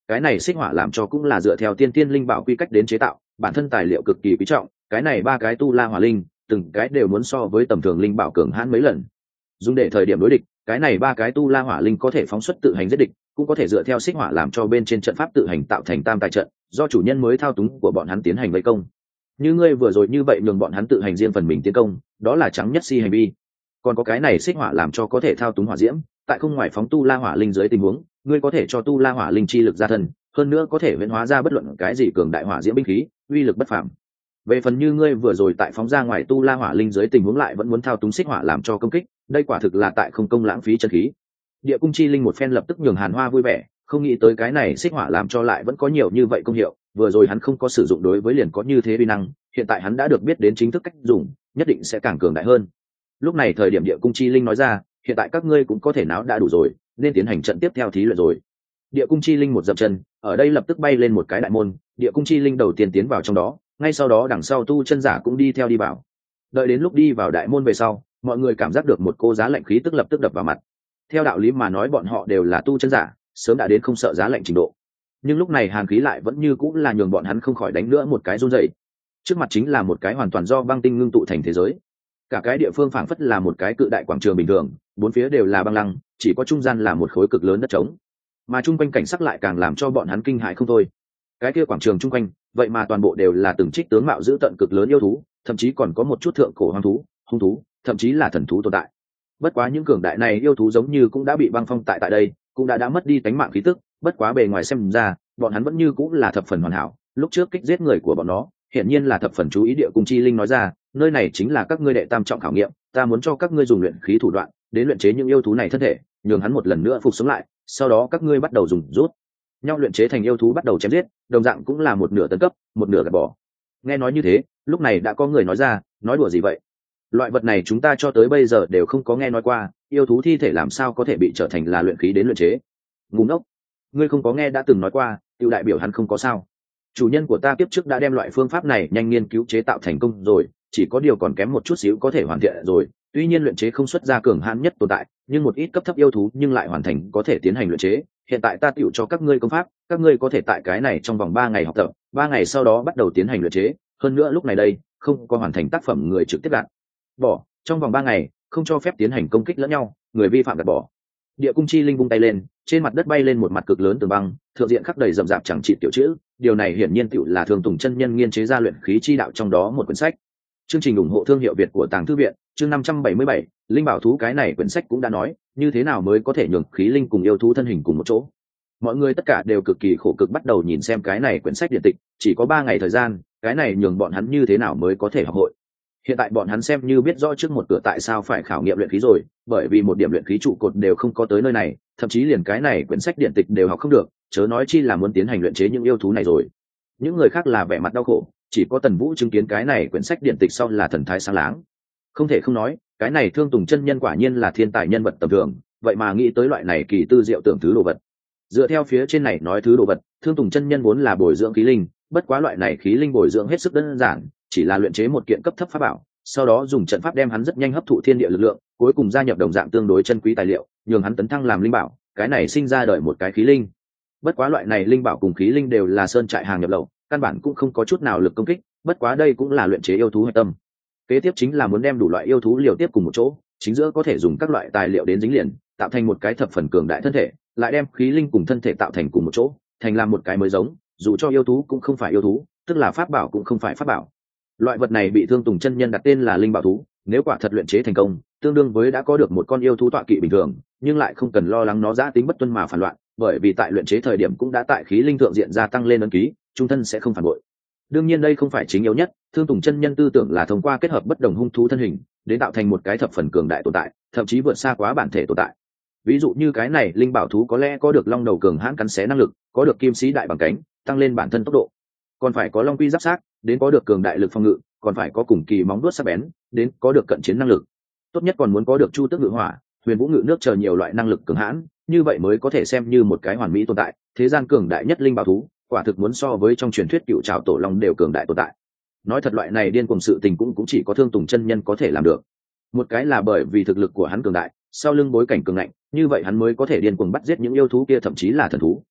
cái này xích hỏa làm cho cũng là dựa theo tiên tiên linh bảo quy cách đến chế tạo, bản thân tài liệu cực kỳ quý trọng, cái này ba cái tu la hỏa linh từng cái đều muốn so với tầm thường linh bảo cường hãn mấy lần. Dùng để thời điểm đối địch, cái này ba cái tu la hỏa linh có thể phóng xuất tự hành giết địch, cũng có thể dựa theo xích hỏa làm cho bên trên trận pháp tự hành tạo thành tam tài trận, do chủ nhân mới thao túng của bọn hắn tiến hành vây công. Như ngươi vừa rồi như vậy nhường bọn hắn tự hành riêng phần mình tiến công, đó là trắng nhất si hành vi. Còn có cái này xích hỏa làm cho có thể thao túng hỏa diễm, tại không ngoài phóng tu la hỏa linh dưới tình huống, ngươi có thể cho tu la hỏa linh chi lực ra thân, hơn nữa có thể huyễn hóa ra bất luận cái gì cường đại hỏa diễm binh khí, uy lực bất phàm. Về phần như ngươi vừa rồi tại phóng ra ngoài tu la hỏa linh dưới tình huống lại vẫn muốn thao túng xích hỏa làm cho công kích, đây quả thực là tại không công lãng phí chân khí. Địa cung chi linh một phen lập tức nhường Hàn Hoa vui vẻ, không nghĩ tới cái này xích hỏa làm cho lại vẫn có nhiều như vậy công hiệu, vừa rồi hắn không có sử dụng đối với liền có như thế uy năng, hiện tại hắn đã được biết đến chính thức cách dùng, nhất định sẽ càng cường đại hơn. Lúc này thời điểm địa cung chi linh nói ra, hiện tại các ngươi cũng có thể náo đã đủ rồi, nên tiến hành trận tiếp theo thí luyện rồi. Địa cung chi linh một dậm chân, ở đây lập tức bay lên một cái đại môn, địa cung chi linh đầu tiên tiến vào trong đó, ngay sau đó đằng sau tu chân giả cũng đi theo đi vào. Đợi đến lúc đi vào đại môn về sau, mọi người cảm giác được một cô giá lạnh khí tức lập tức đập vào mặt. Theo đạo lý mà nói bọn họ đều là tu chân giả, sớm đã đến không sợ giá lạnh trình độ, nhưng lúc này hàn khí lại vẫn như cũng là nhường bọn hắn không khỏi đánh nữa một cái run rẩy. Trước mặt chính là một cái hoàn toàn do băng tinh ngưng tụ thành thế giới, cả cái địa phương phảng phất là một cái cự đại quảng trường bình thường, bốn phía đều là băng lăng, chỉ có trung gian là một khối cực lớn đất trống, mà chung quanh cảnh sắc lại càng làm cho bọn hắn kinh hãi không thôi. Cái kia quảng trường chung quanh vậy mà toàn bộ đều là từng trích tướng mạo dữ tợn cực lớn yêu thú, thậm chí còn có một chút thượng cổ hoang thú, hung thú, thậm chí là thần thú tồn tại. Bất quá những cường đại này yêu thú giống như cũng đã bị băng phong tại đây, cũng đã mất đi tánh mạng khí tức, bất quá bề ngoài xem ra bọn hắn vẫn như cũng là thập phần hoàn hảo. Lúc trước kích giết người của bọn nó hiển nhiên là thập phần chú ý. Địa cung chi linh nói ra, nơi này chính là các ngươi đệ tam trọng khảo nghiệm, ta muốn cho các ngươi dùng luyện khí thủ đoạn đến luyện chế những yêu thú này thân thể, nhường hắn một lần nữa phục sống lại, sau đó các ngươi bắt đầu dùng rút nhau luyện chế thành yêu thú bắt đầu chém giết, đồng dạng cũng là một nửa tấn cấp một nửa gạt bỏ. Nghe nói như thế, lúc này đã có người nói ra, nói đùa gì vậy, loại vật này chúng ta cho tới bây giờ đều không có nghe nói qua, yêu thú thi thể làm sao có thể bị trở thành là luyện khí đến luyện chế. Ngu ngốc, ngươi không có nghe đã từng nói qua, tiêu đại biểu hắn không có sao. Chủ nhân của ta kiếp trước đã đem loại phương pháp này nhanh nghiên cứu chế tạo thành công rồi, chỉ có điều còn kém một chút xíu có thể hoàn thiện rồi. Tuy nhiên luyện chế không xuất ra cường hãn nhất tồn tại, nhưng một ít cấp thấp yêu thú nhưng lại hoàn thành có thể tiến hành luyện chế. Hiện tại ta tựu cho các ngươi công pháp, các ngươi có thể tại cái này trong vòng 3 ngày học tập, 3 ngày sau đó bắt đầu tiến hành luyện chế. Hơn nữa lúc này đây không có hoàn thành tác phẩm người trực tiếp gạt bỏ, trong vòng 3 ngày không cho phép tiến hành công kích lẫn nhau, người vi phạm gạt bỏ. Địa cung chi linh vung tay lên, trên mặt đất bay lên một mặt cực lớn tường băng, thượng diện khắc đầy rậm rạp chẳng trị tiểu chữ, điều này hiển nhiên tựu là Thường Tùng chân nhân nghiên chế ra luyện khí chi đạo trong đó một quyển sách. Chương trình ủng hộ thương hiệu Việt của Tàng Thư viện, chương 577, linh bảo thú. Cái này quyển sách cũng đã nói như thế nào mới có thể nhường khí linh cùng yêu thú thân hình cùng một chỗ. Mọi người tất cả đều cực kỳ khổ cực bắt đầu nhìn xem cái này quyển sách điện tịch, chỉ có 3 ngày thời gian, cái này nhường bọn hắn như thế nào mới có thể học hội. Hiện tại bọn hắn xem như biết rõ trước một cửa tại sao phải khảo nghiệm luyện khí rồi, bởi vì một điểm luyện khí trụ cột đều không có tới nơi này, thậm chí liền cái này quyển sách điện tịch đều học không được, chớ nói chi là muốn tiến hành luyện chế những yêu thú này rồi. Những người khác là vẻ mặt đau khổ, chỉ có Tần Vũ chứng kiến cái này quyển sách điện tịch sau là thần thái sáng láng. Không thể không nói, cái này Thương Tùng chân nhân quả nhiên là thiên tài nhân vật tầm thường, vậy mà nghĩ tới loại này kỳ tư diệu tưởng thứ đồ vật. Dựa theo phía trên này nói thứ đồ vật, Thương Tùng chân nhân vốn là bồi dưỡng khí linh, bất quá loại này khí linh bồi dưỡng hết sức đơn giản, chỉ là luyện chế một kiện cấp thấp pháp bảo, sau đó dùng trận pháp đem hắn rất nhanh hấp thụ thiên địa lực lượng, cuối cùng gia nhập đồng dạng tương đối chân quý tài liệu, nhường hắn tấn thăng làm linh bảo, cái này sinh ra đời một cái khí linh. Bất quá loại này linh bảo cùng khí linh đều là sơn trại hàng nhập lậu, căn bản cũng không có chút nào lực công kích, bất quá đây cũng là luyện chế yêu thú hệ tâm. Kế tiếp chính là muốn đem đủ loại yêu thú liều tiếp cùng một chỗ, chính giữa có thể dùng các loại tài liệu đến dính liền, tạo thành một cái thập phần cường đại thân thể, lại đem khí linh cùng thân thể tạo thành cùng một chỗ, thành làm một cái mới giống, dù cho yêu thú cũng không phải yêu thú, tức là pháp bảo cũng không phải pháp bảo. Loại vật này bị Thương Tùng chân nhân đặt tên là linh bảo thú, nếu quả thật luyện chế thành công, tương đương với đã có được một con yêu thú tọa kỵ bình thường, nhưng lại không cần lo lắng nó giã tính bất tuân mà phản loạn, bởi vì tại luyện chế thời điểm cũng đã tại khí linh thượng diện gia tăng lên ấn ký, trung thân sẽ không phản bội. Đương nhiên đây không phải chính yếu nhất, Thương Tùng chân nhân tư tưởng là thông qua kết hợp bất đồng hung thú thân hình, đến tạo thành một cái thập phần cường đại tồn tại, thậm chí vượt xa quá bản thể tồn tại. Ví dụ như cái này linh bảo thú có lẽ có được long đầu cường hãn cắn xé năng lực, có được kim sĩ đại bằng cánh, tăng lên bản thân tốc độ, còn phải có long quy giáp sát, đến có được cường đại lực phòng ngự, còn phải có cùng kỳ móng vuốt sắc bén, đến có được cận chiến năng lực. Tốt nhất còn muốn có được chu tước ngự hỏa, huyền vũ ngự nước chờ nhiều loại năng lực cường hãn, như vậy mới có thể xem như một cái hoàn mỹ tồn tại. Thế gian cường đại nhất linh bảo thú, quả thực muốn so với trong truyền thuyết cựu trảo tổ long đều cường đại tồn tại. Nói thật loại này điên cuồng sự tình cũng chỉ có Thương Tùng chân nhân có thể làm được. Một cái là bởi vì thực lực của hắn cường đại, sau lưng bối cảnh cường ngạnh, như vậy hắn mới có thể điên cuồng bắt giết những yêu thú kia thậm chí là thần thú.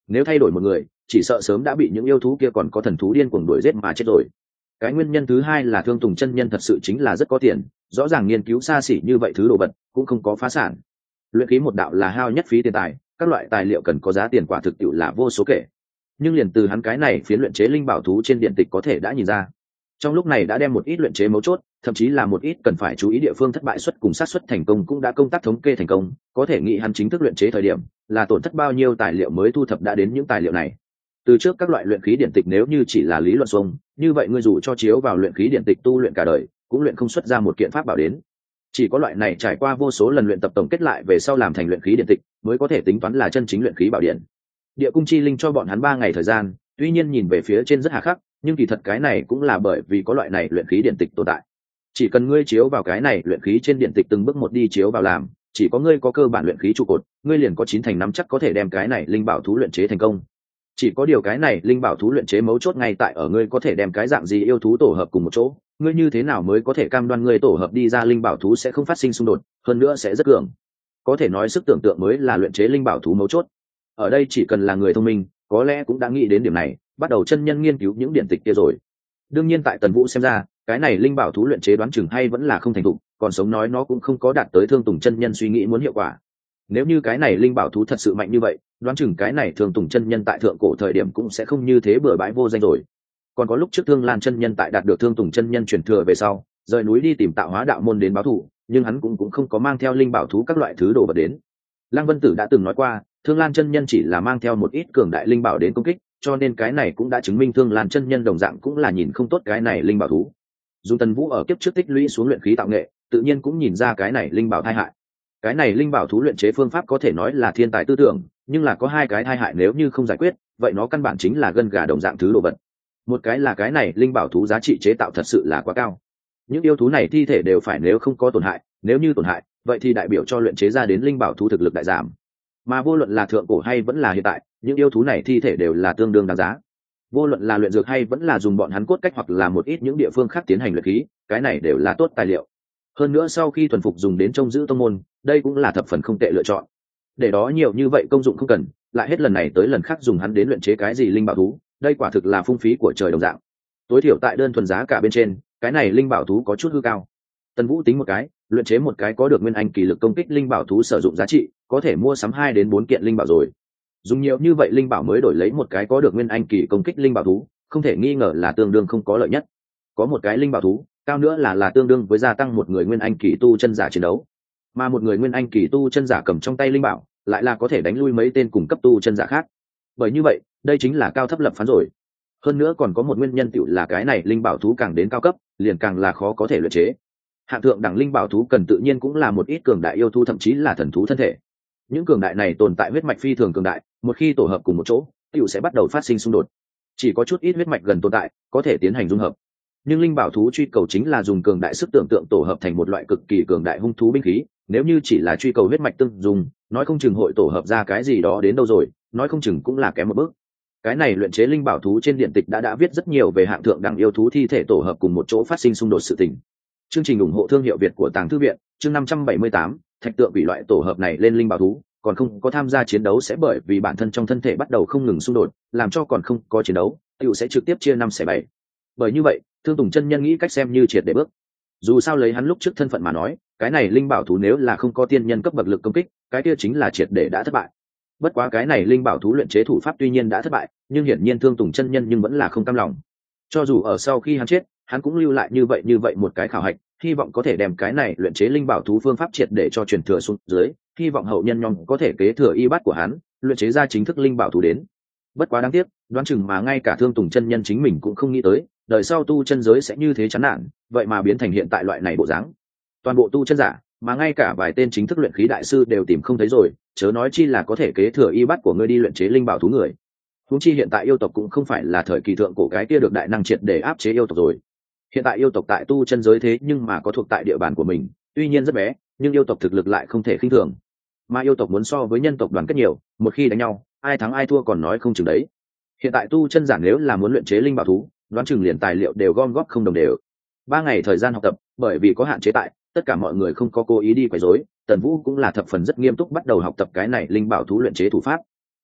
Nếu thay đổi một người, chỉ sợ sớm đã bị những yêu thú kia còn có thần thú điên cuồng đuổi giết mà chết rồi. Cái nguyên nhân thứ hai là Thương Tùng chân nhân thật sự chính là rất có tiền, rõ ràng nghiên cứu xa xỉ như vậy thứ đồ vật cũng không có phá sản. Luyện khí một đạo là hao nhất phí tiền tài, các loại tài liệu cần có giá tiền quả thực tiệu là vô số kể. Nhưng liền từ hắn cái này phiến luyện chế linh bảo thú trên điện tịch có thể đã nhìn ra, trong lúc này đã đem một ít luyện chế mấu chốt, thậm chí là một ít cần phải chú ý địa phương thất bại suất cùng sát suất thành công cũng đã công tác thống kê thành công, có thể nghĩ hắn chính thức luyện chế thời điểm là tổn thất bao nhiêu tài liệu mới thu thập đã đến những tài liệu này. Từ trước các loại luyện khí điện tịch nếu như chỉ là lý luận xuông, như vậy ngươi dù cho chiếu vào luyện khí điện tịch tu luyện cả đời cũng luyện không xuất ra một kiện pháp bảo đến. Chỉ có loại này trải qua vô số lần luyện tập tổng kết lại về sau làm thành luyện khí điện tịch mới có thể tính toán là chân chính luyện khí bảo điện. Địa cung chi linh cho bọn hắn 3 ngày thời gian, tuy nhiên nhìn về phía trên rất hà khắc, nhưng kỳ thật cái này cũng là bởi vì có loại này luyện khí điện tịch tồn tại. Chỉ cần ngươi chiếu vào cái này luyện khí trên điện tịch từng bước một đi chiếu vào làm, chỉ có ngươi có cơ bản luyện khí trụ cột, ngươi liền có 9 thành nắm chắc có thể đem cái này linh bảo thú luyện chế thành công. Chỉ có điều cái này linh bảo thú luyện chế mấu chốt ngay tại ở ngươi có thể đem cái dạng gì yêu thú tổ hợp cùng một chỗ, ngươi như thế nào mới có thể cam đoan ngươi tổ hợp đi ra linh bảo thú sẽ không phát sinh xung đột, hơn nữa sẽ rất cường. Có thể nói sức tưởng tượng mới là luyện chế linh bảo thú mấu chốt. Ở đây chỉ cần là người thông minh, có lẽ cũng đã nghĩ đến điểm này, bắt đầu chân nhân nghiên cứu những điển tịch kia rồi. Đương nhiên tại Tần Vũ xem ra, cái này linh bảo thú luyện chế đoán chừng hay vẫn là không thành thục, còn sống nói nó cũng không có đạt tới Thương Tùng chân nhân suy nghĩ muốn hiệu quả. Nếu như cái này linh bảo thú thật sự mạnh như vậy, đoán chừng cái này Thương Tùng chân nhân tại thượng cổ thời điểm cũng sẽ không như thế bừa bãi vô danh rồi. Còn có lúc trước Thương Lan chân nhân tại đạt được Thương Tùng chân nhân truyền thừa về sau, rời núi đi tìm Tạo Hóa đạo môn đến báo thù, nhưng hắn cũng không có mang theo linh bảo thú các loại thứ đồ vật đến. Lăng Vân Tử đã từng nói qua, Thương Lan chân nhân chỉ là mang theo một ít cường đại linh bảo đến công kích, cho nên cái này cũng đã chứng minh Thương Lan chân nhân đồng dạng cũng là nhìn không tốt cái này linh bảo thú. Dù Tần Vũ ở kiếp trước tích lũy xuống luyện khí tạo nghệ, tự nhiên cũng nhìn ra cái này linh bảo tai hại. Cái này linh bảo thú luyện chế phương pháp có thể nói là thiên tài tư tưởng, nhưng là có 2 cái tai hại nếu như không giải quyết, vậy nó căn bản chính là gân gà đồng dạng thứ đồ vật. Một cái là cái này linh bảo thú giá trị chế tạo thật sự là quá cao. Những yêu thú này thi thể đều phải nếu không có tổn hại, nếu như tổn hại, vậy thì đại biểu cho luyện chế ra đến linh bảo thú thực lực đại giảm. Mà vô luận là thượng cổ hay vẫn là hiện tại, những yêu thú này thi thể đều là tương đương đáng giá. Vô luận là luyện dược hay vẫn là dùng bọn hắn cốt cách hoặc là một ít những địa phương khác tiến hành luyện khí, cái này đều là tốt tài liệu. Hơn nữa sau khi thuần phục dùng đến trông giữ tông môn, đây cũng là thập phần không tệ lựa chọn. Để đó nhiều như vậy công dụng không cần, lại hết lần này tới lần khác dùng hắn đến luyện chế cái gì linh bảo thú, đây quả thực là phung phí của trời đồng dạng. Tối thiểu tại đơn thuần giá cả bên trên, cái này linh bảo thú có chút hư cao. Tần Vũ tính một cái, luyện chế một cái có được nguyên anh kỳ lực công kích linh bảo thú sử dụng giá trị, có thể mua sắm 2 đến 4 kiện linh bảo rồi. Dùng nhiều như vậy linh bảo mới đổi lấy một cái có được nguyên anh kỳ công kích linh bảo thú, không thể nghi ngờ là tương đương không có lợi nhất. Có một cái linh bảo thú, cao nữa là tương đương với gia tăng một người nguyên anh kỳ tu chân giả chiến đấu. Mà một người nguyên anh kỳ tu chân giả cầm trong tay linh bảo, lại là có thể đánh lui mấy tên cùng cấp tu chân giả khác. Bởi như vậy, đây chính là cao thấp lập phán rồi. Hơn nữa còn có một nguyên nhân tựu là cái này linh bảo thú càng đến cao cấp, liền càng là khó có thể luyện chế. Hạng thượng đẳng linh bảo thú cần tự nhiên cũng là một ít cường đại yêu thú thậm chí là thần thú thân thể. Những cường đại này tồn tại huyết mạch phi thường cường đại, một khi tổ hợp cùng một chỗ, tựu sẽ bắt đầu phát sinh xung đột. Chỉ có chút ít huyết mạch gần tồn tại, có thể tiến hành dung hợp. Nhưng linh bảo thú truy cầu chính là dùng cường đại sức tưởng tượng tổ hợp thành một loại cực kỳ cường đại hung thú binh khí, nếu như chỉ là truy cầu huyết mạch tương dùng, nói không chừng hội tổ hợp ra cái gì đó đến đâu rồi, nói không chừng cũng là kém một bước. Cái này luyện chế linh bảo thú trên điện tịch đã viết rất nhiều về hạng thượng đẳng yêu thú thi thể tổ hợp cùng một chỗ phát sinh xung đột sự tình. Chương trình ủng hộ thương hiệu Việt của Tàng Thư viện, chương 578, thạch tượng bị loại tổ hợp này lên linh bảo thú, còn không có tham gia chiến đấu sẽ bởi vì bản thân trong thân thể bắt đầu không ngừng xung đột, làm cho còn không có chiến đấu, tiểu sẽ trực tiếp chia 5 xẻ 7. Bởi như vậy, Thương Tùng chân nhân nghĩ cách xem như triệt để bước. Dù sao lấy hắn lúc trước thân phận mà nói, cái này linh bảo thú nếu là không có tiên nhân cấp bậc lực công kích, cái kia chính là triệt để đã thất bại. Bất quá cái này linh bảo thú luyện chế thủ pháp tuy nhiên đã thất bại, nhưng hiển nhiên Thương Tùng chân nhân nhưng vẫn là không cam lòng. Cho dù ở sau khi hắn chết, hắn cũng lưu lại như vậy một cái khảo hạch, hy vọng có thể đem cái này luyện chế linh bảo thú phương pháp triệt để cho truyền thừa xuống dưới, hy vọng hậu nhân nhóm có thể kế thừa y bát của hắn, luyện chế ra chính thức linh bảo thú đến. Bất quá đáng tiếc, đoán chừng mà ngay cả Thương Tùng chân nhân chính mình cũng không nghĩ tới, đời sau tu chân giới sẽ như thế chán nản, vậy mà biến thành hiện tại loại này bộ dáng. Toàn bộ tu chân giả, mà ngay cả vài tên chính thức luyện khí đại sư đều tìm không thấy rồi, chớ nói chi là có thể kế thừa y bát của ngươi đi luyện chế linh bảo thú người. Huống chi hiện tại yêu tộc cũng không phải là thời kỳ thượng cổ cái kia được đại năng triệt để áp chế yêu tộc rồi. Hiện tại yêu tộc tại tu chân giới thế nhưng mà có thuộc tại địa bàn của mình, tuy nhiên rất bé, nhưng yêu tộc thực lực lại không thể khinh thường. Mà yêu tộc muốn so với nhân tộc đoàn kết nhiều, một khi đánh nhau, ai thắng ai thua còn nói không chừng đấy. Hiện tại tu chân giả nếu là muốn luyện chế linh bảo thú, đoán chừng liền tài liệu đều gom góp không đồng đều. 3 ngày thời gian học tập, bởi vì có hạn chế tại, tất cả mọi người không có cố ý đi quấy rối, Tần Vũ cũng là thập phần rất nghiêm túc bắt đầu học tập cái này linh bảo thú luyện chế thủ pháp.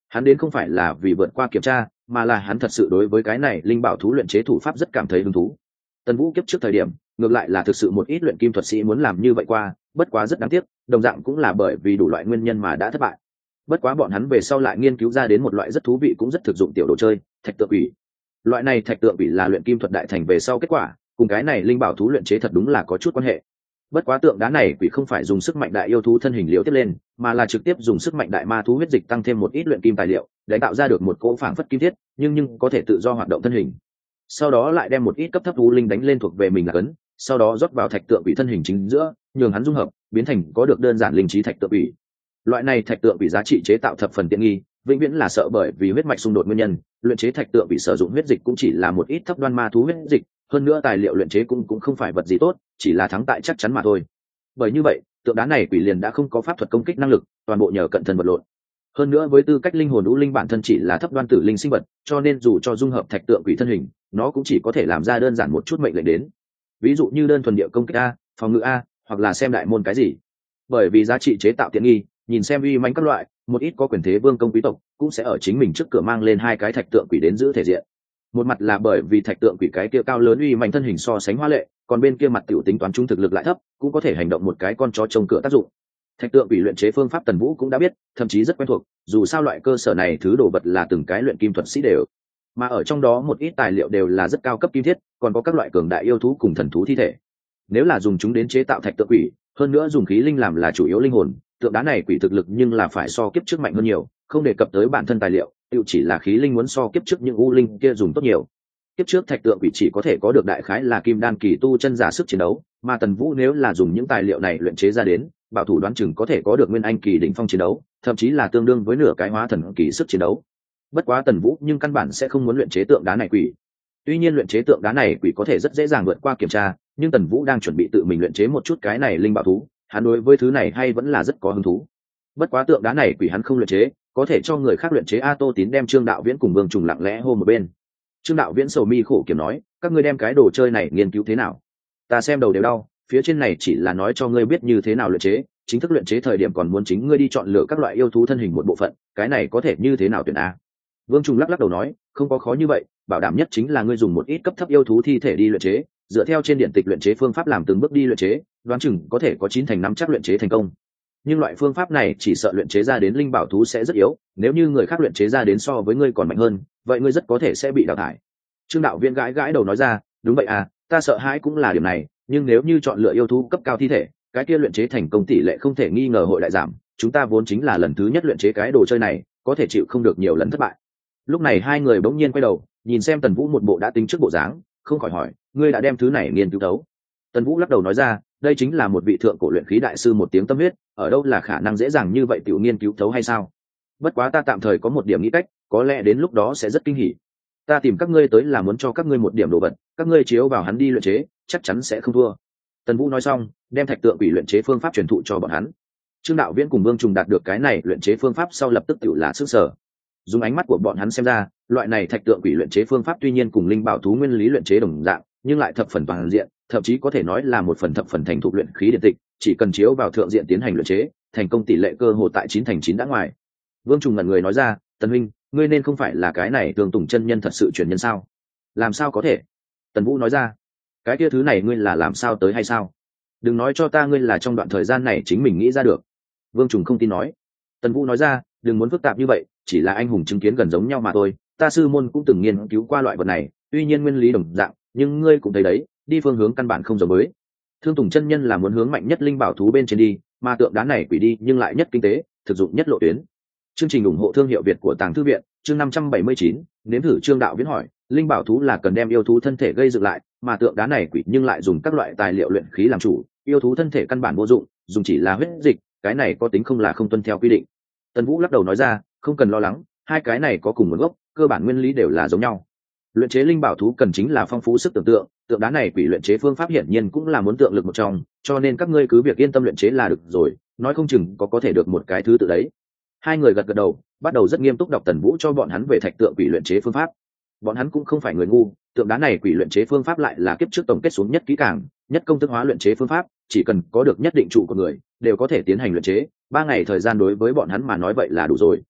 Hắn đến không phải là vì vượt qua kiểm tra, mà là hắn thật sự đối với cái này linh bảo thú luyện chế thủ pháp rất cảm thấy hứng thú. Tần Vũ kiếp trước thời điểm ngược lại là thực sự một ít luyện kim thuật sĩ muốn làm như vậy qua, bất quá rất đáng tiếc, đồng dạng cũng là bởi vì đủ loại nguyên nhân mà đã thất bại. Bất quá bọn hắn về sau lại nghiên cứu ra đến một loại rất thú vị cũng rất thực dụng tiểu đồ chơi, thạch tượng quỷ. Loại này thạch tượng quỷ là luyện kim thuật đại thành về sau kết quả, cùng cái này linh bảo thú luyện chế thật đúng là có chút quan hệ. Bất quá tượng đá này quỷ không phải dùng sức mạnh đại yêu thú thân hình liễu tiếp lên, mà là trực tiếp dùng sức mạnh đại ma thú huyết dịch tăng thêm một ít luyện kim tài liệu, để tạo ra được một cỗ phảng phất kim thiết, nhưng có thể tự do hoạt động thân hình. Sau đó lại đem một ít cấp thấp u linh đánh lên thuộc về mình là cấn, sau đó rót vào thạch tượng quỷ thân hình chính giữa, nhường hắn dung hợp, biến thành có được đơn giản linh trí thạch tượng quỷ. Loại này thạch tượng quỷ giá trị chế tạo thập phần tiện nghi, vĩnh viễn là sợ bởi vì huyết mạch xung đột nguyên nhân, luyện chế thạch tượng quỷ sử dụng huyết dịch cũng chỉ là một ít thấp đoan ma thú huyết dịch, hơn nữa tài liệu luyện chế cũng không phải vật gì tốt, chỉ là thắng tại chắc chắn mà thôi. Bởi như vậy, tượng đá này quỷ liền đã không có pháp thuật công kích năng lực, toàn bộ nhờ cận thân vật lộn. Hơn nữa với tư cách linh hồn u linh bản thân chỉ là thấp đoan tử linh sinh vật, cho nên dù cho dung hợp thạch tượng quỷ thân hình, nó cũng chỉ có thể làm ra đơn giản một chút mệnh lệnh đến. Ví dụ như đơn thuần địa công kích a, phòng ngự a, hoặc là xem đại môn cái gì. Bởi vì giá trị chế tạo tiện nghi, nhìn xem uy mãnh các loại, một ít có quyền thế vương công quý tộc cũng sẽ ở chính mình trước cửa mang lên hai cái thạch tượng quỷ đến giữ thể diện. Một mặt là bởi vì thạch tượng quỷ cái kia cao lớn uy mãnh thân hình so sánh hoa lệ, còn bên kia mặt tiểu tính toán trung thực lực lại thấp, cũng có thể hành động một cái con chó trông cửa tác dụng. Thạch tượng quỷ luyện chế phương pháp Tần Vũ cũng đã biết, thậm chí rất quen thuộc, dù sao loại cơ sở này thứ đồ vật là từng cái luyện kim thuật sĩ đều, mà ở trong đó một ít tài liệu đều là rất cao cấp kim thiết, còn có các loại cường đại yêu thú cùng thần thú thi thể. Nếu là dùng chúng đến chế tạo thạch tượng quỷ, hơn nữa dùng khí linh làm là chủ yếu linh hồn, tượng đá này quỷ thực lực nhưng là phải so kiếp trước mạnh hơn nhiều, không đề cập tới bản thân tài liệu, tự chỉ là khí linh muốn so kiếp trước những u linh kia dùng tốt nhiều. Kiếp trước thạch tượng quỷ chỉ có thể có được đại khái là kim đan kỳ tu chân giả sức chiến đấu, mà Tần Vũ nếu là dùng những tài liệu này luyện chế ra đến, bảo thủ đoán chừng có thể có được nguyên anh kỳ đỉnh phong chiến đấu, thậm chí là tương đương với nửa cái hóa thần kỳ sức chiến đấu. Bất quá Tần Vũ nhưng căn bản sẽ không muốn luyện chế tượng đá này quỷ. Tuy nhiên luyện chế tượng đá này quỷ có thể rất dễ dàng vượt qua kiểm tra, nhưng Tần Vũ đang chuẩn bị tự mình luyện chế một chút cái này linh bảo thú, hắn đối với thứ này hay vẫn là rất có hứng thú. Bất quá tượng đá này quỷ hắn không luyện chế, có thể cho người khác luyện chế. A Tô Tín đem Trương Đạo Viễn cùng Vương Trùng lặng lẽ hô một bên. Trương Đạo Viễn sầu mi khổ kiểm nói, các ngươi đem cái đồ chơi này nghiên cứu thế nào? Ta xem đầu đều đau, phía trên này chỉ là nói cho ngươi biết như thế nào luyện chế, chính thức luyện chế thời điểm còn muốn chính ngươi đi chọn lựa các loại yêu thú thân hình một bộ phận, cái này có thể như thế nào tuyển a? Vương Trùng lắc lắc đầu nói, không có khó như vậy, bảo đảm nhất chính là ngươi dùng một ít cấp thấp yêu thú thi thể đi luyện chế, dựa theo trên điện tịch luyện chế phương pháp làm từng bước đi luyện chế, đoán chừng có thể có 9 thành 5 chắc luyện chế thành công. Nhưng loại phương pháp này chỉ sợ luyện chế ra đến linh bảo thú sẽ rất yếu, nếu như người khác luyện chế ra đến so với ngươi còn mạnh hơn, vậy ngươi rất có thể sẽ bị đào thải. Trương Đạo Viễn gãi gãi đầu nói ra, đúng vậy à, ta sợ hãi cũng là điểm này, nhưng nếu như chọn lựa yêu thú cấp cao thi thể, cái kia luyện chế thành công tỷ lệ không thể nghi ngờ hội đại giảm, chúng ta vốn chính là lần thứ nhất luyện chế cái đồ chơi này, có thể chịu không được nhiều lần thất bại. Lúc này hai người bỗng nhiên quay đầu, nhìn xem Tần Vũ một bộ đã tính trước bộ dáng, không khỏi hỏi, ngươi đã đem thứ này nghiên cứu thấu? Tần Vũ lắc đầu nói ra, đây chính là một vị thượng cổ luyện khí đại sư một tiếng tâm huyết, ở đâu là khả năng dễ dàng như vậy tiểu nghiên cứu thấu hay sao? Bất quá ta tạm thời có một điểm nghĩ cách, có lẽ đến lúc đó sẽ rất kinh hỉ. Ta tìm các ngươi tới là muốn cho các ngươi một điểm đồ vật, các ngươi chiếu vào hắn đi luyện chế, chắc chắn sẽ không thua. Tần Vũ nói xong, đem thạch tượng quỷ luyện chế phương pháp truyền thụ cho bọn hắn. Trương Đạo Viễn cùng Vương Trùng đạt được cái này luyện chế phương pháp sau lập tức tiểu là sức sở. Dùng ánh mắt của bọn hắn xem ra, loại này thạch tượng quỷ luyện chế phương pháp tuy nhiên cùng linh bảo thú nguyên lý luyện chế đồng dạng, nhưng lại thập phần toàn diện, thậm chí có thể nói là một phần thập phần thành thục luyện khí điện tịch, chỉ cần chiếu vào thượng diện tiến hành luyện chế, thành công tỷ lệ cơ hội tại 9 thành 9 đã ngoài. Vương Trùng ngẩn người nói ra, Tần huynh, ngươi nên không phải là cái này Tường Tùng chân nhân thật sự truyền nhân sao? Làm sao có thể? Tần Vũ nói ra, cái kia thứ này ngươi là làm sao tới hay sao? Đừng nói cho ta ngươi là trong đoạn thời gian này chính mình nghĩ ra được. Vương Trùng không tin nói. Tần Vũ nói ra, đừng muốn phức tạp như vậy, chỉ là anh hùng chứng kiến gần giống nhau mà thôi, ta sư môn cũng từng nghiên cứu qua loại vật này, tuy nhiên nguyên lý đồng dạng, nhưng ngươi cũng thấy đấy, đi phương hướng căn bản không giống với. Thương Tùng chân nhân là muốn hướng mạnh nhất linh bảo thú bên trên đi, mà tượng đá này quỷ đi nhưng lại nhất kinh tế, thực dụng nhất lộ tuyến. Chương trình ủng hộ thương hiệu Việt của Tàng Thư viện, chương 579, nếm thử. Trương Đạo Viễn hỏi, linh bảo thú là cần đem yêu thú thân thể gây dựng lại, mà tượng đá này quỷ nhưng lại dùng các loại tài liệu luyện khí làm chủ, yêu thú thân thể căn bản vô dụng, dùng chỉ là huyết dịch, cái này có tính không là không tuân theo quy định. Tần Vũ lắc đầu nói ra, không cần lo lắng, hai cái này có cùng nguồn gốc, cơ bản nguyên lý đều là giống nhau. Luyện chế linh bảo thú cần chính là phong phú sức tưởng tượng, tượng đá này quỷ luyện chế phương pháp hiển nhiên cũng là muốn tượng lực một trong, cho nên các ngươi cứ việc yên tâm luyện chế là được rồi, nói không chừng có thể được một cái thứ tự đấy. Hai người gật gật đầu, bắt đầu rất nghiêm túc đọc Tần Vũ cho bọn hắn về thạch tượng quỷ luyện chế phương pháp. Bọn hắn cũng không phải người ngu, tượng đá này quỷ luyện chế phương pháp lại là kiếp trước tổng kết xuống nhất kỹ càng, nhất công thức hóa luyện chế phương pháp, chỉ cần có được nhất định trụ của người, đều có thể tiến hành luyện chế, 3 ngày thời gian đối với bọn hắn mà nói vậy là đủ rồi.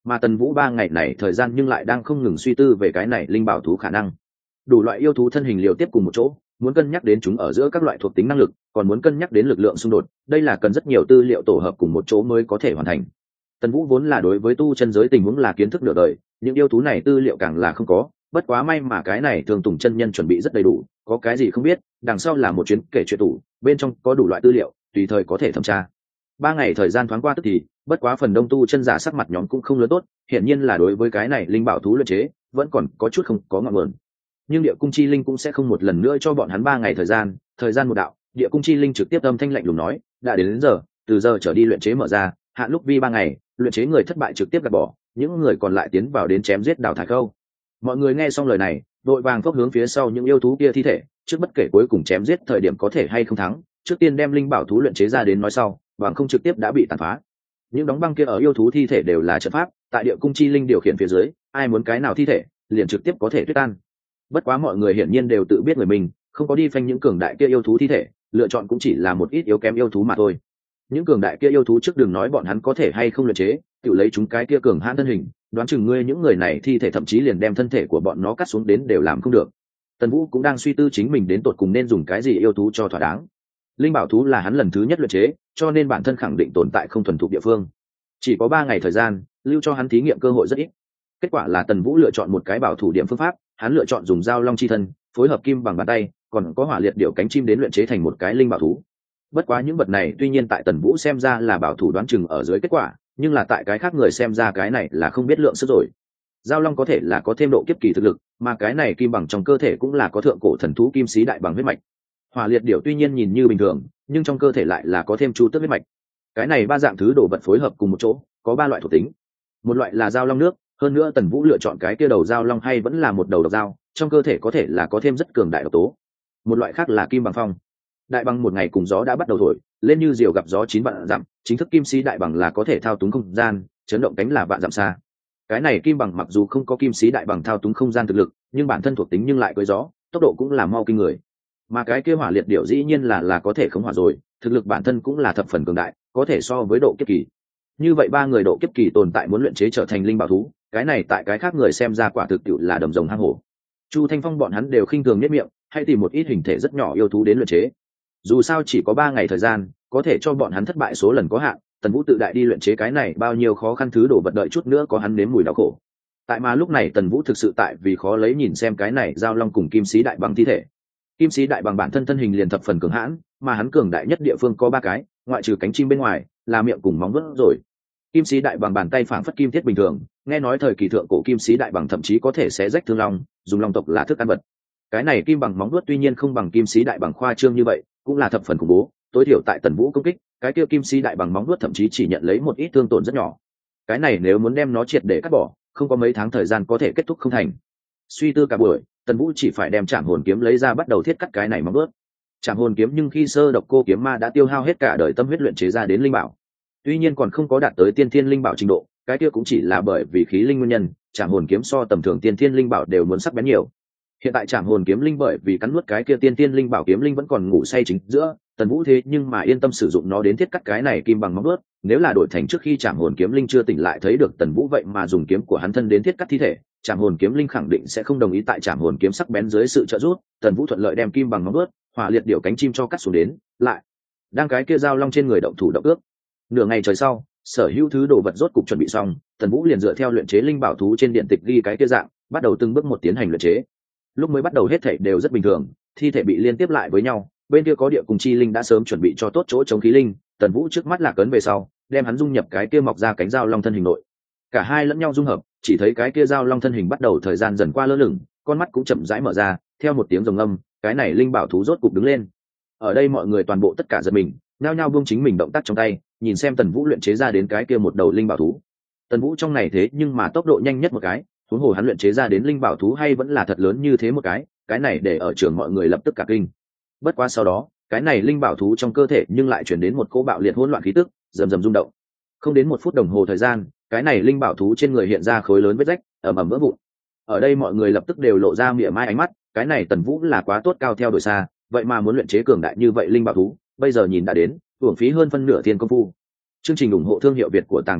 mà Tần Vũ 3 ngày này thời gian nhưng lại đang không ngừng suy tư về cái này linh bảo thú khả năng. Đủ loại yêu thú thân hình liều tiếp cùng một chỗ, muốn cân nhắc đến chúng ở giữa các loại thuộc tính năng lực, còn muốn cân nhắc đến lực lượng xung đột, đây là cần rất nhiều tư liệu tổ hợp cùng một chỗ mới có thể hoàn thành. Tần Vũ vốn là đối với tu chân giới tình huống là kiến thức nửa đời, những yêu thú này tư liệu càng là không có, bất quá may mà cái này Thường Tùng chân nhân chuẩn bị rất đầy đủ, có cái gì không biết, đằng sau là một chuyến kể chuyện tủ, bên trong có đủ loại tư liệu, tùy thời có thể thẩm tra. 3 ngày thời gian thoáng qua tức thì, bất quá phần đông tu chân giả sắc mặt nhóm cũng không lớn tốt, hiển nhiên là đối với cái này linh bảo thú luyện chế, vẫn còn có chút không có ngọn nguồn. Nhưng Địa Cung Chi Linh cũng sẽ không một lần nữa cho bọn hắn 3 ngày thời gian một đạo, Địa Cung Chi Linh trực tiếp âm thanh lạnh lùng nói, đã đến giờ, từ giờ trở đi luyện chế mở ra, hạn lúc vi 3 ngày, luyện chế người thất bại trực tiếp gạt bỏ, những người còn lại tiến vào đến chém giết đào thải khâu. Mọi người nghe xong lời này, đội vàng phốc hướng phía sau những yêu thú kia thi thể, trước bất kể cuối cùng chém giết thời điểm có thể hay không thắng, trước tiên đem linh bảo thú luyện chế ra đến nói sau, bằng không trực tiếp đã bị tàn phá. Những đóng băng kia ở yêu thú thi thể đều là trận pháp, tại Địa Cung Chi Linh điều khiển phía dưới, ai muốn cái nào thi thể, liền trực tiếp có thể tuyết tan. Bất quá mọi người hiển nhiên đều tự biết người mình, không có đi phanh những cường đại kia yêu thú thi thể, lựa chọn cũng chỉ là một ít yếu kém yêu thú mà thôi. Những cường đại kia yêu thú trước đừng nói bọn hắn có thể hay không luyện chế, tự lấy chúng cái kia cường hãn thân hình, đoán chừng ngươi những người này thi thể thậm chí liền đem thân thể của bọn nó cắt xuống đến đều làm không được. Tần Vũ cũng đang suy tư chính mình đến tột cùng nên dùng cái gì yêu thú cho thỏa đáng. Linh bảo thú là hắn lần thứ nhất luyện chế, cho nên bản thân khẳng định tồn tại không thuần thục địa phương. Chỉ có 3 ngày thời gian, lưu cho hắn thí nghiệm cơ hội rất ít. Kết quả là Tần Vũ lựa chọn một cái bảo thủ điểm phương pháp, hắn lựa chọn dùng dao long chi thân, phối hợp kim bằng bàn tay, còn có hỏa liệt điểu cánh chim đến luyện chế thành một cái linh bảo thú. Bất quá những vật này tuy nhiên tại Tần Vũ xem ra là bảo thủ đoán chừng ở dưới kết quả, nhưng là tại cái khác người xem ra cái này là không biết lượng sức rồi. Dao long có thể là có thêm độ kiếp kỳ thực lực, mà cái này kim bằng trong cơ thể cũng là có thượng cổ thần thú kim sĩ đại bằng huyết mạch. Hỏa liệt điểu tuy nhiên nhìn như bình thường, nhưng trong cơ thể lại là có thêm chu tước huyết mạch. Cái này 3 dạng thứ đồ vật phối hợp cùng một chỗ, có 3 loại thuộc tính. Một loại là dao long nước, hơn nữa Tần Vũ lựa chọn cái kia đầu dao long hay vẫn là một đầu độc dao, trong cơ thể có thể là có thêm rất cường đại độc tố. Một loại khác là kim bằng phong. Đại bằng một ngày cùng gió đã bắt đầu thổi, lên như diều gặp gió 9 vạn dặm, chính thức kim sĩ đại bằng là có thể thao túng không gian, chấn động cánh là vạn dặm xa. Cái này kim bằng mặc dù không có kim sĩ đại bằng thao túng không gian thực lực, nhưng bản thân thuộc tính nhưng lại cưỡi gió, tốc độ cũng là mau kinh người. Mà cái kia hỏa liệt điểu dĩ nhiên là có thể khống hỏa rồi, thực lực bản thân cũng là thập phần cường đại, có thể so với độ kiếp kỳ. Như vậy 3 người độ kiếp kỳ tồn tại muốn luyện chế trở thành linh bảo thú, cái này tại cái khác người xem ra quả thực tiệu là đầm rồng hang hổ. Chu Thanh Phong bọn hắn đều khinh thường nhất miệng, hay tìm một ít hình thể rất nhỏ yêu thú đến luyện chế. Dù sao chỉ có 3 ngày thời gian, có thể cho bọn hắn thất bại số lần có hạn, Tần Vũ tự đại đi luyện chế cái này bao nhiêu khó khăn thứ đổ vật đợi chút nữa có hắn nếm mùi đau khổ. Tại mà lúc này Tần Vũ thực sự tại vì khó lấy nhìn xem cái này giao long cùng kim sĩ đại bằng thi thể. Kim sĩ đại bằng bản thân thân hình liền thập phần cường hãn, mà hắn cường đại nhất địa phương có 3 cái, ngoại trừ cánh chim bên ngoài, là miệng cùng móng vuốt rồi. Kim sĩ đại bằng bàn tay phảng phất kim thiết bình thường, nghe nói thời kỳ thượng cổ kim sĩ đại bằng thậm chí có thể xé rách thương long, dùng long tộc là thức ăn vật. Cái này kim bằng móng vuốt tuy nhiên không bằng kim sĩ đại bằng khoa trương như vậy, cũng là thập phần khủng bố, tối thiểu tại Tần Vũ công kích, cái kia kim sĩ đại bằng móng vuốt thậm chí chỉ nhận lấy một ít thương tổn rất nhỏ. Cái này nếu muốn đem nó triệt để cắt bỏ, không có mấy tháng thời gian có thể kết thúc không thành. Suy tư cả buổi, Tần Vũ chỉ phải đem Trảm Hồn kiếm lấy ra bắt đầu thiết cắt cái này móng vuốt. Trảm Hồn kiếm nhưng khi sơ độc cô kiếm ma đã tiêu hao hết cả đời tâm huyết luyện chế ra đến linh bảo. Tuy nhiên còn không có đạt tới tiên thiên linh bảo trình độ, cái kia cũng chỉ là bởi vì khí linh nguyên nhân, Trảm Hồn kiếm so tầm thường tiên thiên linh bảo đều muốn sắc bén nhiều. Hiện tại Trảm Hồn kiếm linh bởi vì cắn nuốt cái kia tiên thiên linh bảo kiếm linh vẫn còn ngủ say chính giữa, Tần Vũ thế nhưng mà yên tâm sử dụng nó đến thiết cắt cái này kim bằng móng vuốt, nếu là đổi thành trước khi Trảm Hồn kiếm linh chưa tỉnh lại thấy được Tần Vũ vậy mà dùng kiếm của hắn thân đến thiết cắt thi thể, Trảm Hồn kiếm linh khẳng định sẽ không đồng ý. Tại Trảm Hồn kiếm sắc bén dưới sự trợ giúp, Tần Vũ thuận lợi đem kim bằng móng vuốt, hỏa liệt điểu cánh chim cho cắt xuống đến, lại đang cái kia dao long trên người động thủ động ước. Nửa ngày trời sau, sở hữu thứ đồ vật rốt cục chuẩn bị xong, Tần Vũ liền dựa theo luyện chế linh bảo thú trên điện tịch ghi cái kia dạng, bắt đầu từng bước một tiến hành luyện chế. Lúc mới bắt đầu hết thảy đều rất bình thường, thi thể bị liên tiếp lại với nhau, bên kia có địa cùng chi linh đã sớm chuẩn bị cho tốt chỗ chống khí linh, Tần Vũ trước mắt lạc ấn về sau, đem hắn dung nhập cái kia mọc ra cánh dao long thân hình nội. Cả hai lẫn nhau dung hợp, chỉ thấy cái kia dao long thân hình bắt đầu thời gian dần qua lơ lửng, con mắt cũng chậm rãi mở ra, theo một tiếng rồng âm, cái này linh bảo thú rốt cục đứng lên. Ở đây mọi người toàn bộ tất cả giật mình, nhao nhao buông chính mình động tác trong tay, nhìn xem Tần Vũ luyện chế ra đến cái kia một đầu linh bảo thú. Tần Vũ trong này thế nhưng mà tốc độ nhanh nhất một cái, huống hồ hắn luyện chế ra đến linh bảo thú hay vẫn là thật lớn như thế một cái này để ở trường mọi người lập tức cả kinh. Bất quá sau đó, cái này linh bảo thú trong cơ thể nhưng lại chuyển đến một cỗ bạo liệt hỗn loạn khí tức, rầm rầm rung động. Không đến 1 phút đồng hồ thời gian, cái này linh bảo thú trên người hiện ra khối lớn vết rách, ầm ầm vỡ vụn. Ở đây mọi người lập tức đều lộ ra mỉa mai ánh mắt, cái này Tần Vũ là quá tốt cao theo đuổi xa, vậy mà muốn luyện chế cường đại như vậy linh bảo thú, bây giờ nhìn đã đến, uổng phí hơn phân nửa tiền công phu. Chương trình ủng hộ thương hiệu Việt của Tàng Thư viện,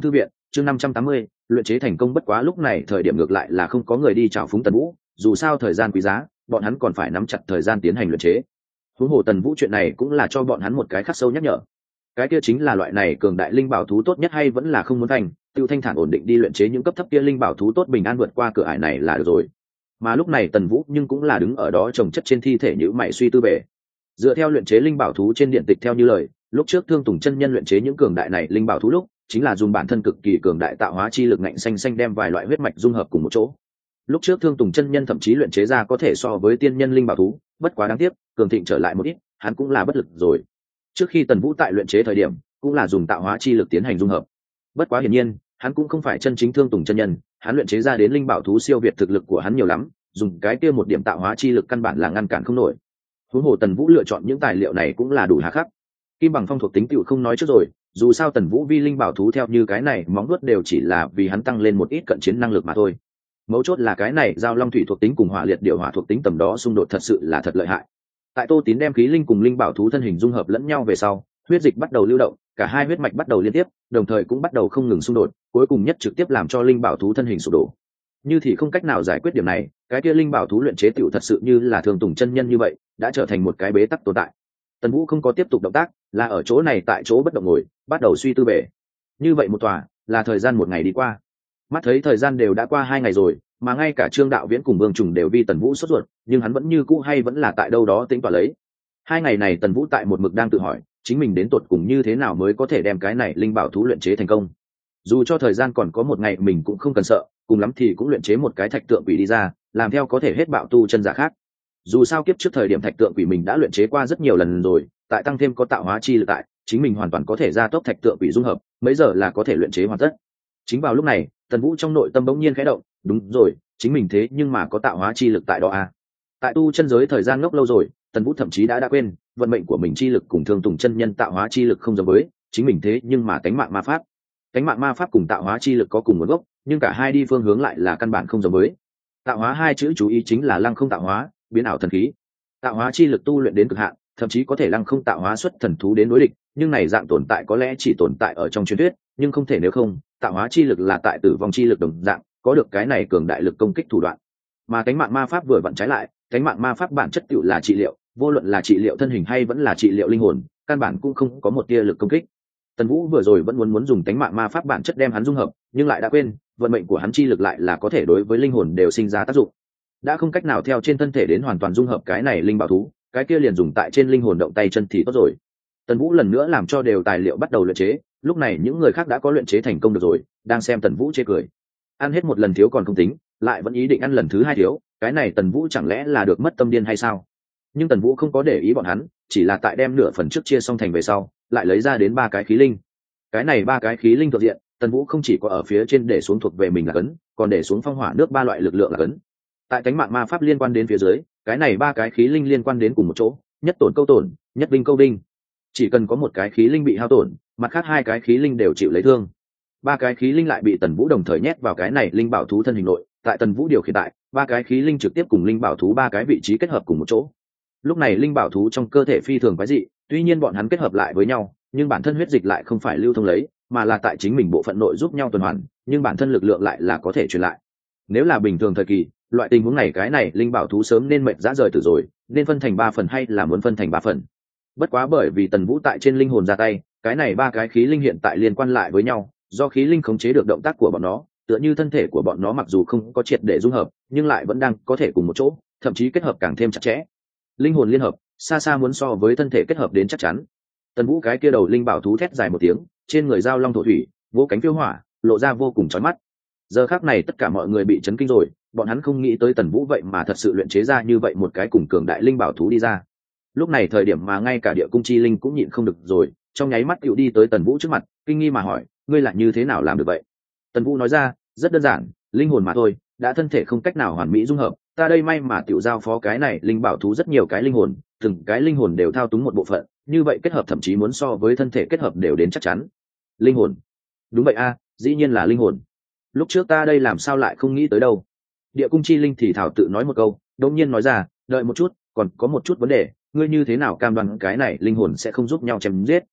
chương 580, luyện chế thành công. Bất quá lúc này thời điểm ngược lại là không có người đi chào phúng Tần Vũ, dù sao thời gian quý giá, bọn hắn còn phải nắm chặt thời gian tiến hành luyện chế. Huống hồ Tần Vũ chuyện này cũng là cho bọn hắn một cái khắc sâu nhắc nhở. Cái kia chính là loại này cường đại linh bảo thú tốt nhất hay vẫn là không muốn thành, tiêu thanh thản ổn định đi luyện chế những cấp thấp kia linh bảo thú tốt bình an vượt qua cửa ải này là được rồi. Mà lúc này Tần Vũ nhưng cũng là đứng ở đó trồng chất trên thi thể như mày suy tư về. Dựa theo luyện chế linh bảo thú trên điện tịch theo như lời, lúc trước Thương Tùng chân nhân luyện chế những cường đại này linh bảo thú lúc, chính là dùng bản thân cực kỳ cường đại tạo hóa chi lực ngạnh xanh xanh đem vài loại huyết mạch dung hợp cùng một chỗ. Lúc trước Thương Tùng chân nhân thậm chí luyện chế ra có thể so với tiên nhân linh bảo thú, bất quá đáng tiếc, cường thịnh trở lại một ít, hắn cũng là bất lực rồi. Trước khi Tần Vũ tại luyện chế thời điểm, cũng là dùng tạo hóa chi lực tiến hành dung hợp. Bất quá hiển nhiên, hắn cũng không phải chân chính Thương Tùng chân nhân, hắn luyện chế ra đến linh bảo thú siêu việt thực lực của hắn nhiều lắm, dùng cái kia một điểm tạo hóa chi lực căn bản là ngăn cản không nổi. Huống hồ Tần Vũ lựa chọn những tài liệu này cũng là đủ hà khắc. Kim bằng phong thuộc tính tựu không nói trước rồi, dù sao Tần Vũ vi linh bảo thú theo như cái này móng vuốt đều chỉ là vì hắn tăng lên một ít cận chiến năng lực mà thôi. Mấu chốt là cái này giao long thủy thuộc tính cùng hỏa liệt điệu hỏa thuộc tính tầm đó xung đột thật sự là thật lợi hại. Tại Tô Tín đem khí linh cùng linh bảo thú thân hình dung hợp lẫn nhau về sau, huyết dịch bắt đầu lưu động, cả hai huyết mạch bắt đầu liên tiếp, đồng thời cũng bắt đầu không ngừng xung đột, cuối cùng nhất trực tiếp làm cho linh bảo thú thân hình sụp đổ. Như thì không cách nào giải quyết điểm này, cái kia linh bảo thú luyện chế tiểu thật sự như là Thương Tùng chân nhân như vậy, đã trở thành một cái bế tắc tồn tại. Tần Vũ không có tiếp tục động tác, là ở chỗ này tại chỗ bất động ngồi, bắt đầu suy tư bể. Như vậy một tòa, là thời gian một ngày đi qua. Mắt thấy thời gian đều đã qua 2 ngày rồi, mà ngay cả Trương Đạo Viễn cùng Vương Trùng đều vi Tần Vũ sốt ruột, nhưng hắn vẫn như cũ hay vẫn là tại đâu đó tính tỏa lấy. 2 ngày này Tần Vũ tại một mực đang tự hỏi, chính mình đến tột cùng như thế nào mới có thể đem cái này linh bảo thú luyện chế thành công. Dù cho thời gian còn có một ngày mình cũng không cần sợ, cùng lắm thì cũng luyện chế một cái thạch tượng quỷ đi ra, làm theo có thể hết bạo tu chân giả khác. Dù sao kiếp trước thời điểm thạch tượng quỷ mình đã luyện chế qua rất nhiều lần rồi, tại tăng thêm có tạo hóa chi lực tại, chính mình hoàn toàn có thể gia tốc thạch tượng quỷ dung hợp, mấy giờ là có thể luyện chế hoàn tất. Chính vào lúc này, Tần Vũ trong nội tâm bỗng nhiên khẽ động, đúng rồi, chính mình thế nhưng mà có tạo hóa chi lực tại đó à? Tại tu chân giới thời gian ngốc lâu rồi, Tần Vũ thậm chí đã quên, vận mệnh của mình chi lực cùng Thương Tùng chân nhân tạo hóa chi lực không giống với, chính mình thế nhưng mà cánh mạng ma pháp. Cánh mạng ma pháp cùng tạo hóa chi lực có cùng nguồn gốc, nhưng cả hai đi phương hướng lại là căn bản không giống với. Tạo hóa hai chữ chú ý chính là lăng không tạo hóa, biến ảo thần khí. Tạo hóa chi lực tu luyện đến cực hạn, thậm chí có thể lăng không tạo hóa xuất thần thú đến đối địch, nhưng này dạng tồn tại có lẽ chỉ tồn tại ở trong truyền thuyết, nhưng không thể nếu không, tạo hóa chi lực là tại tử vong chi lực đồng dạng, có được cái này cường đại lực công kích thủ đoạn. Mà cánh mạng ma pháp vừa vặn trái lại, cánh mạng ma pháp bản chất tựu là trị liệu, vô luận là trị liệu thân hình hay vẫn là trị liệu linh hồn, căn bản cũng không có một tia lực công kích. Tần Vũ vừa rồi vẫn muốn dùng cánh mạng ma pháp bản chất đem hắn dung hợp, nhưng lại đã quên, vận mệnh của hắn chi lực lại là có thể đối với linh hồn đều sinh ra tác dụng. Đã không cách nào theo trên thân thể đến hoàn toàn dung hợp cái này linh bảo thú, cái kia liền dùng tại trên linh hồn động tay chân thì tốt rồi. Tần Vũ lần nữa làm cho đều tài liệu bắt đầu luyện chế, lúc này những người khác đã có luyện chế thành công được rồi, đang xem Tần Vũ chê cười. Ăn hết một lần thiếu còn không tính, lại vẫn ý định ăn lần thứ 2 thiếu, cái này Tần Vũ chẳng lẽ là được mất tâm điên hay sao? Nhưng Tần Vũ không có để ý bọn hắn, chỉ là tại đem nửa phần trước chia xong thành về sau, lại lấy ra đến 3 cái khí linh. Cái này 3 cái khí linh thuộc diện, Tần Vũ không chỉ có ở phía trên để xuống thuộc về mình là cấn, còn để xuống phong hỏa nước 3 loại lực lượng là cấn. Tại cánh mạng ma pháp liên quan đến phía dưới, cái này 3 cái khí linh liên quan đến cùng một chỗ, nhất tổn câu tổn, nhất vinh câu vinh. Chỉ cần có một cái khí linh bị hao tổn, mặt khác 2 cái khí linh đều chịu lấy thương. 3 cái khí linh lại bị Tần Vũ đồng thời nhét vào cái này linh bảo thú thân hình nội, tại Tần Vũ điều khiển tại, 3 cái khí linh trực tiếp cùng linh bảo thú 3 cái vị trí kết hợp cùng một chỗ. Lúc này linh bảo thú trong cơ thể phi thường quái dị, tuy nhiên bọn hắn kết hợp lại với nhau, nhưng bản thân huyết dịch lại không phải lưu thông lấy, mà là tại chính mình bộ phận nội giúp nhau tuần hoàn, nhưng bản thân lực lượng lại là có thể truyền lại. Nếu là bình thường thời kỳ, loại tình huống này cái này linh bảo thú sớm nên mệt rã rời tử rồi, nên phân thành 3 phần hay là muốn phân thành 3 phần. Bất quá bởi vì Tần Vũ tại trên linh hồn ra tay, cái này 3 cái khí linh hiện tại liên quan lại với nhau, do khí linh khống chế được động tác của bọn nó, tựa như thân thể của bọn nó mặc dù không có triệt để dung hợp, nhưng lại vẫn đang có thể cùng một chỗ, thậm chí kết hợp càng thêm chặt chẽ. Linh hồn liên hợp, xa xa muốn so với thân thể kết hợp đến chắc chắn. Tần Vũ cái kia đầu linh bảo thú thét dài một tiếng, trên người giao long thổ thủy, vỗ cánh phiêu hỏa, lộ ra vô cùng chói mắt. Giờ khắc này tất cả mọi người bị chấn kinh rồi, bọn hắn không nghĩ tới Tần Vũ vậy mà thật sự luyện chế ra như vậy một cái cùng cường đại linh bảo thú đi ra. Lúc này thời điểm mà ngay cả địa cung chi linh cũng nhịn không được rồi, trong nháy mắt tựu đi tới Tần Vũ trước mặt, kinh nghi mà hỏi, ngươi lại như thế nào làm được vậy? Tần Vũ nói ra, rất đơn giản, linh hồn mà thôi, đã thân thể không cách nào hoàn mỹ dung hợp, ta đây may mà tiểu giao phó cái này linh bảo thú rất nhiều cái linh hồn, từng cái linh hồn đều thao túng một bộ phận, như vậy kết hợp thậm chí muốn so với thân thể kết hợp đều đến chắc chắn. Linh hồn? Đúng vậy a, dĩ nhiên là linh hồn. Lúc trước ta đây làm sao lại không nghĩ tới đâu. Địa cung chi linh thì thảo tự nói một câu, đột nhiên nói ra, đợi một chút, còn có một chút vấn đề, ngươi như thế nào cam đoan cái này linh hồn sẽ không giúp nhau chém giết?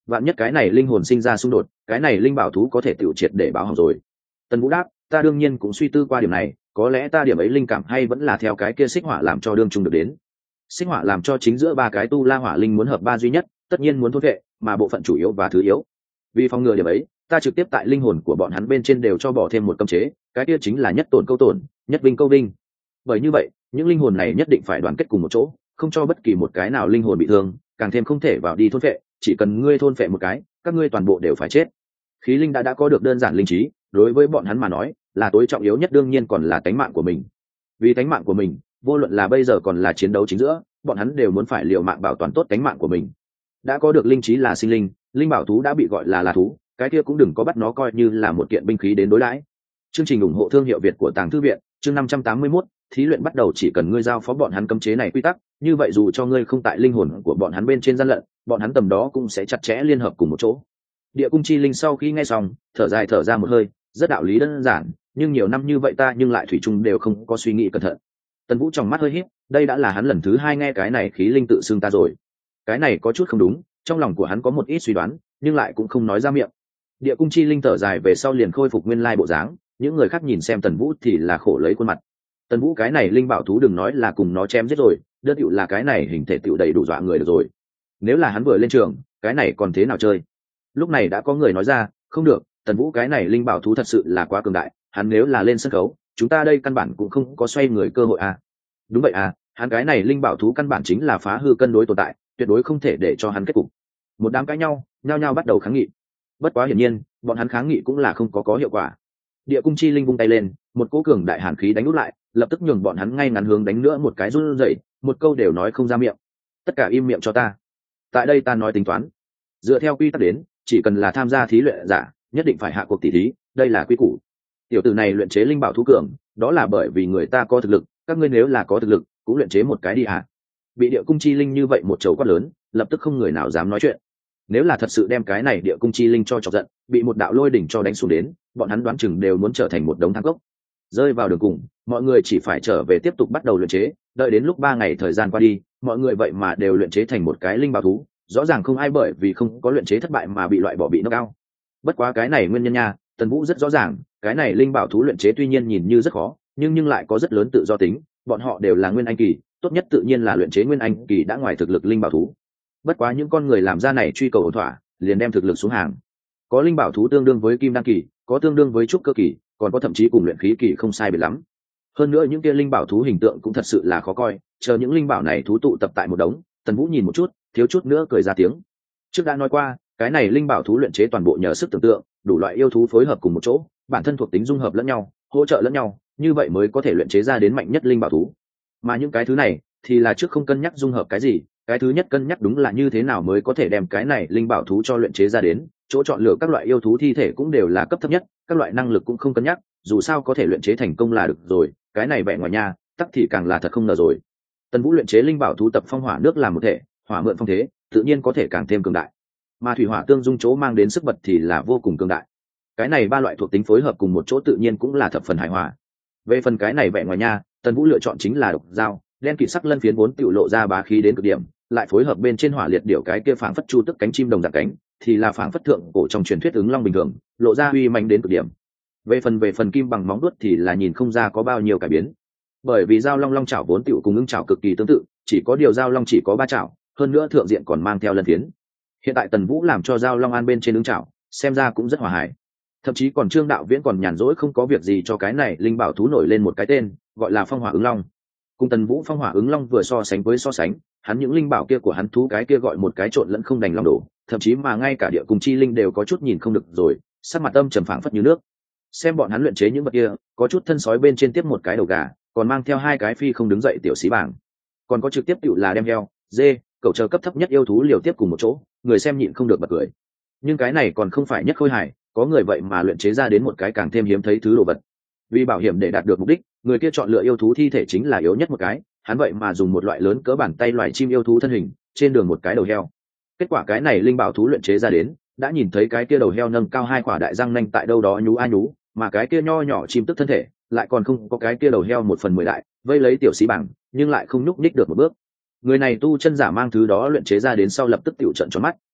Vạn nhất cái này linh hồn sinh ra xung đột, cái này linh bảo thú có thể tiểu triệt để báo hỏng rồi. Tần Vũ đáp, ta đương nhiên cũng suy tư qua điểm này, có lẽ ta điểm ấy linh cảm hay vẫn là theo cái kia xích hỏa làm cho đương trung được đến. Xích hỏa làm cho chính giữa ba cái tu la hỏa linh muốn hợp ba duy nhất, tất nhiên muốn thôn vệ, mà bộ phận chủ yếu và thứ yếu. Vì phòng ngừa điểm ấy, ta trực tiếp tại linh hồn của bọn hắn bên trên đều cho bỏ thêm một cấm chế, cái kia chính là nhất tổn câu tổn, nhất vinh câu vinh. Bởi như vậy, những linh hồn này nhất định phải đoàn kết cùng một chỗ, không cho bất kỳ một cái nào linh hồn bị thương, càng thêm không thể vào đi thôn vệ, chỉ cần ngươi thôn vệ một cái, các ngươi toàn bộ đều phải chết. Khí linh đã có được đơn giản linh trí, đối với bọn hắn mà nói, là tối trọng yếu nhất đương nhiên còn là tánh mạng của mình. Vì tánh mạng của mình, vô luận là bây giờ còn là chiến đấu chính giữa, bọn hắn đều muốn phải liều mạng bảo toàn tốt tánh mạng của mình. Đã có được linh trí là sinh linh, linh bảo thú đã bị gọi là thú, cái kia cũng đừng có bắt nó coi như là một kiện binh khí đến đối đãi. Chương trình ủng hộ thương hiệu Việt của Tàng Thư viện, chương 581, thí luyện bắt đầu. Chỉ cần ngươi giao phó bọn hắn cấm chế này quy tắc, như vậy dù cho ngươi không tại linh hồn của bọn hắn bên trên gian lận, bọn hắn tầm đó cũng sẽ chặt chẽ liên hợp cùng một chỗ. Địa cung chi linh sau khi nghe xong, thở dài thở ra một hơi, rất đạo lý đơn giản, nhưng nhiều năm như vậy ta nhưng lại thủy chung đều không có suy nghĩ cẩn thận. Tần Vũ trong mắt hơi híp, đây đã là hắn lần thứ hai nghe cái này khí linh tự xưng ta rồi. Cái này có chút không đúng, trong lòng của hắn có một ít suy đoán, nhưng lại cũng không nói ra miệng. Địa cung chi linh thở dài về sau liền khôi phục nguyên lai bộ dáng, những người khác nhìn xem Tần Vũ thì là khổ lấy khuôn mặt. Tần Vũ cái này linh bảo thú đừng nói là cùng nó chém giết rồi, đơn tựu là cái này hình thể tựu đầy đủ dọa người được rồi. Nếu là hắn vừa lên trường, cái này còn thế nào chơi? Lúc này đã có người nói ra, không được, Tần Vũ cái này linh bảo thú thật sự là quá cường đại, hắn nếu là lên sân khấu, chúng ta đây căn bản cũng không có xoay người cơ hội à. Đúng vậy à, hắn cái này linh bảo thú căn bản chính là phá hư cân đối tồn tại, tuyệt đối không thể để cho hắn kết cục. Một đám cãi nhau, nhao nhao bắt đầu kháng nghị. Bất quá hiển nhiên, bọn hắn kháng nghị cũng là không có hiệu quả. Địa cung chi linh vung tay lên, một cỗ cường đại hàn khí đánh út lại, lập tức nhường bọn hắn ngay ngắn hướng đánh nữa một cái run rẩy, một câu đều nói không ra miệng. Tất cả im miệng cho ta. Tại đây ta nói tính toán. Dựa theo quy tắc đến, chỉ cần là tham gia thí luyện giả, nhất định phải hạ cuộc tỷ thí, đây là quy củ. Tiểu tử này luyện chế linh bảo thú cường, đó là bởi vì người ta có thực lực, các ngươi nếu là có thực lực, cũng luyện chế một cái đi hả? Bị địa cung chi linh như vậy một chầu quát lớn, lập tức không người nào dám nói chuyện. Nếu là thật sự đem cái này địa cung chi linh cho chọc giận, bị một đạo lôi đỉnh cho đánh xuống đến, bọn hắn đoán chừng đều muốn trở thành một đống than cốc. Rơi vào đường cùng, mọi người chỉ phải trở về tiếp tục bắt đầu luyện chế, đợi đến lúc 3 ngày thời gian qua đi, mọi người vậy mà đều luyện chế thành một cái linh bảo thú, rõ ràng không ai bởi vì không có luyện chế thất bại mà bị loại bỏ bị knock out. Bất quá cái này nguyên nhân nha, Tần Vũ rất rõ ràng, cái này linh bảo thú luyện chế tuy nhiên nhìn như rất khó, nhưng lại có rất lớn tự do tính, bọn họ đều là nguyên anh kỳ, tốt nhất tự nhiên là luyện chế nguyên anh kỳ đã ngoài thực lực linh bảo thú. Bất quá những con người làm ra này truy cầu ổn thỏa, liền đem thực lực xuống hàng. Có linh bảo thú tương đương với kim đan kỳ, có tương đương với trúc cơ kỳ, còn có thậm chí cùng luyện khí kỳ không sai biệt lắm. Hơn nữa những kia linh bảo thú hình tượng cũng thật sự là khó coi, chờ những linh bảo này thú tụ tập tại một đống, Tần Vũ nhìn một chút, thiếu chút nữa cười ra tiếng. Trước đã nói qua, cái này linh bảo thú luyện chế toàn bộ nhờ sức tưởng tượng, đủ loại yêu thú phối hợp cùng một chỗ, bản thân thuộc tính dung hợp lẫn nhau, hỗ trợ lẫn nhau, như vậy mới có thể luyện chế ra đến mạnh nhất linh bảo thú. Mà những cái thứ này thì là trước không cân nhắc dung hợp cái gì, cái thứ nhất cân nhắc đúng là như thế nào mới có thể đem cái này linh bảo thú cho luyện chế ra đến. Chỗ chọn lựa các loại yêu thú thi thể cũng đều là cấp thấp nhất, các loại năng lực cũng không cân nhắc, dù sao có thể luyện chế thành công là được rồi. Cái này vẻ ngoài nha, tắc thì càng là thật không ngờ rồi. Tần Vũ luyện chế linh bảo thú tập phong hỏa nước làm một thể, hỏa mượn phong thế, tự nhiên có thể càng thêm cường đại. Mà thủy hỏa tương dung chỗ mang đến sức bật thì là vô cùng cường đại. Cái này 3 loại thuộc tính phối hợp cùng một chỗ tự nhiên cũng là thập phần hài hòa. Về phần cái này vẻ ngoài nha, Tần Vũ lựa chọn chính là độc dao, đen kịt sắc lân phiến vốn tựu lộ ra bá khí đến cực điểm, lại phối hợp bên trên hỏa liệt điểu cái kia phảng phất chu tức cánh chim đồng dạng cánh, thì là phảng phất thượng cổ trong truyền thuyết ứng long bình thường, lộ ra uy mạnh đến cực điểm. Về phần kim bằng móng đuốt thì là nhìn không ra có bao nhiêu cải biến, bởi vì dao long long chảo vốn tựu cùng ưng chảo cực kỳ tương tự, chỉ có điều dao long chỉ có 3 chảo, hơn nữa thượng diện còn mang theo lân phiến. Hiện tại Tần Vũ làm cho dao long an bên trên ưng chảo, xem ra cũng rất hòa hài. Thậm chí còn Trương Đạo Viễn còn nhàn rỗi không có việc gì cho cái này linh bảo thú nổi lên một cái tên, gọi là phong hỏa ứng long. Cùng Tần Vũ phong hỏa ứng long vừa so sánh, hắn những linh bảo kia của hắn thú cái kia gọi một cái trộn lẫn không đành lòng đổ, thậm chí mà ngay cả địa cùng chi linh đều có chút nhìn không được rồi, sắc mặt âm trầm phảng phất như nước. Xem bọn hắn luyện chế những vật kia, có chút thân sói bên trên tiếp một cái đầu gà, còn mang theo 2 cái phi không đứng dậy tiểu xí bảng, còn có trực tiếp tựu là đem heo, dê, cẩu chờ cấp thấp nhất yêu thú liều tiếp cùng một chỗ, người xem nhịn không được bật cười. Nhưng cái này còn không phải nhất khôi hài, có người vậy mà luyện chế ra đến một cái càng thêm hiếm thấy thứ đồ vật. Vì bảo hiểm để đạt được mục đích, người kia chọn lựa yêu thú thi thể chính là yếu nhất một cái, hắn vậy mà dùng một loại lớn cỡ bàn tay loài chim yêu thú thân hình, trên đường một cái đầu heo. Kết quả cái này linh bảo thú luyện chế ra đến, đã nhìn thấy cái kia đầu heo nâng cao 2 quả đại răng nanh tại đâu đó nhú a nhú, mà cái kia nho nhỏ chim tức thân thể, lại còn không có cái kia đầu heo 1/10 đại, vây lấy tiểu sĩ bằng, nhưng lại không nhúc nhích được một bước. Người này tu chân giả mang thứ đó luyện chế ra đến sau lập tức tiểu trận tròn mắt,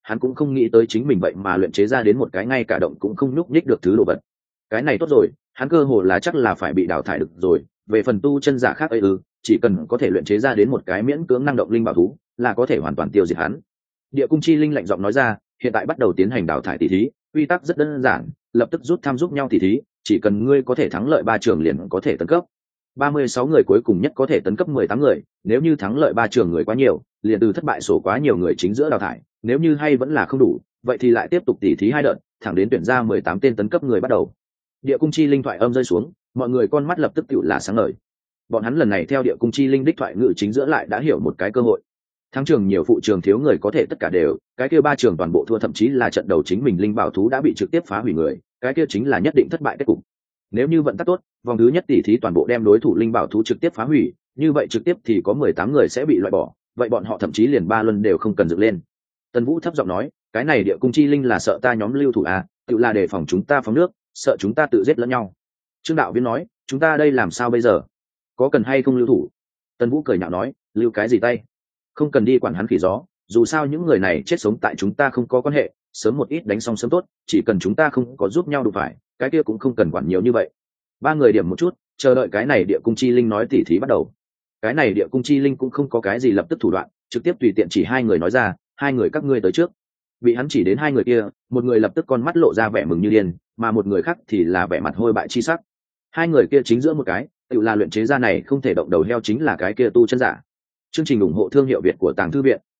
hắn cũng không nghĩ tới chính mình vậy mà luyện chế ra đến một cái ngay cả động cũng không nhúc nhích được thứ đồ vật. Cái này tốt rồi, hắn cơ hồ là chắc là phải bị đào thải được rồi. Về phần tu chân giả khác ấy chỉ cần có thể luyện chế ra đến một cái miễn cưỡng năng động linh bảo thú là có thể hoàn toàn tiêu diệt hắn. Địa cung chi linh lạnh giọng nói ra, hiện tại bắt đầu tiến hành đào thải tỷ thí, quy tắc rất đơn giản, lập tức rút thăm giúp nhau tỷ thí, chỉ cần ngươi có thể thắng lợi 3 trường liền có thể tấn cấp. 36 người cuối cùng nhất có thể tấn cấp 18 người, nếu như thắng lợi 3 trường người quá nhiều, liền từ thất bại sổ quá nhiều người chính giữa đào thải, nếu như hay vẫn là không đủ, vậy thì lại tiếp tục tỷ thí 2 đợt, thẳng đến tuyển ra 18 tên tấn cấp người bắt đầu. Địa cung chi linh thoại âm rơi xuống, mọi người con mắt lập tức tựu là sáng ngời. Bọn hắn lần này theo địa cung chi linh đích thoại ngữ chính giữa lại đã hiểu một cái cơ hội. Thắng trường nhiều phụ trường thiếu người có thể tất cả đều, cái kia 3 trường toàn bộ thua, thậm chí là trận đầu chính mình linh bảo thú đã bị trực tiếp phá hủy người, cái kia chính là nhất định thất bại kết cục. Nếu như vận tắc tốt, vòng thứ nhất tỷ thí toàn bộ đem đối thủ linh bảo thú trực tiếp phá hủy, như vậy trực tiếp thì có 18 người sẽ bị loại bỏ, vậy bọn họ thậm chí liền 3 luân đều không cần dựng lên. Tần Vũ thấp giọng nói, cái này địa cung chi linh là sợ ta nhóm lưu thủ à, tự là đề phòng chúng ta phóng nước, sợ chúng ta tự giết lẫn nhau. Trương đạo viên nói, chúng ta đây làm sao bây giờ, có cần hay không lưu thủ? Tần Vũ cười nhạo nói, lưu cái gì tay, không cần đi quản hắn khỉ gió, dù sao những người này chết sống tại chúng ta không có quan hệ, sớm một ít đánh xong sớm tốt, chỉ cần chúng ta không có giúp nhau đủ phải, cái kia cũng không cần quản nhiều như vậy. 3 người điểm một chút, chờ đợi cái này địa cung chi linh nói tỉ thí bắt đầu. Cái này địa cung chi linh cũng không có cái gì lập tức thủ đoạn, trực tiếp tùy tiện chỉ 2 người nói ra, 2 người các ngươi tới trước. Bị hắn chỉ đến 2 người kia, một người lập tức con mắt lộ ra vẻ mừng như điên, mà một người khác thì là vẻ mặt hôi bại chi sắc. 2 người kia chính giữa một cái, tự là luyện chế ra này không thể động đầu heo chính là cái kia tu chân giả. Chương trình ủng hộ thương hiệu Việt của Tàng Thư Viện.